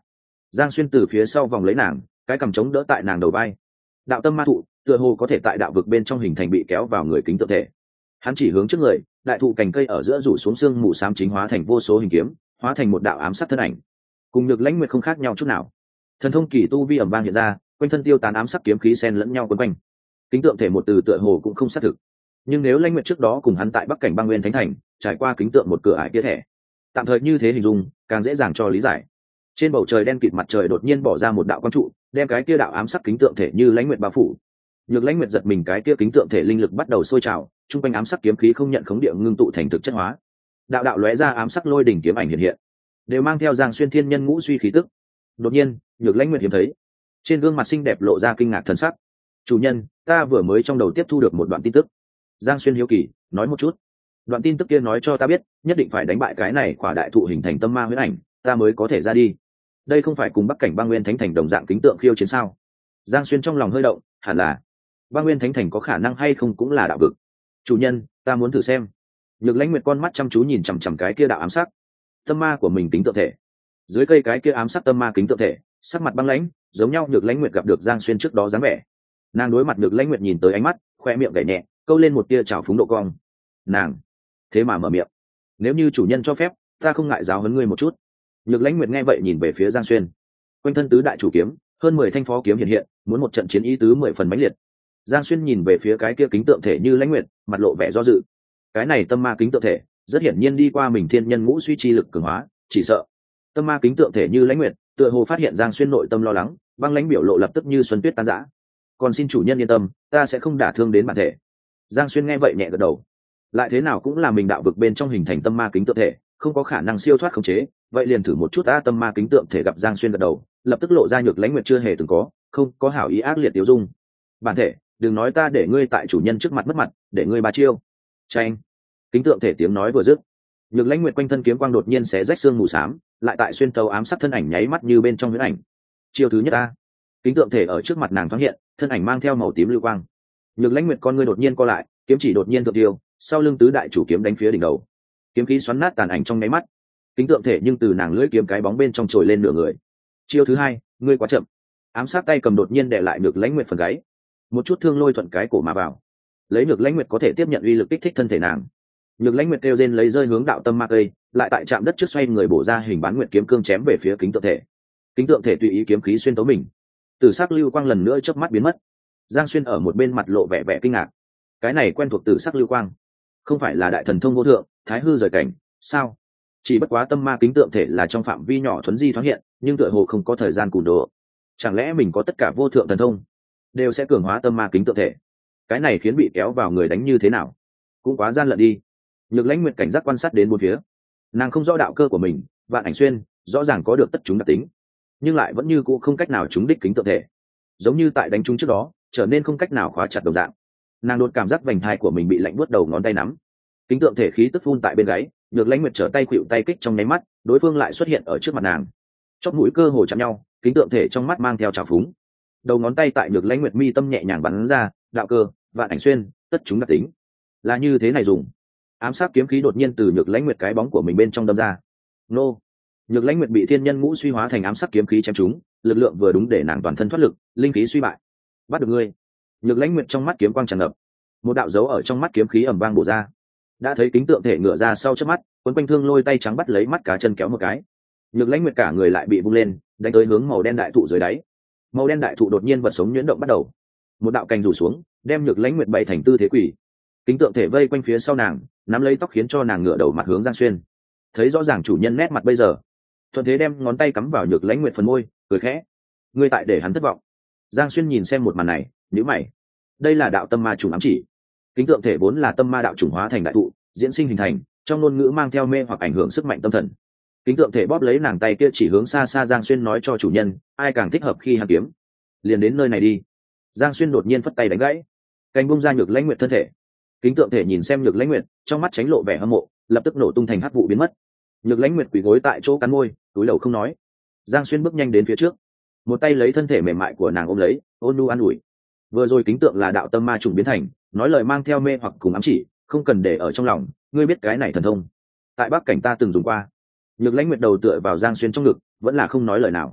Giang Xuyên từ phía sau vòng lấy nàng, cái cằm chống đỡ tại nàng đầu vai. Đạo tâm ma thụ tựa hồ có thể tại đạo vực bên trong hình thành bị kéo vào người kính tượng thể. Hắn chỉ hướng trước người, đại thụ cành cây ở giữa rủ xuống xương mù xám chính hóa thành vô số hình kiếm, hóa thành một đạo ám sát thân ảnh. Cùng Nhược Lãnh Nguyệt không khác nhau chút nào. Thần thông kỳ tu vi ầm vang hiện ra, quanh thân tiêu tán ám sắc kiếm khí xen lẫn nhau quấn quanh. Kính tượng thể một từ tựa hồ cũng không xác thực, nhưng nếu Lãnh Nguyệt trước đó cùng hắn tại Bắc cảnh Băng Nguyên Thánh Thành trải qua kính tượng một cửa ải kia thể, tạm thời như thế hình dung càng dễ dàng cho lý giải. Trên bầu trời đen kịt mặt trời đột nhiên bỏ ra một đạo quang trụ, đem cái kia đạo ám sắc kính tượng thể như Lãnh Nguyệt bao phủ. Nhược Lãnh Nguyệt giật mình, cái kia kính tượng thể linh lực bắt đầu sôi trào, trung quanh ám sắc kiếm khí không nhận khống địa ngưng tụ thành thực chất hóa. Đạo đạo lóe ra ám sắc lôi đỉnh kiếm ảnh hiện hiện, đều mang theo Giang Xuyên thiên nhân ngũ suy khí tức. Đột nhiên, Nhược Lãnh Nguyệt hiếm thấy, trên gương mặt xinh đẹp lộ ra kinh ngạc thần sắc. "Chủ nhân, ta vừa mới trong đầu tiếp thu được một đoạn tin tức." Giang Xuyên hiếu kỳ nói một chút. "Đoạn tin tức kia nói cho ta biết, nhất định phải đánh bại cái này quả đại thụ hình thành tâm ma huyễn ảnh, ta mới có thể ra đi. Đây không phải cùng Bắc cảnh Băng Nguyên Thánh Thành đồng dạng kính tượng khiêu chiến sao?" Giang Xuyên trong lòng hơi động, hẳn là Băng Nguyên Thánh Thành có khả năng hay không cũng là đạo vực. "Chủ nhân, ta muốn thử xem." Nhược Lãnh Nguyệt con mắt chăm chú nhìn chằm chằm cái kia đạo ám sắc tâm ma của mình kính tượng thể. Dưới cây cái kia ám sắc tâm ma kính tượng thể, sắc mặt băng lãnh, giống nhau Nhược Lãnh Nguyệt gặp được Giang Xuyên trước đó dáng vẻ. Nàng đối mặt Nhược Lãnh Nguyệt nhìn tới ánh mắt, khoe miệng gảy nhẹ, câu lên một tia trào phúng độ cong. Nàng thế mà mở miệng: "Nếu như chủ nhân cho phép, ta không ngại giáo huấn ngươi một chút." Nhược Lãnh Nguyệt nghe vậy nhìn về phía Giang Xuyên. Quanh thân tứ đại chủ kiếm, hơn 10 thanh phó kiếm hiện hiện, muốn một trận chiến ý tứ 10 phần mãnh liệt. Giang Xuyên nhìn về phía cái kia kính tượng thể như Lãnh Nguyệt, mặt lộ vẻ do dự. Cái này tâm ma kính tượng thể, rất hiển nhiên đi qua mình thiên nhân ngũ suy chi lực cường hóa, chỉ sợ tâm ma kính tượng thể như Lãnh Nguyệt, tựa hồ phát hiện Giang Xuyên nội tâm lo lắng, băng lãnh biểu lộ lập tức như xuân tuyết tan rã. "Còn xin chủ nhân yên tâm, ta sẽ không đả thương đến bản thể." Giang Xuyên nghe vậy nhẹ gật đầu. Lại thế nào cũng là mình đạo vực bên trong hình thành tâm ma kính tượng thể, không có khả năng siêu thoát khống chế, vậy liền thử một chút ta. Tâm ma kính tượng thể gặp Giang Xuyên gật đầu, lập tức lộ ra Nhược Lãnh Nguyệt chưa hề từng có, không có hảo ý ác liệt tiêu dung. "Bản thể, đừng nói ta để ngươi tại chủ nhân trước mặt mất mặt, để ngươi ba chiêu." Chanh. Kính tượng thể tiếng nói vừa dứt, Nhược Lãnh Nguyệt quanh thân kiếm quang đột nhiên xé rách xương mù xám, lại tại xuyên tấu ám sát thân ảnh nháy mắt như bên trong huyễn ảnh. Chiêu thứ nhất a. Kính tượng thể ở trước mặt nàng thoáng hiện, thân ảnh mang theo màu tím lưu quang. Nhược Lãnh Nguyệt con ngươi đột nhiên co lại, kiếm chỉ đột nhiên thượng tiêu, sau lưng tứ đại chủ kiếm đánh phía đỉnh đầu. Kiếm khí xoắn nát tàn ảnh trong nháy mắt. Kính tượng thể nhưng từ nàng lưỡi kiếm cái bóng bên trong trồi lên nửa người. Chiêu thứ hai, ngươi quá chậm. Ám sát tay cầm đột nhiên đè lại Nhược Lãnh Nguyệt phần gáy, một chút thương lôi thuận cái cổ mà vào, lấy Nhược Lãnh Nguyệt có thể tiếp nhận uy lực kích thích thân thể nàng. Nhược Lãnh Nguyệt kêu rên lấy rơi hướng đạo tâm ma cây, lại tại chạm đất trước xoay người bổ ra hình bán nguyệt kiếm cương chém về phía kính tượng thể. Kính tượng thể tùy ý kiếm khí xuyên tấu mình, từ sắc lưu quang lần nữa chớp mắt biến mất. Giang Xuyên ở một bên mặt lộ vẻ vẻ kinh ngạc. Cái này quen thuộc từ sắc lưu quang, không phải là đại thần thông vô thượng, thái hư rời cảnh, sao? Chỉ bất quá tâm ma kính tượng thể là trong phạm vi nhỏ thuấn di thoáng hiện, nhưng tựa hồ không có thời gian cùn đồ. Chẳng lẽ mình có tất cả vô thượng thần thông, đều sẽ cường hóa tâm ma kính tượng thể? Cái này khiến bị kéo vào người đánh như thế nào? Cũng quá gian lận đi. Nhược Lãnh Nguyệt cảnh giác quan sát đến bốn phía, nàng không rõ đạo cơ của mình, Vạn Ảnh Xuyên rõ ràng có được tất chúng đặc tính, nhưng lại vẫn như cũ không cách nào trúng đích kính tượng thể, giống như tại đánh trúng trước đó trở nên không cách nào khóa chặt đồng dạng. Nàng đột cảm giác vành thai của mình bị lạnh buốt đầu ngón tay nắm, kính tượng thể khí tức phun tại bên gáy. Nhược Lãnh Nguyệt trở tay khuỵu tay kích trong nháy mắt, đối phương lại xuất hiện ở trước mặt nàng, chóp mũi cơ hồ chạm nhau, kính tượng thể trong mắt mang theo trào phúng. Đầu ngón tay tại Nhược Lãnh Nguyệt mi tâm nhẹ nhàng bắn ra, đạo cơ, Vạn Ảnh Xuyên, tất chúng đặc tính, là như thế này dùng. Ám sát kiếm khí đột nhiên từ Nhược Lãnh Nguyệt cái bóng của mình bên trong đâm ra. Nô. Nhược Lãnh Nguyệt bị thiên nhân ngũ suy hóa thành ám sát kiếm khí chém trúng, lực lượng vừa đúng để nàng toàn thân thoát lực, linh khí suy bại. Bắt được ngươi. Nhược Lãnh Nguyệt trong mắt kiếm quang tràn ngập, một đạo dấu ở trong mắt kiếm khí ầm vang bổ ra. Đã thấy kính tượng thể ngửa ra sau chớp mắt, quấn quanh thương lôi tay trắng bắt lấy mắt cá chân kéo một cái. Nhược Lãnh Nguyệt cả người lại bị vung lên, đánh tới hướng màu đen đại thụ dưới đáy. Màu đen đại thụ đột nhiên vật sống nhuyễn động bắt đầu, một đạo cành rủ xuống, đem Nhược Lãnh Nguyệt bày thành tư thế quỷ. Kính tượng thể vây quanh phía sau nàng, nắm lấy tóc khiến cho nàng ngửa đầu mặt hướng Giang Xuyên. Thấy rõ ràng chủ nhân nét mặt bây giờ, thuận thế đem ngón tay cắm vào Nhược Lãnh Nguyệt phần môi, cười khẽ. Ngươi tại để hắn thất vọng. Giang Xuyên nhìn xem một màn này, nhíu mày. Đây là đạo tâm ma trùng ám chỉ. Kính tượng thể vốn là tâm ma đạo trùng hóa thành đại thụ, diễn sinh hình thành, trong ngôn ngữ mang theo mê hoặc ảnh hưởng sức mạnh tâm thần. Kính tượng thể bóp lấy nàng tay kia chỉ hướng xa xa Giang Xuyên nói cho chủ nhân, ai càng thích hợp khi hàn kiếm, liền đến nơi này đi. Giang Xuyên đột nhiên phất tay đánh gãy, cánh bung ra Nhược Lãnh Nguyệt thân thể. Kính tượng thể nhìn xem Nhược Lãnh Nguyệt, trong mắt tránh lộ vẻ hâm mộ, lập tức nổ tung thành hắc vụ biến mất. Nhược Lãnh Nguyệt quỳ gối tại chỗ cắn môi, túi đầu không nói. Giang Xuyên bước nhanh đến phía trước, một tay lấy thân thể mềm mại của nàng ôm lấy, ôn nhu an ủi. Vừa rồi kính tượng là đạo tâm ma trùng biến thành, nói lời mang theo mê hoặc cùng ám chỉ, không cần để ở trong lòng, ngươi biết cái này thần thông, tại Bắc cảnh ta từng dùng qua. Nhược Lãnh Nguyệt đầu tựa vào Giang Xuyên trong ngực, vẫn là không nói lời nào.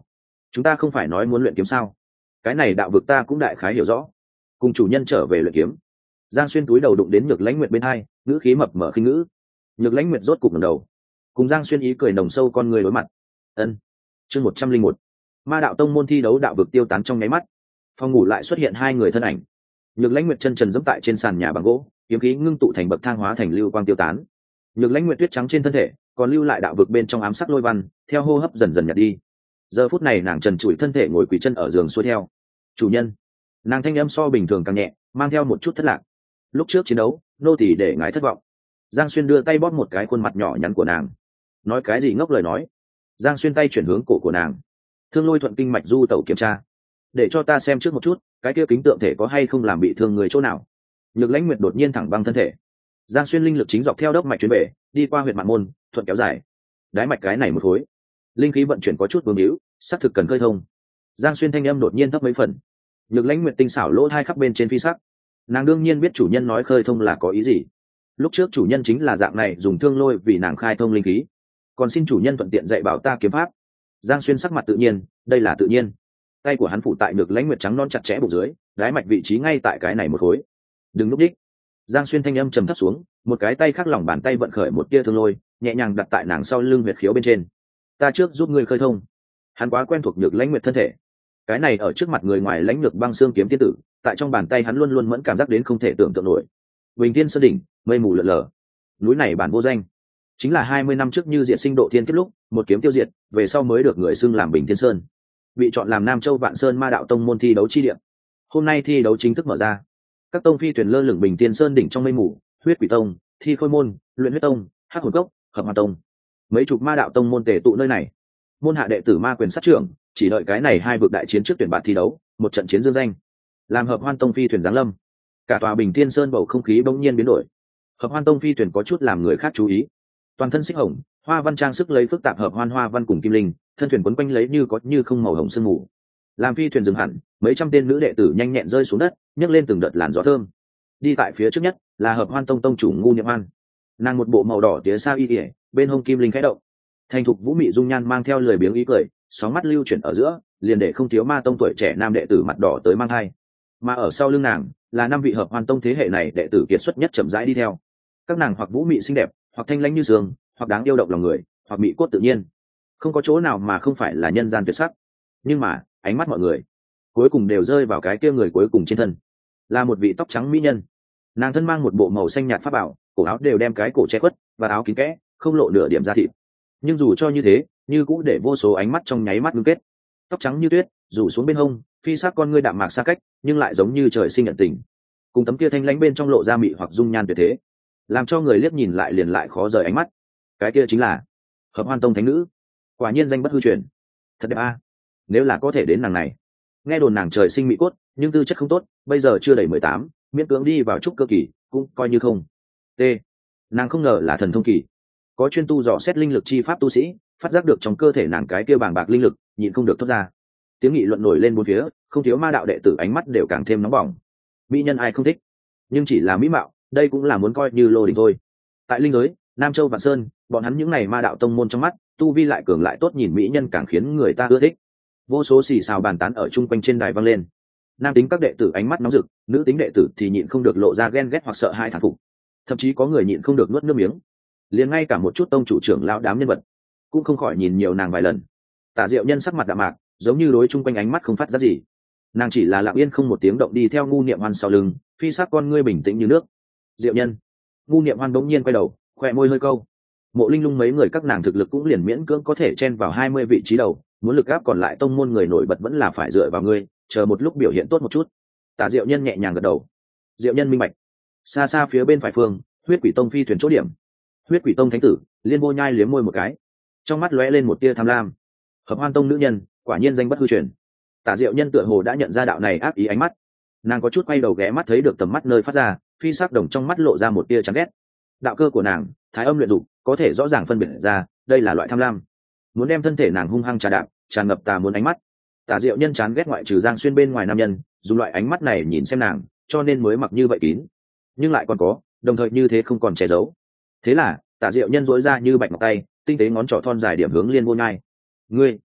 chúng ta không phải nói muốn luyện kiếm sao? Cái này đạo vực ta cũng đại khái hiểu rõ. Cùng chủ nhân trở về luyện kiếm. Giang Xuyên túi đầu đụng đến Nhược Lãnh Nguyệt bên hai, ngữ khí mập mờ khinh ngữ. Nhược Lãnh Nguyệt rốt cục ngẩng đầu, cùng Giang Xuyên ý cười nồng sâu con người đối mặt. Ân. Chương 101. Ma đạo tông môn thi đấu đạo vực tiêu tán trong nháy mắt. Phòng ngủ lại xuất hiện hai người thân ảnh. Nhược Lãnh Nguyệt chân trần giẫm tại trên sàn nhà bằng gỗ, kiếm khí ngưng tụ thành bậc thang hóa thành lưu quang tiêu tán. Nhược Lãnh Nguyệt tuyết trắng trên thân thể, còn lưu lại đạo vực bên trong ám sắc lôi văn, theo hô hấp dần dần nhạt đi. Giờ phút này nàng trần trụi thân thể ngồi quỳ chân ở giường xuôi theo. Chủ nhân. Nàng thanh âm so bình thường càng nhẹ, mang theo một chút thất lạc. Lúc trước chiến đấu, nô tỳ để ngài thất vọng. Giang Xuyên đưa tay bóp một cái khuôn mặt nhỏ nhắn của nàng. Nói cái gì ngốc lời nói. Giang Xuyên tay chuyển hướng cổ của nàng. Thương Lôi thuận kinh mạch du tẩu kiểm tra, để cho ta xem trước một chút, cái kia kính tượng thể có hay không làm bị thương người chỗ nào. Nhược Lãnh Nguyệt đột nhiên thẳng băng thân thể. Giang Xuyên linh lực chính dọc theo đốc mạch chuyến bể, đi qua huyệt mạn môn, thuận kéo dài. Đái mạch cái này một khối, linh khí vận chuyển có chút vương hữu, xác thực cần khơi thông. Giang Xuyên thanh âm đột nhiên thấp mấy phần. Nhược Lãnh Nguyệt tinh xảo lỗ hai khắp bên trên phi sắc. Nàng đương nhiên biết chủ nhân nói khơi thông là có ý gì. Lúc trước chủ nhân chính là dạng này dùng Thương Lôi vì nàng khai thông linh khí, còn xin chủ nhân thuận tiện dạy bảo ta kiếm pháp. Giang Xuyên sắc mặt tự nhiên, đây là tự nhiên. Tay của hắn phụ tại Nhược Lãnh Nguyệt trắng non chặt chẽ bụng dưới, đái mạch vị trí ngay tại cái này một khối. Đừng núp đích. Giang Xuyên thanh âm trầm thấp xuống, một cái tay khác lòng bàn tay vận khởi một tia Thương Lôi, nhẹ nhàng đặt tại nàng sau lưng huyệt khiếu bên trên. Ta trước giúp ngươi khơi thông. Hắn quá quen thuộc Nhược Lãnh Nguyệt thân thể, cái này ở trước mặt người ngoài lãnh lược băng xương kiếm tiên tử, tại trong bàn tay hắn luôn luôn mẫn cảm giác đến không thể tưởng tượng nổi. Bình Thiên Sơn đỉnh, mây mù lượn lờ. Núi này bản vô danh, chính là 20 năm trước như diệt sinh độ thiên kết lúc, một kiếm tiêu diệt, về sau mới được người xưng làm Bình Thiên Sơn, bị chọn làm Nam Châu Vạn Sơn Ma đạo tông môn thi đấu chi địa. Hôm nay thi đấu chính thức mở ra, các tông phi thuyền lơ lửng Bình Thiên Sơn đỉnh trong mây mù, Huyết Quỷ Tông, Thi Khôi môn, Luyện Huyết Tông, Hắc Hồn Cốc, Hợp Hoa Tông, mấy chục ma đạo tông môn tề tụ nơi này. Môn hạ đệ tử ma quyền sát trưởng, chỉ đợi cái này hai vực đại chiến trước tuyển bạt thi đấu, một trận chiến dương danh, làm Hợp Hoan Tông phi thuyền giáng lâm. Cả tòa Bình Thiên Sơn bầu không khí bỗng nhiên biến đổi. Hợp Hoan Tông phi thuyền có chút làm người khác chú ý. Toàn thân xích hồng, hoa văn trang sức lấy phức tạp hợp hoan hoa văn cùng kim linh, thân thuyền quấn quanh lấy như có như không màu hồng sương mù. Làm phi thuyền dừng hẳn, mấy trăm tên nữ đệ tử nhanh nhẹn rơi xuống đất, nhấc lên từng đợt làn gió thơm. Đi tại phía trước nhất là Hợp Hoan Tông tông chủ Ngu Niệm Hoan. Nàng một bộ màu đỏ tía sa y ỉa, bên hông kim linh khẽ động. Thành thục vũ mị dung nhan mang theo lười biếng ý cười, sóng mắt lưu chuyển ở giữa, liền để không thiếu ma tông tuổi trẻ nam đệ tử mặt đỏ tới mang hai. Mà ở sau lưng nàng là năm vị Hợp Hoan Tông thế hệ này đệ tử kiệt xuất nhất chậm rãi đi theo. Các nàng hoặc vũ mị xinh đẹp, hoặc thanh lãnh như sương, hoặc đáng yêu động lòng người, hoặc mỹ cốt tự nhiên, không có chỗ nào mà không phải là nhân gian tuyệt sắc. Nhưng mà ánh mắt mọi người cuối cùng đều rơi vào cái kia người cuối cùng trên thân, là một vị tóc trắng mỹ nhân. Nàng thân mang một bộ màu xanh nhạt pháp bảo, cổ áo đều đem cái cổ che khuất, và áo kín kẽ, không lộ nửa điểm da thịt. Nhưng dù cho như thế, như cũng để vô số ánh mắt trong nháy mắt ngưng kết. Tóc trắng như tuyết rủ xuống bên hông, phi sắc con ngươi đạm mạc xa cách, nhưng lại giống như trời sinh nhận tình. Cùng tấm kia thanh lãnh bên trong lộ ra mị hoặc dung nhan tuyệt thế, làm cho người liếc nhìn lại liền lại khó rời ánh mắt. Cái kia chính là Hợp Hoan Tông thánh nữ, quả nhiên danh bất hư truyền. Thật đẹp a. Nếu là có thể đến nàng này. Nghe đồn nàng trời sinh mỹ cốt, nhưng tư chất không tốt, bây giờ chưa đầy 18, miễn cưỡng đi vào trúc cơ kỳ, cũng coi như không. T. Nàng không ngờ là thần thông kỳ, có chuyên tu dò xét linh lực chi pháp tu sĩ, phát giác được trong cơ thể nàng cái kia bàng bạc linh lực, nhịn không được thoát ra. Tiếng nghị luận nổi lên bốn phía, không thiếu ma đạo đệ tử ánh mắt đều càng thêm nóng bỏng. Mỹ nhân ai không thích, nhưng chỉ là mỹ mạo, đây cũng là muốn coi như lô đỉnh thôi. Tại linh giới Nam Châu Vạn Sơn, bọn hắn những này ma đạo tông môn trong mắt, tu vi lại cường lại tốt nhìn mỹ nhân càng khiến người ta ưa thích. Vô số xì xào bàn tán ở chung quanh trên đài vang lên. Nam tính các đệ tử ánh mắt nóng rực, nữ tính đệ tử thì nhịn không được lộ ra ghen ghét hoặc sợ hãi thán phục. Thậm chí có người nhịn không được nuốt nước miếng. Liền ngay cả một chút tông chủ trưởng lão đám nhân vật cũng không khỏi nhìn nhiều nàng vài lần. Tả Diệu Nhân sắc mặt đạm mạc, giống như đối chung quanh ánh mắt không phát ra gì. Nàng chỉ là lặng yên không một tiếng động đi theo Ngu Niệm Hoan sau lưng, phi sắc con ngươi bình tĩnh như nước. Diệu Nhân. Ngu Niệm Hoan bỗng nhiên quay đầu, khỏe môi hơi câu. Mộ Linh Lung mấy người các nàng thực lực cũng liền miễn cưỡng có thể chen vào 20 vị trí đầu, muốn lực áp còn lại tông môn người nổi bật vẫn là phải dựa vào ngươi, chờ một lúc biểu hiện tốt một chút. Tả Diệu Nhân nhẹ nhàng gật đầu. Diệu Nhân minh bạch. Xa xa phía bên phải phương, Huyết Quỷ Tông phi thuyền chỗ điểm. Huyết Quỷ Tông thánh tử Liên Vô Nhai liếm môi một cái, trong mắt lóe lên một tia tham lam. Hợp Hoan Tông nữ nhân, quả nhiên danh bất hư truyền. Tả Diệu Nhân tựa hồ đã nhận ra đạo này ác ý ánh mắt, nàng có chút quay đầu ghé mắt thấy được tầm mắt nơi phát ra, phi sắc đồng trong mắt lộ ra một tia chán ghét. Đạo cơ của nàng thái âm luyện dục, có thể rõ ràng phân biệt ra đây là loại tham lam, muốn đem thân thể nàng hung hăng trà đạp, tràn ngập tà muốn ánh mắt. Tả Diệu Nhân chán ghét ngoại trừ Giang Xuyên bên ngoài nam nhân dùng loại ánh mắt này nhìn xem nàng, cho nên mới mặc như vậy kín, nhưng lại còn có đồng thời như thế không còn che giấu. Thế là Tả Diệu Nhân dỗi ra như bạch ngọc tay, tinh tế ngón trỏ thon dài điểm hướng Liên Vô Nhai. Ngươi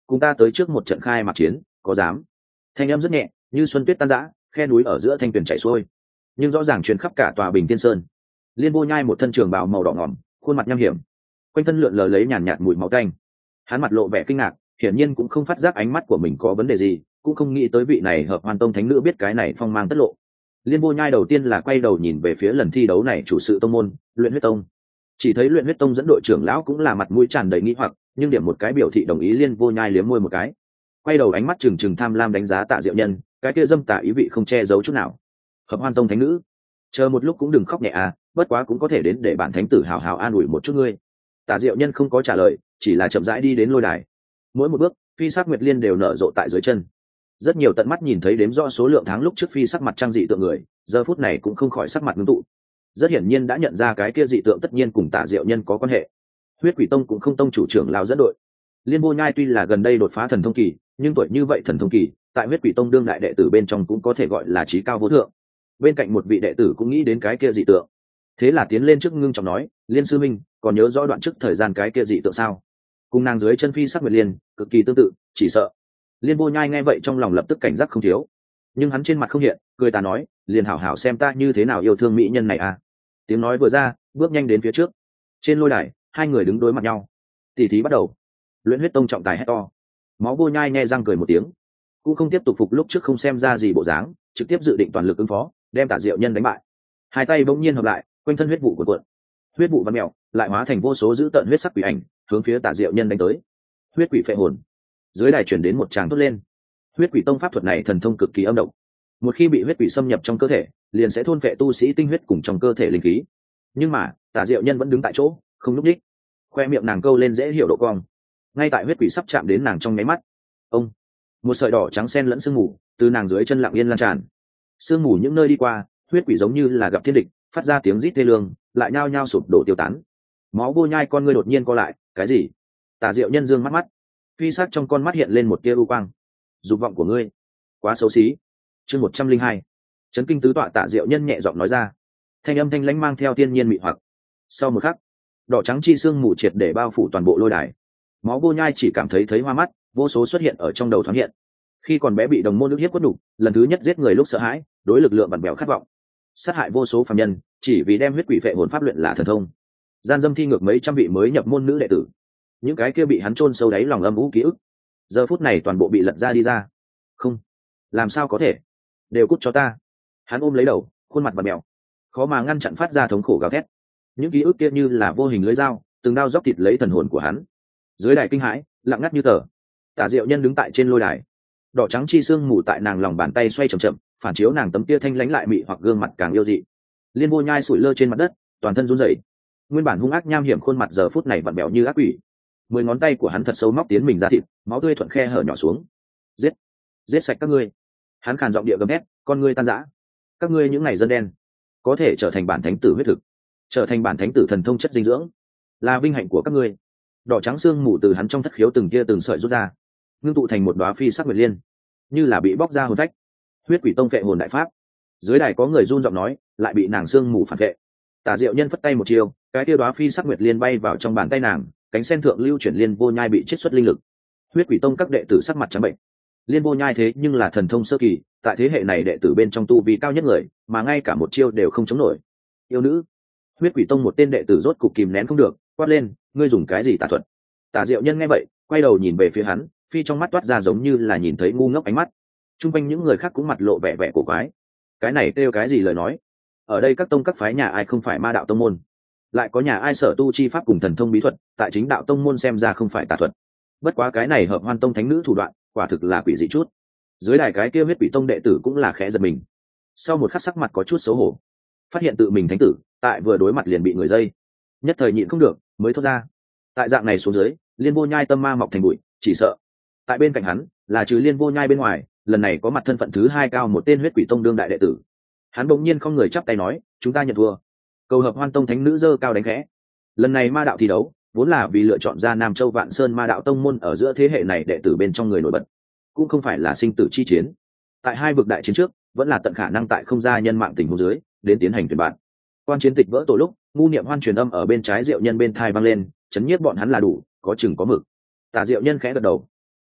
cùng ta tới trước một trận khai mạc chiến, có dám? Thanh âm rất nhẹ, như xuân tuyết tan rã, khe núi ở giữa thanh tuyền chảy xuôi, nhưng rõ ràng truyền khắp cả tòa Bình Tiên Sơn. Liên Vô Nhai một thân trường bào màu đỏ ngòm, khuôn mặt nham hiểm, quanh thân lượn lờ lấy nhàn nhạt mùi máu tanh. Hắn mặt lộ vẻ kinh ngạc, hiển nhiên cũng không phát giác ánh mắt của mình có vấn đề gì, cũng không nghĩ tới vị này Hợp Hoan Tông thánh nữ biết cái này phong mang tất lộ. Liên Vô Nhai đầu tiên là quay đầu nhìn về phía lần thi đấu này chủ sự tông môn, Luyện Huyết Tông. Chỉ thấy Luyện Huyết Tông dẫn đội trưởng lão cũng là mặt mũi tràn đầy nghi hoặc, nhưng điểm một cái biểu thị đồng ý. Liên Vô Nhai liếm môi một cái, quay đầu ánh mắt trừng trừng tham lam đánh giá Tạ Diệu Nhân, cái kia dâm tà ý vị không che giấu chút nào. Hợp Hoan Tông thánh nữ, chờ một lúc cũng đừng khóc nhẹ à, bất quá cũng có thể đến để bản thánh tử hào hào an ủi một chút ngươi. Tạ Diệu Nhân không có trả lời, chỉ là chậm rãi đi đến lôi đài. Mỗi một bước, phi sắc nguyệt liên đều nở rộ tại dưới chân. Rất nhiều tận mắt nhìn thấy đếm rõ số lượng tháng lúc trước phi sắc mặt trang dị tượng người, giờ phút này cũng không khỏi sắc mặt ngưng tụ. Rất hiển nhiên đã nhận ra cái kia dị tượng tất nhiên cùng Tạ Diệu Nhân có quan hệ. Huyết Quỷ Tông cũng không tông chủ trưởng lao dẫn đội. Liên Vô Nhai tuy là gần đây đột phá thần thông kỳ, nhưng tuổi như vậy thần thông kỳ, tại Huyết Quỷ Tông đương đại đệ tử bên trong cũng có thể gọi là trí cao vô thượng. Bên cạnh một vị đệ tử cũng nghĩ đến cái kia dị tượng, thế là tiến lên trước ngưng trọng nói, Liên sư minh, còn nhớ rõ đoạn trước thời gian cái kia dị tượng sao? Cùng nàng dưới chân phi sắc nguyệt liên cực kỳ tương tự, chỉ sợ. Liên Vô Nhai nghe vậy trong lòng lập tức cảnh giác không thiếu, nhưng hắn trên mặt không hiện, cười ta nói, liền hảo hảo xem ta như thế nào yêu thương mỹ nhân này à. Tiếng nói vừa ra, bước nhanh đến phía trước. Trên lôi đài, hai người đứng đối mặt nhau. Tỉ thí bắt đầu. Luyện Huyết Tông trọng tài hét to. Máu Vô Nhai nghe răng cười một tiếng, cũng không tiếp tục phục lúc trước không xem ra gì bộ dáng, trực tiếp dự định toàn lực ứng phó, đem Tạ Diệu Nhân đánh bại. Hai tay bỗng nhiên hợp lại, quanh thân huyết vụ cuộn cuộn. Huyết vụ vặn mèo, lại hóa thành vô số dữ tợn huyết sắc quỷ ảnh, hướng phía Tạ Diệu Nhân đánh tới. Huyết quỷ phệ hồn. Dưới đài chuyển đến một tràng thốt lên. Huyết quỷ tông pháp thuật này thần thông cực kỳ âm độc, một khi bị huyết quỷ xâm nhập trong cơ thể, liền sẽ thôn phệ tu sĩ tinh huyết cùng trong cơ thể linh khí. Nhưng mà Tạ Diệu Nhân vẫn đứng tại chỗ, không lúc đích, khoe miệng nàng câu lên dễ hiểu độ cong. Ngay tại huyết quỷ sắp chạm đến nàng trong nháy mắt, ông, một sợi đỏ trắng xen lẫn sương mù từ nàng dưới chân lặng yên lan tràn. Sương mù những nơi đi qua, huyết quỷ giống như là gặp thiên địch, phát ra tiếng rít thê lương, lại nhao nhao sụp đổ tiêu tán. Máu Vô Nhai con ngươi đột nhiên co lại, cái gì? Tạ Diệu Nhân dương mắt mắt, phi sắc trong con mắt hiện lên một tia u quang. Dục vọng của ngươi quá xấu xí. Chương 102. Chấn kinh tứ tọa. Tạ Diệu Nhân nhẹ giọng nói ra, thanh âm thanh lãnh mang theo thiên nhiên mị hoặc. Sau một khắc, đỏ trắng chi sương mù triệt để bao phủ toàn bộ lôi đài. Máu Vô Nhai chỉ cảm thấy hoa mắt, vô số xuất hiện ở trong đầu thoáng hiện. Khi còn bé bị đồng môn ức hiếp quất đủ, lần thứ nhất giết người lúc sợ hãi, đối lực lượng vặn vẹo khát vọng, sát hại vô số phàm nhân, chỉ vì đem huyết quỷ phệ hồn pháp luyện là thần thông, gian dâm thi ngược mấy trăm vị mới nhập môn nữ đệ tử. Những cái kia bị hắn chôn sâu đáy lòng âm u ký ức, giờ phút này toàn bộ bị lật ra đi ra. Không, làm sao có thể, đều cút cho ta. Hắn ôm lấy đầu, khuôn mặt vặn vẹo, khó mà ngăn chặn phát ra thống khổ gào thét. Những ký ức kia như là vô hình lưỡi dao, từng đao róc thịt lấy thần hồn của hắn. Dưới đài kinh hãi, lặng ngắt như tờ. Tạ Diệu Nhân đứng tại trên lôi đài, đỏ trắng chi xương mù tại nàng lòng bàn tay xoay chậm chậm, phản chiếu nàng tấm kia thanh lãnh lại mị hoặc gương mặt càng yêu dị. Liên Vô Nhai sủi lơ trên mặt đất, toàn thân run rẩy. Nguyên bản hung ác nham hiểm khuôn mặt giờ phút này vặn bẹo như ác quỷ. 10 ngón tay của hắn thật sâu móc tiến mình ra thịt, máu tươi thuận khe hở nhỏ xuống. Giết, giết sạch các ngươi. Hắn khàn giọng địa gầm hét, con ngươi tan rã. Các ngươi những ngày dân đen, có thể trở thành bản thánh tử huyết thực, trở thành bản thánh tử thần thông chất dinh dưỡng, là vinh hạnh của các ngươi. Đỏ trắng xương mù từ hắn trong thất khiếu từng tia từng sợi rút ra, ngưng tụ thành một đóa phi sắc nguyệt liên, như là bị bóc ra hồn phách. Huyết quỷ tông phệ hồn đại pháp. Dưới đài có người run giọng nói, lại bị nàng xương mù phản vệ. Tạ Diệu Nhân phất tay một chiều, cái tia đóa phi sắc nguyệt liên bay vào trong bàn tay nàng, cánh sen thượng lưu chuyển Liên Vô Nhai bị chiết xuất linh lực. Huyết quỷ tông các đệ tử sắc mặt trắng bệnh. Liên Vô Nhai thế nhưng là thần thông sơ kỳ, tại thế hệ này đệ tử bên trong tu vi cao nhất người, mà ngay cả một chiêu đều không chống nổi. Yêu nữ. Huyết quỷ tông một tên đệ tử rốt cục kìm nén không được, quát lên, ngươi dùng cái gì tà thuật? Tạ Diệu Nhân nghe vậy, quay đầu nhìn về phía hắn, phi trong mắt toát ra giống như là nhìn thấy ngu ngốc ánh mắt. Trung quanh những người khác cũng mặt lộ vẻ vẻ cổ quái. Cái này kêu cái gì lời nói? Ở đây các tông các phái nhà ai không phải ma đạo tông môn? Lại có nhà ai sở tu chi pháp cùng thần thông bí thuật, tại chính đạo tông môn xem ra không phải tà thuật. Bất quá cái này Hợp Hoan tông thánh nữ thủ đoạn, quả thực là quỷ dị chút. Dưới đài cái kia huyết quỷ tông đệ tử cũng là khẽ giật mình. Sau một khắc sắc mặt có chút xấu hổ, phát hiện tự mình thánh tử tại vừa đối mặt liền bị người dây, nhất thời nhịn không được mới thốt ra, tại dạng này xuống dưới, Liên Vô Nhai tâm ma mọc thành bụi, chỉ sợ tại bên cạnh hắn là trừ Liên Vô Nhai bên ngoài, lần này có mặt thân phận thứ 2 cao một tên huyết quỷ tông đương đại đệ tử. Hắn bỗng nhiên không người chắp tay nói, chúng ta nhận thua. Cầu Hợp Hoan tông thánh nữ dơ cao đánh khẽ. Lần này ma đạo thi đấu vốn là vì lựa chọn ra Nam Châu Vạn Sơn ma đạo tông môn ở giữa thế hệ này đệ tử bên trong người nổi bật, cũng không phải là sinh tử chi chiến. Tại 2 vực đại chiến trước, vẫn là tận khả năng tại không gia nhân mạng tình huống dưới đến tiến hành tuyển bạn. Quan chiến tịch vỡ tổ lúc, ngu niệm hoan truyền âm ở bên trái Diệu Nhân bên thai vang lên, chấn nhiếp bọn hắn là đủ, có chừng có mực. Tạ Diệu Nhân khẽ gật đầu,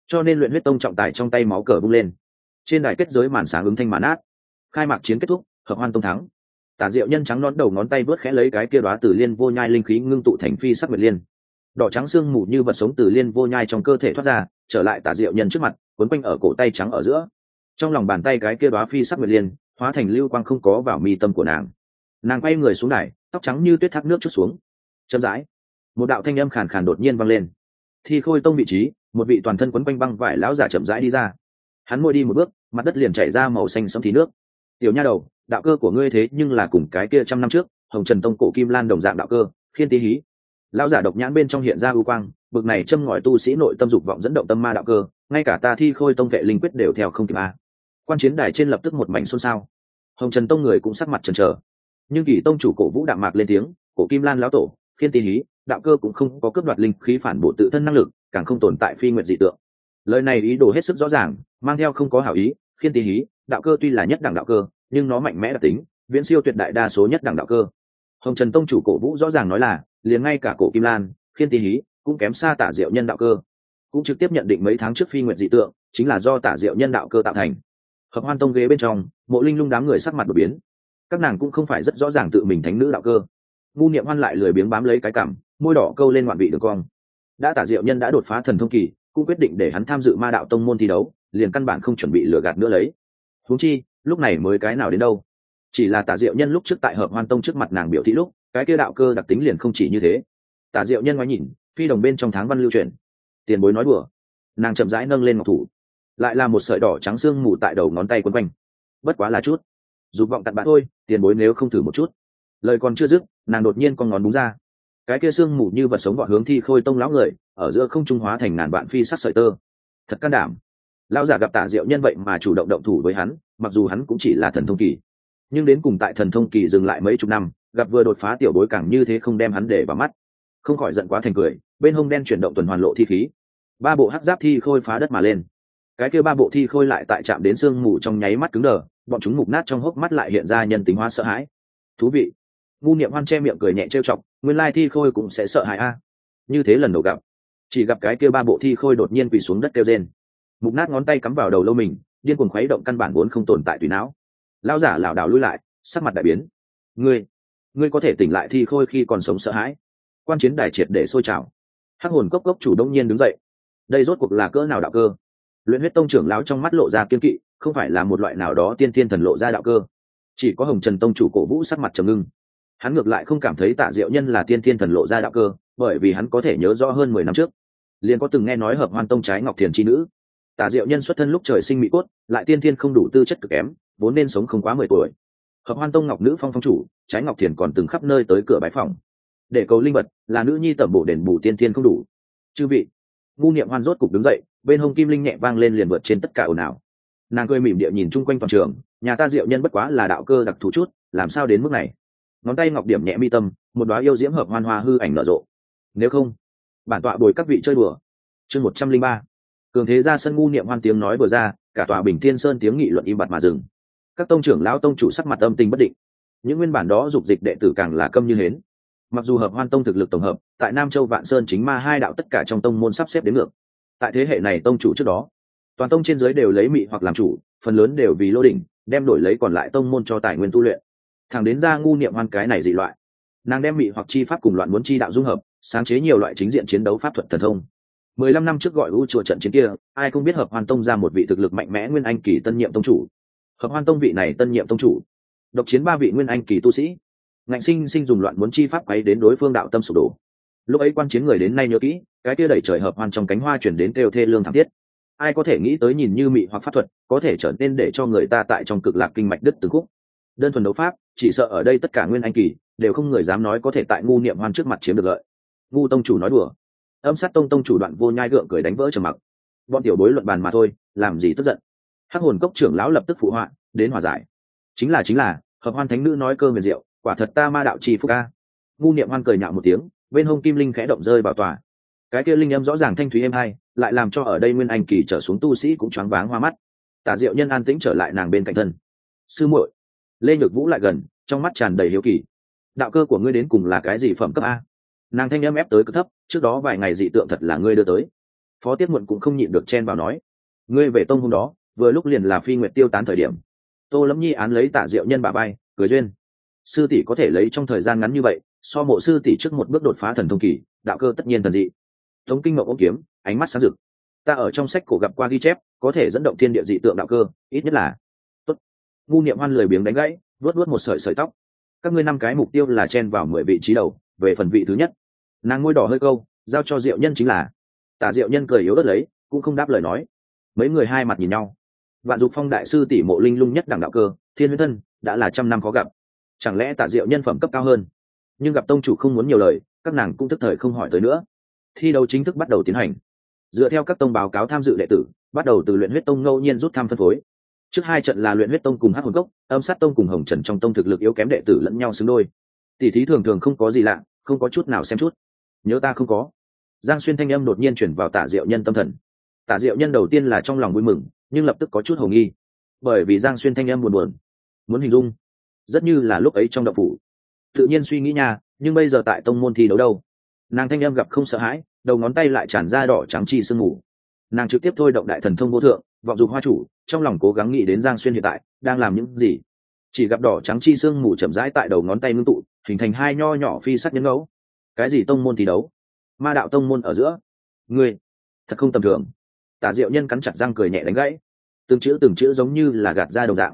cho nên luyện huyết tông trọng tài trong tay máu cờ bung lên, trên đài kết giới màn sáng ứng thanh màn át. Khai mạc chiến kết thúc, Hợp Hoan tông thắng. Tả Diệu Nhân trắng nón đầu ngón tay vớt khẽ lấy cái kia đóa từ liên vô nhai linh khí ngưng tụ thành phi sắc nguyệt liên, đỏ trắng xương mù như vật sống từ liên vô nhai trong cơ thể thoát ra, trở lại Tả Diệu Nhân trước mặt, quấn quanh ở cổ tay trắng ở giữa. Trong lòng bàn tay cái kia đóa phi sắc nguyệt liên hóa thành lưu quang không có vào mi tâm của nàng. Nàng quay người xuống đài, tóc trắng như tuyết thác nước chút xuống. Chậm rãi, một đạo thanh âm khàn khàn đột nhiên vang lên. Thi Khôi tông vị trí, một vị toàn thân quấn quanh băng vải lão giả chậm rãi đi ra. Hắn môi đi một bước, mặt đất liền chảy ra màu xanh sẫm thí nước. Tiểu nha đầu, đạo cơ của ngươi thế nhưng là cùng cái kia 100 năm trước Hồng Trần tông cổ kim lan đồng dạng đạo cơ, Khiên Tí Hí. Lão giả độc nhãn bên trong hiện ra ưu quang, bực này châm ngòi tu sĩ nội tâm dục vọng dẫn động tâm ma đạo cơ, ngay cả ta Thi Khôi tông vệ linh quyết đều theo không kịp a. Quan chiến đài trên lập tức một mảnh xôn xao. Hồng Trần tông người cũng sắc mặt chần chờ, nhưng Kỳ tông chủ Cổ Vũ đạm mạc lên tiếng, cổ kim lan lão tổ, Khiên Tí Hí, đạo cơ cũng không có cướp đoạt linh khí phản bổ tự thân năng lực, càng không tồn tại phi nguyện dị tượng. Lời này ý đồ hết sức rõ ràng, mang theo không có hảo ý. Khiên Tí Hí, đạo cơ tuy là nhất đẳng đạo cơ, nhưng nó mạnh mẽ đặc tính viễn siêu tuyệt đại đa số nhất đẳng đạo cơ. Hồng Trần tông chủ Cổ Vũ rõ ràng nói là liền ngay cả cổ kim lan, Khiên Tí Hí cũng kém xa Tả Diệu Nhân đạo cơ, cũng trực tiếp nhận định mấy tháng trước phi nguyện dị tượng chính là do Tả Diệu Nhân đạo cơ tạo thành. Hợp Hoan tông ghế bên trong, Mộ Linh Lung đám người sắc mặt đổi biến, các nàng cũng không phải rất rõ ràng tự mình thánh nữ đạo cơ. Ngu Niệm Hoan lại lười biếng bám lấy cái cằm, môi đỏ câu lên ngoạn vị đường cong. Đã Tả Diệu Nhân đã đột phá thần thông kỳ, cũng quyết định để hắn tham dự ma đạo tông môn thi đấu, liền căn bản không chuẩn bị lừa gạt nữa lấy. Huống chi lúc này mới cái nào đến đâu, chỉ là Tả Diệu Nhân lúc trước tại Hợp Hoan tông trước mặt nàng biểu thị lúc, cái kia đạo cơ đặc tính liền không chỉ như thế. Tả Diệu Nhân ngoái nhìn, phi đồng bên trong tháng văn lưu truyền, tiền bối nói đùa. Nàng chậm rãi nâng lên ngọc thủ, lại là một sợi đỏ trắng xương mù tại đầu ngón tay quấn quanh. Bất quá là chút dục vọng cặn bã thôi, tiền bối nếu không thử một chút. Lời còn chưa dứt, nàng đột nhiên con ngón búng ra, cái kia xương mù như vật sống vọt hướng Thi Khôi tông lão người, ở giữa không trung hóa thành ngàn vạn phi sắc sợi tơ. Thật can đảm. Lão giả gặp Tả Diệu Nhân vậy mà chủ động động thủ với hắn, mặc dù hắn cũng chỉ là thần thông kỳ, nhưng đến cùng tại thần thông kỳ dừng lại mấy chục năm, gặp vừa đột phá tiểu bối càng như thế không đem hắn để vào mắt, không khỏi giận quá thành cười. Bên hông đen chuyển động tuần hoàn lộ thi khí, ba bộ hắc giáp thi khôi phá đất mà lên. Cái kia ba bộ thi khôi lại tại chạm đến sương mù trong nháy mắt cứng đờ, bọn chúng mục nát trong hốc mắt lại hiện ra nhân tính hóa sợ hãi. Thú vị. Ngu Niệm Hoan che miệng cười nhẹ trêu chọc, nguyên lai thi khôi cũng sẽ sợ hãi a. Như thế lần đầu gặp, chỉ gặp cái kia ba bộ thi khôi đột nhiên quỳ xuống đất kêu rên, mục nát ngón tay cắm vào đầu lâu mình, điên cuồng khuấy động căn bản vốn không tồn tại tùy não. Lão giả lảo đảo lui lại, sắc mặt đại biến. Ngươi có thể tỉnh lại thi khôi khi còn sống sợ hãi? Quan chiến đài triệt để sôi trào. Hắc hồn cốc cốc chủ đông nhiên đứng dậy. Đây rốt cuộc là cỡ nào đạo cơ? Luyện huyết tông trưởng lão trong mắt lộ ra kiên kỵ, không phải là một loại nào đó tiên thiên thần lộ ra đạo cơ. Chỉ có Hồng Trần tông chủ Cổ Vũ sắc mặt trầm ngưng. Hắn ngược lại không cảm thấy Tả Diệu Nhân là tiên thiên thần lộ ra đạo cơ, bởi vì hắn có thể nhớ rõ hơn 10 năm trước, liền có từng nghe nói Hợp Hoan tông trái Ngọc Thiền chi nữ. Tả Diệu Nhân xuất thân lúc trời sinh mỹ cốt, lại tiên thiên không đủ tư chất cực kém, vốn nên sống không quá 10 tuổi. Hợp Hoan tông Ngọc nữ phong phong chủ, trái Ngọc Thiền còn từng khắp nơi tới cửa bái phòng, để cầu linh vật, là nữ nhi tẩm bổ đền bù tiên thiên không đủ. Chư vị. Ngu Niệm Hoan rốt cục đứng dậy, bên hông kim linh nhẹ vang lên liền vượt trên tất cả ồn ào. Nàng cười mỉm địa nhìn chung quanh toàn trường, nhà ta Diệu Nhân bất quá là đạo cơ đặc thù chút, làm sao đến mức này? Ngón tay ngọc điểm nhẹ mi tâm, một đóa yêu diễm hợp hoan hoa hư ảnh nở rộ. Nếu không, bản tọa bồi các vị chơi đùa. Chương 103. Cường thế ra sân. Ngu Niệm Hoan tiếng nói vừa ra, cả tòa Bình Thiên Sơn tiếng nghị luận im bặt mà dừng. Các tông trưởng lão tông chủ sắc mặt âm tình bất định, những nguyên bản đó dục dịch đệ tử càng là câm như hến. Mặc dù Hợp Hoan tông thực lực tổng hợp tại Nam Châu Vạn Sơn chính ma hai đạo tất cả trong tông môn sắp xếp đến ngược, tại thế hệ này tông chủ trước đó, toàn tông trên dưới đều lấy mị hoặc làm chủ, phần lớn đều vì lô đỉnh, đem đổi lấy còn lại tông môn cho tài nguyên tu luyện. Thẳng đến ra Ngu Niệm Hoan cái này dị loại, nàng đem mị hoặc chi pháp cùng loạn muốn chi đạo dung hợp, sáng chế nhiều loại chính diện chiến đấu pháp thuật thần thông. 15 năm trước gọi u chùa trận chiến kia, ai không biết Hợp Hoan tông ra một vị thực lực mạnh mẽ nguyên anh kỳ tân nhiệm tông chủ. Hợp Hoan tông vị này tân nhiệm tông chủ, độc chiến 3 vị nguyên anh kỳ tu sĩ, ngạnh sinh sinh dùng loạn muốn chi pháp quấy đến đối phương đạo tâm sụp đổ. Lúc ấy quan chiến người đến nay nhớ kỹ, cái kia đẩy trời hợp hoan trong cánh hoa chuyển đến kêu thê lương thảm thiết. Ai có thể nghĩ tới nhìn như mị hoặc pháp thuật có thể trở nên để cho người ta tại trong cực lạc kinh mạch đứt từng khúc. Đơn thuần đấu pháp, chỉ sợ ở đây tất cả nguyên anh kỳ đều không người dám nói có thể tại Ngu Niệm Hoan trước mặt chiếm được lợi. Ngu tông chủ nói đùa. Âm sát tông tông chủ Đoạn Vô Nhai gượng cười đánh vỡ trầm mặc. Bọn tiểu bối luận bàn mà thôi, làm gì tức giận. Hắc hồn cốc trưởng lão lập tức phụ họa, đến hòa giải. Chính là Hợp Hoan thánh nữ nói cơ huyền diệu, quả thật ta ma đạo chi phúc a. Ngu Niệm Hoan cười nhạo một tiếng, bên hông kim linh khẽ động rơi vào tòa. Cái kia linh âm rõ ràng thanh thúy êm hai, lại làm cho ở đây nguyên anh kỳ trở xuống tu sĩ cũng choáng váng hoa mắt. Tả Diệu Nhân an tĩnh trở lại nàng bên cạnh thân. Sư muội. Lê Nhược Vũ lại gần, trong mắt tràn đầy hiếu kỳ. Đạo cơ của ngươi đến cùng là cái gì phẩm cấp a? Nàng thanh âm ép tới cực thấp, trước đó vài ngày dị tượng thật là ngươi đưa tới. Phó Tiết Muộn cũng không nhịn được chen vào nói, ngươi về tông hôm đó vừa lúc liền là phi nguyệt tiêu tán thời điểm. Tô Lâm Nhi án lấy Tạ Diệu Nhân bả vai cười duyên, sư tỷ có thể lấy trong thời gian ngắn như vậy so mộ sư tỷ trước một bước đột phá thần thông kỳ, đạo cơ tất nhiên thần dị. Tống Kinh Mộng ôm kiếm, ánh mắt sáng rực, ta ở trong sách cổ gặp qua ghi chép có thể dẫn động thiên địa dị tượng đạo cơ, ít nhất là tốt. Ngu Niệm Hoan lười biếng đánh gãy, vuốt vuốt một sợi sợi tóc, các ngươi 5 cái mục tiêu là chen vào 10 vị trí đầu, về phần vị thứ nhất nàng môi đỏ hơi câu, giao cho Diệu Nhân chính là. Tả Diệu Nhân cười yếu ớt lấy, cũng không đáp lời nói. Mấy người hai mặt nhìn nhau. Vạn Dục Phong đại sư tỷ Mộ Linh Lung nhất đẳng đạo cơ, thiên huyễn thân, đã là 100 năm khó gặp, chẳng lẽ Tả Diệu Nhân phẩm cấp cao hơn? Nhưng gặp tông chủ không muốn nhiều lời, các nàng cũng tức thời không hỏi tới nữa. Thi đấu chính thức bắt đầu tiến hành. Dựa theo các tông báo cáo tham dự đệ tử, bắt đầu từ Luyện Huyết Tông ngẫu nhiên rút thăm phân phối. Trước 2 trận là Luyện Huyết Tông cùng Hắc Hồn Cốc, Âm Sát Tông cùng Hồng Trần trong tông thực lực yếu kém đệ tử lẫn nhau xứng đôi. Tỷ thí thường thường không có gì lạ, không có chút nào xem chút. Nhớ ta không có. Giang Xuyên thanh âm đột nhiên chuyển vào Tả Diệu Nhân tâm thần. Tả Diệu Nhân đầu tiên là trong lòng vui mừng, nhưng lập tức có chút hồ nghi, bởi vì Giang Xuyên thanh âm buồn buồn, muốn hình dung, rất như là lúc ấy trong động phủ. Tự nhiên suy nghĩ nha, nhưng bây giờ tại tông môn thi đấu đâu? Nàng thanh âm gặp không sợ hãi, đầu ngón tay lại tràn ra đỏ trắng chi sương mù. Nàng trực tiếp thôi động đại thần thông vô thượng, vọng dục hoa chủ, trong lòng cố gắng nghĩ đến Giang Xuyên hiện tại đang làm những gì. Chỉ gặp đỏ trắng chi sương mù chậm rãi tại đầu ngón tay ngưng tụ, hình thành 2 nho nhỏ phi sắc nhân ngẫu. Cái gì tông môn thi đấu? Ma đạo tông môn ở giữa? Ngươi thật không tầm thường. Tả Diệu Nhân cắn chặt răng cười nhẹ đánh gãy, từng chữ giống như là gạt ra đồng dạng.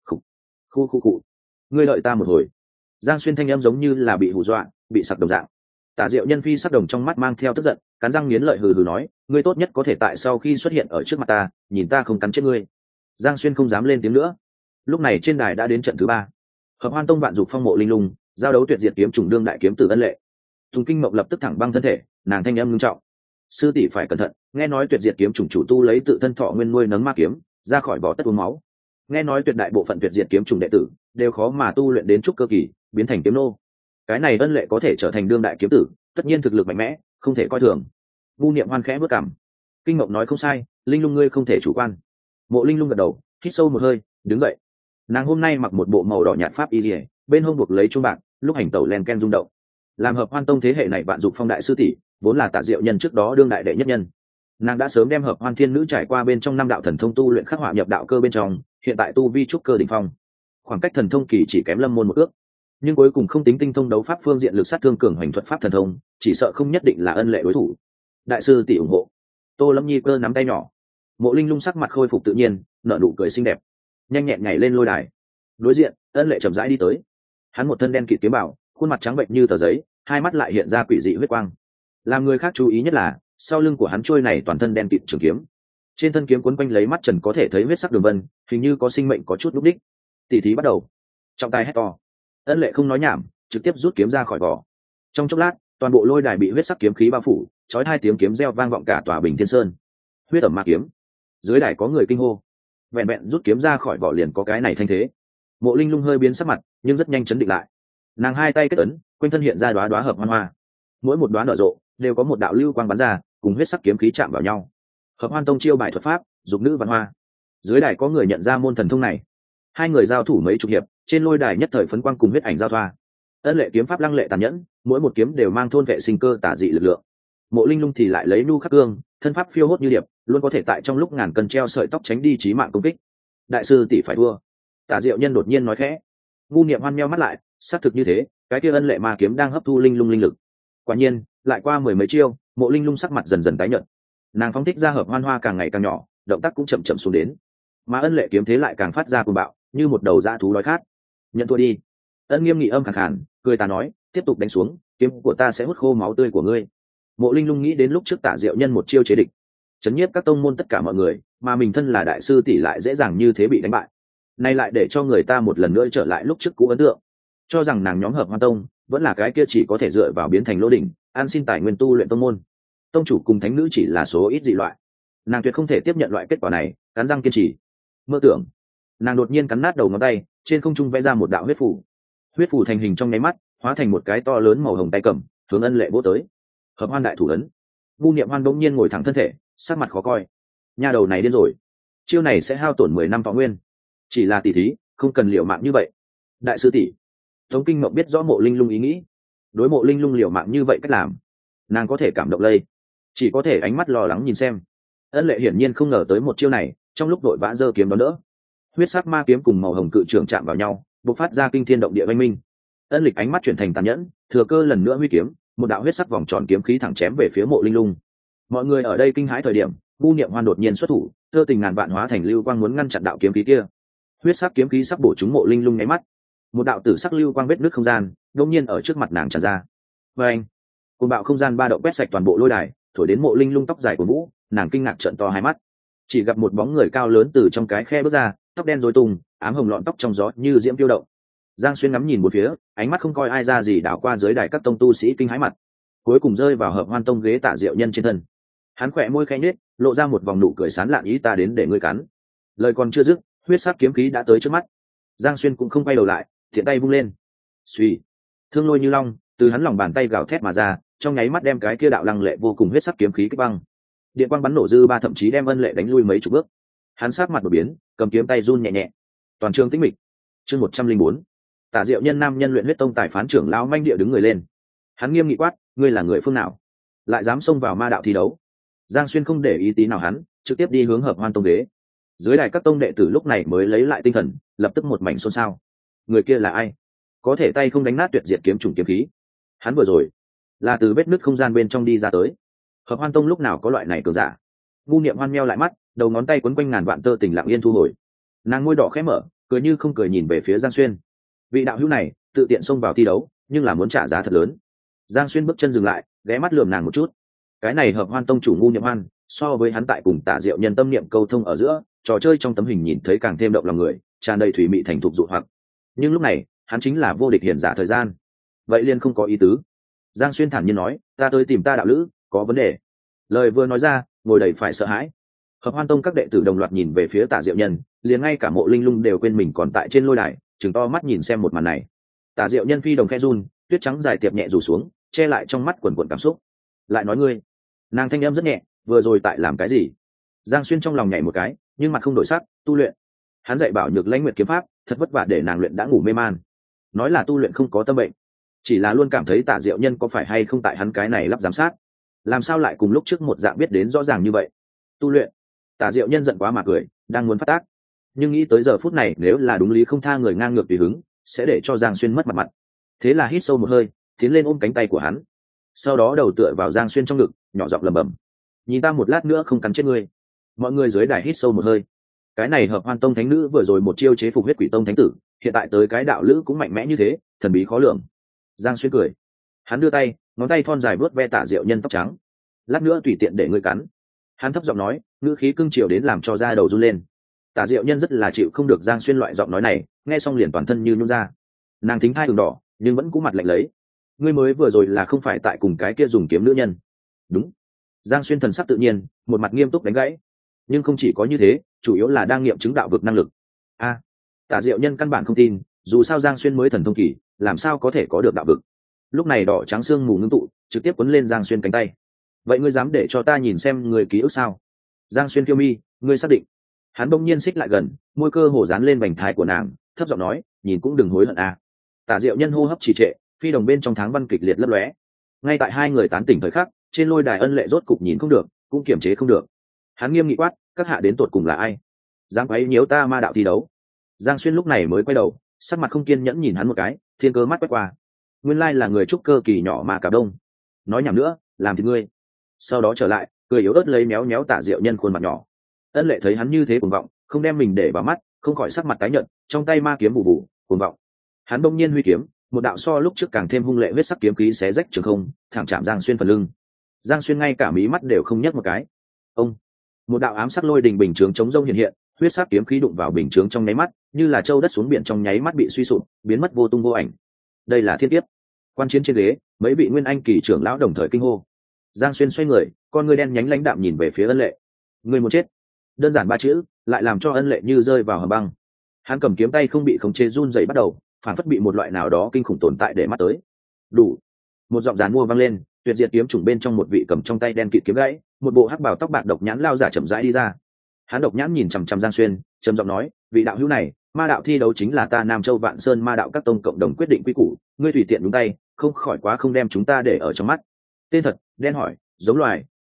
Khu. Ngươi đợi ta một hồi. Giang Xuyên thanh âm giống như là bị hù dọa, bị sặc đồng dạng. Tả Diệu Nhân phi sắc đồng trong mắt mang theo tức giận, cắn răng nghiến lợi hừ hừ nói, ngươi tốt nhất có thể tại sau khi xuất hiện ở trước mặt ta, nhìn ta không cắn chết ngươi. Giang Xuyên không dám lên tiếng nữa. Lúc này trên đài đã đến trận thứ 3. Hợp Hoan Tông Vạn Dục Phong Mộ Linh Lung giao đấu tuyệt diệt kiếm trùng đương đại kiếm tử Ân Lệ. Tùng Kinh Mộng lập tức thẳng băng thân thể, nàng thanh âm nghiêm trọng, sư tỷ phải cẩn thận, nghe nói tuyệt diệt kiếm trùng chủ tu lấy tự thân thọ nguyên nuôi nấng ma kiếm, ra khỏi vỏ tất uống máu. Nghe nói tuyệt đại bộ phận tuyệt diệt kiếm trùng đệ tử đều khó mà tu luyện đến trúc cơ kỳ, biến thành kiếm nô. Cái này Ân Lệ có thể trở thành đương đại kiếm tử, tất nhiên thực lực mạnh mẽ, không thể coi thường. Ngu Niệm Hoan khẽ bước cằm. Kinh Mộng nói không sai, Linh Lung ngươi không thể chủ quan. Mộ Linh Lung gật đầu, hít sâu một hơi, đứng dậy. Nàng hôm nay mặc một bộ màu đỏ nhạt pháp y liễu, bên hông buộc lấy chuông bạc, lúc hành tẩu len ken rung động. Làm Hợp Hoan Tông thế hệ này Vạn Dục Phong đại sư tỷ, vốn là Tạ Diệu Nhân trước đó đương đại đệ nhất nhân. Nàng đã sớm đem Hợp Hoan Thiên Nữ trải qua bên trong 5 đạo thần thông tu luyện khắc họa nhập đạo cơ bên trong, hiện tại tu vi trúc cơ đỉnh phong. Khoảng cách thần thông kỳ chỉ kém Lâm môn một ước, nhưng cuối cùng không tính tinh thông đấu pháp phương diện lực sát thương cường hoành thuật pháp thần thông, chỉ sợ không nhất định là Ân Lệ đối thủ. Đại sư tỷ ủng hộ. Tô Lâm Nhi cơ nắm tay nhỏ. Mộ Linh Lung sắc mặt khôi phục tự nhiên, nở nụ cười xinh đẹp, nhanh nhẹn nhảy lên lôi đài. Đối diện, Ân Lệ chậm rãi đi tới. Hắn một thân đen kịt kiếm bảo, khuôn mặt trắng bệnh như tờ giấy, hai mắt lại hiện ra quỷ dị huyết quang. Làm người khác chú ý nhất là sau lưng của hắn trôi này toàn thân đen kịt trường kiếm, trên thân kiếm quấn quanh lấy mắt trần có thể thấy huyết sắc đường vân, hình như có sinh mệnh có chút lúc đích. Tỷ thí bắt đầu. Trọng tài hét to. Ân Lệ không nói nhảm, trực tiếp rút kiếm ra khỏi vỏ. Trong chốc lát, toàn bộ lôi đài bị huyết sắc kiếm khí bao phủ, chói 2 tiếng kiếm reo vang vọng cả tòa Bình Thiên Sơn. Huyết ẩm ma kiếm. Dưới đài có người kinh hô. Vẹn vẹn rút kiếm ra khỏi vỏ liền có cái này thanh thế. Mộ Linh Lung hơi biến sắc mặt, nhưng rất nhanh chấn định lại. Nàng hai tay kết ấn, quanh thân hiện ra đóa đóa hợp hoan hoa. Mỗi một đóa nở rộ đều có một đạo lưu quang bắn ra, cùng huyết sắc kiếm khí chạm vào nhau. Hợp Hoan Tông chiêu bài thuật pháp, dục nữ văn hoa. Dưới đài có người nhận ra môn thần thông này. Hai người giao thủ mấy chục hiệp, trên lôi đài nhất thời phấn quang cùng huyết ảnh giao thoa. Ân Lệ kiếm pháp lăng lệ tàn nhẫn, mỗi một kiếm đều mang thôn vệ sinh cơ tả dị lực lượng. Mộ Linh Lung thì lại lấy nu khắc cương, thân pháp phiêu hốt như điệp, luôn có thể tại trong lúc ngàn cân treo sợi tóc tránh đi chí mạng công kích. Đại sư tỷ phải thua. Tả Diệu Nhân đột nhiên nói khẽ. Ngu Niệm Hoan meo mắt lại, xác thực như thế, cái kia Ân Lệ ma kiếm đang hấp thu linh lung linh lực. Quả nhiên, lại qua mười mấy chiêu, Mộ Linh Lung sắc mặt dần dần tái nhợt. Nàng phóng thích ra hợp hoan hoa càng ngày càng nhỏ, động tác cũng chậm chậm xuống đến. Mà Ân Lệ kiếm thế lại càng phát ra cuồng bạo, như một đầu dã thú đói khát. Nhận thua đi. Ân Nghiêm nghị âm khàn khàn, cười ta nói, tiếp tục đánh xuống, kiếm của ta sẽ hút khô máu tươi của ngươi. Mộ Linh Lung nghĩ đến lúc trước Tả Diệu Nhân một chiêu chế địch, chấn nhiếp các tông môn tất cả mọi người, mà mình thân là đại sư tỷ lại dễ dàng như thế bị đánh bại. Nay lại để cho người ta một lần nữa trở lại lúc trước cũ ấn tượng, cho rằng nàng nhóm Hợp Hoan Tông vẫn là cái kia chỉ có thể dựa vào biến thành lỗ đỉnh, an xin tài nguyên tu luyện tông môn. Tông chủ cùng thánh nữ chỉ là số ít dị loại, nàng tuyệt không thể tiếp nhận loại kết quả này, cắn răng kiên trì. Mơ tưởng. Nàng đột nhiên cắn nát đầu ngón tay, trên không trung vẽ ra một đạo huyết phủ. Huyết phủ thành hình trong nháy mắt, hóa thành một cái to lớn màu hồng tay cầm, hướng Ân Lệ vỗ tới. Hợp Hoan đại thủ ấn. Ngu Niệm Hoan bỗng nhiên ngồi thẳng thân thể, sắc mặt khó coi. Nha đầu này điên rồi, chiêu này sẽ hao tổn 10 năm thọ nguyên. Chỉ là tỷ thí, không cần liều mạng như vậy. Đại sư tỷ. Tống Kinh Mộng biết rõ Mộ Linh Lung ý nghĩ, đối Mộ Linh Lung liều mạng như vậy cách làm, nàng có thể cảm động lây. chỉ có thể ánh mắt lo lắng nhìn xem. Ân Lệ hiển nhiên không ngờ tới một chiêu này, trong lúc đội vã giơ kiếm đón đỡ, huyết sắc ma kiếm cùng màu hồng cự trưởng chạm vào nhau, bộc phát ra kinh thiên động địa oanh minh. Ân Lịch ánh mắt chuyển thành tàn nhẫn, thừa cơ lần nữa huy kiếm, một đạo huyết sắc vòng tròn kiếm khí thẳng chém về phía Mộ Linh Lung. Mọi người ở đây kinh hãi thời điểm, Vu Niệm Hoan đột nhiên xuất thủ, thơ tình ngàn vạn hóa thành lưu quang muốn ngăn chặn đạo kiếm khí kia. Huyết sắc kiếm khí sắp bổ trúng Mộ Linh Lung nháy mắt, một đạo tử sắc lưu quang vết nứt không gian đột nhiên ở trước mặt nàng tràn ra. Và anh, cuồng bạo không gian ba động quét sạch toàn bộ lôi đài, thổi đến Mộ Linh Lung tóc dài của vũ, nàng kinh ngạc trợn to hai mắt, chỉ gặp một bóng người cao lớn từ trong cái khe bước ra, tóc đen rối tung, ám hồng lọn tóc trong gió như diễm phiêu động. Giang Xuyên ngắm nhìn một phía, ánh mắt không coi ai ra gì đảo qua dưới đài các tông tu sĩ kinh hãi mặt, cuối cùng rơi vào Hợp Hoan Tông ghế Tạ Diệu Nhân trên thân. Hắn khỏe môi khẽ nhếch, lộ ra một vòng nụ cười sán lạn, ý ta đến để ngươi cắn. Lời còn chưa dứt, huyết sắc kiếm khí đã tới trước mắt. Giang Xuyên cũng không quay đầu lại, thiện tay vung lên, suy, thương lôi như long từ hắn lòng bàn tay gào thét mà ra, trong nháy mắt đem cái kia đạo lăng lệ vô cùng huyết sắc kiếm khí kích băng. Điện quang bắn nổ dư ba, thậm chí đem Ân Lệ đánh lui mấy chục bước. Hắn sát mặt đột biến, cầm kiếm tay run nhẹ nhẹ. Toàn trường tĩnh mịch. Chương 104. Tả Diệu Nhân nam nhân luyện huyết tông tài phán trưởng lão manh địa đứng người lên. Hắn nghiêm nghị quát, ngươi là người phương nào, lại dám xông vào ma đạo thi đấu? Giang Xuyên không để ý tí nào hắn, trực tiếp đi hướng Hợp Hoan Tông ghế. Dưới đài các tông đệ tử lúc này mới lấy lại tinh thần, lập tức một mảnh xôn xao. Người kia là ai? Có thể tay không đánh nát tuyệt diệt kiếm trùng kiếm khí? Hắn vừa rồi là từ vết nứt không gian bên trong đi ra tới. Hợp Hoan Tông lúc nào có loại này cường giả? Ngu Niệm Hoan meo lại mắt, đầu ngón tay quấn quanh ngàn vạn tơ tình lặng yên thu hồi. Nàng môi đỏ khẽ mở, cười như không cười nhìn về phía Giang Xuyên. Vị đạo hữu này tự tiện xông vào thi đấu, nhưng là muốn trả giá thật lớn. Giang Xuyên bước chân dừng lại, ghé mắt lườm nàng một chút. Cái này Hợp Hoan Tông chủ Ngu Niệm Hoan, so với hắn tại cùng Tả Diệu Nhân tâm niệm câu thông ở giữa, trò chơi trong tấm hình nhìn thấy càng thêm động lòng người, tràn đầy thủy mị thành thục dụ hoặc. Nhưng lúc này, hắn chính là vô địch hiển giả thời gian. Vậy liền không có ý tứ. Giang Xuyên thản nhiên nói, ta tới tìm ta đạo lữ, có vấn đề. Lời vừa nói ra, ngồi đầy phải sợ hãi. Hợp Hoan Tông các đệ tử đồng loạt nhìn về phía Tả Diệu Nhân, liền ngay cả Mộ Linh Lung đều quên mình còn tại trên lôi đài, trừng to mắt nhìn xem một màn này. Tả Diệu Nhân phi đồng khẽ run, tuyết trắng dài tiệp nhẹ rủ xuống, che lại trong mắt quần quần cảm xúc. Lại nói ngươi, nàng thanh âm rất nhẹ, vừa rồi tại làm cái gì? Giang Xuyên trong lòng nhảy một cái, nhưng mặt không đổi sắc, tu luyện. Hắn dạy bảo Nhược Lãnh Nguyệt kiếm pháp, thật vất vả để nàng luyện đã ngủ mê man. Nói là tu luyện không có tâm bệnh, chỉ là luôn cảm thấy Tả Diệu Nhân có phải hay không tại hắn cái này lắp giám sát, làm sao lại cùng lúc trước một dạng biết đến rõ ràng như vậy. Tu luyện? Tả Diệu Nhân giận quá mà cười, đang muốn phát tác, nhưng nghĩ tới giờ phút này nếu là đúng lý không tha người ngang ngược tùy hứng, sẽ để cho Giang Xuyên mất mặt. Thế là hít sâu một hơi, tiến lên ôm cánh tay của hắn, sau đó đầu tựa vào Giang Xuyên trong ngực, nhỏ giọng lẩm bẩm, nhìn ta một lát nữa không cắn chết ngươi. Mọi người dưới đài hít sâu một hơi. Cái này Hợp Hoan Tông thánh nữ vừa rồi một chiêu chế phục huyết quỷ tông thánh tử, hiện tại tới cái đạo lữ cũng mạnh mẽ như thế, thần bí khó lường. Giang Xuyên cười, hắn đưa tay, ngón tay thon dài vuốt ve Tả Diệu Nhân tóc trắng, lát nữa tùy tiện để ngươi cắn. Hắn thấp giọng nói, ngữ khí cưng chiều đến làm cho da đầu run lên. Tả Diệu Nhân rất là chịu không được Giang Xuyên loại giọng nói này, nghe xong liền toàn thân như nhún ra. Nàng thính hai đường đỏ, nhưng vẫn cú mặt lạnh lấy. Ngươi mới vừa rồi là không phải tại cùng cái kia dùng kiếm nữ nhân? Đúng. Giang Xuyên thần sắc tự nhiên, một mặt nghiêm túc đánh gãy. Nhưng không chỉ có như thế, chủ yếu là đang nghiệm chứng đạo vực năng lực. Tả Diệu Nhân căn bản không tin, dù sao Giang Xuyên mới thần thông kỳ, làm sao có thể có được đạo vực. Lúc này đỏ trắng xương mù ngưng tụ, trực tiếp quấn lên Giang Xuyên cánh tay. Vậy ngươi dám để cho ta nhìn xem người ký ức sao? Giang Xuyên phiêu mi, ngươi xác định? Hắn bỗng nhiên xích lại gần, môi cơ hồ dán lên vành thái của nàng, thấp giọng nói, nhìn cũng đừng hối hận à. Tả Diệu Nhân hô hấp trì trệ, phi đồng bên trong tháng văn kịch liệt lấp lóe. Ngay tại hai người tán tỉnh thời khắc, trên lôi đài Ân Lệ rốt cục nhìn không được, cũng kiềm chế không được. Hắn nghiêm nghị quát, các hạ đến tột cùng là ai, dám quấy nhiễu ta ma đạo thi đấu? Giang Xuyên lúc này mới quay đầu, sắc mặt không kiên nhẫn nhìn hắn một cái, thiên cơ mắt quét qua, nguyên lai là người trúc cơ kỳ nhỏ mà cả đông. Nói nhảm nữa, làm thì ngươi. Sau đó trở lại, cười yếu ớt lấy méo méo Tả Diệu Nhân khuôn mặt nhỏ. Ân Lệ thấy hắn như thế cuồng vọng, không đem mình để vào mắt, không khỏi sắc mặt tái nhợt, trong tay ma kiếm vụ vụ, cuồng vọng. Hắn bỗng nhiên huy kiếm, một đạo so lúc trước càng thêm hung lệ huyết sắc kiếm khí xé rách trường không, thẳng chạm Giang Xuyên phần lưng. Giang Xuyên ngay cả mí mắt đều không nhấc một cái. Ông, một đạo ám sắc lôi đình bình chướng chống rông hiện hiện, huyết sắc kiếm khí đụng vào bình chướng trong nháy mắt, như là châu đất xuống biển trong nháy mắt bị suy sụp, biến mất vô tung vô ảnh. Đây là thiên kiếp. Quan chiến trên ghế, mấy vị nguyên anh kỳ trưởng lão đồng thời kinh hô. Giang Xuyên xoay người, con ngươi đen nhánh lãnh đạm nhìn về phía Ân Lệ. Ngươi muốn chết. Đơn giản ba chữ, lại làm cho Ân Lệ như rơi vào hầm băng. Hắn cầm kiếm tay không bị khống chế run rẩy bắt đầu, phản phất bị một loại nào đó kinh khủng tồn tại để mắt tới. Đủ. Một giọng giàn mua vang lên, tuyệt diệt kiếm trùng bên trong một vị cầm trong tay đen kịt kiếm gãy, một bộ hắc bào tóc bạc độc nhãn lao giả chậm rãi đi ra. Hắn độc nhãn nhìn chằm chằm Giang Xuyên, trầm giọng nói, vị đạo hữu này, ma đạo thi đấu chính là ta Nam Châu Vạn Sơn ma đạo các tông cộng đồng quyết định quy củ, ngươi tùy tiện đúng tay, không khỏi quá không đem chúng ta để ở trong mắt. Tên thật, đen hỏi, giống loài,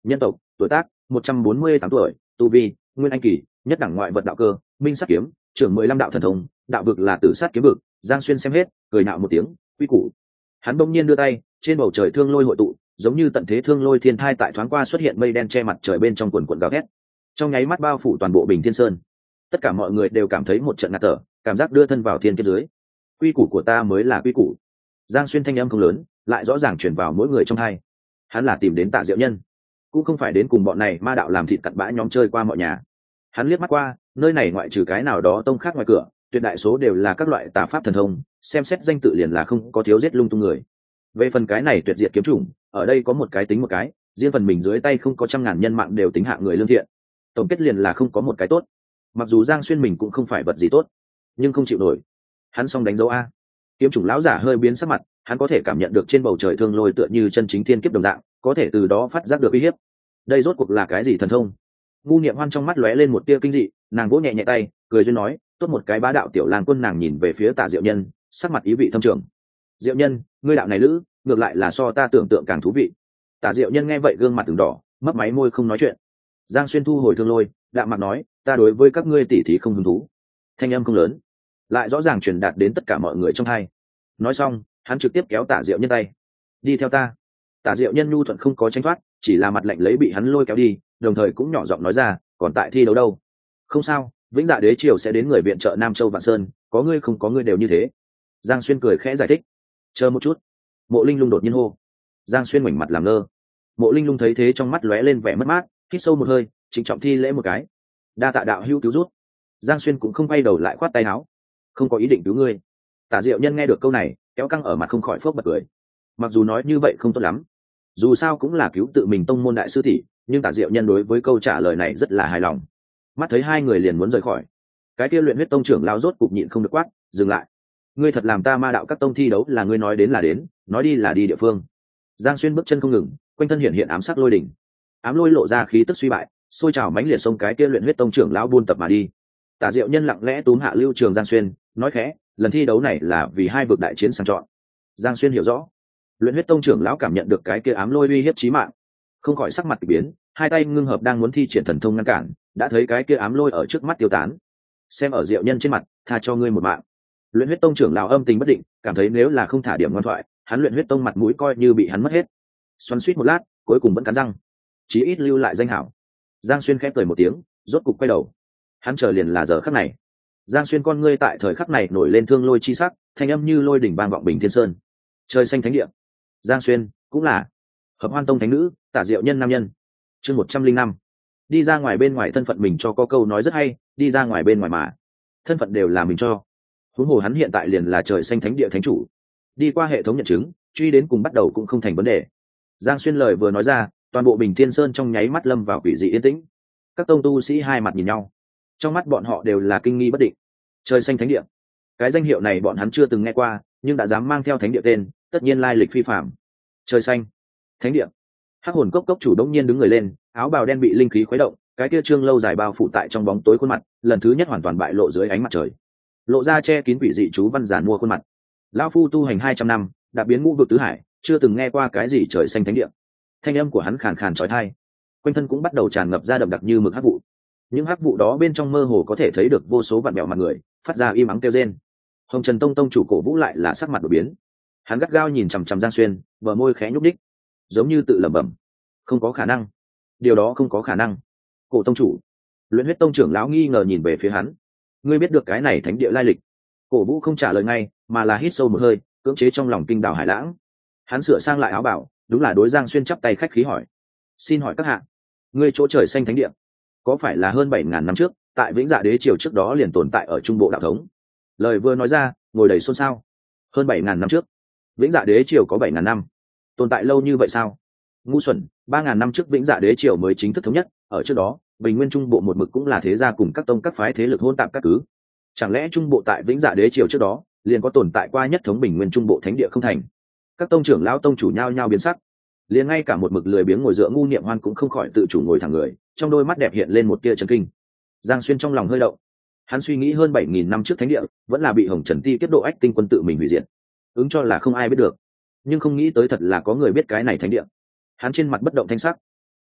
Nhân tộc, tuổi tác 148 tuổi, tu vi nguyên anh kỳ, nhất đẳng ngoại vật đạo cơ, minh sắc kiếm, trưởng 15 đạo thần thông, đạo vực là tử sát kiếm vực. Giang Xuyên xem hết, cười nạo một tiếng, quy củ. Hắn bỗng nhiên đưa tay, trên bầu trời thương lôi hội tụ, giống như tận thế thương lôi thiên thai tại thoáng qua xuất hiện mây đen che mặt trời bên trong quần quần gào thét, trong nháy mắt bao phủ toàn bộ Bình Thiên Sơn. Tất cả mọi người đều cảm thấy một trận ngạt thở, cảm giác đưa thân vào thiên kiếp dưới. Quy củ của ta mới là quy củ. Giang Xuyên thanh âm không lớn, lại rõ ràng truyền vào mỗi người trong hai. Hắn là tìm đến Tạ Diệu Nhân, cũng không phải đến cùng bọn này ma đạo làm thịt cặn bã nhóm chơi qua mọi nhà. Hắn liếc mắt qua, nơi này ngoại trừ cái nào đó tông khác ngoài cửa, tuyệt đại số đều là các loại tà pháp thần thông, xem xét danh tự liền là không có thiếu giết lung tung người. Về phần cái này tuyệt diệt kiếm chủng, ở đây có một cái tính một cái, riêng phần mình dưới tay không có trăm ngàn nhân mạng đều tính hạng người lương thiện. Tổng kết liền là không có một cái tốt. Mặc dù Giang Xuyên mình cũng không phải vật gì tốt, nhưng không chịu nổi. Hắn xong đánh dấu a. Kiếm chủng lão giả hơi biến sắc mặt, hắn có thể cảm nhận được trên bầu trời thương lôi tựa như chân chính thiên kiếp đồng dạng, có thể từ đó phát giác được uy hiếp. Đây rốt cuộc là cái gì thần thông? Ngu Niệm Hoan trong mắt lóe lên một tia kinh dị, nàng vỗ nhẹ nhẹ tay, cười duyên nói, tốt một cái bá đạo tiểu lang quân. Nàng nhìn về phía Tạ Diệu Nhân, sắc mặt ý vị thâm trường. Diệu Nhân, ngươi đạo này lữ, ngược lại là so ta tưởng tượng càng thú vị. Tạ Diệu Nhân nghe vậy gương mặt từng đỏ, mấp máy môi không nói chuyện. Giang Xuyên thu hồi thương lôi, đạm mặt nói, ta đối với các ngươi tỉ thí không hứng thú. Thanh âm không lớn, lại rõ ràng truyền đạt đến tất cả mọi người trong hai. Nói xong, hắn trực tiếp kéo Tạ Diệu Nhân tay, đi theo ta. Tạ Diệu Nhân nhu thuận không có tránh thoát, chỉ là mặt lạnh lấy bị hắn lôi kéo đi, đồng thời cũng nhỏ giọng nói ra, còn tại thi đấu đâu? Không sao, Vĩnh Dạ Đế triều sẽ đến người viện trợ Nam Châu Vạn Sơn, có ngươi không có ngươi đều như thế. Giang Xuyên cười khẽ giải thích. Chờ một chút. Mộ Linh Lung đột nhiên hô. Giang Xuyên ngoảnh mặt làm ngơ. Mộ Linh Lung thấy thế trong mắt lóe lên vẻ mất mát, hít sâu một hơi, trịnh trọng thi lễ một cái. Đa tạ đạo hữu cứu giúp. Giang Xuyên cũng không quay đầu lại khoát tay áo. Không có ý định cứu ngươi. Tạ Diệu Nhân nghe được câu này, kéo căng ở mặt không khỏi phốc bật cười. Mặc dù nói như vậy không tốt lắm, dù sao cũng là cứu tự mình tông môn đại sư tỷ, nhưng Tạ Diệu Nhân đối với câu trả lời này rất là hài lòng. Mắt thấy hai người liền muốn rời khỏi, cái kia Luyện Huyết Tông trưởng lao rốt cục nhịn không được quát, dừng lại. Ngươi thật làm ta ma đạo các tông thi đấu là ngươi nói đến là đến, nói đi là đi địa phương. Giang Xuyên bước chân không ngừng, quanh thân hiện hiện ám sắc lôi đỉnh, ám lôi lộ ra khí tức suy bại, xôi trào mãnh liệt xông cái kia Luyện Huyết Tông trưởng lão buôn tập mà đi. Tạ Diệu Nhân lặng lẽ túm hạ Lưu Trường Giang Xuyên, nói khẽ, lần thi đấu này là vì hai vực đại chiến sang chọn. Giang Xuyên hiểu rõ, Luyện Huyết Tông trưởng lão cảm nhận được cái kia ám lôi uy hiếp chí mạng, không khỏi sắc mặt kỳ biến, hai tay ngưng hợp đang muốn thi triển thần thông ngăn cản, đã thấy cái kia ám lôi ở trước mắt tiêu tán. Xem ở Diệu Nhân trên mặt, tha cho ngươi một mạng. Luyện Huyết Tông trưởng lão âm tình bất định, cảm thấy nếu là không thả điểm ngoan thoại, hắn Luyện Huyết Tông mặt mũi coi như bị hắn mất hết. Xoắn xuýt một lát, cuối cùng vẫn cắn răng, chí ít lưu lại danh hảo. Giang Xuyên khẽ cười một tiếng, rốt cục quay đầu. Hắn chờ liền là giờ khắc này. Giang Xuyên con ngươi tại thời khắc này nổi lên thương lôi chi sắc, thanh âm như lôi đỉnh vang vọng Bình Thiên Sơn. Trời xanh thánh địa. Giang Xuyên cũng là Hợp Hoan Tông thánh nữ, Tạ Diệu Nhân nam nhân. Chương 105. Đi ra ngoài bên ngoài thân phận mình cho có câu nói rất hay, đi ra ngoài bên ngoài mà thân phận đều là mình cho. Huống hồ hắn hiện tại liền là trời xanh thánh địa thánh chủ, đi qua hệ thống nhận chứng, truy đến cùng bắt đầu cũng không thành vấn đề. Giang Xuyên lời vừa nói ra, toàn bộ Bình Thiên Sơn trong nháy mắt lâm vào quỷ dị yên tĩnh. Các tông tu sĩ hai mặt nhìn nhau, trong mắt bọn họ đều là kinh nghi bất định. Trời xanh thánh địa, cái danh hiệu này bọn hắn chưa từng nghe qua, nhưng đã dám mang theo thánh địa tên, tất nhiên lai lịch phi phàm. Trời xanh thánh địa. Hắc Hồn Cốc cốc chủ đống nhiên đứng người lên, áo bào đen bị linh khí khuấy động, cái kia trương lâu dài bao phủ tại trong bóng tối khuôn mặt, lần thứ nhất hoàn toàn bại lộ dưới ánh mặt trời, lộ ra che kín quỷ dị chú văn giản mua khuôn mặt. Lão phu tu hành 200 năm, đã biến ngũ vực tứ hải, chưa từng nghe qua cái gì trời xanh thánh địa. Thanh âm của hắn khàn khàn chói tai, quanh thân cũng bắt đầu tràn ngập ra đậm đặc như mực hắc vụ. Những hắc vụ đó bên trong mơ hồ có thể thấy được vô số vạn mèo mặt người, phát ra im ắng kêu rên. Hồng Trần Tông tông chủ Cổ Vũ lại là sắc mặt đổi biến, hắn gắt gao nhìn chằm chằm Giang Xuyên, bờ môi khẽ nhúc nhích, giống như tự lẩm bẩm, không có khả năng, điều đó không có khả năng. Cổ tông chủ, Luyện Huyết Tông trưởng lão nghi ngờ nhìn về phía hắn, ngươi biết được cái này thánh địa lai lịch? Cổ Vũ không trả lời ngay, mà là hít sâu một hơi, cưỡng chế trong lòng kinh đảo hải lãng. Hắn sửa sang lại áo bảo, đúng là đối Giang Xuyên chắp tay khách khí hỏi, xin hỏi các hạ, ngươi chỗ trời xanh thánh địa có phải là hơn 7.000 năm trước, tại Vĩnh Dạ Đế triều trước đó liền tồn tại ở trung bộ đạo thống? Lời vừa nói ra, ngồi đầy xôn xao. Hơn 7.000 năm trước, Vĩnh Dạ Đế triều có 7.000 năm, tồn tại lâu như vậy sao? Ngu xuẩn, 3.000 năm trước Vĩnh Dạ Đế triều mới chính thức thống nhất, ở trước đó Bình Nguyên trung bộ một mực cũng là thế gia cùng các tông các phái thế lực hỗn tạp các cứ. Chẳng lẽ trung bộ tại Vĩnh Dạ Đế triều trước đó liền có tồn tại qua nhất thống Bình Nguyên trung bộ thánh địa không thành? Các tông trưởng lão tông chủ nhao nhao biến sắc, liền ngay cả một mực lười biếng ngồi dựa Ngu Niệm Hoan cũng không khỏi tự chủ ngồi thẳng người, trong đôi mắt đẹp hiện lên một tia chấn kinh. Giang Xuyên trong lòng hơi động, hắn suy nghĩ hơn 7.000 năm trước thánh địa vẫn là bị Hồng Trần Ti kết độ ách tinh quân tự mình hủy diệt, ứng cho là không ai biết được, nhưng không nghĩ tới thật là có người biết cái này thánh địa. Hắn trên mặt bất động thanh sắc,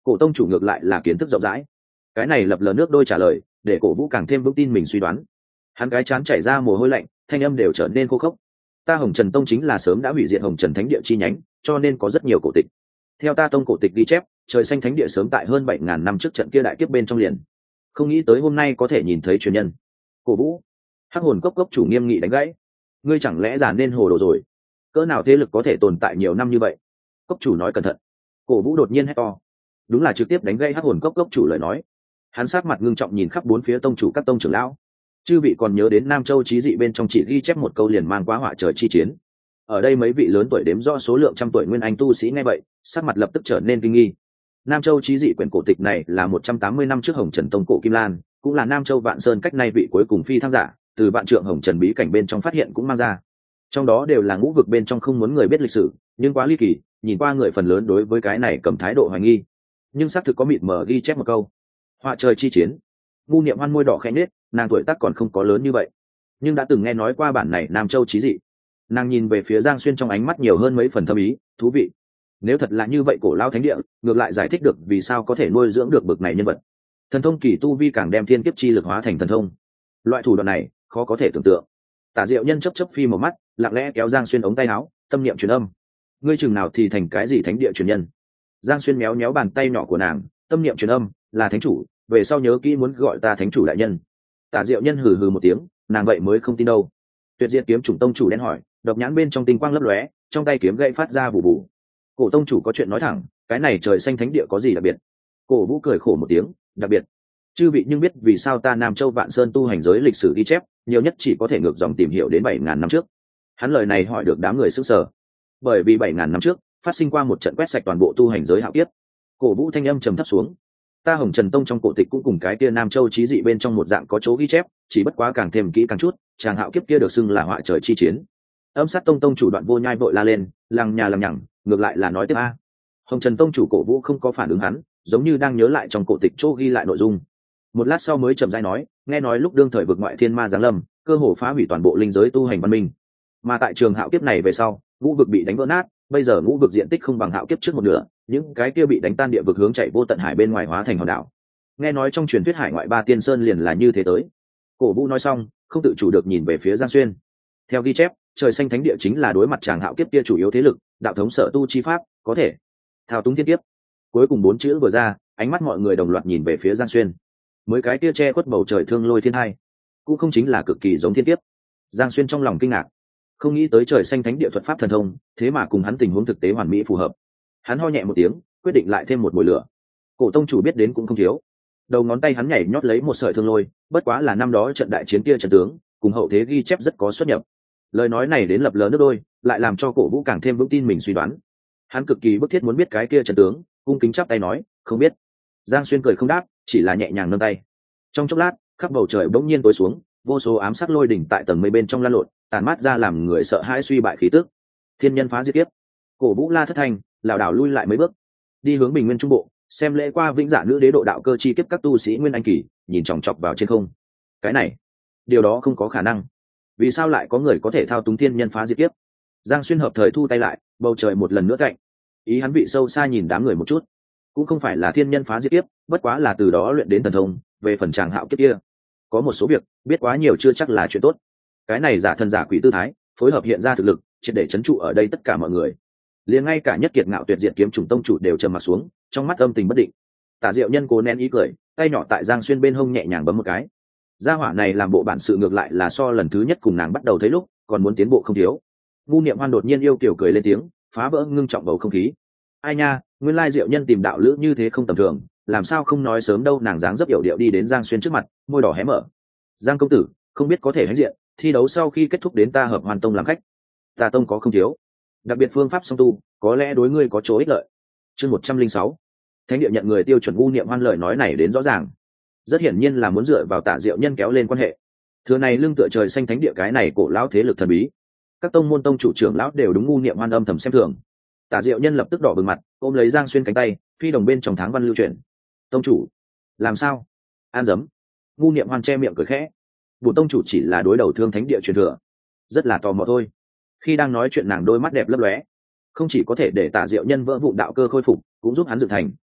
Cổ tông chủ ngược lại là kiến thức rộng rãi, cái này lập lờ nước đôi trả lời để cổ vũ càng thêm vững tin mình suy đoán. Hắn cái chán chảy ra mồ hôi lạnh, thanh âm đều trở nên khô khốc. Ta Hồng Trần Tông chính là sớm đã hủy diệt Hồng Trần Thánh Địa chi nhánh, cho nên có rất nhiều cổ tịch. Theo ta tông cổ tịch ghi chép, trời xanh thánh địa sớm tại hơn 7.000 năm trước trận kia đại kiếp bên trong liền. Không nghĩ tới hôm nay có thể nhìn thấy truyền nhân. Cổ vũ, Hắc Hồn Cốc cốc chủ nghiêm nghị đánh gãy. Ngươi chẳng lẽ giả nên hồ đồ rồi? Cỡ nào thế lực có thể tồn tại nhiều năm như vậy? Cốc chủ nói cẩn thận. Cổ vũ đột nhiên hét to, đúng là trực tiếp đánh gây Hắc Hồn Cốc cốc chủ lời nói. Hắn sát mặt ngưng trọng nhìn khắp bốn phía tông chủ các tông trưởng lão. Chư vị còn nhớ đến Nam Châu chí dị bên trong chỉ ghi chép một câu liền mang quá họa trời chi chiến. Ở đây mấy vị lớn tuổi đếm rõ số lượng trăm tuổi nguyên anh tu sĩ nghe vậy, sắc mặt lập tức trở nên kinh nghi. Nam Châu chí dị quyển cổ tịch này là 180 năm trước Hồng Trần Tông cổ Kim Lan, cũng là Nam Châu Vạn Sơn cách nay vị cuối cùng phi thăng giả, từ vạn trượng Hồng Trần bí cảnh bên trong phát hiện cũng mang ra. Trong đó đều là ngũ vực bên trong không muốn người biết lịch sử, nhưng quá ly kỳ, nhìn qua người phần lớn đối với cái này cầm thái độ hoài nghi. Nhưng xác thực có mịt mờ ghi chép một câu: họa trời chi chiến. Ngu Niệm Hoan môi đỏ khẽ nhếch, nàng tuổi tác còn không có lớn như vậy, nhưng đã từng nghe nói qua bản này Nam Châu chí dị. Nàng nhìn về phía Giang Xuyên trong ánh mắt nhiều hơn mấy phần thâm ý, thú vị. Nếu thật là như vậy cổ lao thánh địa, ngược lại giải thích được vì sao có thể nuôi dưỡng được bậc này nhân vật. Thần thông kỳ tu vi càng đem thiên kiếp chi lực hóa thành thần thông. Loại thủ đoạn này khó có thể tưởng tượng. Tả Diệu Nhân chớp chớp phi một mắt, lặng lẽ kéo Giang Xuyên ống tay áo, tâm niệm truyền âm: ngươi chừng nào thì thành cái gì thánh địa truyền nhân? Giang Xuyên méo méo bàn tay nhỏ của nàng, tâm niệm truyền âm: là thánh chủ, về sau nhớ kỹ muốn gọi ta thánh chủ đại nhân. Tả Diệu Nhân hừ hừ một tiếng, nàng vậy mới không tin đâu. Tuyệt Diệt kiếm chủng tông chủ đen hỏi, độc nhãn bên trong tinh quang lấp lóe, trong tay kiếm gậy phát ra vụ vụ. Cổ tông chủ có chuyện nói thẳng, cái này trời xanh thánh địa có gì đặc biệt? Cổ Vũ cười khổ một tiếng, đặc biệt. Chư vị nhưng biết vì sao ta Nam Châu Vạn Sơn tu hành giới lịch sử ghi chép, nhiều nhất chỉ có thể ngược dòng tìm hiểu đến 7.000 năm trước. Hắn lời này hỏi được đám người sững sờ. Bởi vì 7.000 năm trước, phát sinh qua một trận quét sạch toàn bộ tu hành giới hạo kiếp. Cổ Vũ thanh âm trầm thấp xuống. Ta Hồng Trần Tông trong cổ tịch cũng cùng cái kia Nam Châu chí dị bên trong một dạng có chỗ ghi chép, chỉ bất quá càng thêm kỹ càng chút, chàng hạo kiếp kia được xưng là họa trời chi chiến. Âm sát tông tông chủ Đoạn Vô Nhai vội la lên, lằng nhà lằng nhằng, ngược lại là nói tiếp a. Hồng Trần tông chủ Cổ Vũ không có phản ứng hắn, giống như đang nhớ lại trong cổ tịch chỗ ghi lại nội dung. Một lát sau mới chậm rãi nói, nghe nói lúc đương thời vực ngoại thiên ma giáng lâm, cơ hồ phá hủy toàn bộ linh giới tu hành văn minh. Mà tại trường hạo kiếp này về sau, ngũ vực bị đánh vỡ nát, bây giờ ngũ vực diện tích không bằng hạo kiếp trước một nửa, những cái kia bị đánh tan địa vực hướng chạy vô tận hải bên ngoài hóa thành hòn đảo. Nghe nói trong truyền thuyết hải ngoại ba tiên sơn liền là như thế tới. Cổ Vũ nói xong, không tự chủ được nhìn về phía Giang Xuyên. Theo ghi chép, trời xanh thánh địa chính là đối mặt tràng hạo kiếp kia chủ yếu thế lực, đạo thống sở tu chi pháp, có thể thao túng thiên kiếp. Cuối cùng 4 chữ vừa ra, ánh mắt mọi người đồng loạt nhìn về phía Giang Xuyên. Mới cái kia che khuất bầu trời thương lôi thiên hai, cũng không chính là cực kỳ giống thiên kiếp. Giang Xuyên trong lòng kinh ngạc, không nghĩ tới trời xanh thánh địa thuật pháp thần thông, thế mà cùng hắn tình huống thực tế hoàn mỹ phù hợp. Hắn ho nhẹ một tiếng, quyết định lại thêm một mùi lửa. Cổ tông chủ biết đến cũng không thiếu. Đầu ngón tay hắn nhảy nhót lấy một sợi thương lôi, bất quá là năm đó trận đại chiến kia trận tướng, cùng hậu thế ghi chép rất có xuất nhập. Lời nói này đến lập lờ nước đôi, lại làm cho Cổ Vũ càng thêm vững tin mình suy đoán. Hắn cực kỳ bức thiết muốn biết cái kia trận tướng, cung kính chắp tay nói, không biết. Giang Xuyên cười không đáp, chỉ là nhẹ nhàng nâng tay. Trong chốc lát, khắp bầu trời bỗng nhiên tối xuống, vô số ám sắc lôi đỉnh tại tầng mây bên trong lan lộn, tàn mát ra làm người sợ hãi suy bại khí tức. Thiên nhân phá diệt kiếp. Cổ Vũ la thất thanh, lảo đảo lui lại mấy bước, đi hướng Bình Nguyên Trung Bộ, xem lễ qua vĩnh dạ nữ đế độ đạo cơ chi kiếp các tu sĩ nguyên anh kỳ, nhìn chòng chọc vào trên không. Cái này, điều đó không có khả năng. Vì sao lại có người có thể thao túng thiên nhân phá diệt kiếp? Giang Xuyên hợp thời thu tay lại, bầu trời một lần nữa cạnh. Ý hắn vị sâu xa nhìn đám người một chút, cũng không phải là thiên nhân phá diệt kiếp, bất quá là từ đó luyện đến thần thông. Về phần tràng hạo kiếp kia, có một số việc biết quá nhiều chưa chắc là chuyện tốt. Cái này giả thần giả quỷ tư thái, phối hợp hiện ra thực lực, triệt để trấn trụ ở đây tất cả mọi người. Liền ngay cả nhất kiệt ngạo tuyệt diệt kiếm chủng tông chủ đều trầm mặt xuống, trong mắt âm tình bất định. Tả Diệu Nhân cố nén ý cười, tay nhỏ tại Giang Xuyên bên hông nhẹ nhàng bấm một cái. Gia hỏa này làm bộ bản sự ngược lại là so lần thứ nhất cùng nàng bắt đầu thấy lúc, còn muốn tiến bộ không thiếu. Ngu Niệm Hoan đột nhiên yêu kiều cười lên tiếng, phá vỡ ngưng trọng bầu không khí. Ai nha, nguyên lai Diệu Nhân tìm đạo lữ như thế không tầm thường, làm sao không nói sớm đâu. Nàng dáng dấp yểu điệu đi đến Giang Xuyên trước mặt, môi đỏ hé mở. Giang công tử, không biết có thể hãnh diện, thi đấu sau khi kết thúc đến ta Hợp Hoàn Tông làm khách. Ta tông có không thiếu, đặc biệt phương pháp song tu, có lẽ đối ngươi có chỗ ích lợi. Chương 106. Thánh địa nhận người tiêu chuẩn. Ngu Niệm Hoan lời nói này đến rõ ràng, rất hiển nhiên là muốn dựa vào Tả Diệu Nhân kéo lên quan hệ. Thừa này lưng tựa trời xanh thánh địa cái này cổ lão thế lực thần bí, các tông môn tông chủ trưởng lão đều đúng Ngu Niệm Hoan âm thầm xem thường. Tả Diệu Nhân lập tức đỏ bừng mặt, ôm lấy Giang Xuyên cánh tay, phi đồng bên trong tháng văn lưu chuyển. Tông chủ, làm sao? An dấm. Ngu Niệm Hoan che miệng cười khẽ. Bổn tông chủ chỉ là đối đầu thương thánh địa truyền thừa, rất là tò mò thôi. Khi đang nói chuyện, nàng đôi mắt đẹp lấp lóe, không chỉ có thể để Tả Diệu Nhân vỡ vụn đạo cơ khôi phục, cũng giúp hắn dựng thành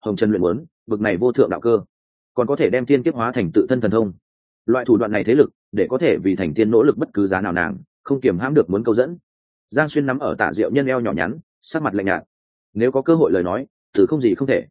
hồng trần luyện muốn bực này vô thượng đạo cơ, còn có thể đem tiên kiếp hóa thành tự thân thần thông. Loại thủ đoạn này thế lực để có thể vì thành tiên nỗ lực bất cứ giá nào, nàng không kiềm hãm được muốn câu dẫn. Giang Xuyên nắm ở Tạ Diệu Nhân eo nhỏ nhắn, sắc mặt lạnh nhạt. Nếu có cơ hội lời nói, thử không gì không thể.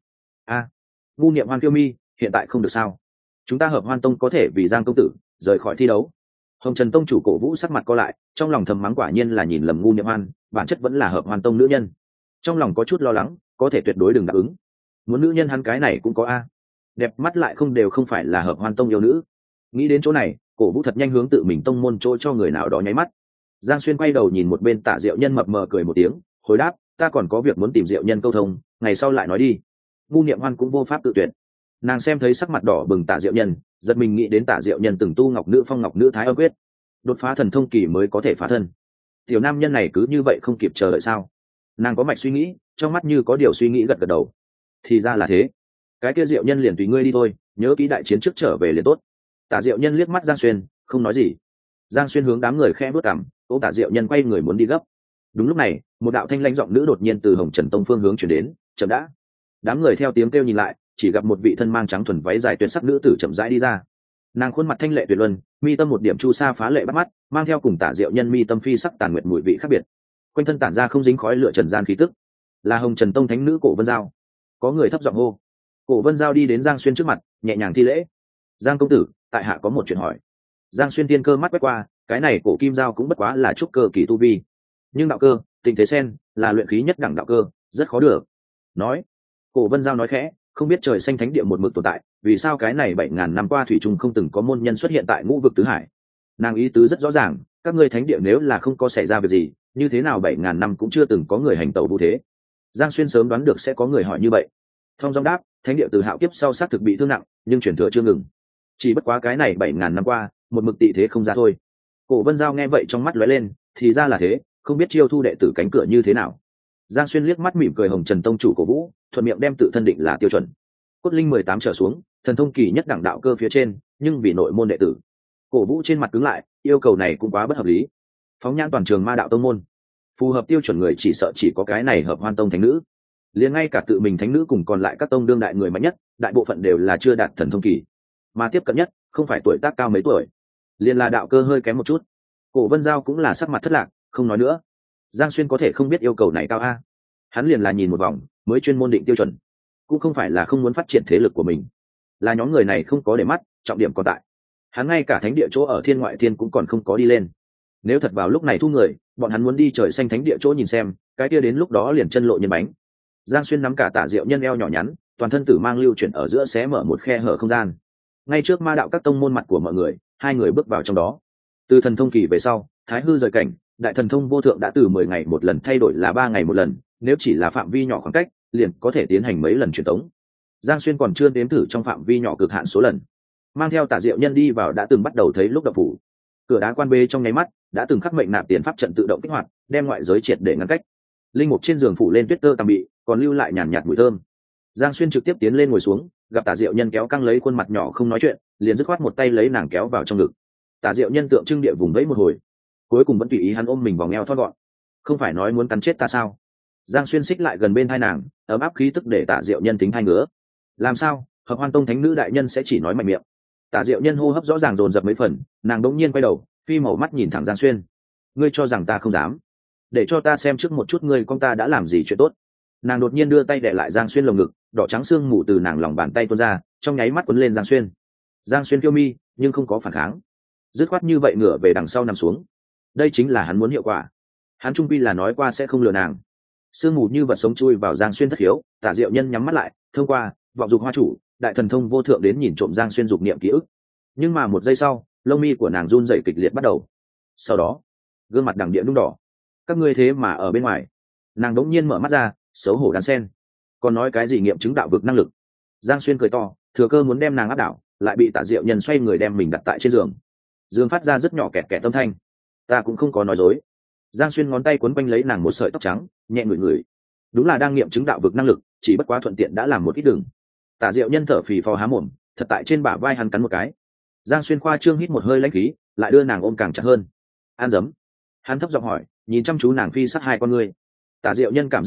Ngu Niệm Hoan Kiêu Mi, hiện tại không được sao? Chúng ta Hợp Hoan Tông có thể vì Giang công tử rời khỏi thi đấu. Hồng Trần Tông chủ Cổ Vũ sắc mặt co lại, trong lòng thầm mắng quả nhiên là nhìn lầm Ngu Niệm Hoan, bản chất vẫn là Hợp Hoan Tông nữ nhân. Trong lòng có chút lo lắng, có thể tuyệt đối đừng đáp ứng. Muốn nữ nhân hắn cái này cũng có đẹp mắt lại không đều không phải là Hợp Hoan Tông yêu nữ. Nghĩ đến chỗ này, Cổ Vũ thật nhanh hướng tự mình tông môn chỗ cho người nào đó nháy mắt. Giang Xuyên quay đầu nhìn một bên Tạ Diệu Nhân mập mờ cười một tiếng, hồi đáp, ta còn có việc muốn tìm Diệu Nhân câu thông, ngày sau lại nói đi. Ngu Niệm Hoan cũng vô pháp tự tuyệt. Nàng xem thấy sắc mặt đỏ bừng Tạ Diệu Nhân, giật mình nghĩ đến Tạ Diệu Nhân từng tu ngọc nữ phong ngọc nữ thái âm quyết, đột phá thần thông kỳ mới có thể phá thân. Tiểu nam nhân này cứ như vậy không kịp chờ đợi sao? Nàng có mạch suy nghĩ, trong mắt như có điều suy nghĩ gật gật đầu. Thì ra là thế, cái kia Diệu Nhân liền tùy ngươi đi thôi, nhớ kỹ đại chiến trước trở về liền tốt. Tạ Diệu Nhân liếc mắt Giang Xuyên, không nói gì. Giang Xuyên hướng đám người khẽ bước cằm, ôm Tạ Diệu Nhân quay người muốn đi gấp. Đúng lúc này, một đạo thanh lãnh giọng nữ đột nhiên từ Hồng Trần Tông phương hướng chuyển đến, chậm đã. Đám người theo tiếng kêu nhìn lại, chỉ gặp một vị thân mang trắng thuần váy dài tuyệt sắc nữ tử chậm rãi đi ra. Nàng khuôn mặt thanh lệ tuyệt luân, mi tâm một điểm chu sa phá lệ bắt mắt, mang theo cùng Tạ Diệu Nhân mi tâm phi sắc tàn nguyệt mùi vị khác biệt. Quanh thân tản ra không dính khói lửa trần gian khí tức, là Hồng Trần Tông thánh nữ Cổ Vân Giao. Có người thấp giọng hô. Cổ Vân Giao đi đến Giang Xuyên trước mặt, nhẹ nhàng thi lễ. Giang công tử, tại hạ có một chuyện hỏi. Giang Xuyên tiên cơ mắt quét qua, cái này Cổ Kim Giao cũng bất quá là trúc cơ kỳ tu vi, nhưng đạo cơ tình thế sen là luyện khí nhất đẳng đạo cơ, rất khó được. Nói, Cổ Vân Giao nói khẽ, không biết trời xanh thánh địa một mực tồn tại, vì sao cái này 7.000 năm qua thủy chung không từng có môn nhân xuất hiện tại ngũ vực tứ hải. Nàng ý tứ rất rõ ràng, các ngươi thánh địa nếu là không có xảy ra việc gì, như thế nào 7.000 năm cũng chưa từng có người hành tẩu vũ thế. Giang Xuyên sớm đoán được sẽ có người hỏi như vậy, thông dong đáp, thánh địa từ hạo kiếp sau xác thực bị thương nặng, nhưng truyền thừa chưa ngừng. Chỉ bất quá cái này 7.000 năm qua, một mực tị thế không ra thôi. Cổ Vân Giao nghe vậy trong mắt lóe lên, thì ra là thế, không biết chiêu thu đệ tử cánh cửa như thế nào. Giang Xuyên liếc mắt mỉm cười Hồng Trần Tông chủ Cổ Vũ, thuận miệng đem tự thân định là tiêu chuẩn. Cốt linh 18 trở xuống, thần thông kỳ nhất đẳng đạo cơ phía trên, nhưng vì nội môn đệ tử. Cổ Vũ trên mặt cứng lại, yêu cầu này cũng quá bất hợp lý. Phóng nhãn toàn trường ma đạo tông môn, phù hợp tiêu chuẩn người chỉ sợ chỉ có cái này Hợp Hoan Tông thánh nữ. Liền ngay cả tự mình thánh nữ cùng còn lại các tông đương đại người mạnh nhất, đại bộ phận đều là chưa đạt thần thông kỳ, mà tiếp cận nhất không phải tuổi tác cao mấy tuổi, liền là đạo cơ hơi kém một chút. Cổ Vân Giao cũng là sắc mặt thất lạc, không nói nữa. Giang Xuyên có thể không biết yêu cầu này cao hắn liền là nhìn một vòng mới chuyên môn định tiêu chuẩn, cũng không phải là không muốn phát triển thế lực của mình, là nhóm người này không có để mắt, trọng điểm còn tại hắn. Ngay cả thánh địa chỗ ở thiên ngoại thiên cũng còn không có đi lên, nếu thật vào lúc này thu người, bọn hắn muốn đi trời xanh thánh địa chỗ nhìn xem, cái kia đến lúc đó liền chân lộ nhân bánh. Giang Xuyên nắm cả Tạ Diệu Nhân eo nhỏ nhắn, toàn thân tử mang lưu chuyển ở giữa xé mở một khe hở không gian, ngay trước ma đạo các tông môn mặt của mọi người, hai người bước vào trong đó. Từ thần thông kỳ về sau, thái hư rời cảnh, đại thần thông vô thượng đã từ 10 ngày một lần thay đổi là 3 ngày một lần, nếu chỉ là phạm vi nhỏ khoảng cách, liền có thể tiến hành mấy lần truyền tống. Giang Xuyên còn chưa đếm thử trong phạm vi nhỏ cực hạn số lần. Mang theo Tạ Diệu Nhân đi vào đã từng bắt đầu thấy lúc đập phủ. Cửa đá quan bê trong nháy mắt, đã từng khắc mệnh nạp tiền pháp trận tự động kích hoạt, đem ngoại giới triệt để ngăn cách. Linh mục trên giường phủ lên tuyết tơ tằm bị, còn lưu lại nhàn nhạt mùi thơm. Giang Xuyên trực tiếp tiến lên ngồi xuống, gặp Tạ Diệu Nhân kéo căng lấy khuôn mặt nhỏ không nói chuyện, liền dứt khoát một tay lấy nàng kéo vào trong ngực. Tạ Diệu Nhân tượng trưng địa vùng vẫy một hồi, cuối cùng vẫn tùy ý hắn ôm mình vào eo thon gọn. Không phải nói muốn cắn chết ta sao? Giang Xuyên xích lại gần bên hai nàng, ấm áp khí tức để Tạ Diệu Nhân tính hai ngứa. Làm sao? Hợp Hoan Tông thánh nữ đại nhân sẽ chỉ nói mạnh miệng. Tạ Diệu Nhân hô hấp rõ ràng dồn dập mấy phần, nàng đống nhiên quay đầu, phi màu mắt nhìn thẳng Giang Xuyên. Ngươi cho rằng ta không dám? Để cho ta xem trước một chút ngươi con ta đã làm gì chuyện tốt. Nàng đột nhiên đưa tay đè lại Giang Xuyên lồng ngực, đỏ trắng xương mù từ nàng lòng bàn tay tuôn ra, trong nháy mắt quấn lên Giang Xuyên. Giang Xuyên kiêu mi, nhưng không có phản kháng, dứt khoát như vậy ngửa về đằng sau nằm xuống. Đây chính là hắn muốn hiệu quả. Hắn trung quy là nói qua sẽ không lừa nàng. Sương mù như vật sống chui vào Giang Xuyên thất hiếu, Tạ Diệu Nhân nhắm mắt lại, thông qua vọng dục hoa chủ, đại thần thông vô thượng đến nhìn trộm Giang Xuyên dục niệm ký ức. Nhưng mà một giây sau, lông mi của nàng run rẩy kịch liệt bắt đầu. Sau đó, gương mặt đằng địa nung đỏ. Các ngươi thế mà ở bên ngoài. Nàng đống nhiên mở mắt ra, xấu hổ đan sen. Còn nói cái gì nghiệm chứng đạo vực năng lực? Giang Xuyên cười to, thừa cơ muốn đem nàng áp đảo, lại bị Tạ Diệu Nhân xoay người đem mình đặt tại trên giường. Dương phát ra rất nhỏ kẹt kẹt âm thanh. Ta cũng không có nói dối. Giang Xuyên ngón tay quấn quanh lấy nàng một sợi tóc trắng, nhẹ ngửi ngửi. Đúng là đang nghiệm chứng đạo vực năng lực, chỉ bất quá thuận tiện đã làm một ít đường. Tạ Diệu Nhân thở phì phò há mồm, thật tại trên bả vai hắn cắn một cái. Giang Xuyên khoa trương hít một hơi lãnh khí, lại đưa nàng ôm càng chặt hơn. An dấm. Hắn thấp giọng hỏi, nhìn chăm chú nàng phi sắc hai con ngươi. Tạ Diệu Nhân cảm giác mình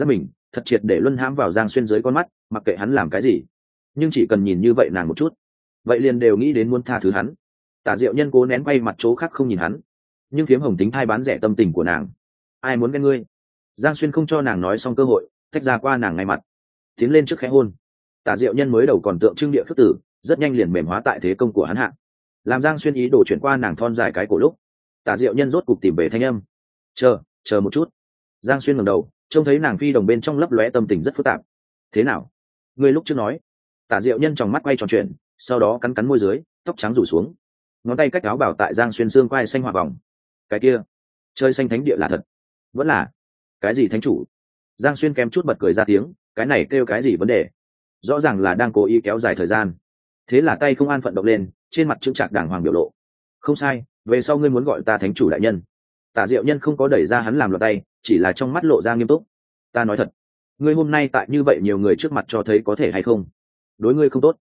thật triệt để luân hãm vào Giang Xuyên dưới con mắt, mặc kệ hắn làm cái gì, nhưng chỉ cần nhìn như vậy nàng một chút, vậy liền đều nghĩ đến muốn tha thứ hắn. Tả Diệu Nhân cố nén quay mặt chỗ khác không nhìn hắn, nhưng phiếm hồng tính thai bán rẻ tâm tình của nàng. Ai muốn ghen ngươi? Giang Xuyên không cho nàng nói xong cơ hội, tách ra qua nàng ngay mặt, tiến lên trước khẽ hôn. Tả Diệu Nhân mới đầu còn tượng trưng địa khước tử, rất nhanh liền mềm hóa tại thế công của hắn hạ, làm Giang Xuyên ý đồ chuyển qua nàng thon dài cái cổ lúc, Tả Diệu Nhân rốt cục tìm về thanh âm. Chờ một chút. Giang Xuyên ngẩng đầu, trông thấy nàng phi đồng bên trong lấp lóe tâm tình rất phức tạp. Thế nào? Ngươi lúc trước nói. Tả Diệu Nhân trong mắt quay tròn chuyện, sau đó cắn cắn môi dưới, tóc trắng rủ xuống, ngón tay cách áo bảo tại Giang Xuyên xương quai xanh hòa vòng. Cái kia, chơi xanh thánh địa là thật, vẫn là cái gì thánh chủ? Giang Xuyên kém chút bật cười ra tiếng, cái này kêu cái gì vấn đề? Rõ ràng là đang cố ý kéo dài thời gian. Thế là tay không an phận động lên, trên mặt chững chạc đàng hoàng biểu lộ. Không sai, về sau ngươi muốn gọi ta thánh chủ đại nhân. Tả Diệu Nhân không có đẩy ra hắn làm loạn tay, chỉ là trong mắt lộ ra nghiêm túc. Ta nói thật, ngươi hôm nay tại như vậy nhiều người trước mặt cho thấy có thể hay không? Đối ngươi không tốt.